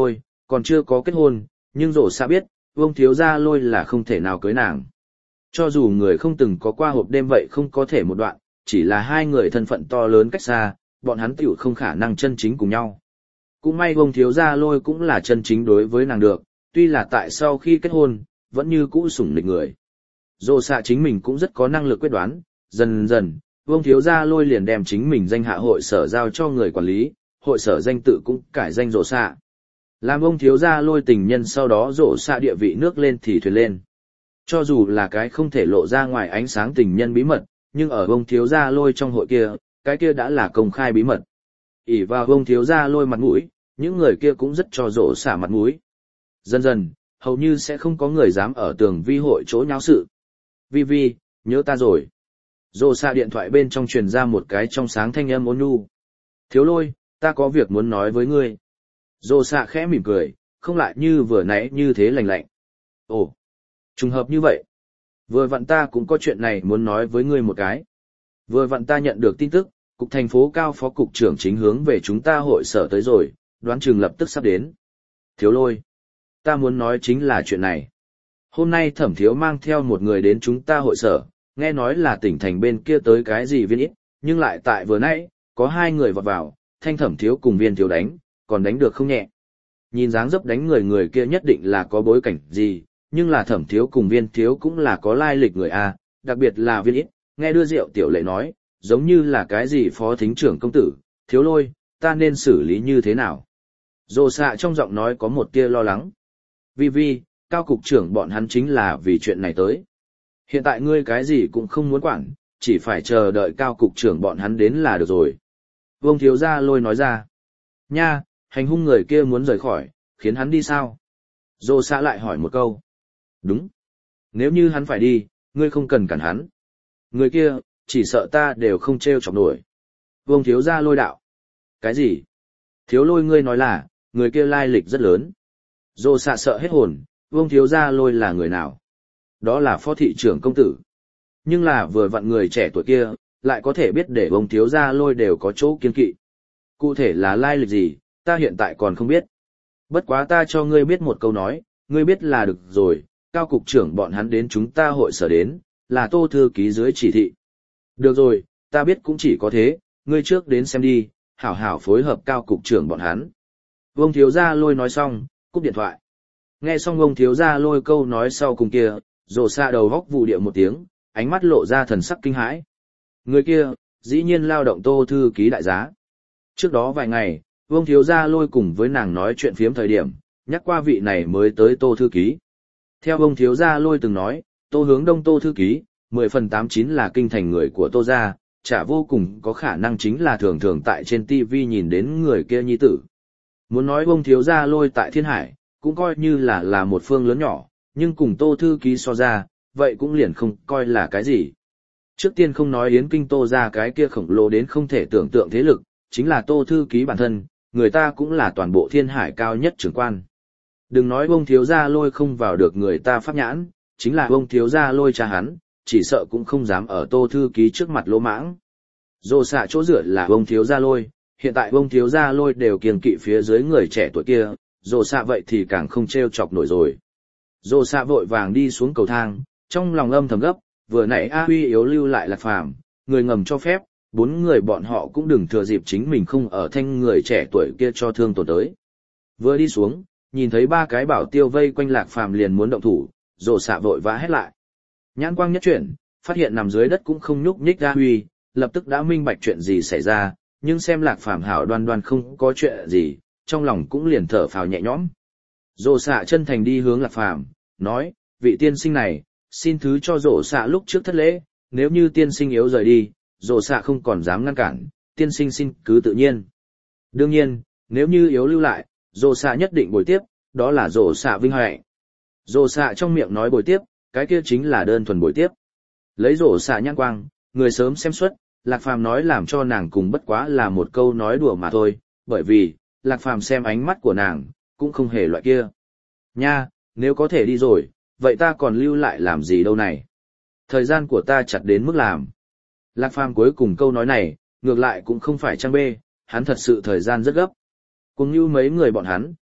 còn chưa có kết hôn, nhưng rổ xạ biết, Vương thiếu gia lôi là không thể nào cưới nàng. Cho dù người không từng có qua hộp đêm vậy không có thể một đoạn, chỉ là hai người thân phận to lớn cách xa, bọn hắn tiểu không khả năng chân chính cùng nhau. Cũng may Vương thiếu gia lôi cũng là chân chính đối với nàng được, tuy là tại sau khi kết hôn, vẫn như cũ sủng lịch người. Rổ xạ chính mình cũng rất có năng lực quyết đoán, dần dần, Vương thiếu gia lôi liền đem chính mình danh hạ hội sở giao cho người quản lý, hội sở danh tự cũng cải danh rổ xạ. Làm ông thiếu gia lôi tình nhân sau đó rổ xạ địa vị nước lên thì thuyền lên. Cho dù là cái không thể lộ ra ngoài ánh sáng tình nhân bí mật, nhưng ở ông thiếu gia lôi trong hội kia, cái kia đã là công khai bí mật. ỷ vào ông thiếu gia lôi mặt mũi, những người kia cũng rất cho rổ xạ mặt mũi. Dần dần, hầu như sẽ không có người dám ở tường vi hội chỗ nháo sự. Vi Vi, nhớ ta rồi. Rổ xạ điện thoại bên trong truyền ra một cái trong sáng thanh âm ôn nhu. Thiếu lôi, ta có việc muốn nói với ngươi. Rổ xạ khẽ mỉm cười, không lại như vừa nãy như thế lạnh lạnh. Ồ, trùng hợp như vậy. Vừa vặn ta cũng có chuyện này muốn nói với ngươi một cái. Vừa vặn ta nhận được tin tức, cục thành phố cao phó cục trưởng chính hướng về chúng ta hội sở tới rồi, đoán chừng lập tức sắp đến. Thiếu lôi, ta muốn nói chính là chuyện này. Hôm nay thẩm thiếu mang theo một người đến chúng ta hội sở, nghe nói là tỉnh thành bên kia tới cái gì viên ít, nhưng lại tại vừa nãy, có hai người vọt vào, thanh thẩm thiếu cùng viên thiếu đánh, còn đánh được không nhẹ. Nhìn dáng dấp đánh người người kia nhất định là có bối cảnh gì, nhưng là thẩm thiếu cùng viên thiếu cũng là có lai lịch người A, đặc biệt là viên ít, nghe đưa rượu tiểu lệ nói, giống như là cái gì phó thính trưởng công tử, thiếu lôi, ta nên xử lý như thế nào. Rồ xạ trong giọng nói có một tia lo lắng. Vi Vi, cao cục trưởng bọn hắn chính là vì chuyện này tới. Hiện tại ngươi cái gì cũng không muốn quản, chỉ phải chờ đợi cao cục trưởng bọn hắn đến là được rồi. Vương thiếu gia lôi nói ra. Nha, hành hung người kia muốn rời khỏi, khiến hắn đi sao? Rồ xạ lại hỏi một câu. Đúng. Nếu như hắn phải đi, ngươi không cần cản hắn. Người kia, chỉ sợ ta đều không treo chọc nổi. Vương thiếu gia lôi đạo. Cái gì? Thiếu lôi ngươi nói là, người kia lai lịch rất lớn. Rồ xạ sợ hết hồn, vương thiếu gia lôi là người nào? Đó là phó thị trưởng công tử. Nhưng là vừa vặn người trẻ tuổi kia, lại có thể biết để vương thiếu gia lôi đều có chỗ kiên kỵ. Cụ thể là lai lịch gì, ta hiện tại còn không biết. Bất quá ta cho ngươi biết một câu nói, ngươi biết là được rồi, cao cục trưởng bọn hắn đến chúng ta hội sở đến, là Tô thư ký dưới chỉ thị. Được rồi, ta biết cũng chỉ có thế, ngươi trước đến xem đi, hảo hảo phối hợp cao cục trưởng bọn hắn. Vương thiếu gia lôi nói xong, cúp điện thoại. Nghe xong vương thiếu gia lôi câu nói sau cùng kia, rồ xạ đầu góc vụ địa một tiếng, ánh mắt lộ ra thần sắc kinh hãi. Người kia, dĩ nhiên lao động Tô thư ký đại giá. Trước đó vài ngày, vương thiếu gia lôi cùng với nàng nói chuyện phiếm thời điểm, nhắc qua vị này mới tới Tô thư ký. Theo vương thiếu gia lôi từng nói, Tô hướng đông Tô thư ký, mười phần tám chín là kinh thành người của Tô gia, chả vô cùng có khả năng chính là thường thường tại trên ti vi nhìn đến người kia nhi tử. Muốn nói vương thiếu gia lôi tại Thiên Hải, cũng coi như là là một phương lớn nhỏ, nhưng cùng Tô thư ký so ra, vậy cũng liền không coi là cái gì. Trước tiên không nói Yến Kinh Tô ra cái kia khổng lồ đến không thể tưởng tượng thế lực, chính là Tô thư ký bản thân, người ta cũng là toàn bộ Thiên Hải cao nhất trưởng quan. Đừng nói ông thiếu gia lôi không vào được người ta pháp nhãn, chính là ông thiếu gia lôi cha hắn, chỉ sợ cũng không dám ở Tô thư ký trước mặt lỗ mãng. Dồ xạ chỗ dựa là ông thiếu gia lôi, hiện tại ông thiếu gia lôi đều kiêng kỵ phía dưới người trẻ tuổi kia, dồ xạ vậy thì càng không treo chọc nổi rồi. Dồ xạ vội vàng đi xuống cầu thang, trong lòng âm thầm gấp, vừa nãy A Huy yếu lưu lại Lạc Phàm, người ngầm cho phép, bốn người bọn họ cũng đừng thừa dịp chính mình không ở thanh người trẻ tuổi kia cho thương tổn tới. Vừa đi xuống, nhìn thấy ba cái bảo tiêu vây quanh Lạc Phàm liền muốn động thủ, rồ xạ vội vã hét lại. Nhãn quang nhất chuyển, phát hiện nằm dưới đất cũng không nhúc nhích A Huy, lập tức đã minh bạch chuyện gì xảy ra, nhưng xem Lạc Phàm hảo đoan đoan không có chuyện gì, trong lòng cũng liền thở phào nhẹ nhõm. Rồ xạ chân thành đi hướng Lạc Phàm, nói, vị tiên sinh này, xin thứ cho rồ xạ lúc trước thất lễ, nếu như tiên sinh yếu rời đi, rồ xạ không còn dám ngăn cản, tiên sinh xin cứ tự nhiên. Đương nhiên, nếu như yếu lưu lại, rồ xạ nhất định bồi tiếp, đó là rồ xạ vinh hạnh. Rồ xạ trong miệng nói bồi tiếp, cái kia chính là đơn thuần bồi tiếp. Lấy rồ xạ nhãn quang, người sớm xem suất, Lạc Phàm nói làm cho nàng cùng bất quá là một câu nói đùa mà thôi, bởi vì, Lạc Phàm xem ánh mắt của nàng, cũng không hề loại kia. Nha, nếu có thể đi rồi, vậy ta còn lưu lại làm gì đâu này? Thời gian của ta chặt đến mức làm. Lạc Phàm cuối cùng câu nói này, ngược lại cũng không phải trang bê, hắn thật sự thời gian rất gấp. Cùng như mấy người bọn hắn,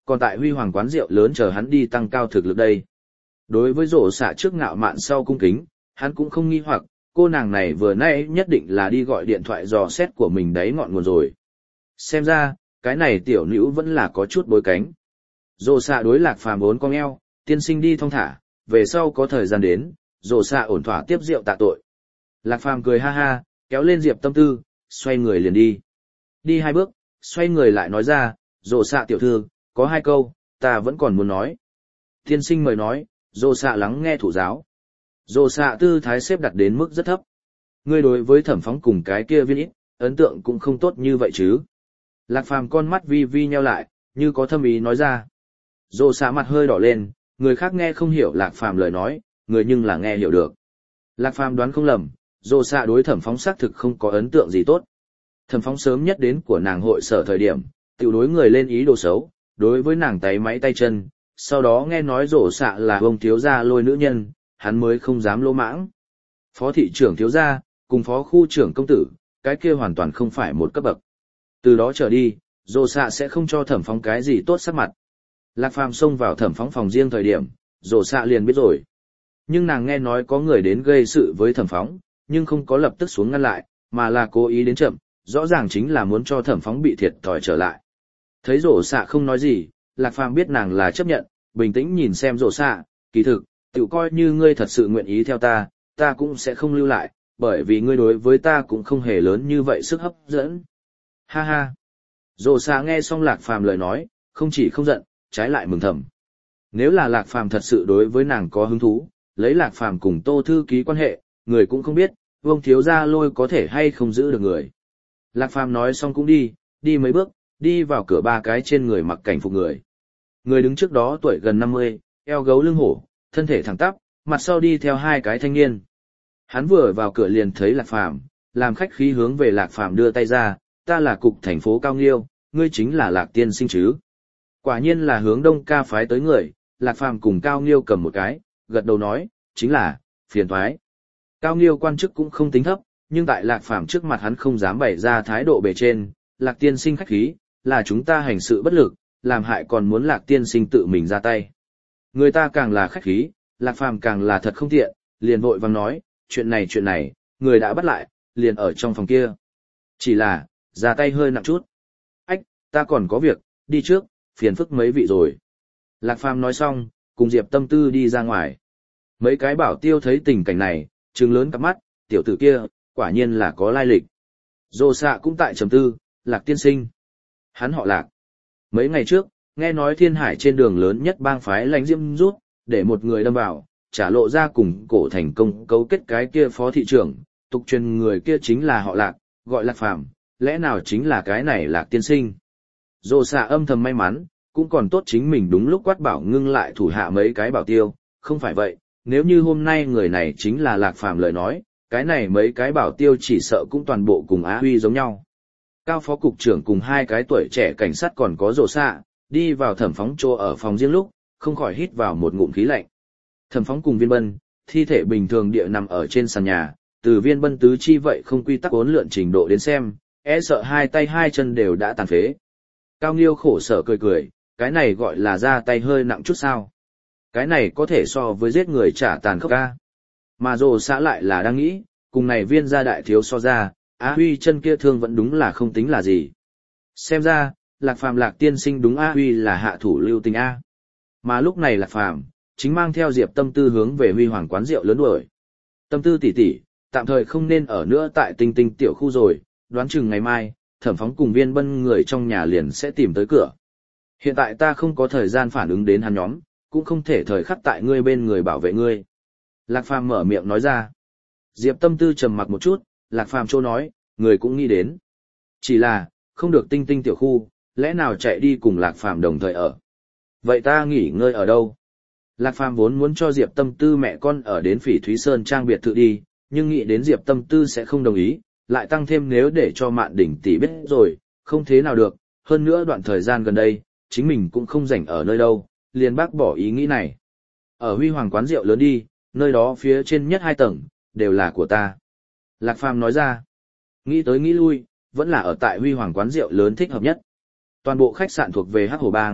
còn tại Huy Hoàng quán rượu lớn chờ hắn đi tăng cao thực lực đây. Đối với rổ xạ trước ngạo mạn sau cung kính, hắn cũng không nghi hoặc, cô nàng này vừa nãy nhất định là đi gọi điện thoại dò xét của mình đấy ngọn nguồn rồi. Xem ra, cái này tiểu nữ vẫn là có chút bối cánh. Rổ xạ đối Lạc Phàm bốn con eo, tiên sinh đi thong thả, về sau có thời gian đến, rổ xạ ổn thỏa tiếp rượu tạ tội. Lạc Phàm cười ha ha, kéo lên Diệp Tâm Tư, xoay người liền đi. Đi hai bước, xoay người lại nói ra, rổ xạ tiểu thư, có hai câu, ta vẫn còn muốn nói. Tiên sinh mời nói, rổ xạ lắng nghe thủ giáo. Rổ xạ tư thái xếp đặt đến mức rất thấp. Ngươi đối với Thẩm Phóng cùng cái kia viên ít, ấn tượng cũng không tốt như vậy chứ. Lạc Phàm con mắt vi vi nheo lại, như có thâm ý nói ra. Rổ xạ mặt hơi đỏ lên, người khác nghe không hiểu Lạc Phàm lời nói, người nhưng là nghe hiểu được. Lạc Phàm đoán không lầm, rổ xạ đối Thẩm Phóng xác thực không có ấn tượng gì tốt. Thẩm Phóng sớm nhất đến của nàng hội sở thời điểm, tiểu đối người lên ý đồ xấu, đối với nàng tay máy tay chân, sau đó nghe nói rổ xạ là ông thiếu gia lôi nữ nhân, hắn mới không dám lỗ mãng. Phó thị trưởng thiếu gia, cùng phó khu trưởng công tử, cái kia hoàn toàn không phải một cấp bậc. Từ đó trở đi, rổ xạ sẽ không cho Thẩm Phóng cái gì tốt sắc mặt. Lạc Phàm xông vào Thẩm Phóng phòng riêng thời điểm, rổ xạ liền biết rồi. Nhưng nàng nghe nói có người đến gây sự với Thẩm Phóng, nhưng không có lập tức xuống ngăn lại, mà là cố ý đến chậm, rõ ràng chính là muốn cho Thẩm Phóng bị thiệt thòi trở lại. Thấy rổ xạ không nói gì, Lạc Phàm biết nàng là chấp nhận, bình tĩnh nhìn xem rổ xạ, kỳ thực, tự coi như ngươi thật sự nguyện ý theo ta, ta cũng sẽ không lưu lại, bởi vì ngươi đối với ta cũng không hề lớn như vậy sức hấp dẫn. Ha ha. Rổ xạ nghe xong Lạc Phàm lời nói, không chỉ không giận, trái lại mừng thầm. Nếu là Lạc Phàm thật sự đối với nàng có hứng thú, lấy Lạc Phàm cùng Tô thư ký quan hệ, người cũng không biết, Vương thiếu gia lôi có thể hay không giữ được người. Lạc Phàm nói xong cũng đi, đi mấy bước, đi vào cửa ba cái trên người mặc cảnh phục người. Người đứng trước đó tuổi gần năm mươi, eo gấu lưng hổ, thân thể thẳng tắp, mặt sau đi theo hai cái thanh niên. Hắn vừa vào cửa liền thấy Lạc Phàm, làm khách khí hướng về Lạc Phàm đưa tay ra, ta là cục thành phố Cao Nghiêu, ngươi chính là Lạc tiên sinh chứ. Quả nhiên là hướng đông ca phái tới người, Lạc Phàm cùng Cao Nghiêu cầm một cái, gật đầu nói, chính là, phiền thoái. Cao Nghiêu quan chức cũng không tính thấp, nhưng tại Lạc Phàm trước mặt hắn không dám bày ra thái độ bề trên, Lạc tiên sinh khách khí, là chúng ta hành sự bất lực, làm hại còn muốn Lạc tiên sinh tự mình ra tay. Người ta càng là khách khí, Lạc Phàm càng là thật không tiện, liền vội vàng nói, chuyện này chuyện này, người đã bắt lại, liền ở trong phòng kia. Chỉ là, ra tay hơi nặng chút. Ách, ta còn có việc, đi trước, phiền phức mấy vị rồi. Lạc Phàm nói xong, cùng Diệp Tâm Tư đi ra ngoài. Mấy cái bảo tiêu thấy tình cảnh này, trừng lớn cặp mắt, tiểu tử kia, quả nhiên là có lai lịch. Rồ xạ cũng tại trầm tư, Lạc tiên sinh. Hắn họ Lạc. Mấy ngày trước, nghe nói Thiên Hải trên đường lớn nhất bang phái lãnh diễm rút, để một người đâm vào, trả lộ ra cùng cổ thành công cấu kết cái kia phó thị trưởng, tục truyền người kia chính là họ Lạc, gọi Lạc Phàm, lẽ nào chính là cái này Lạc tiên sinh. Rồ xạ âm thầm may mắn, cũng còn tốt chính mình đúng lúc quát bảo ngưng lại thủ hạ mấy cái bảo tiêu, không phải vậy, nếu như hôm nay người này chính là Lạc Phàm lời nói, cái này mấy cái bảo tiêu chỉ sợ cũng toàn bộ cùng Á Huy giống nhau. Cao phó cục trưởng cùng hai cái tuổi trẻ cảnh sát còn có rồ xạ, đi vào Thẩm Phóng chỗ ở phòng riêng lúc, không khỏi hít vào một ngụm khí lạnh. Thẩm Phóng cùng Viên Bân, thi thể bình thường địa nằm ở trên sàn nhà, từ Viên Bân tứ chi vậy không quy tắc uốn lượn trình độ đến xem, e sợ hai tay hai chân đều đã tàn phế. Cao Nghiêu khổ sở cười cười, cái này gọi là ra tay hơi nặng chút sao. Cái này có thể so với giết người trả tàn khốc ca. Mà rồ xã lại là đang nghĩ, cùng này Viên gia đại thiếu so ra, Á Huy chân kia thương vẫn đúng là không tính là gì. Xem ra, Lạc Phàm Lạc tiên sinh đúng Á Huy là hạ thủ lưu tình A. Mà lúc này Lạc Phàm chính mang theo Diệp Tâm Tư hướng về Huy Hoàng quán rượu lớn đuổi. Tâm Tư tỷ tỷ, tạm thời không nên ở nữa tại Tinh Tinh tiểu khu rồi, đoán chừng ngày mai, Thẩm Phóng cùng Viên Bân người trong nhà liền sẽ tìm tới cửa. Hiện tại ta không có thời gian phản ứng đến hắn nhóm, cũng không thể thời khắc tại ngươi bên người bảo vệ ngươi. Lạc Phàm mở miệng nói ra. Diệp Tâm Tư trầm mặc một chút, Lạc Phàm chỗ nói, người cũng nghĩ đến. Chỉ là, không được Tinh Tinh tiểu khu, lẽ nào chạy đi cùng Lạc Phàm đồng thời ở. Vậy ta nghỉ ngơi ở đâu? Lạc Phàm vốn muốn cho Diệp Tâm Tư mẹ con ở đến Phỉ Thúy Sơn trang biệt thự đi, nhưng nghĩ đến Diệp Tâm Tư sẽ không đồng ý, lại tăng thêm nếu để cho Mạn Đỉnh tỷ biết rồi, không thế nào được, hơn nữa đoạn thời gian gần đây, chính mình cũng không rảnh ở nơi đâu, liền bác bỏ ý nghĩ này. Ở Huy Hoàng quán rượu lớn đi, nơi đó phía trên nhất hai tầng, đều là của ta. Lạc Phàm nói ra, nghĩ tới nghĩ lui, vẫn là ở tại Huy Hoàng quán rượu lớn thích hợp nhất. Toàn bộ khách sạn thuộc về Hắc Hổ Bang,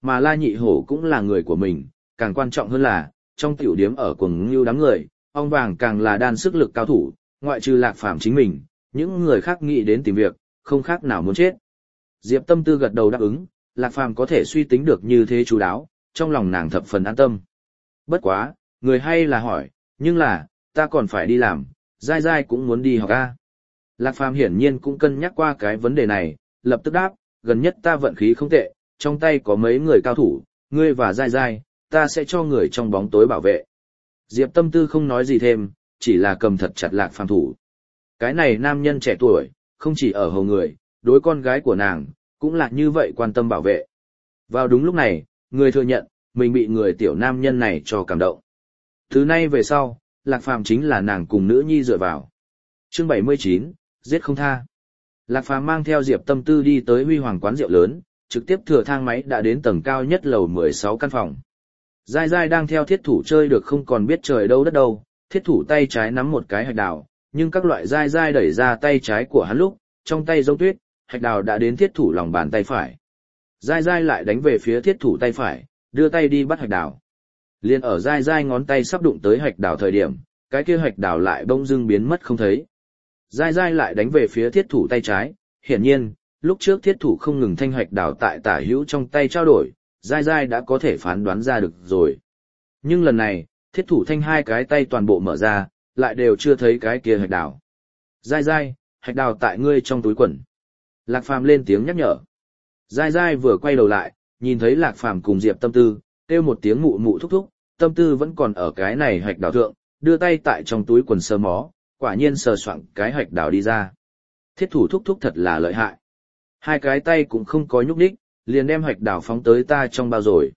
mà La Nhị Hổ cũng là người của mình, càng quan trọng hơn là, trong tiểu điếm ở Cuồng Ngưu đám người, ong vàng càng là đan sức lực cao thủ, ngoại trừ Lạc Phàm chính mình, những người khác nghĩ đến tìm việc, không khác nào muốn chết. Diệp Tâm Tư gật đầu đáp ứng, Lạc Phàm có thể suy tính được như thế chú đáo, trong lòng nàng thập phần an tâm. Bất quá, người hay là hỏi, nhưng là, ta còn phải đi làm, dai dai cũng muốn đi học a. Lạc Phàm hiển nhiên cũng cân nhắc qua cái vấn đề này, lập tức đáp, gần nhất ta vận khí không tệ, trong tay có mấy người cao thủ, ngươi và dai dai, ta sẽ cho người trong bóng tối bảo vệ. Diệp Tâm Tư không nói gì thêm, chỉ là cầm thật chặt Lạc Phàm thủ. Cái này nam nhân trẻ tuổi, không chỉ ở hầu người, đối con gái của nàng, cũng là như vậy quan tâm bảo vệ. Vào đúng lúc này, người thừa nhận, mình bị người tiểu nam nhân này cho cảm động. Từ nay về sau, Lạc Phàm chính là nàng cùng nữ nhi dựa vào. Chương bảy mươi chín, giết không tha. Lạc Phàm mang theo Diệp Tâm Tư đi tới Huy Hoàng quán rượu lớn, trực tiếp thừa thang máy đã đến tầng cao nhất lầu mười sáu căn phòng. Giai Giai đang theo thiết thủ chơi được không còn biết trời đâu đất đâu, thiết thủ tay trái nắm một cái hạch đào, nhưng các loại Giai Giai đẩy ra tay trái của hắn lúc, trong tay giống tuyết, hạch đào đã đến thiết thủ lòng bàn tay phải. Giai Giai lại đánh về phía thiết thủ tay phải, đưa tay đi bắt hạch đào. Liên ở Giai Giai ngón tay sắp đụng tới hạch đào thời điểm, cái kia hạch đào lại bỗng dưng biến mất không thấy. Giai Giai lại đánh về phía thiết thủ tay trái, hiển nhiên, lúc trước thiết thủ không ngừng thanh hạch đào tại tả hữu trong tay trao đổi, Giai Giai đã có thể phán đoán ra được rồi. Nhưng lần này, thiết thủ thanh hai cái tay toàn bộ mở ra, lại đều chưa thấy cái kia hạch đào. Giai Giai, hạch đào tại ngươi trong túi quần. Lạc Phàm lên tiếng nhắc nhở. Giai Giai vừa quay đầu lại, nhìn thấy Lạc Phàm cùng Diệp Tâm Tư, kêu một tiếng mụ mụ thúc thúc, Tâm Tư vẫn còn ở cái này hạch đào thượng, đưa tay tại trong túi quần sờ mó, quả nhiên sờ soạng cái hạch đào đi ra. Thiết thủ thúc thúc thật là lợi hại. Hai cái tay cũng không có nhúc nhích, liền đem hạch đào phóng tới ta trong bao rồi.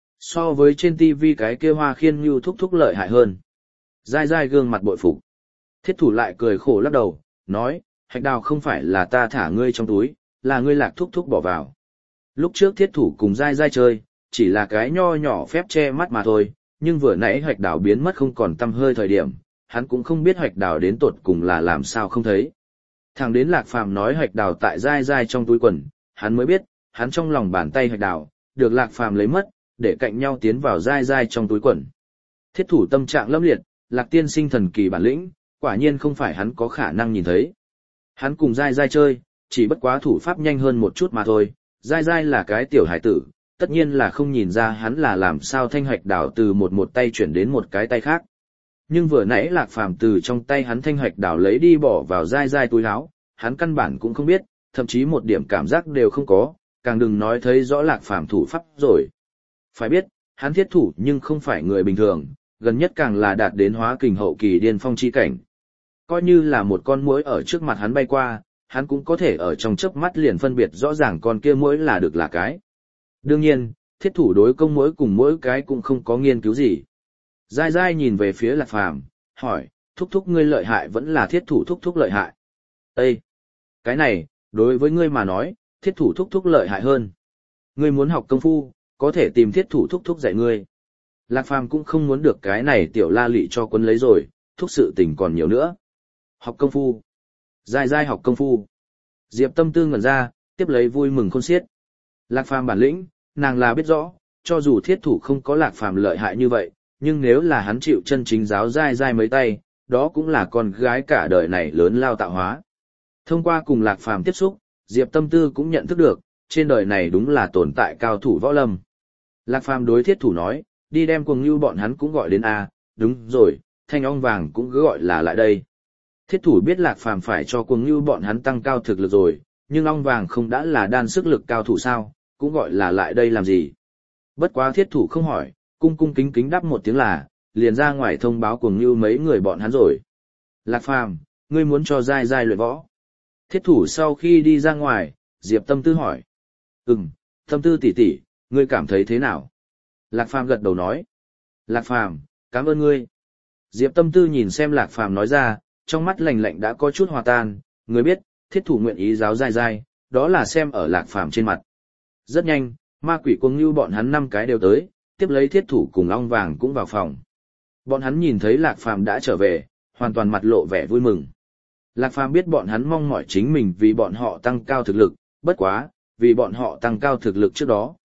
So với trên tivi cái kia Hoa Khiên Như thúc thúc lợi hại hơn. Giai Giai gương mặt bội phục. Thiết thủ lại cười khổ lắc đầu, nói, hạch đào không phải là ta thả ngươi trong túi, là ngươi Lạc thúc thúc bỏ vào. Lúc trước thiết thủ cùng Giai Giai chơi, chỉ là cái nho nhỏ phép che mắt mà thôi, nhưng vừa nãy hạch đào biến mất không còn tăm hơi thời điểm, hắn cũng không biết hạch đào đến tột cùng là làm sao không thấy. Thằng đến Lạc Phàm nói hạch đào tại Giai Giai trong túi quần, hắn mới biết, hắn trong lòng bàn tay hạch đào, được Lạc Phàm lấy mất, để cạnh nhau tiến vào Giai Giai trong túi quần. Thiết thủ tâm trạng lâm liệt, Lạc tiên sinh thần kỳ bản lĩnh, quả nhiên không phải hắn có khả năng nhìn thấy. Hắn cùng Giai Giai chơi, chỉ bất quá thủ pháp nhanh hơn một chút mà thôi, Giai Giai là cái tiểu hải tử, tất nhiên là không nhìn ra hắn là làm sao thanh hạch đào từ một một tay chuyển đến một cái tay khác. Nhưng vừa nãy Lạc Phàm từ trong tay hắn thanh hạch đào lấy đi bỏ vào Giai Giai túi áo, hắn căn bản cũng không biết, thậm chí một điểm cảm giác đều không có, càng đừng nói thấy rõ Lạc Phàm thủ pháp rồi. Phải biết, hắn thiết thủ nhưng không phải người bình thường, gần nhất càng là đạt đến hóa kình hậu kỳ điên phong chi cảnh. Coi như là một con muỗi ở trước mặt hắn bay qua, hắn cũng có thể ở trong chớp mắt liền phân biệt rõ ràng con kia muỗi là được là cái. Đương nhiên, thiết thủ đối công muỗi cùng mỗi cái cũng không có nghiên cứu gì. Giai Giai nhìn về phía Lạc Phàm, hỏi, thúc thúc ngươi lợi hại vẫn là thiết thủ thúc thúc lợi hại. Ê! Cái này, đối với ngươi mà nói, thiết thủ thúc thúc lợi hại hơn. Ngươi muốn học công phu, có thể tìm thiết thủ thúc thúc dạy ngươi. Lạc Phàm cũng không muốn được cái này tiểu la lị cho quân lấy rồi, thúc sự tình còn nhiều nữa. Học công phu. Giai Giai học công phu. Diệp Tâm Tư ngẩn ra, tiếp lấy vui mừng khôn xiết. Lạc Phàm bản lĩnh, nàng là biết rõ, cho dù thiết thủ không có Lạc Phàm lợi hại như vậy, nhưng nếu là hắn chịu chân chính giáo Giai Giai mấy tay, đó cũng là con gái cả đời này lớn lao tạo hóa. Thông qua cùng Lạc Phàm tiếp xúc, Diệp Tâm Tư cũng nhận thức được, trên đời này đúng là tồn tại cao thủ võ lâm. Lạc Phàm đối thiết thủ nói, đi đem Cuồng Ngưu bọn hắn cũng gọi đến a, đúng rồi, thanh ong vàng cũng cứ gọi là lại đây. Thiết thủ biết Lạc Phàm phải cho Cuồng Ngưu bọn hắn tăng cao thực lực rồi, nhưng ong vàng không đã là đan sức lực cao thủ sao, cũng gọi là lại đây làm gì. Bất quá thiết thủ không hỏi, cung cung kính kính đáp một tiếng là, liền ra ngoài thông báo Cuồng Ngưu mấy người bọn hắn rồi. Lạc Phàm, ngươi muốn cho Giai Giai luyện võ. Thiết thủ sau khi đi ra ngoài, Diệp Tâm Tư hỏi. Ừm, Tâm Tư tỷ tỷ, ngươi cảm thấy thế nào? Lạc Phàm gật đầu nói. Lạc Phàm, cảm ơn ngươi. Diệp Tâm Tư nhìn xem Lạc Phàm nói ra, trong mắt lạnh lạnh đã có chút hòa tan, người biết, thiết thủ nguyện ý giáo Giai Giai, đó là xem ở Lạc Phàm trên mặt. Rất nhanh, ma quỷ Cuồng Ngưu bọn hắn năm cái đều tới, tiếp lấy thiết thủ cùng ong vàng cũng vào phòng. Bọn hắn nhìn thấy Lạc Phàm đã trở về, hoàn toàn mặt lộ vẻ vui mừng. Lạc Phàm biết bọn hắn mong mỏi chính mình vì bọn họ tăng cao thực lực, bất quá, vì bọn họ tăng cao thực lực trước đó,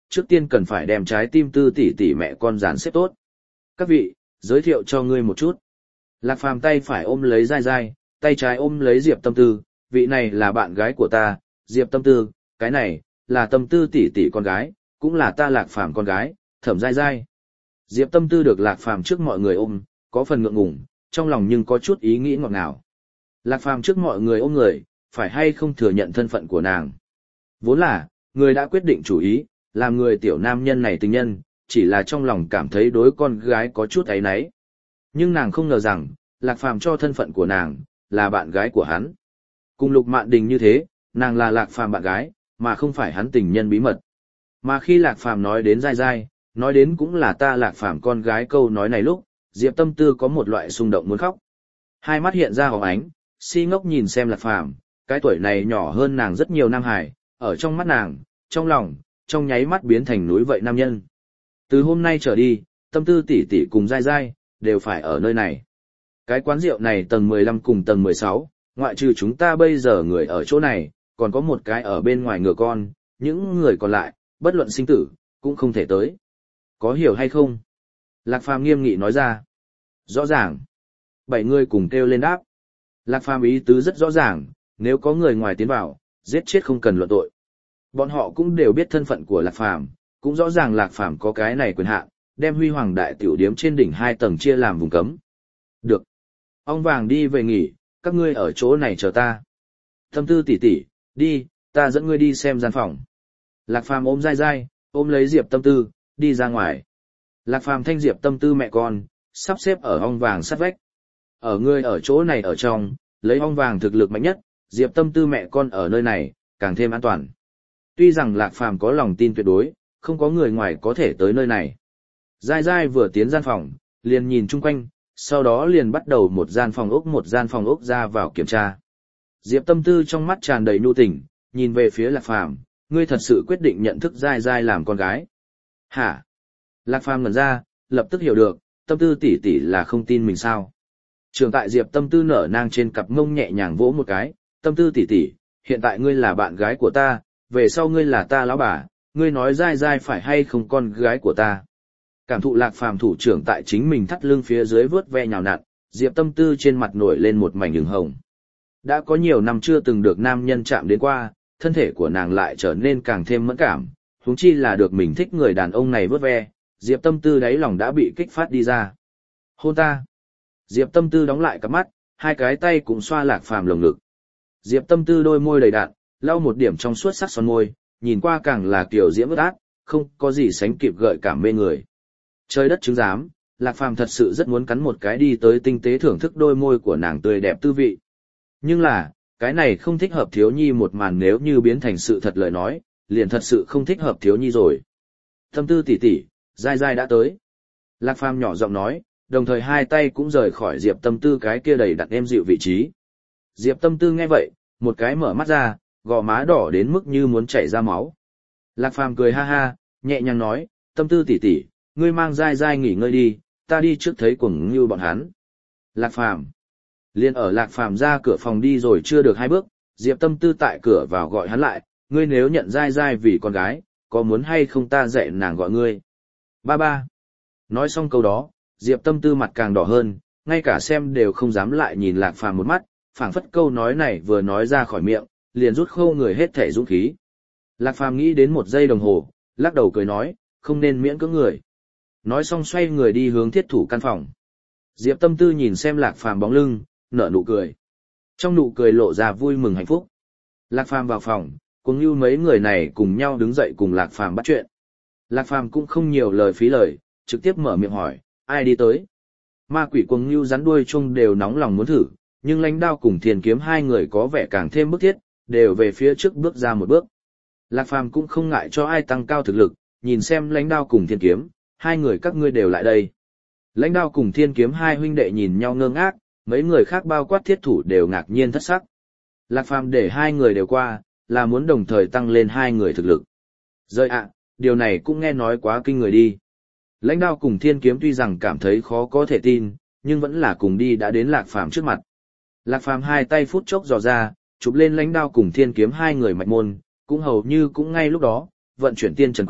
trước tiên cần phải đem trái tim Tư tỷ tỷ mẹ con dàn xếp tốt. Các vị, giới thiệu cho ngươi một chút. Lạc Phàm tay phải ôm lấy Giai Giai, tay trái ôm lấy Diệp Tâm Tư, vị này là bạn gái của ta, Diệp Tâm Tư, cái này là Tâm Tư tỷ tỷ con gái, cũng là ta Lạc Phàm con gái, Thẩm Giai Giai. Diệp Tâm Tư được Lạc Phàm trước mọi người ôm, có phần ngượng ngùng, trong lòng nhưng có chút ý nghĩ ngọt ngào. Lạc Phàm trước mọi người ôm người, phải hay không thừa nhận thân phận của nàng. Vốn là, người đã quyết định chủ ý, làm người tiểu nam nhân này tình nhân, chỉ là trong lòng cảm thấy đối con gái có chút áy náy. Nhưng nàng không ngờ rằng, Lạc Phàm cho thân phận của nàng, là bạn gái của hắn. Cùng Lục Mạn Đình như thế, nàng là Lạc Phàm bạn gái, mà không phải hắn tình nhân bí mật. Mà khi Lạc Phàm nói đến Giai Giai, nói đến cũng là ta Lạc Phàm con gái câu nói này lúc, Diệp Tâm Tư có một loại xung động muốn khóc. Hai mắt hiện ra hồng ánh, si ngốc nhìn xem Lạc Phàm, cái tuổi này nhỏ hơn nàng rất nhiều nam hải, ở trong mắt nàng, trong lòng, trong nháy mắt biến thành núi vậy nam nhân. Từ hôm nay trở đi, Tâm Tư tỷ tỷ cùng Giai Giai, đều phải ở nơi này. Cái quán rượu này tầng mười lăm cùng tầng mười sáu, ngoại trừ chúng ta bây giờ người ở chỗ này, còn có một cái ở bên ngoài ngựa con, những người còn lại, bất luận sinh tử, cũng không thể tới. Có hiểu hay không? Lạc Phàm nghiêm nghị nói ra. Rõ ràng. Bảy người cùng kêu lên đáp. Lạc Phàm ý tứ rất rõ ràng, nếu có người ngoài tiến vào, giết chết không cần luận tội. Bọn họ cũng đều biết thân phận của Lạc Phàm, cũng rõ ràng Lạc Phàm có cái này quyền hạn, đem Huy Hoàng Đại Tiểu Điếm trên đỉnh hai tầng chia làm vùng cấm. Được. Ong vàng đi về nghỉ, các ngươi ở chỗ này chờ ta. Tâm Tư tỷ tỷ, đi, ta dẫn ngươi đi xem gian phòng. Lạc Phàm ôm Giai Giai, ôm lấy Diệp Tâm Tư, đi ra ngoài. Lạc Phàm thanh Diệp Tâm Tư mẹ con, sắp xếp ở ong vàng sát vách. Ở ngươi ở chỗ này ở trong, lấy ong vàng thực lực mạnh nhất, Diệp Tâm Tư mẹ con ở nơi này, càng thêm an toàn. Tuy rằng Lạc Phàm có lòng tin tuyệt đối, không có người ngoài có thể tới nơi này. Giai Giai vừa tiến gian phòng, liền nhìn chung quanh, sau đó liền bắt đầu một gian phòng ốc một gian phòng ốc ra vào kiểm tra. Diệp Tâm Tư trong mắt tràn đầy nhu tình, nhìn về phía Lạc Phàm, ngươi thật sự quyết định nhận thức Giai Giai làm con gái. Hả? Lạc Phàm ngẩn ra, lập tức hiểu được, Tâm Tư tỷ tỷ là không tin mình sao. Trường tại Diệp Tâm Tư nở nang trên cặp mông nhẹ nhàng vỗ một cái, Tâm Tư tỷ tỷ, hiện tại ngươi là bạn gái của ta, về sau ngươi là ta lão bà, ngươi nói Giai Giai phải hay không con gái của ta. Cảm thụ Lạc Phàm thủ trưởng tại chính mình thắt lưng phía dưới vớt ve nhào nặn, Diệp Tâm Tư trên mặt nổi lên một mảnh ửng hồng. Đã có nhiều năm chưa từng được nam nhân chạm đến qua, thân thể của nàng lại trở nên càng thêm mẫn cảm, huống chi là được mình thích người đàn ông này vớt ve, Diệp Tâm Tư đáy lòng đã bị kích phát đi ra. Hôn ta. Diệp Tâm Tư đóng lại cặp mắt, hai cái tay cũng xoa Lạc Phàm lồng ngực. Diệp Tâm Tư đôi môi đầy đặn, lau một điểm trong suốt sắc son môi, nhìn qua càng là kiểu diễm ướt át, không có gì sánh kịp gợi cảm mê người. Trời đất chứng giám, Lạc Phàm thật sự rất muốn cắn một cái đi tới tinh tế thưởng thức đôi môi của nàng tươi đẹp tư vị. Nhưng là, cái này không thích hợp thiếu nhi một màn nếu như biến thành sự thật lời nói, liền thật sự không thích hợp thiếu nhi rồi. Tâm Tư tỷ tỷ, Giai Giai đã tới. Lạc Phàm nhỏ giọng nói, đồng thời hai tay cũng rời khỏi Diệp Tâm Tư cái kia đầy đặn êm dịu vị trí. Diệp Tâm Tư nghe vậy, một cái mở mắt ra, gò má đỏ đến mức như muốn chảy ra máu. Lạc Phàm cười ha ha, nhẹ nhàng nói, Tâm Tư tỷ tỷ, ngươi mang Giai Giai nghỉ ngơi đi, ta đi trước thấy Cuồng Ngưu bọn hắn. Lạc Phàm. Liên ở Lạc Phàm ra cửa phòng đi rồi chưa được hai bước, Diệp Tâm Tư tại cửa vào gọi hắn lại, ngươi nếu nhận Giai Giai vì con gái, có muốn hay không ta dạy nàng gọi ngươi? Ba ba. Nói xong câu đó, Diệp Tâm Tư mặt càng đỏ hơn, ngay cả xem đều không dám lại nhìn Lạc Phàm một mắt, phảng phất câu nói này vừa nói ra khỏi miệng, liền rút khô người hết thể dũng khí. Lạc Phàm nghĩ đến một giây đồng hồ, lắc đầu cười nói, không nên miễn cưỡng người. Nói xong xoay người đi hướng thiết thủ căn phòng. Diệp Tâm Tư nhìn xem Lạc Phàm bóng lưng, nở nụ cười. Trong nụ cười lộ ra vui mừng hạnh phúc. Lạc Phàm vào phòng, Cuồng Ngưu mấy người này cùng nhau đứng dậy cùng Lạc Phàm bắt chuyện. Lạc Phàm cũng không nhiều lời phí lời, trực tiếp mở miệng hỏi, ai đi tới? Ma Quỷ Cuồng Ngưu rắn đuôi chung đều nóng lòng muốn thử, nhưng Lãnh Đao cùng Thiên Kiếm hai người có vẻ càng thêm bức thiết, đều về phía trước bước ra một bước. Lạc Phàm cũng không ngại cho ai tăng cao thực lực, nhìn xem Lãnh Đao cùng Thiên Kiếm, hai người các ngươi đều lại đây. Lãnh Đao cùng Thiên Kiếm hai huynh đệ nhìn nhau ngơ ngác, mấy người khác bao quát thiết thủ đều ngạc nhiên thất sắc. Lạc Phàm để hai người đều qua, là muốn đồng thời tăng lên hai người thực lực. Rơi ạ, điều này cũng nghe nói quá kinh người đi. Lãnh Đao cùng Thiên Kiếm tuy rằng cảm thấy khó có thể tin, nhưng vẫn là cùng đi đã đến Lạc Phàm trước mặt. Lạc Phàm hai tay phút chốc dò ra, chụp lên Lãnh Đao cùng Thiên Kiếm hai người mạch môn, cũng hầu như cũng ngay lúc đó, vận chuyển tiên trần quyết,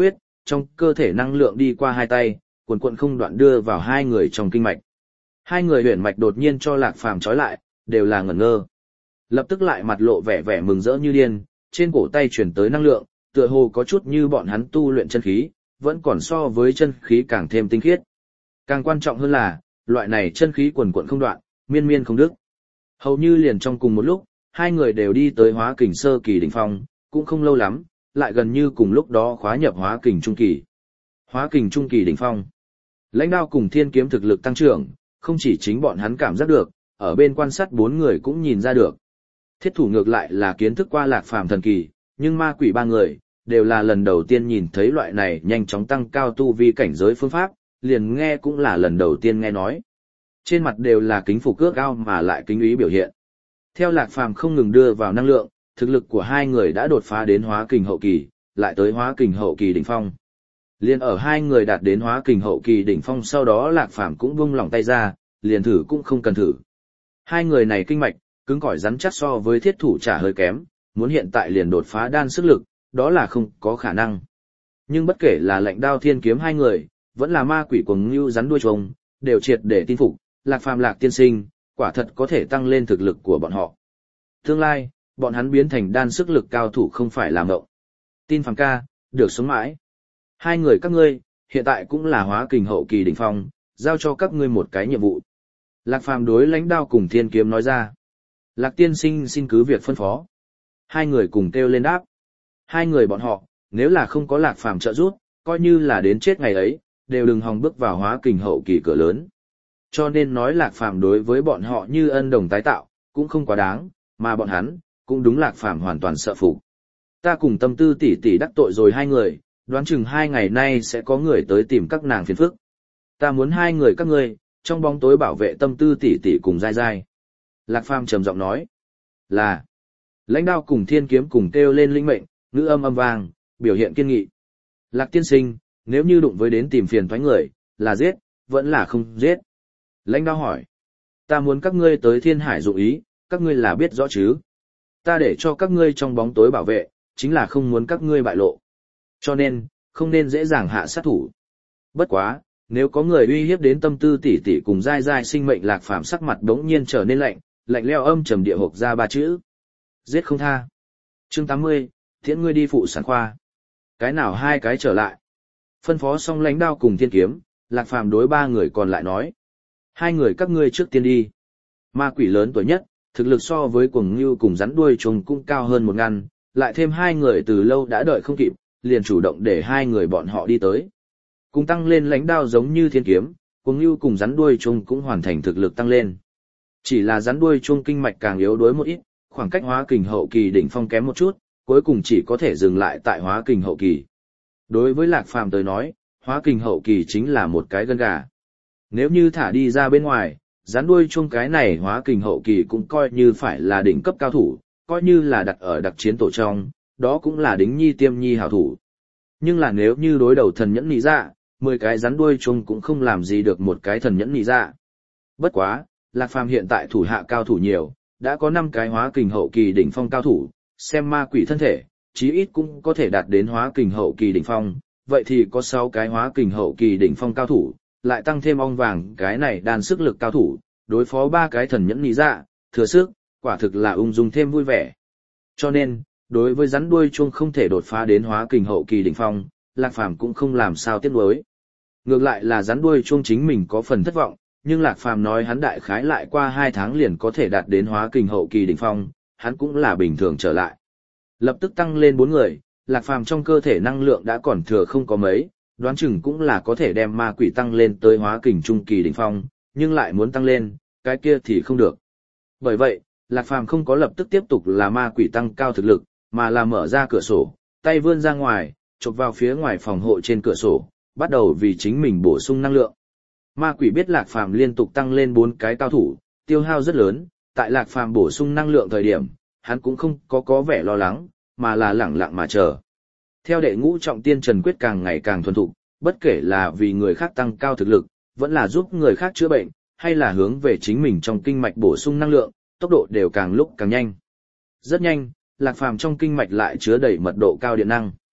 trong cơ thể năng lượng đi qua hai tay, cuồn cuộn không đoạn đưa vào hai người trong kinh mạch. Hai người huyền mạch đột nhiên cho Lạc Phàm trói lại, đều là ngẩn ngơ. Lập tức lại mặt lộ vẻ vẻ mừng rỡ như điên, trên cổ tay chuyển tới năng lượng, tựa hồ có chút như bọn hắn tu luyện chân khí, vẫn còn so với chân khí càng thêm tinh khiết. Càng quan trọng hơn là, loại này chân khí quần quần không đoạn, miên miên không đứt. Hầu như liền trong cùng một lúc, hai người đều đi tới hóa kình sơ kỳ đỉnh phong, cũng không lâu lắm, lại gần như cùng lúc đó khóa nhập hóa kình trung kỳ. Hóa kình trung kỳ đỉnh phong. Lãnh Đao cùng Thiên Kiếm thực lực tăng trưởng, không chỉ chính bọn hắn cảm giác được, ở bên quan sát bốn người cũng nhìn ra được. Thiết thủ ngược lại là kiến thức qua Lạc Phàm thần kỳ, nhưng ma quỷ ba người, đều là lần đầu tiên nhìn thấy loại này nhanh chóng tăng cao tu vi cảnh giới phương pháp, liền nghe cũng là lần đầu tiên nghe nói. Trên mặt đều là kính phục cước ao mà lại kính ý biểu hiện. Theo Lạc Phàm không ngừng đưa vào năng lượng, thực lực của hai người đã đột phá đến hóa kình hậu kỳ, lại tới hóa kình hậu kỳ đỉnh phong. Liên ở hai người đạt đến hóa kình hậu kỳ đỉnh phong sau đó Lạc Phàm cũng buông lỏng tay ra, liền thử cũng không cần thử. Hai người này kinh mạch, cứng cỏi rắn chắc so với thiết thủ trả hơi kém, muốn hiện tại liền đột phá đan sức lực, đó là không có khả năng. Nhưng bất kể là Lãnh Đao Thiên Kiếm hai người, vẫn là ma quỷ cuồng ngưu rắn đuôi trùng, đều triệt để tin phục, Lạc Phàm Lạc tiên sinh, quả thật có thể tăng lên thực lực của bọn họ. Tương lai, bọn hắn biến thành đan sức lực cao thủ không phải là mộng. Tin Phàm ca, được sống mãi. Hai người các ngươi, hiện tại cũng là hóa kình hậu kỳ đỉnh phong, giao cho các ngươi một cái nhiệm vụ. Lạc Phàm đối Lãnh Đao cùng Thiên Kiếm nói ra. Lạc tiên sinh xin cứ việc phân phó. Hai người cùng kêu lên đáp. Hai người bọn họ, nếu là không có Lạc Phàm trợ giúp, coi như là đến chết ngày ấy, đều đừng hòng bước vào hóa kình hậu kỳ cửa lớn. Cho nên nói Lạc Phàm đối với bọn họ như ân đồng tái tạo, cũng không quá đáng, mà bọn hắn, cũng đúng Lạc Phàm hoàn toàn sợ phục. Ta cùng Tâm Tư tỷ tỷ đắc tội rồi hai người, đoán chừng hai ngày nay sẽ có người tới tìm các nàng phiền phức. Ta muốn hai người các ngươi, trong bóng tối bảo vệ Tâm Tư tỷ tỷ cùng dai dai. Lạc Phàm trầm giọng nói, là, Lãnh Đao cùng Thiên Kiếm cùng kêu lên linh mệnh, ngữ âm âm vang, biểu hiện kiên nghị. Lạc tiên sinh, nếu như đụng với đến tìm phiền toái người, là giết, vẫn là không giết. Lãnh Đao hỏi, ta muốn các ngươi tới Thiên Hải dụng ý, các ngươi là biết rõ chứ. Ta để cho các ngươi trong bóng tối bảo vệ, chính là không muốn các ngươi bại lộ. Cho nên, không nên dễ dàng hạ sát thủ. Bất quá, nếu có người uy hiếp đến Tâm Tư tỷ tỷ cùng dai dai sinh mệnh, Lạc Phàm sắc mặt đống nhiên trở nên lạnh, lạnh leo âm trầm địa hộp ra ba chữ. Giết không tha. Chương tám mươi, tiễn ngươi đi phụ sản khoa. Cái nào hai cái trở lại. Phân phó xong Lãnh Đao cùng Thiên Kiếm, Lạc Phàm đối ba người còn lại nói. Hai người các ngươi trước tiên đi. Ma quỷ lớn tuổi nhất, thực lực so với cuồng ngưu cùng rắn đuôi trùng cũng cao hơn một ngăn, lại thêm hai người từ lâu đã đợi không kịp, liền chủ động để hai người bọn họ đi tới. Cùng tăng lên Lãnh Đao giống như Thiên Kiếm, cuồng ngưu cùng rắn đuôi trùng cũng hoàn thành thực lực tăng lên. Chỉ là rắn đuôi trùng kinh mạch càng yếu đuối một ít, khoảng cách hóa kình hậu kỳ đỉnh phong kém một chút, cuối cùng chỉ có thể dừng lại tại hóa kình hậu kỳ. Đối với Lạc Phàm tới nói, hóa kình hậu kỳ chính là một cái gân gà. Nếu như thả đi ra bên ngoài, rắn đuôi chung cái này hóa kình hậu kỳ cũng coi như phải là đỉnh cấp cao thủ, coi như là đặt ở đặc chiến tổ trong, đó cũng là đính nhi tiêm nhi hảo thủ. Nhưng là nếu như đối đầu thần nhẫn nị dạ, mười cái rắn đuôi chung cũng không làm gì được một cái thần nhẫn nị dạ. Bất quá, Lạc Phàm hiện tại thủ hạ cao thủ nhiều, đã có năm cái hóa kình hậu kỳ đỉnh phong cao thủ, xem ma quỷ thân thể, chí ít cũng có thể đạt đến hóa kình hậu kỳ đỉnh phong, vậy thì có sáu cái hóa kình hậu kỳ đỉnh phong cao thủ, lại tăng thêm ong vàng cái này đan sức lực cao thủ, đối phó ba cái thần nhẫn nị dạ, thừa sức, quả thực là ung dung thêm vui vẻ. Cho nên, đối với rắn đuôi chuông không thể đột phá đến hóa kình hậu kỳ đỉnh phong, Lạc Phàm cũng không làm sao tiếc nuối. Ngược lại là rắn đuôi chuông chính mình có phần thất vọng, nhưng Lạc Phàm nói hắn đại khái lại qua hai tháng liền có thể đạt đến hóa kình hậu kỳ đỉnh phong, hắn cũng là bình thường trở lại. Lập tức tăng lên bốn người, Lạc Phàm trong cơ thể năng lượng đã còn thừa không có mấy, đoán chừng cũng là có thể đem ma quỷ tăng lên tới hóa kình trung kỳ đỉnh phong, nhưng lại muốn tăng lên, cái kia thì không được. Bởi vậy, Lạc Phàm không có lập tức tiếp tục là ma quỷ tăng cao thực lực, mà là mở ra cửa sổ, tay vươn ra ngoài, chộp vào phía ngoài phòng hộ trên cửa sổ, bắt đầu vì chính mình bổ sung năng lượng. Ma quỷ biết Lạc Phàm liên tục tăng lên bốn cái cao thủ, tiêu hao rất lớn, tại Lạc Phàm bổ sung năng lượng thời điểm, hắn cũng không có có vẻ lo lắng, mà là lẳng lặng mà chờ. Theo đệ ngũ trọng tiên Trần Quyết càng ngày càng thuần thục, bất kể là vì người khác tăng cao thực lực, vẫn là giúp người khác chữa bệnh, hay là hướng về chính mình trong kinh mạch bổ sung năng lượng, tốc độ đều càng lúc càng nhanh. Rất nhanh, Lạc Phàm trong kinh mạch lại chứa đầy mật độ cao điện năng.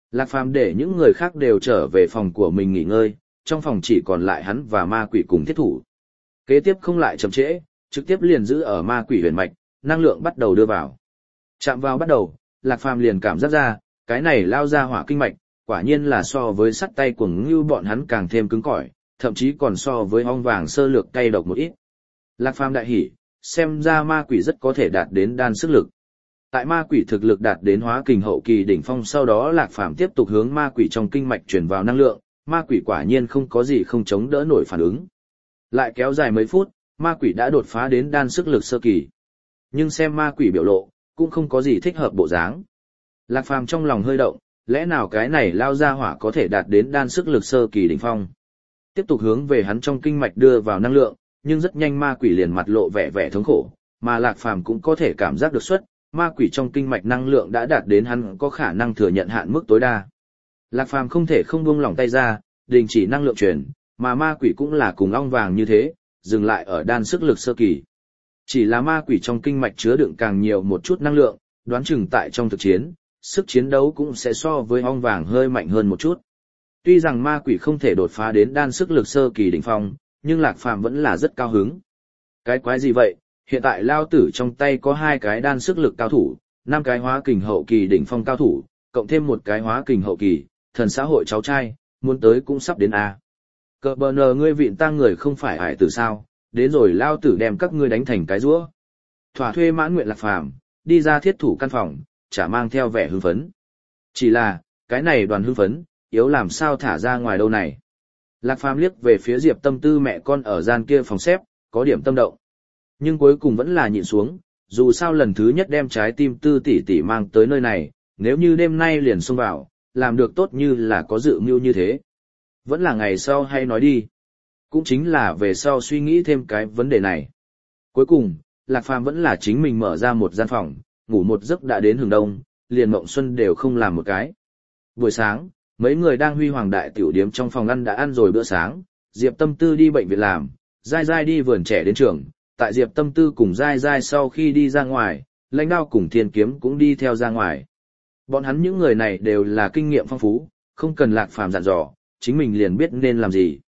Lạc Phàm để những người khác đều trở về phòng của mình nghỉ ngơi, trong phòng chỉ còn lại hắn và ma quỷ cùng thiết thủ. Kế tiếp không lại chậm trễ, trực tiếp liền giữ ở ma quỷ huyền mạch, năng lượng bắt đầu đưa vào. Chạm vào bắt đầu, Lạc Phàm liền cảm giác ra, cái này lao ra hỏa kinh mạch, quả nhiên là so với sắt tay cuồng như bọn hắn càng thêm cứng cỏi, thậm chí còn so với ong vàng sơ lược cay độc một ít. Lạc Phàm đại hỉ, xem ra ma quỷ rất có thể đạt đến đan sức lực. Tại ma quỷ thực lực đạt đến hóa kình hậu kỳ đỉnh phong sau đó Lạc Phàm tiếp tục hướng ma quỷ trong kinh mạch truyền vào năng lượng, ma quỷ quả nhiên không có gì không chống đỡ nổi phản ứng. Lại kéo dài mấy phút, ma quỷ đã đột phá đến đan sức lực sơ kỳ. Nhưng xem ma quỷ biểu lộ, cũng không có gì thích hợp bộ dáng. Lạc Phàm trong lòng hơi động, lẽ nào cái này lao ra hỏa có thể đạt đến đan sức lực sơ kỳ đỉnh phong. Tiếp tục hướng về hắn trong kinh mạch đưa vào năng lượng, nhưng rất nhanh ma quỷ liền mặt lộ vẻ vẻ thống khổ, mà Lạc Phàm cũng có thể cảm giác được xuất, ma quỷ trong kinh mạch năng lượng đã đạt đến hắn có khả năng thừa nhận hạn mức tối đa. Lạc Phàm không thể không buông lỏng tay ra, đình chỉ năng lượng truyền, mà ma quỷ cũng là cùng ong vàng như thế, dừng lại ở đan sức lực sơ kỳ. Chỉ là ma quỷ trong kinh mạch chứa đựng càng nhiều một chút năng lượng, đoán chừng tại trong thực chiến, sức chiến đấu cũng sẽ so với ong vàng hơi mạnh hơn một chút. Tuy rằng ma quỷ không thể đột phá đến đan sức lực sơ kỳ đỉnh phong, nhưng Lạc Phàm vẫn là rất cao hứng. Cái quái gì vậy, hiện tại lao tử trong tay có hai cái đan sức lực cao thủ, năm cái hóa kình hậu kỳ đỉnh phong cao thủ, cộng thêm một cái hóa kình hậu kỳ, thần xã hội cháu trai, muốn tới cũng sắp đến a. Cờ bờ nờ ngươi vịn tang người không phải ải tử sao, đến rồi lao tử đem các ngươi đánh thành cái rũa. Thỏa thuê mãn nguyện Lạc Phàm đi ra thiết thủ căn phòng, chả mang theo vẻ hưng phấn. Chỉ là, cái này đoàn hưng phấn, yếu làm sao thả ra ngoài đâu này. Lạc Phàm liếc về phía Diệp Tâm Tư mẹ con ở gian kia phòng xếp, có điểm tâm động. Nhưng cuối cùng vẫn là nhịn xuống, dù sao lần thứ nhất đem trái tim Tư tỷ tỷ mang tới nơi này, nếu như đêm nay liền xông vào, làm được tốt như là có dự mưu như thế. Vẫn là ngày sau hay nói đi. Cũng chính là về sau suy nghĩ thêm cái vấn đề này. Cuối cùng, Lạc Phàm vẫn là chính mình mở ra một gian phòng, ngủ một giấc đã đến hừng đông, liền mộng xuân đều không làm một cái. Buổi sáng, mấy người đang huy hoàng đại tiểu điếm trong phòng ăn đã ăn rồi bữa sáng, Diệp Tâm Tư đi bệnh viện làm, Giai Giai đi vườn trẻ đến trường, tại Diệp Tâm Tư cùng Giai Giai sau khi đi ra ngoài, Lãnh Đao cùng Thiên Kiếm cũng đi theo ra ngoài. Bọn hắn những người này đều là kinh nghiệm phong phú, không cần Lạc Phàm dặn dò, chính mình liền biết nên làm gì.